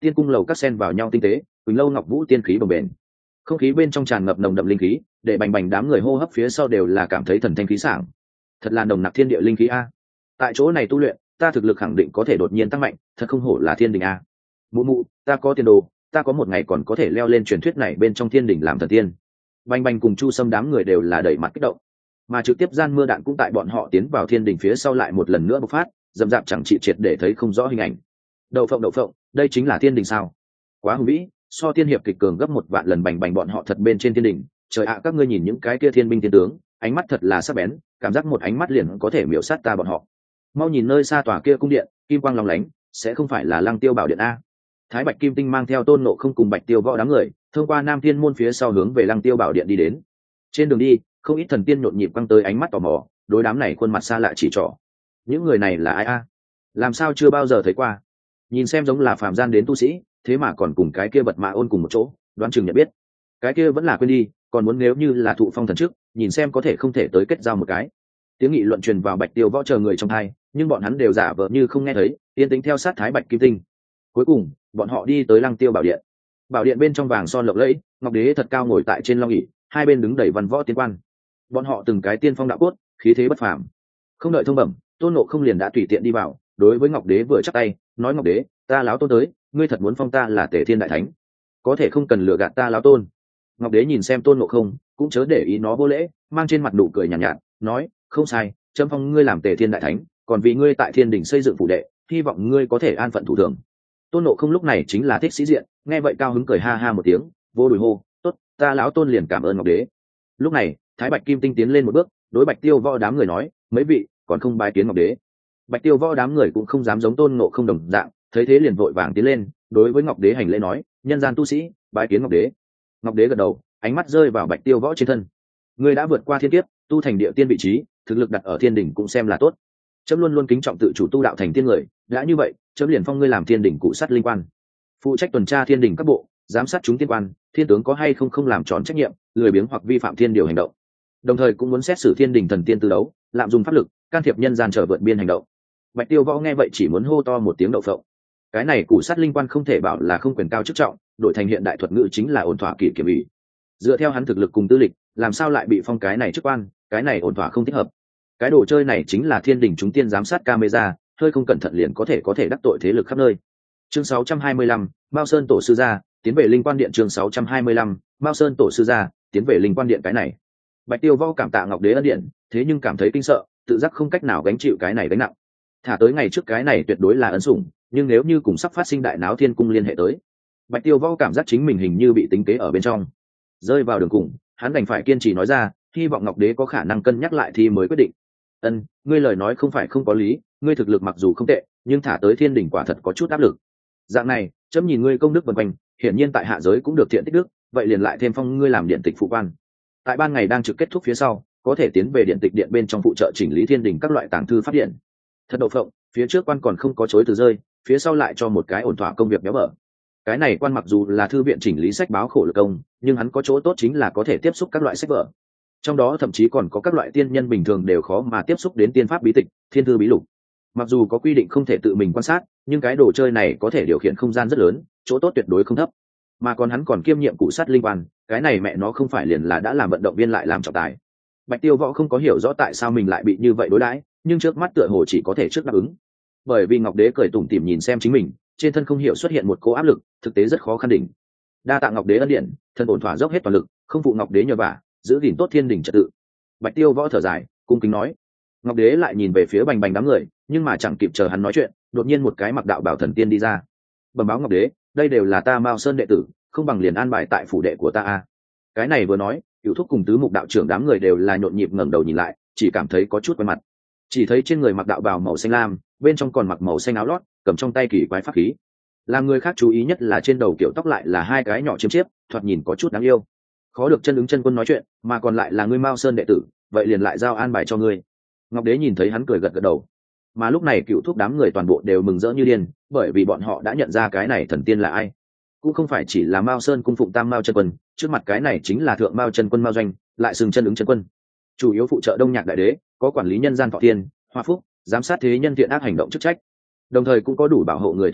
Speaker 1: tiên cung lầu các sen vào nhau tinh tế, quỳnh lâu ngọc vũ tiên khí bồng bềnh, không khí bên trong tràn ngập nồng đậm linh khí, để bành bành đám người hô hấp phía sau đều là cảm thấy thần thanh khí sảng. Thật là nồng nặc thiên địa linh khí a. Tại chỗ này tu luyện, ta thực lực khẳng định có thể đột nhiên tăng mạnh, thật không hổ là thiên đình a. Mụ mụ, ta có tiền đồ, ta có một ngày còn có thể leo lên truyền thuyết này bên trong thiên đình làm thần tiên. Bành bành cùng Chu Sâm đám người đều là đẩy mặt kích động, mà trực tiếp gian mưa đạn cũng tại bọn họ tiến vào thiên đình phía sau lại một lần nữa bộc phát, dầm dạp chẳng trị triệt để thấy không rõ hình ảnh. Đậu phộng đậu phộng, đây chính là thiên đình sao? Quá hùng vĩ, so tiên hiệp kịch cường gấp một vạn lần. Bành bành bọn họ thật bên trên thiên đình. Trời ạ, các ngươi nhìn những cái kia thiên binh thiên tướng, ánh mắt thật là sắc bén, cảm giác một ánh mắt liền có thể miểu sát ta bọn họ. Mau nhìn nơi xa tòa kia cung điện, kim quang lóng lánh, sẽ không phải là Lăng Tiêu Bảo Điện a? Thái Bạch Kim Tinh mang theo Tôn Ngộ Không cùng Bạch Tiêu Võ đám người, thông qua Nam Thiên môn phía sau hướng về Lăng Tiêu Bảo Điện đi đến. Trên đường đi, không ít thần tiên nhộn nhịp quăng tới ánh mắt tò mò, đối đám này khuôn mặt xa lạ chỉ trỏ. Những người này là ai a? Làm sao chưa bao giờ thấy qua? Nhìn xem giống là phàm gian đến tu sĩ, thế mà còn cùng cái kia bật mã ôn cùng một chỗ, đoán chừng nhận biết. Cái kia vẫn là quên đi, còn muốn nếu như là thụ phong thần trước, nhìn xem có thể không thể tới kết giao một cái. Tiếng nghị luận truyền vào Bạch Tiêu Võ chờ người trong hai, nhưng bọn hắn đều giả vờ như không nghe thấy, yên tĩnh theo sát Thái Bạch Kim Tinh. Cuối cùng, bọn họ đi tới Lăng Tiêu Bảo Điện. Bảo điện bên trong vàng son lộng lẫy, ngọc đế thật cao ngồi tại trên long ỷ, hai bên đứng đầy văn võ tiên quan. Bọn họ từng cái tiên phong đạo cốt, khí thế bất phàm. Không đợi thông bẩm, Tôn Ngộ Không liền đã tùy tiện đi vào, đối với ngọc đế vừa chắp tay, nói: ngọc đế, ta láo tôn tới, ngươi thật muốn phong ta là Tề Thiên đại thánh, có thể không cần lừa gạt ta láo tôn. Ngọc đế nhìn xem Tôn Ngộ Không, cũng chớ để ý nó vô lễ, mang trên mặt nụ cười nhàn nhạt, nhạt, nói: không sai, chấm phong ngươi làm Tề Thiên đại thánh, còn vì ngươi tại thiên đình xây dựng phủ đệ, hy vọng ngươi có thể an phận thủ thường. Tôn Ngộ Không lúc này chính là thích sĩ diện, nghe vậy cao hứng cười ha ha một tiếng, vô đùi hô: tốt, ta lão tôn liền cảm ơn ngọc đế. Lúc này, Thái Bạch Kim Tinh tiến lên một bước, đối Bạch Tiêu Võ đám người nói: mấy vị còn không bái kiến ngọc đế. Bạch Tiêu Võ đám người cũng không dám giống Tôn Ngộ Không đồng dạng, thấy thế liền vội vàng tiến lên, đối với ngọc đế hành lễ nói: nhân gian tu sĩ, bái kiến ngọc đế. Ngọc đế gật đầu, ánh mắt rơi vào Bạch Tiêu Võ trên thân. Ngươi đã vượt qua thiên kiếp, tu thành địa tiên vị trí, thực lực đặt ở thiên đỉnh cũng xem là tốt. Chấm luôn luôn kính trọng tự chủ tu đạo thành tiên người, đã như vậy, chấm liền phong ngươi làm thiên đỉnh cụ sát linh quan, phụ trách tuần tra thiên đỉnh các bộ, giám sát chúng tiên quan, thiên tướng có hay không không làm tròn trách nhiệm, lười biếng hoặc vi phạm thiên điều hành động. Đồng thời cũng muốn xét xử thiên đỉnh thần tiên tư đấu, lạm dụng pháp lực, can thiệp nhân gian trở vượt biên hành động. Bạch Tiêu Võ nghe vậy chỉ muốn hô to một tiếng đậu phộng. Cái này cụ sát linh quan không thể bảo là không quyền cao chức trọng, đổi thành hiện đại thuật ngữ chính là ổn thỏa kỷ kiểm ủy. Dựa theo hắn thực lực cùng tư lịch, làm sao lại bị phong cái này chức quan, cái này ổn thỏa không thích hợp. Cái đồ chơi này chính là thiên đình chúng tiên giám sát camera, hơi không cẩn thận liền có thể có thể đắc tội thế lực khắp nơi. Chương sáu trăm hai mươi lăm, Mao Sơn tổ sư gia tiến về linh quan điện. Chương sáu trăm hai mươi lăm, Mao Sơn tổ sư gia tiến về linh quan điện. Cái này Bạch Tiêu Võ cảm tạ ngọc đế ân điện, thế nhưng cảm thấy kinh sợ, tự giác không cách nào gánh chịu cái này gánh nặng. Thả tới ngày trước cái này tuyệt đối là ấn sủng, nhưng nếu như cùng sắp phát sinh đại náo thiên cung liên hệ tới, Bạch Tiêu Võ cảm giác chính mình hình như bị tính kế ở bên trong, rơi vào đường cùng, hắn đành phải kiên trì nói ra, hy vọng ngọc đế có khả năng cân nhắc lại thì mới quyết định. Ân, ngươi lời nói không phải không có lý, ngươi thực lực mặc dù không tệ, nhưng thả tới thiên đỉnh quả thật có chút áp lực. Dạng này, chấm nhìn ngươi công đức vần quanh, hiển nhiên tại hạ giới cũng được thiện tích đức, vậy liền lại thêm phong ngươi làm điện tịch phụ quan. Tại ban ngày đang trực kết thúc phía sau, có thể tiến về điện tịch điện bên trong phụ trợ chỉnh lý thiên đỉnh các loại tàng thư pháp điện. Thật đậu phộng, phía trước quan còn không có chối từ rơi, phía sau lại cho một cái ổn thỏa công việc béo bở. Cái này quan mặc dù là thư viện chỉnh lý sách báo khổ lực công, nhưng hắn có chỗ tốt chính là có thể tiếp xúc các loại sách vở. Trong đó thậm chí còn có các loại tiên nhân bình thường đều khó mà tiếp xúc đến tiên pháp bí tịch, thiên thư bí lục. Mặc dù có quy định không thể tự mình quan sát, nhưng cái đồ chơi này có thể điều khiển không gian rất lớn, chỗ tốt tuyệt đối không thấp. Mà còn hắn còn kiêm nhiệm cụ sát linh quan, cái này mẹ nó không phải liền là đã làm vận động viên lại làm trọng tài. Bạch Tiêu Võ không có hiểu rõ tại sao mình lại bị như vậy đối đãi, nhưng trước mắt tựa hồ chỉ có thể trước đáp ứng. Bởi vì ngọc đế cười tủm tỉm nhìn xem chính mình, trên thân không hiểu xuất hiện một cỗ áp lực, thực tế rất khó khăn đỉnh. Đa tạ ngọc đế ân điện, thân ổn thỏa dốc hết toàn lực, không phụ ngọc đế nhờ vả, giữ gìn tốt thiên đình trật tự. Bạch Tiêu Võ thở dài, cung kính nói. Ngọc đế lại nhìn về phía bành bành đám người, nhưng mà chẳng kịp chờ hắn nói chuyện, đột nhiên một cái mặc đạo bảo thần tiên đi ra. Bẩm báo ngọc đế, đây đều là ta Mao Sơn đệ tử, không bằng liền an bài tại phủ đệ của ta a. Cái này vừa nói, Cửu Thúc cùng tứ mục đạo trưởng đám người đều là nhộn nhịp ngẩng đầu nhìn lại, chỉ cảm thấy có chút quen mặt. Chỉ thấy trên người mặc đạo bào màu xanh lam, bên trong còn mặc màu xanh áo lót, cầm trong tay kỳ quái pháp khí. Làm người khác chú ý nhất là trên đầu kiểu tóc lại là hai cái nhỏ chiếm chiếp, thoạt nhìn có chút đáng yêu. Khó được chân ứng chân quân nói chuyện, mà còn lại là ngươi Mao Sơn đệ tử, vậy liền lại giao an bài cho ngươi. Ngọc đế nhìn thấy hắn cười gật gật đầu. Mà lúc này Cửu Thúc đám người toàn bộ đều mừng rỡ như điên, bởi vì bọn họ đã nhận ra cái này thần tiên là ai. Cũng không phải chỉ là Mao Sơn cung phụng Tam Mao chân quân, trước mặt cái này chính là thượng Mao chân quân Mao Doanh, lại xưng chân ứng chân quân. Chủ yếu phụ trợ Đông Nhạc đại đế, có quản lý nhân gian thọ tiên, hoa phúc, giám sát thế nhân thiện ác hành động chức trách. Đồng thời cũng có đủ bảo hộ người tu đạo,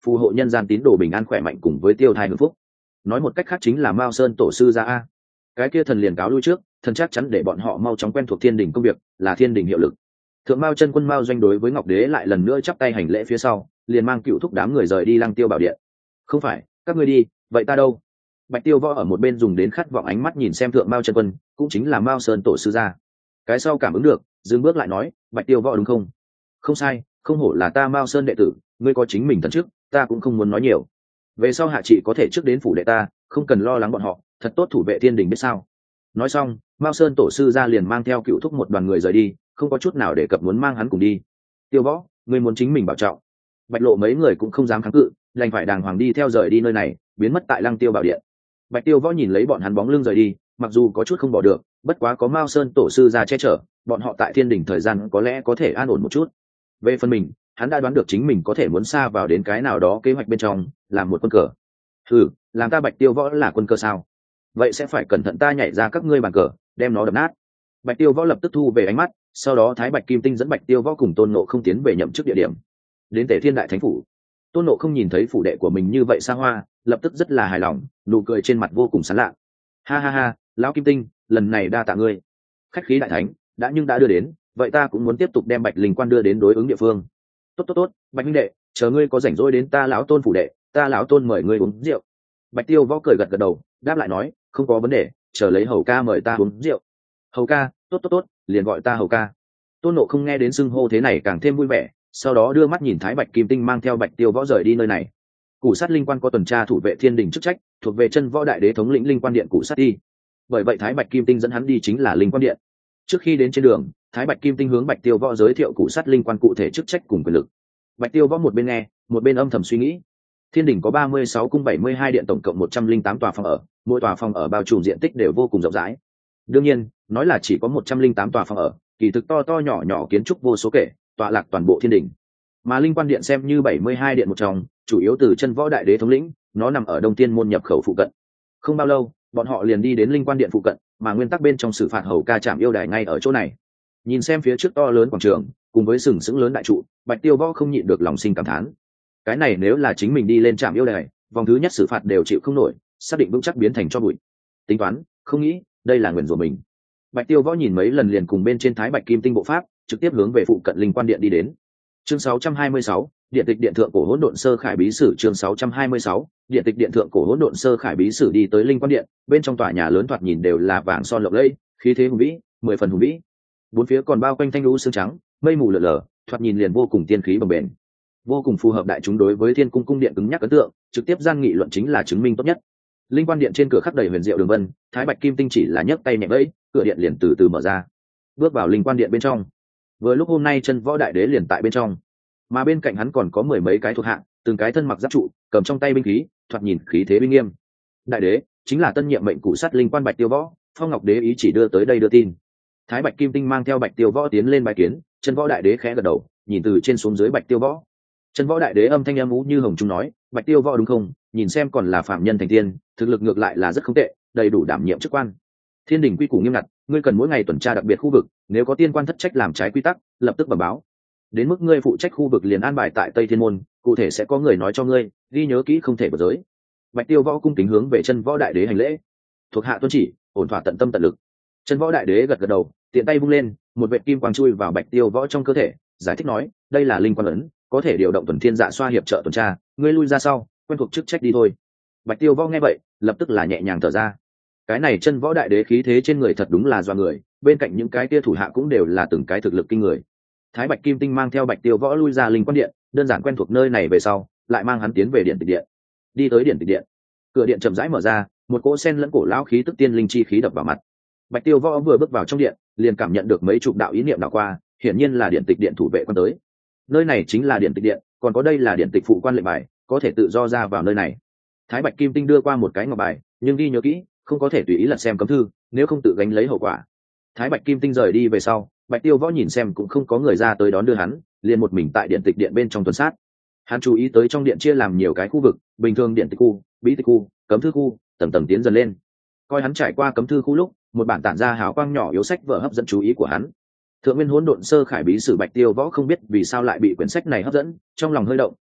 Speaker 1: phù hộ nhân gian tín đồ bình an khỏe mạnh cùng với tiêu thai hưng phúc. Nói một cách khác chính là Mao Sơn tổ sư ra a. Cái kia thần liền cáo lui trước, thần chắc chắn để bọn họ mau chóng quen thuộc thiên đình công việc, là thiên đình hiệu lực. Thượng Mao chân quân Mao Doanh đối với Ngọc Đế lại lần nữa chắp tay hành lễ phía sau, liền mang cựu thúc đám người rời đi Lăng Tiêu Bảo Điện. Không phải, các ngươi đi, vậy ta đâu? Bạch Tiêu Võ ở một bên dùng đến khát vọng ánh mắt nhìn xem Thượng Mao chân quân, cũng chính là Mao Sơn tổ sư gia. Cái sau cảm ứng được, dừng bước lại nói, Bạch Tiêu Võ đúng không? Không sai, không hổ là ta Mao Sơn đệ tử, ngươi có chính mình thần trước, ta cũng không muốn nói nhiều. Về sau hạ trị có thể trước đến phủ đệ ta, không cần lo lắng bọn họ, thật tốt thủ vệ thiên đình biết sao? Nói xong, Mao Sơn tổ sư gia liền mang theo cựu thúc một đoàn người rời đi, không có chút nào để cập muốn mang hắn cùng đi. Tiêu Võ, ngươi muốn chính mình bảo trọng. Bạch Lộ mấy người cũng không dám kháng cự, đành phải đàng hoàng đi theo rời đi nơi này, biến mất tại Lăng Tiêu Bảo Điện. Bạch Tiêu Võ nhìn lấy bọn hắn bóng lưng rời đi, mặc dù có chút không bỏ được, bất quá có Mao Sơn tổ sư ra che chở, bọn họ tại thiên đình thời gian có lẽ có thể an ổn một chút. Về phần mình, hắn đã đoán được chính mình có thể muốn xa vào đến cái nào đó kế hoạch bên trong, làm một quân cờ. Ừ, làm ta Bạch Tiêu Võ là quân cờ sao? Vậy sẽ phải cẩn thận ta nhảy ra các ngươi bàn cờ, đem nó đập nát. Bạch Tiêu Võ lập tức thu về ánh mắt, sau đó Thái Bạch Kim Tinh dẫn Bạch Tiêu Võ cùng Tôn Ngộ không tiến về nhậm chức địa điểm. Đến Tề Thiên Đại Thánh phủ. Tôn Ngộ không nhìn thấy phủ đệ của mình như vậy xa hoa, lập tức rất là hài lòng, nụ cười trên mặt vô cùng sán lạ. Ha ha ha, lão Kim Tinh, lần này đa tạ ngươi. Khách khí đại thánh, đã nhưng đã đưa đến, vậy ta cũng muốn tiếp tục đem Bạch Linh Quan đưa đến đối ứng địa phương. Tốt tốt tốt, Bạch huynh đệ, chờ ngươi có rảnh rỗi đến ta lão Tôn phủ đệ, ta lão Tôn mời ngươi uống rượu. Bạch Tiêu Võ cười gật gật đầu, đáp lại nói, không có vấn đề, chờ lấy hầu ca mời ta uống rượu. Hầu ca, tốt tốt tốt, liền gọi ta hầu ca. Tôn Ngộ không nghe đến xưng hô thế này càng thêm vui vẻ, sau đó đưa mắt nhìn Thái Bạch Kim Tinh mang theo Bạch Tiêu Võ rời đi nơi này. Củ Sát Linh Quan có tuần tra thủ vệ thiên đình chức trách, thuộc về chân võ đại đế thống lĩnh Linh Quan điện Củ Sát đi. Bởi vậy Thái Bạch Kim Tinh dẫn hắn đi chính là Linh Quan điện. Trước khi đến trên đường, Thái Bạch Kim Tinh hướng Bạch Tiêu Võ giới thiệu Củ Sát Linh Quan cụ thể chức trách cùng quyền lực. Bạch Tiêu Võ một bên nghe, một bên âm thầm suy nghĩ. Thiên đình có ba mươi sáu cung bảy mươi hai điện tổng cộng một trăm linh tám tòa phòng ở, mỗi tòa phòng ở bao trùm diện tích đều vô cùng rộng rãi. Đương nhiên, nói là chỉ có một trăm linh tám tòa phòng ở, kỳ thực to to nhỏ nhỏ kiến trúc vô số kể, tọa lạc toàn bộ thiên đình. Mà Linh Quan điện xem như bảy mươi hai điện một trong, chủ yếu từ chân võ đại đế thống lĩnh, nó nằm ở Đông Tiên môn nhập khẩu phụ cận. Không bao lâu, bọn họ liền đi đến Linh Quan điện phụ cận, mà nguyên tắc bên trong xử phạt hầu ca trạm yêu đài ngay ở chỗ này. Nhìn xem phía trước to lớn quảng trường, cùng với sừng sững lớn đại trụ, Bạch Tiêu Võ không nhịn được lòng sinh cảm thán. Cái này nếu là chính mình đi lên trạm yêu đài, vòng thứ nhất xử phạt đều chịu không nổi, xác định vững chắc biến thành cho bụi. Tính toán, không nghĩ, đây là nguyền rủa mình. Bạch Tiêu Võ nhìn mấy lần liền cùng bên trên Thái Bạch Kim Tinh bộ pháp, trực tiếp hướng về phụ cận Linh Quan điện đi đến. Chương sáu trăm hai mươi sáu, điện tịch điện thượng cổ hỗn độn sơ khải bí sử. Chương sáu trăm hai mươi sáu, điện tịch điện thượng cổ hỗn độn sơ khải bí sử. Đi tới Linh Quan điện, bên trong tòa nhà lớn thoạt nhìn đều là vàng son lộng lẫy, khí thế hùng vĩ, mười phần hùng vĩ. Bốn phía còn bao quanh thanh lũ sương trắng, mây mù lờ lờ, thoạt nhìn liền vô cùng tiên khí bồng bềnh, vô cùng phù hợp đại chúng đối với Thiên Cung cung điện cứng nhắc ấn tượng, trực tiếp gian nghị luận chính là chứng minh tốt nhất. Linh Quan điện trên cửa khắc đầy huyền diệu đường vân, Thái Bạch Kim Tinh chỉ là nhấc tay nhẹ vẫy, cửa điện liền từ từ mở ra. Bước vào Linh Quan điện bên trong, vừa lúc hôm nay chân võ đại đế liền tại bên trong, mà bên cạnh hắn còn có mười mấy cái thuộc hạ, từng cái thân mặc giáp trụ, cầm trong tay binh khí, thoạt nhìn khí thế uy nghiêm. Đại đế chính là tân nhiệm mệnh Củ Sát Linh Quan Bạch Tiêu Võ, Phong Ngọc đế ý chỉ đưa tới đây đưa tin. Thái Bạch Kim Tinh mang theo Bạch Tiêu Võ tiến lên bái kiến, chân võ đại đế khẽ gật đầu, nhìn từ trên xuống dưới Bạch Tiêu Võ. Chân võ đại đế âm thanh âm ú như hồng trung nói, Bạch Tiêu Võ đúng không? Nhìn xem còn là phạm nhân thành tiên, thực lực ngược lại là rất không tệ, đầy đủ đảm nhiệm chức quan. Thiên đình quy củ nghiêm ngặt, ngươi cần mỗi ngày tuần tra đặc biệt khu vực, nếu có tiên quan thất trách làm trái quy tắc, lập tức bẩm báo. Đến mức ngươi phụ trách khu vực liền an bài tại Tây Thiên môn, cụ thể sẽ có người nói cho ngươi, ghi nhớ kỹ không thể vượt giới. Bạch Tiêu Võ cung kính hướng về chân võ đại đế hành lễ. Thuộc hạ tuân chỉ, ổn thỏa tận tâm tận lực. Chân võ đại đế gật gật đầu, tiện tay vung lên, một vệt kim quang chui vào Bạch Tiêu Võ trong cơ thể, giải thích nói, đây là linh quan ấn, có thể điều động tuần thiên dạ xoa hiệp trợ tuần tra, ngươi lui ra sau, quen thuộc chức trách đi thôi. Bạch Tiêu Võ nghe vậy, lập tức là nhẹ nhàng thở ra. Cái này chân võ đại đế khí thế trên người thật đúng là doa người, bên cạnh những cái kia thủ hạ cũng đều là từng cái thực lực kinh người. Thái Bạch Kim Tinh mang theo Bạch Tiêu Võ lui ra Linh Quan điện, đơn giản quen thuộc nơi này về sau, lại mang hắn tiến về điện tịch điện. Đi tới điện tịch điện, cửa điện chậm rãi mở ra, một cỗ sen lẫn cổ lão khí tức tiên linh chi khí đập vào mặt. Bạch Tiêu Võ vừa bước vào trong điện, liền cảm nhận được mấy chục đạo ý niệm đảo qua, hiển nhiên là điện tịch điện thủ vệ quan tới. Nơi này chính là điện tịch điện, còn có đây là điện tịch phụ quan lệnh bài, có thể tự do ra vào nơi này. Thái Bạch Kim Tinh đưa qua một cái ngọc bài, nhưng ghi nhớ kỹ, không có thể tùy ý lật xem cấm thư, nếu không tự gánh lấy hậu quả. Thái Bạch Kim Tinh rời đi về sau, Bạch Tiêu Võ nhìn xem cũng không có người ra tới đón đưa hắn, liền một mình tại điện tịch điện bên trong tuần sát. Hắn chú ý tới trong điện chia làm nhiều cái khu vực, bình thường điện tịch khu, bí tịch khu, cấm thư khu, tầng tầng tiến dần lên. Coi hắn trải qua cấm thư khu lúc, một bản tản ra hào quang nhỏ yếu sách vở hấp dẫn chú ý của hắn. Thượng Nguyên Hỗn Độn Sơ Khải Bí Sử. Bạch Tiêu Võ không biết vì sao lại bị quyển sách này hấp dẫn, trong lòng hơi động,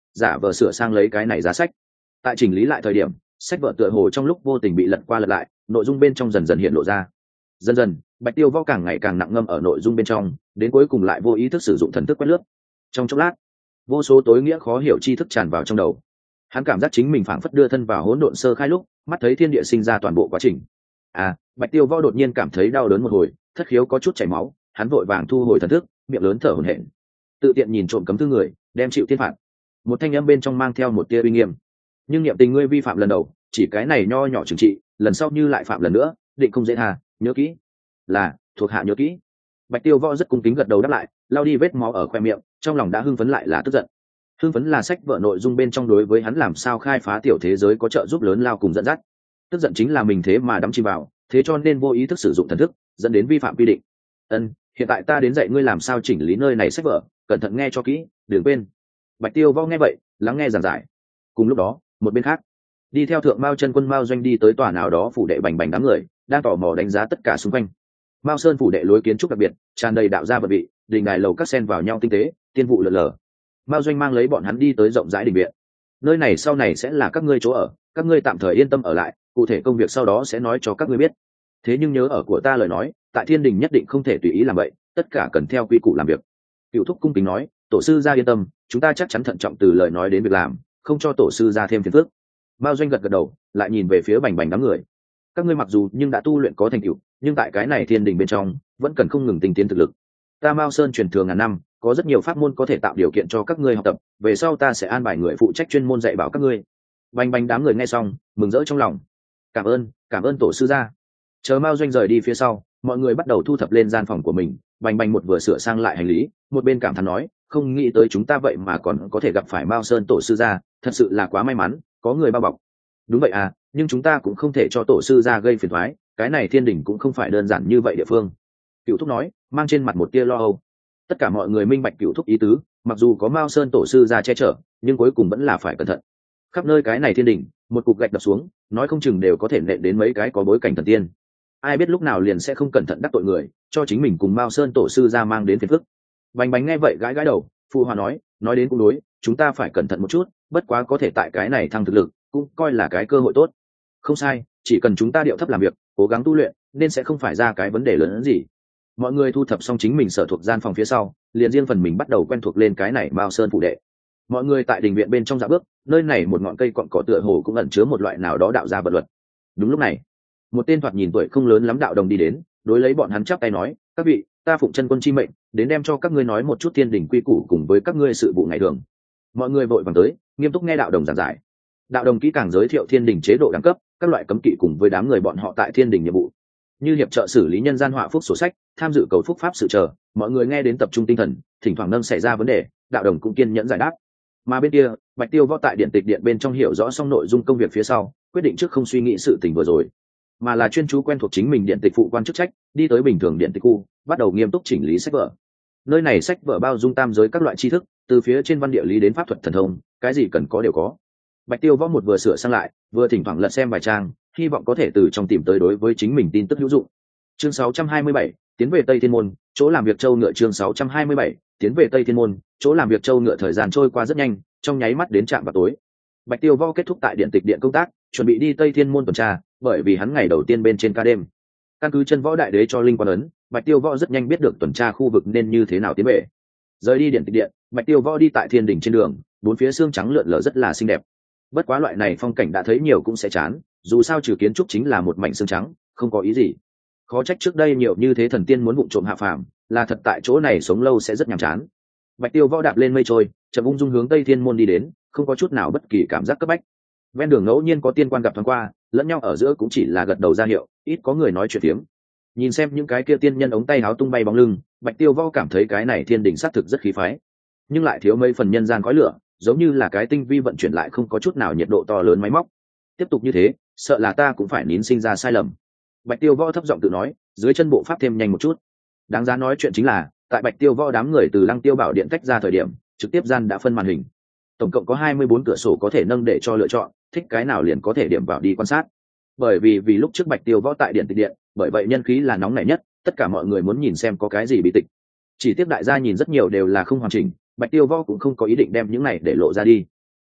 Speaker 1: giả vờ sửa sang lấy cái này giá sách. Tại chỉnh lý lại thời điểm, sách vở tựa hồ trong lúc vô tình bị lật qua lật lại, nội dung bên trong dần dần hiện lộ ra. Dần dần, Bạch Tiêu Võ càng ngày càng nặng ngâm ở nội dung bên trong, đến cuối cùng lại vô ý thức sử dụng thần thức quét lướt. Trong chốc lát, vô số tối nghĩa khó hiểu tri thức tràn vào trong đầu. Hắn cảm giác chính mình phảng phất đưa thân vào hỗn độn sơ khai lúc, mắt thấy thiên địa sinh ra toàn bộ quá trình. À, Bạch Tiêu Võ đột nhiên cảm thấy đau đớn một hồi, thất khiếu có chút chảy máu, hắn vội vàng thu hồi thần thức, miệng lớn thở hổn hển. Tự tiện nhìn trộm cấm thư người, đem chịu thiên phạt. Một thanh âm bên trong mang theo một tia uy nghiêm. Nhưng niệm tình ngươi vi phạm lần đầu, chỉ cái này nho nhỏ trừng trị, lần sau như lại phạm lần nữa, định không dễ tha, nhớ kỹ. Là, thuộc hạ nhớ kỹ. Bạch Tiêu Võ rất cung kính gật đầu đáp lại, lau đi vết máu ở khoe miệng, trong lòng đã hưng phấn lại là tức giận. Hưng phấn là sách vở nội dung bên trong đối với hắn làm sao khai phá tiểu thế giới có trợ giúp lớn lao cùng dẫn dắt. Tức giận chính là mình thế mà đắm chìm vào, thế cho nên vô ý thức sử dụng thần thức, dẫn đến vi phạm quy định. Ân, hiện tại ta đến dạy ngươi làm sao chỉnh lý nơi này sách vở, cẩn thận nghe cho kỹ, đừng quên. Bạch Tiêu Võ nghe vậy, lắng nghe giảng giải. Cùng lúc đó, một bên khác, đi theo thượng Mao chân quân Mao Doanh đi tới tòa nào đó phủ đệ bành bành đám người, đang tò mò đánh giá tất cả xung quanh. Mao Sơn phủ đệ lối kiến trúc đặc biệt, tràn đầy đạo gia vật vị, đình đài lầu các sen vào nhau tinh tế, tiên vụ lờ lờ. Mao Doanh mang lấy bọn hắn đi tới rộng rãi đình viện. Nơi này sau này sẽ là các ngươi chỗ ở, các ngươi tạm thời yên tâm ở lại, cụ thể công việc sau đó sẽ nói cho các ngươi biết. Thế nhưng nhớ ở của ta lời nói, tại Thiên Đình nhất định không thể tùy ý làm vậy, tất cả cần theo quy củ làm việc. Cựu thúc cung kính nói, tổ sư gia yên tâm, chúng ta chắc chắn thận trọng từ lời nói đến việc làm, không cho tổ sư gia thêm phiền phức. Mao Doanh gật gật đầu, lại nhìn về phía bành bành đám người. Các ngươi mặc dù nhưng đã tu luyện có thành tựu, nhưng tại cái này Thiên Đình bên trong vẫn cần không ngừng tinh tiến thực lực. Ta Mao Sơn truyền thừa ngàn năm, có rất nhiều pháp môn có thể tạo điều kiện cho các ngươi học tập, về sau ta sẽ an bài người phụ trách chuyên môn dạy bảo các ngươi. Bành bành đám người nghe xong, mừng rỡ trong lòng. Cảm ơn, cảm ơn tổ sư gia. Chờ Mao Doanh rời đi phía sau, mọi người bắt đầu thu thập lên gian phòng của mình. Bành bành một vừa sửa sang lại hành lý, một bên cảm thán nói, không nghĩ tới chúng ta vậy mà còn có thể gặp phải Mao Sơn tổ sư gia, thật sự là quá may mắn, có người bao bọc. Đúng vậy à, nhưng chúng ta cũng không thể cho tổ sư gia gây phiền toái, cái này Thiên Đình cũng không phải đơn giản như vậy địa phương. Cựu thúc nói, mang trên mặt một tia lo âu. Tất cả mọi người minh bạch Cựu thúc ý tứ, mặc dù có Mao Sơn tổ sư gia che chở, nhưng cuối cùng vẫn là phải cẩn thận. Khắp nơi cái này Thiên Đình, một cục gạch đập xuống, nói không chừng đều có thể nện đến mấy cái có bối cảnh thần tiên. Ai biết lúc nào liền sẽ không cẩn thận đắc tội người, cho chính mình cùng Mao Sơn tổ sư gia mang đến phiền phức. Bành bành nghe vậy gãi gãi đầu, phụ hòa nói, nói đến cũng đối, chúng ta phải cẩn thận một chút, bất quá có thể tại cái này thăng thực lực, cũng coi là cái cơ hội tốt. Không sai, chỉ cần chúng ta điệu thấp làm việc, cố gắng tu luyện, nên sẽ không phải ra cái vấn đề lớn hơn gì. Mọi người thu thập xong chính mình sở thuộc gian phòng phía sau, liền riêng phần mình bắt đầu quen thuộc lên cái này Mao Sơn phủ đệ. Mọi người tại đình viện bên trong dạ bước, nơi này một ngọn cây cọn cỏ tựa hồ cũng ẩn chứa một loại nào đó đạo gia vật luật. Đúng lúc này, một tên thoạt nhìn tuổi không lớn lắm đạo đồng đi đến, đối lấy bọn hắn chắp tay nói, các vị, ta phụng chân quân chi mệnh, đến đem cho các ngươi nói một chút Thiên Đình quy củ cùng với các ngươi sự vụ ngày thường. Mọi người vội vàng tới, nghiêm túc nghe đạo đồng giảng giải. Đạo đồng kỹ càng giới thiệu Thiên Đình chế độ đẳng cấp, các loại cấm kỵ cùng với đám người bọn họ tại Thiên Đình nhiệm vụ, như hiệp trợ xử lý nhân gian họa phúc sổ sách, tham dự cầu phúc pháp sự chờ. Mọi người nghe đến tập trung tinh thần, thỉnh thoảng nâng xảy ra vấn đề, đạo đồng cũng kiên nhẫn giải đáp. Mà bên kia, Bạch Tiêu Võ tại điện tịch điện bên trong hiểu rõ xong nội dung công việc phía sau, quyết định trước không suy nghĩ sự tình vừa rồi, mà là chuyên chú quen thuộc chính mình điện tịch phụ quan chức trách, đi tới bình thường điện tịch khu, bắt đầu nghiêm túc chỉnh lý sách vở. Nơi này sách vở bao dung tam giới các loại tri thức, từ phía trên văn địa lý đến pháp thuật thần thông, cái gì cần có đều có. Bạch Tiêu Võ một vừa sửa sang lại, vừa thỉnh thoảng lật xem vài trang, hy vọng có thể từ trong tìm tới đối với chính mình tin tức hữu dụng. Chương sáu trăm hai mươi bảy, tiến về Tây Thiên môn, chỗ làm việc châu ngựa. Chương sáu trăm hai mươi bảy, tiến về Tây Thiên môn, chỗ làm việc châu ngựa. Thời gian trôi qua rất nhanh, trong nháy mắt đến trạm vào tối. Bạch Tiêu Võ kết thúc tại điện tịch điện công tác, chuẩn bị đi Tây Thiên môn tuần tra, bởi vì hắn ngày đầu tiên bên trên ca đêm. Căn cứ chân võ đại đế cho linh quan ấn, Bạch Tiêu Võ rất nhanh biết được tuần tra khu vực nên như thế nào tiến về. Rời đi điện tịch điện, Bạch Tiêu Võ đi tại Thiên Đình trên đường, bốn phía xương trắng lượn lờ rất là xinh đẹp. Bất quá loại này phong cảnh đã thấy nhiều cũng sẽ chán, dù sao trừ kiến trúc chính là một mảnh xương trắng, không có ý gì. Khó trách trước đây nhiều như thế thần tiên muốn vụng trộm hạ phàm, là thật tại chỗ này sống lâu sẽ rất nhàm chán. Bạch Tiêu Võ đạp lên mây trôi, chậm ung dung hướng Tây Thiên môn đi đến, không có chút nào bất kỳ cảm giác cấp bách. Ven đường ngẫu nhiên có tiên quan gặp thoáng qua, lẫn nhau ở giữa cũng chỉ là gật đầu ra hiệu, ít có người nói chuyện phiếm. Nhìn xem những cái kia tiên nhân ống tay áo tung bay bóng lưng, Bạch Tiêu Võ cảm thấy cái này Thiên Đình xác thực rất khí phái, nhưng lại thiếu mấy phần nhân gian khói lửa, giống như là cái tinh vi vận chuyển lại không có chút nào nhiệt độ to lớn máy móc. Tiếp tục như thế, sợ là ta cũng phải nín sinh ra sai lầm. Bạch Tiêu Võ thấp giọng tự nói, dưới chân bộ pháp thêm nhanh một chút. Đáng giá nói chuyện chính là, tại Bạch Tiêu Võ đám người từ Lăng Tiêu Bảo điện tách ra thời điểm, trực tiếp gian đã phân màn hình. Tổng cộng có hai mươi bốn cửa sổ có thể nâng để cho lựa chọn, thích cái nào liền có thể điểm vào đi quan sát. Bởi vì vì lúc trước Bạch Tiêu Võ tại điện tịch điện, bởi vậy nhân khí là nóng nảy nhất, tất cả mọi người muốn nhìn xem có cái gì bí tịch. Chỉ tiếc đại gia nhìn rất nhiều đều là không hoàn chỉnh, Bạch Tiêu Võ cũng không có ý định đem những này để lộ ra đi.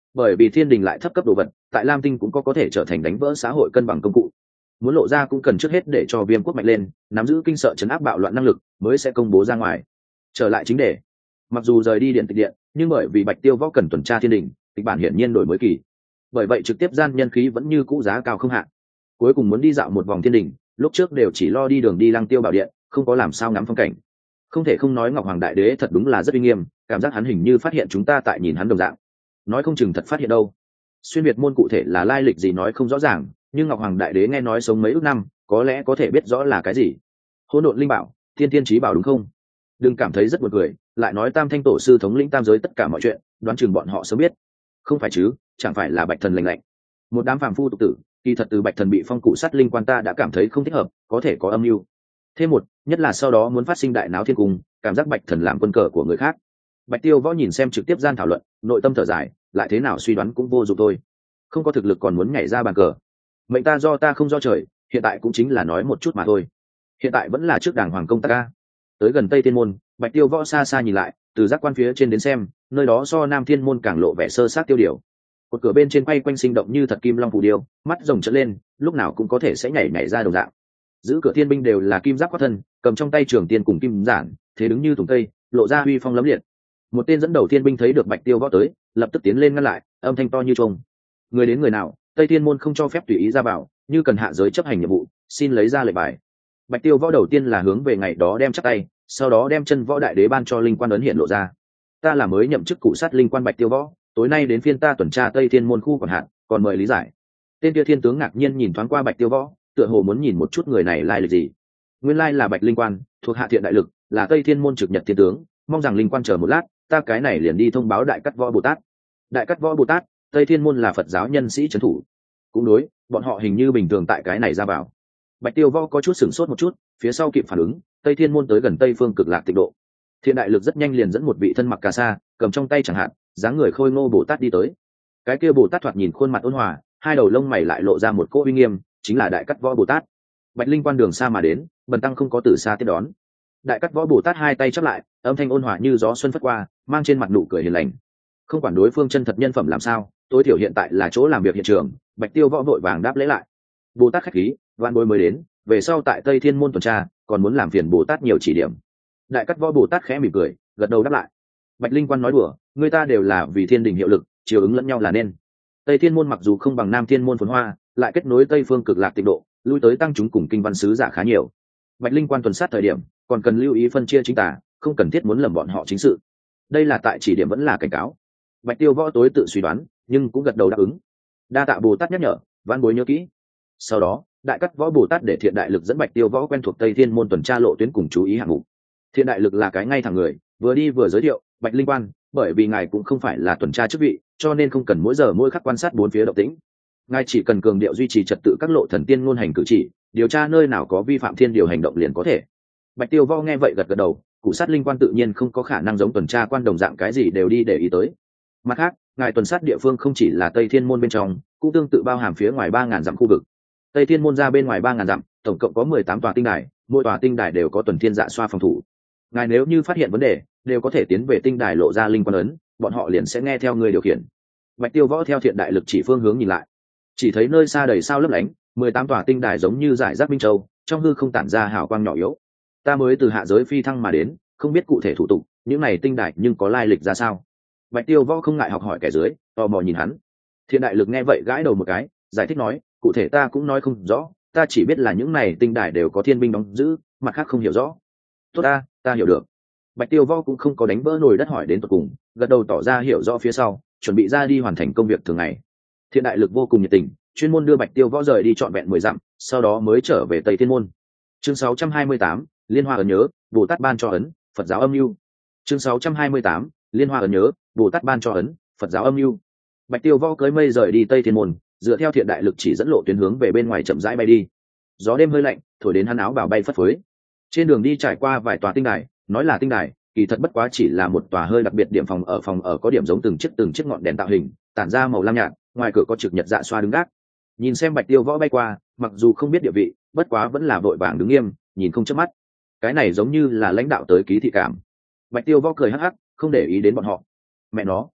Speaker 1: bởi vì thiên đình lại thấp cấp đồ vật tại lam tinh cũng có có thể trở thành đánh vỡ xã hội cân bằng công cụ. Muốn lộ ra cũng cần trước hết để cho viêm quốc mạnh lên, nắm giữ kinh sợ chấn áp bạo loạn năng lực mới sẽ công bố ra ngoài. Trở lại chính đề, mặc dù rời đi điện tịch điện, nhưng bởi vì bạch tiêu võ cần tuần tra thiên đình, kịch bản hiển nhiên đổi mới kỳ, bởi vậy trực tiếp gian nhân khí vẫn như cũ giá cao không hạn. Cuối cùng muốn đi dạo một vòng thiên đình, lúc trước đều chỉ lo đi đường đi lăng tiêu bảo điện, không có làm sao ngắm phong cảnh. Không thể không nói ngọc hoàng đại đế thật đúng là rất uy nghiêm, cảm giác hắn hình như phát hiện chúng ta tại nhìn hắn đồng dạng. Nói không chừng thật phát hiện đâu. Xuyên việt môn cụ thể là lai lịch gì nói không rõ ràng, nhưng ngọc hoàng đại đế nghe nói sống mấy ước năm, có lẽ có thể biết rõ là cái gì. Hỗn độn linh bảo, thiên thiên chí bảo đúng không? Đừng cảm thấy rất buồn cười, lại nói tam thanh tổ sư thống lĩnh tam giới tất cả mọi chuyện, đoán chừng bọn họ sớm biết. Không phải chứ, chẳng phải là bạch thần lệnh lệnh. Một đám phàm phu tục tử, kỳ thật từ bạch thần bị phong cụ sát linh quan ta đã cảm thấy không thích hợp, có thể có âm mưu. Thêm một, nhất là sau đó muốn phát sinh đại náo thiên cung, cảm giác bạch thần làm quân cờ của người khác. Bạch tiêu võ nhìn xem trực tiếp gian thảo luận, nội tâm thở dài, lại thế nào suy đoán cũng vô dụng thôi. Không có thực lực còn muốn nhảy ra bàn cờ. Mệnh ta do ta không do trời, hiện tại cũng chính là nói một chút mà thôi. Hiện tại vẫn là trước đảng hoàng công tác ca. Tới gần tây thiên môn, bạch tiêu võ xa xa nhìn lại, từ giác quan phía trên đến xem, nơi đó so nam thiên môn càng lộ vẻ sơ sát tiêu điều. Một cửa bên trên quay quanh sinh động như thật kim long phù điêu, mắt rồng trợn lên, lúc nào cũng có thể sẽ nhảy nhảy ra đồng dạng. Giữ cửa thiên binh đều là kim giáp quát thân, cầm trong tay trường tiên cùng kim giản, thế đứng như thùng cây, lộ ra uy phong lẫm liệt. Một tên dẫn đầu thiên binh thấy được bạch tiêu võ tới, lập tức tiến lên ngăn lại, âm thanh to như trùng. Người đến người nào, tây thiên môn không cho phép tùy ý ra vào, như cần hạ giới chấp hành nhiệm vụ, xin lấy ra lệnh bài. Bạch tiêu võ đầu tiên là hướng về ngày đó đem chắc tay, sau đó đem chân võ đại đế ban cho linh quan ấn hiện lộ ra. Ta là mới nhậm chức cụ sát linh quan bạch tiêu võ, tối nay đến phiên ta tuần tra tây thiên môn khu còn hạn, còn mời lý giải. Tên kia thiên tướng ngạc nhiên nhìn thoáng qua bạch tiêu võ, tựa hồ muốn nhìn một chút người này lai lịch gì. Nguyên lai là bạch linh quan, thuộc hạ thiện đại lực, là tây thiên môn trực nhật thiên tướng, mong rằng linh quan chờ một lát, ta cái này liền đi thông báo đại cắt võ bồ tát. Đại cắt võ bồ tát, tây thiên môn là phật giáo nhân sĩ trấn thủ. Cũng đối, bọn họ hình như bình thường tại cái này ra vào. Bạch tiêu võ có chút sửng sốt một chút, phía sau kịp phản ứng, tây thiên môn tới gần tây phương cực lạc tịnh độ. Thiện đại lực rất nhanh liền dẫn một vị thân mặc cà sa, cầm trong tay chẳng hạn, dáng người khôi ngô bồ tát đi tới. Cái kia bồ tát thoạt nhìn khuôn mặt ôn hòa, hai đầu lông mày lại lộ ra một cỗ uy nghiêm, chính là đại cắt võ bồ tát. Bạch linh quan đường xa mà đến, bần tăng không có từ xa tiếp đón. Đại cắt võ bồ tát hai tay chắp lại, âm thanh ôn hòa như gió xuân phất qua, mang trên mặt nụ cười hiền lành. Không quản đối phương chân thật nhân phẩm làm sao, tối thiểu hiện tại là chỗ làm việc hiện trường. Bạch tiêu võ vội vàng đáp lễ lại. Bồ tát khách khí, vạn bối mới đến, về sau tại tây thiên môn tuần tra, còn muốn làm phiền bồ tát nhiều chỉ điểm. Đại cắt võ bồ tát khẽ mỉm cười, gật đầu đáp lại. Bạch linh quan nói đùa, người ta đều là vì thiên đình hiệu lực, chiều ứng lẫn nhau là nên. Tây thiên môn mặc dù không bằng nam thiên môn phồn hoa, lại kết nối tây phương cực lạc tịnh độ, lui tới tăng chúng cùng kinh văn sứ giả khá nhiều. Bạch linh quan tuần sát thời điểm, còn cần lưu ý phân chia chính tả, không cần thiết muốn lầm bọn họ chính sự. Đây là tại chỉ điểm vẫn là cảnh cáo. Bạch tiêu võ tối tự suy đoán, nhưng cũng gật đầu đáp ứng. Đa tạ bồ tát nhắc nhở, văn bối nhớ kỹ. Sau đó, đại cắt võ bồ tát để thiện đại lực dẫn bạch tiêu võ quen thuộc tây thiên môn tuần tra lộ tuyến cùng chú ý hạng mục. Thiện đại lực là cái ngay thẳng người, vừa đi vừa giới thiệu, bạch linh quan, bởi vì ngài cũng không phải là tuần tra chức vị, cho nên không cần mỗi giờ mỗi khắc quan sát bốn phía động tĩnh. Ngài chỉ cần cường điệu duy trì trật tự các lộ thần tiên ngôn hành cử chỉ, điều tra nơi nào có vi phạm thiên điều hành động liền có thể. Bạch tiêu võ nghe vậy gật gật đầu, cụ sát linh quan tự nhiên không có khả năng giống tuần tra quan đồng dạng cái gì đều đi để ý tới. Mặt khác, ngài tuần sát địa phương không chỉ là tây thiên môn bên trong, cũng tương tự bao hàm phía ngoài ba ngàn dặm khu vực. Tây thiên môn ra bên ngoài ba ngàn dặm, tổng cộng có mười tám tòa tinh đài, mỗi tòa tinh đài đều có tuần thiên dạ xoa phòng thủ. Ngài nếu như phát hiện vấn đề, đều có thể tiến về tinh đài lộ ra linh quan ấn, bọn họ liền sẽ nghe theo người điều khiển. Bạch tiêu võ theo thiện đại lực chỉ phương hướng nhìn lại, chỉ thấy nơi xa đầy sao lấp lánh, mười tám tòa tinh đài giống như giải rác minh châu, trong hư không tản ra hào quang nhỏ yếu. Ta mới từ hạ giới phi thăng mà đến, không biết cụ thể thủ tục, những này tinh đài nhưng có lai lịch ra sao. Bạch tiêu võ không ngại học hỏi kẻ dưới, tò mò nhìn hắn. Thiện đại lực nghe vậy gãi đầu một cái, giải thích nói, cụ thể ta cũng nói không rõ, ta chỉ biết là những này tinh đài đều có thiên binh đóng giữ, mặt khác không hiểu rõ. Tốt ta, ta hiểu được. Bạch tiêu võ cũng không có đánh vỡ nồi đất hỏi đến tận cùng, gật đầu tỏ ra hiểu rõ phía sau, chuẩn bị ra đi hoàn thành công việc thường ngày. Thiện đại lực vô cùng nhiệt tình, chuyên môn đưa bạch tiêu võ rời đi trọn vẹn mười dặm, sau đó mới trở về tây thiên môn. Chương sáu trăm hai mươi tám, liên hoa ấn nhớ, bồ tát ban cho ấn, phật giáo âm mưu. Chương sáu trăm hai mươi tám, liên hoa ấn nhớ, bồ tát ban cho ấn, phật giáo âm mưu. Bạch tiêu võ cưỡi mây rời đi tây thiên môn, dựa theo thiện đại lực chỉ dẫn lộ tuyến hướng về bên ngoài chậm rãi bay đi. Gió đêm hơi lạnh, thổi đến hắn áo bào bay phất phới. Trên đường đi trải qua vài tòa tinh đài, nói là tinh đài, kỳ thật bất quá chỉ là một tòa hơi đặc biệt điểm phòng ở phòng ở có điểm giống từng chiếc từng chiếc ngọn đèn tạo hình, tản ra màu lam nhạt, ngoài cửa có trực nhật dạ xoa đứng gác. Nhìn xem bạch tiêu võ bay qua, mặc dù không biết địa vị, bất quá vẫn là vội vàng đứng nghiêm, nhìn không chớp mắt. Cái này giống như là lãnh đạo tới ký thị cảm. Bạch tiêu võ cười hắc hắc, không để ý đến bọn họ. Mẹ nó,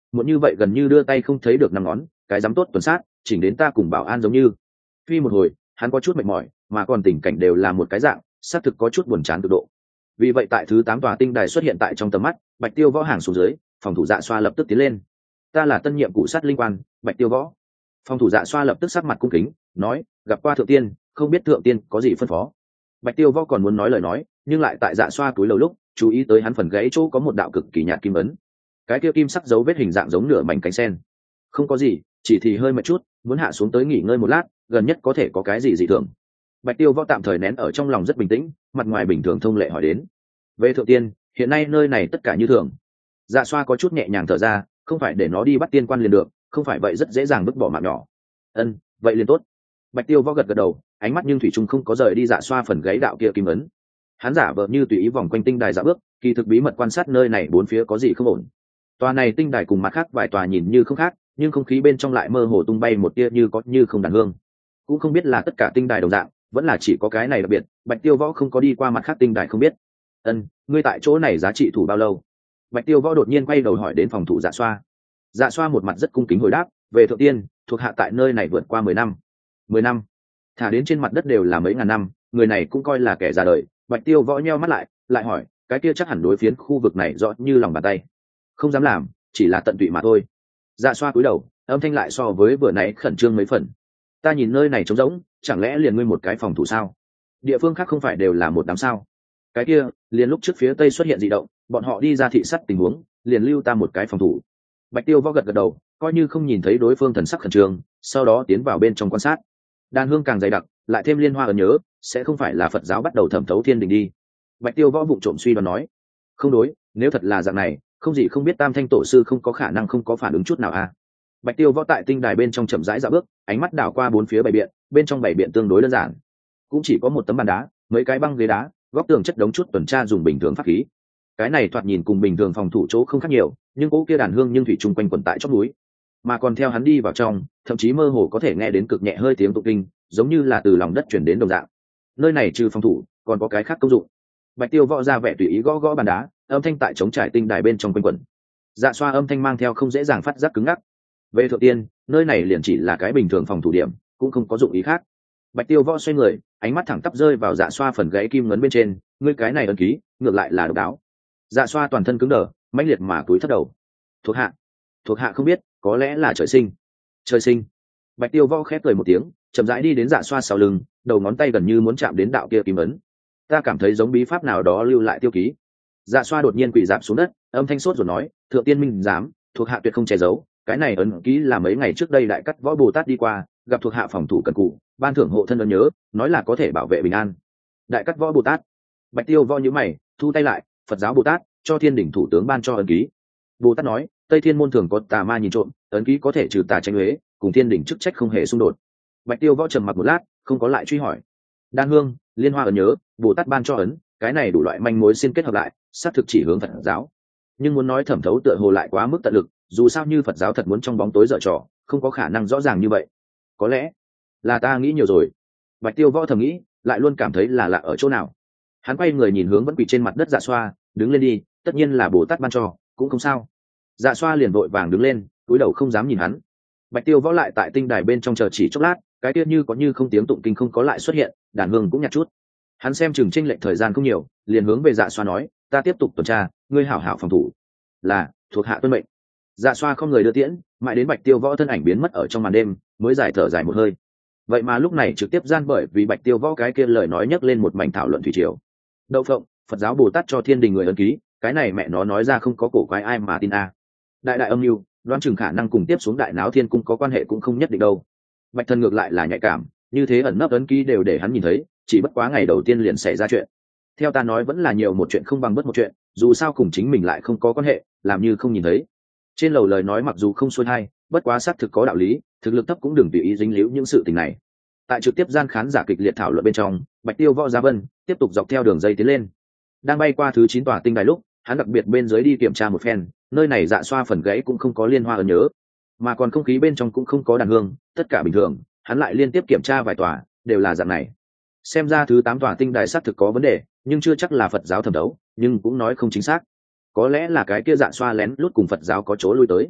Speaker 1: muộn như vậy gần như đưa tay không thấy được năm ngón, cái dám tốt tuần sát chỉnh đến ta cùng bảo an giống như. Phi một hồi hắn có chút mệt mỏi, mà còn tình cảnh đều là một cái dạng xác thực có chút buồn chán cực độ. Vì vậy tại thứ tám tòa tinh đài xuất hiện tại trong tầm mắt, Bạch Tiêu Võ hàng xuống dưới, phòng thủ Dạ Xoa lập tức tiến lên. Ta là tân nhiệm cụ sát linh quan, Bạch Tiêu Võ. Phòng thủ Dạ Xoa lập tức sắc mặt cung kính nói, gặp qua thượng tiên, không biết thượng tiên có gì phân phó. Bạch Tiêu Võ còn muốn nói lời nói, nhưng lại tại Dạ Xoa túi lầu lúc chú ý tới hắn phần gãy chỗ có một đạo cực kỳ nhạt kim ấn, cái kia kim sắc dấu vết hình dạng giống nửa mảnh cánh sen. Không có gì, chỉ thì hơi mệt chút, muốn hạ xuống tới nghỉ ngơi một lát, gần nhất có thể có cái gì dị thường. Bạch Tiêu Võ tạm thời nén ở trong lòng rất bình tĩnh, mặt ngoài bình thường thông lệ hỏi đến. Về thượng tiên, hiện nay nơi này tất cả như thường. Dạ Xoa có chút nhẹ nhàng thở ra, không phải để nó đi bắt tiên quan liền được, không phải vậy rất dễ dàng vứt bỏ mạng nhỏ. Ân, vậy liền tốt. Bạch Tiêu Võ gật gật đầu, ánh mắt nhưng thủy chung không có rời đi Dạ Xoa phần gáy đạo kia kim ấn. Hắn giả vờ như tùy ý vòng quanh tinh đài dạo bước, kỳ thực bí mật quan sát nơi này bốn phía có gì không ổn. Tòa này tinh đài cùng mặt khác vài tòa nhìn như không khác, nhưng không khí bên trong lại mơ hồ tung bay một tia như có như không đàn hương. Cũng không biết là tất cả tinh đài đồng dạng, vẫn là chỉ có cái này đặc biệt. Bạch Tiêu Võ không có đi qua mặt khác tinh đài không biết. Ân, ngươi tại chỗ này giá trị thủ bao lâu? Bạch Tiêu Võ đột nhiên quay đầu hỏi đến phòng thủ Dạ Xoa. Dạ Xoa một mặt rất cung kính hồi đáp, về thượng tiên, thuộc hạ tại nơi này vượt qua mười năm. Mười năm? Thả đến trên mặt đất đều là mấy ngàn năm, người này cũng coi là kẻ già đời. Bạch Tiêu Võ nheo mắt lại, lại hỏi, cái kia chắc hẳn đối phiến khu vực này rõ như lòng bàn tay. Không dám làm, chỉ là tận tụy mà thôi. Dạ Xoa cúi đầu, âm thanh lại so với vừa nãy khẩn trương mấy phần. Ta nhìn nơi này trống rỗng, chẳng lẽ liền ngươi một cái phòng thủ sao? Địa phương khác không phải đều là một đám sao? Cái kia, liền lúc trước phía tây xuất hiện dị động, bọn họ đi ra thị sát tình huống, liền lưu ta một cái phòng thủ. Bạch Tiêu Võ gật gật đầu, coi như không nhìn thấy đối phương thần sắc khẩn trương, sau đó tiến vào bên trong quan sát. Đàn hương càng dày đặc, lại thêm liên hoa ấn nhớ, sẽ không phải là Phật giáo bắt đầu thẩm thấu thiên đình đi. Bạch Tiêu Võ vụng trộm suy đoán nói, không đối, nếu thật là dạng này, không gì không biết Tam Thanh tổ sư không có khả năng không có phản ứng chút nào à? Bạch Tiêu Võ tại tinh đài bên trong chậm rãi dạo bước, ánh mắt đảo qua bốn phía bảy biện, bên trong bảy biện tương đối đơn giản, cũng chỉ có một tấm bàn đá, mấy cái băng ghế đá, góc tường chất đống chút tuần tra dùng bình thường pháp khí. Cái này thoạt nhìn cùng bình thường phòng thủ chỗ không khác nhiều, nhưng cỗ kia đàn hương nhưng thủy chung quanh quần tại chót núi, mà còn theo hắn đi vào trong, thậm chí mơ hồ có thể nghe đến cực nhẹ hơi tiếng tụng kinh, giống như là từ lòng đất chuyển đến đồng dạng. Nơi này trừ phòng thủ, còn có cái khác công dụng. Bạch Tiêu Võ ra vẻ tùy ý gõ gõ bàn đá, âm thanh tại chống trải tinh đài bên trong quanh quẩn. Dạ Xoa âm thanh mang theo không dễ dàng phát giác cứng ngắc. Về thượng tiên, nơi này liền chỉ là cái bình thường phòng thủ điểm, cũng không có dụng ý khác. Bạch Tiêu Võ xoay người, ánh mắt thẳng tắp rơi vào Dạ Xoa phần gãy kim ngấn bên trên, ngươi cái này ấn ký, ngược lại là độc đáo. Dạ Xoa toàn thân cứng đờ, mãnh liệt mà cúi thấp đầu. Thuộc hạ, thuộc hạ không biết, có lẽ là trời sinh. Trời sinh. Bạch Tiêu Võ khép cười một tiếng, chậm rãi đi đến Dạ Xoa sau lưng, đầu ngón tay gần như muốn chạm đến đạo kia kim ấn. Ta cảm thấy giống bí pháp nào đó lưu lại tiêu ký. Dạ Xoa đột nhiên quỳ rạp xuống đất, âm thanh sốt rồi nói, thượng tiên minh dám, thuộc hạ tuyệt không che giấu, cái này ấn ký là mấy ngày trước đây đại cắt võ Bồ Tát đi qua, gặp thuộc hạ phòng thủ cần cụ, ban thưởng hộ thân ấn nhớ, nói là có thể bảo vệ bình an. Đại cắt võ Bồ Tát. Bạch Tiêu Võ nhíu mày, thu tay lại, Phật giáo Bồ Tát, cho thiên đỉnh thủ tướng ban cho ấn ký. Bồ Tát nói, Tây Thiên môn thường có tà ma nhìn trộm, ấn ký có thể trừ tà tránh uế, cùng thiên đỉnh chức trách không hề xung đột. Bạch Tiêu Võ trầm mặc một lát, không có lại truy hỏi. Đan hương, liên hoa ấn nhớ, Bồ Tát ban cho ấn, cái này đủ loại manh mối xin kết hợp lại, xác thực chỉ hướng Phật giáo. Nhưng muốn nói thẩm thấu tựa hồ lại quá mức tận lực, dù sao như Phật giáo thật muốn trong bóng tối dở trò, không có khả năng rõ ràng như vậy. Có lẽ là ta nghĩ nhiều rồi. Bạch Tiêu Võ thầm nghĩ, lại luôn cảm thấy là lạ ở chỗ nào. Hắn quay người nhìn hướng vẫn quỳ trên mặt đất Dạ Xoa, đứng lên đi, tất nhiên là Bồ Tát ban cho, cũng không sao. Dạ Xoa liền vội vàng đứng lên, cúi đầu không dám nhìn hắn. Bạch Tiêu Võ lại tại tinh đài bên trong chờ chỉ chốc lát, cái tiết như có như không tiếng tụng kinh không có lại xuất hiện, đàn hương cũng nhạt chút. Hắn xem chừng chênh lệch thời gian không nhiều, liền hướng về Dạ Xoa nói, ta tiếp tục tuần tra, ngươi hảo hảo phòng thủ. Là, thuộc hạ tuân mệnh. Dạ Xoa không người đưa tiễn, mãi đến Bạch Tiêu Võ thân ảnh biến mất ở trong màn đêm, mới giải thở dài một hơi. Vậy mà lúc này trực tiếp gian bởi vì Bạch Tiêu Võ cái kia lời nói nhấc lên một mảnh thảo luận thủy triều. Đậu phộng, Phật giáo Bồ Tát cho thiên đình người ấn ký, cái này mẹ nó nói ra không có cổ quái ai mà tin a. À. Đại đại âm mưu, đoán chừng khả năng cùng tiếp xuống đại náo thiên cung có quan hệ cũng không nhất định đâu. Bạch Thần ngược lại là nhạy cảm, như thế ẩn nấp ấn ký đều để hắn nhìn thấy, chỉ bất quá ngày đầu tiên liền xảy ra chuyện. Theo ta nói vẫn là nhiều một chuyện không bằng bất một chuyện, dù sao cùng chính mình lại không có quan hệ, làm như không nhìn thấy. Trên lầu lời nói mặc dù không xuôi hay, bất quá xác thực có đạo lý, thực lực thấp cũng đừng tùy ý dính líu những sự tình này. Tại trực tiếp gian khán giả kịch liệt thảo luận bên trong, Bạch Tiêu Võ Giá Vân tiếp tục dọc theo đường dây tiến lên. Đang bay qua thứ chín tòa tinh đài lúc, hắn đặc biệt bên dưới đi kiểm tra một phen, nơi này Dạ Xoa phần gãy cũng không có liên hoa ấn nhớ, mà còn không khí bên trong cũng không có đàn hương, tất cả bình thường. Hắn lại liên tiếp kiểm tra vài tòa, đều là dạng này. Xem ra thứ tám tòa tinh đài xác thực có vấn đề, nhưng chưa chắc là Phật giáo thẩm đấu, nhưng cũng nói không chính xác. Có lẽ là cái kia Dạ Xoa lén lút cùng Phật giáo có chỗ lui tới.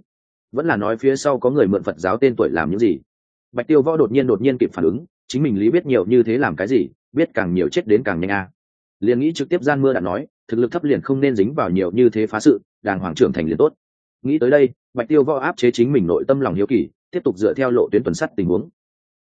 Speaker 1: vẫn là nói phía sau có người mượn Phật giáo tên tuổi làm những gì? Bạch Tiêu Võ đột nhiên đột nhiên kịp phản ứng, chính mình lý biết nhiều như thế làm cái gì, biết càng nhiều chết đến càng nhanh a. Liền nghĩ trực tiếp gian mưa đã nói, thực lực thấp liền không nên dính vào nhiều như thế phá sự, đàng hoàng trưởng thành liền tốt. Nghĩ tới đây, Bạch Tiêu Võ áp chế chính mình nội tâm lòng hiếu kỳ, tiếp tục dựa theo lộ tuyến tuần sắt tình huống.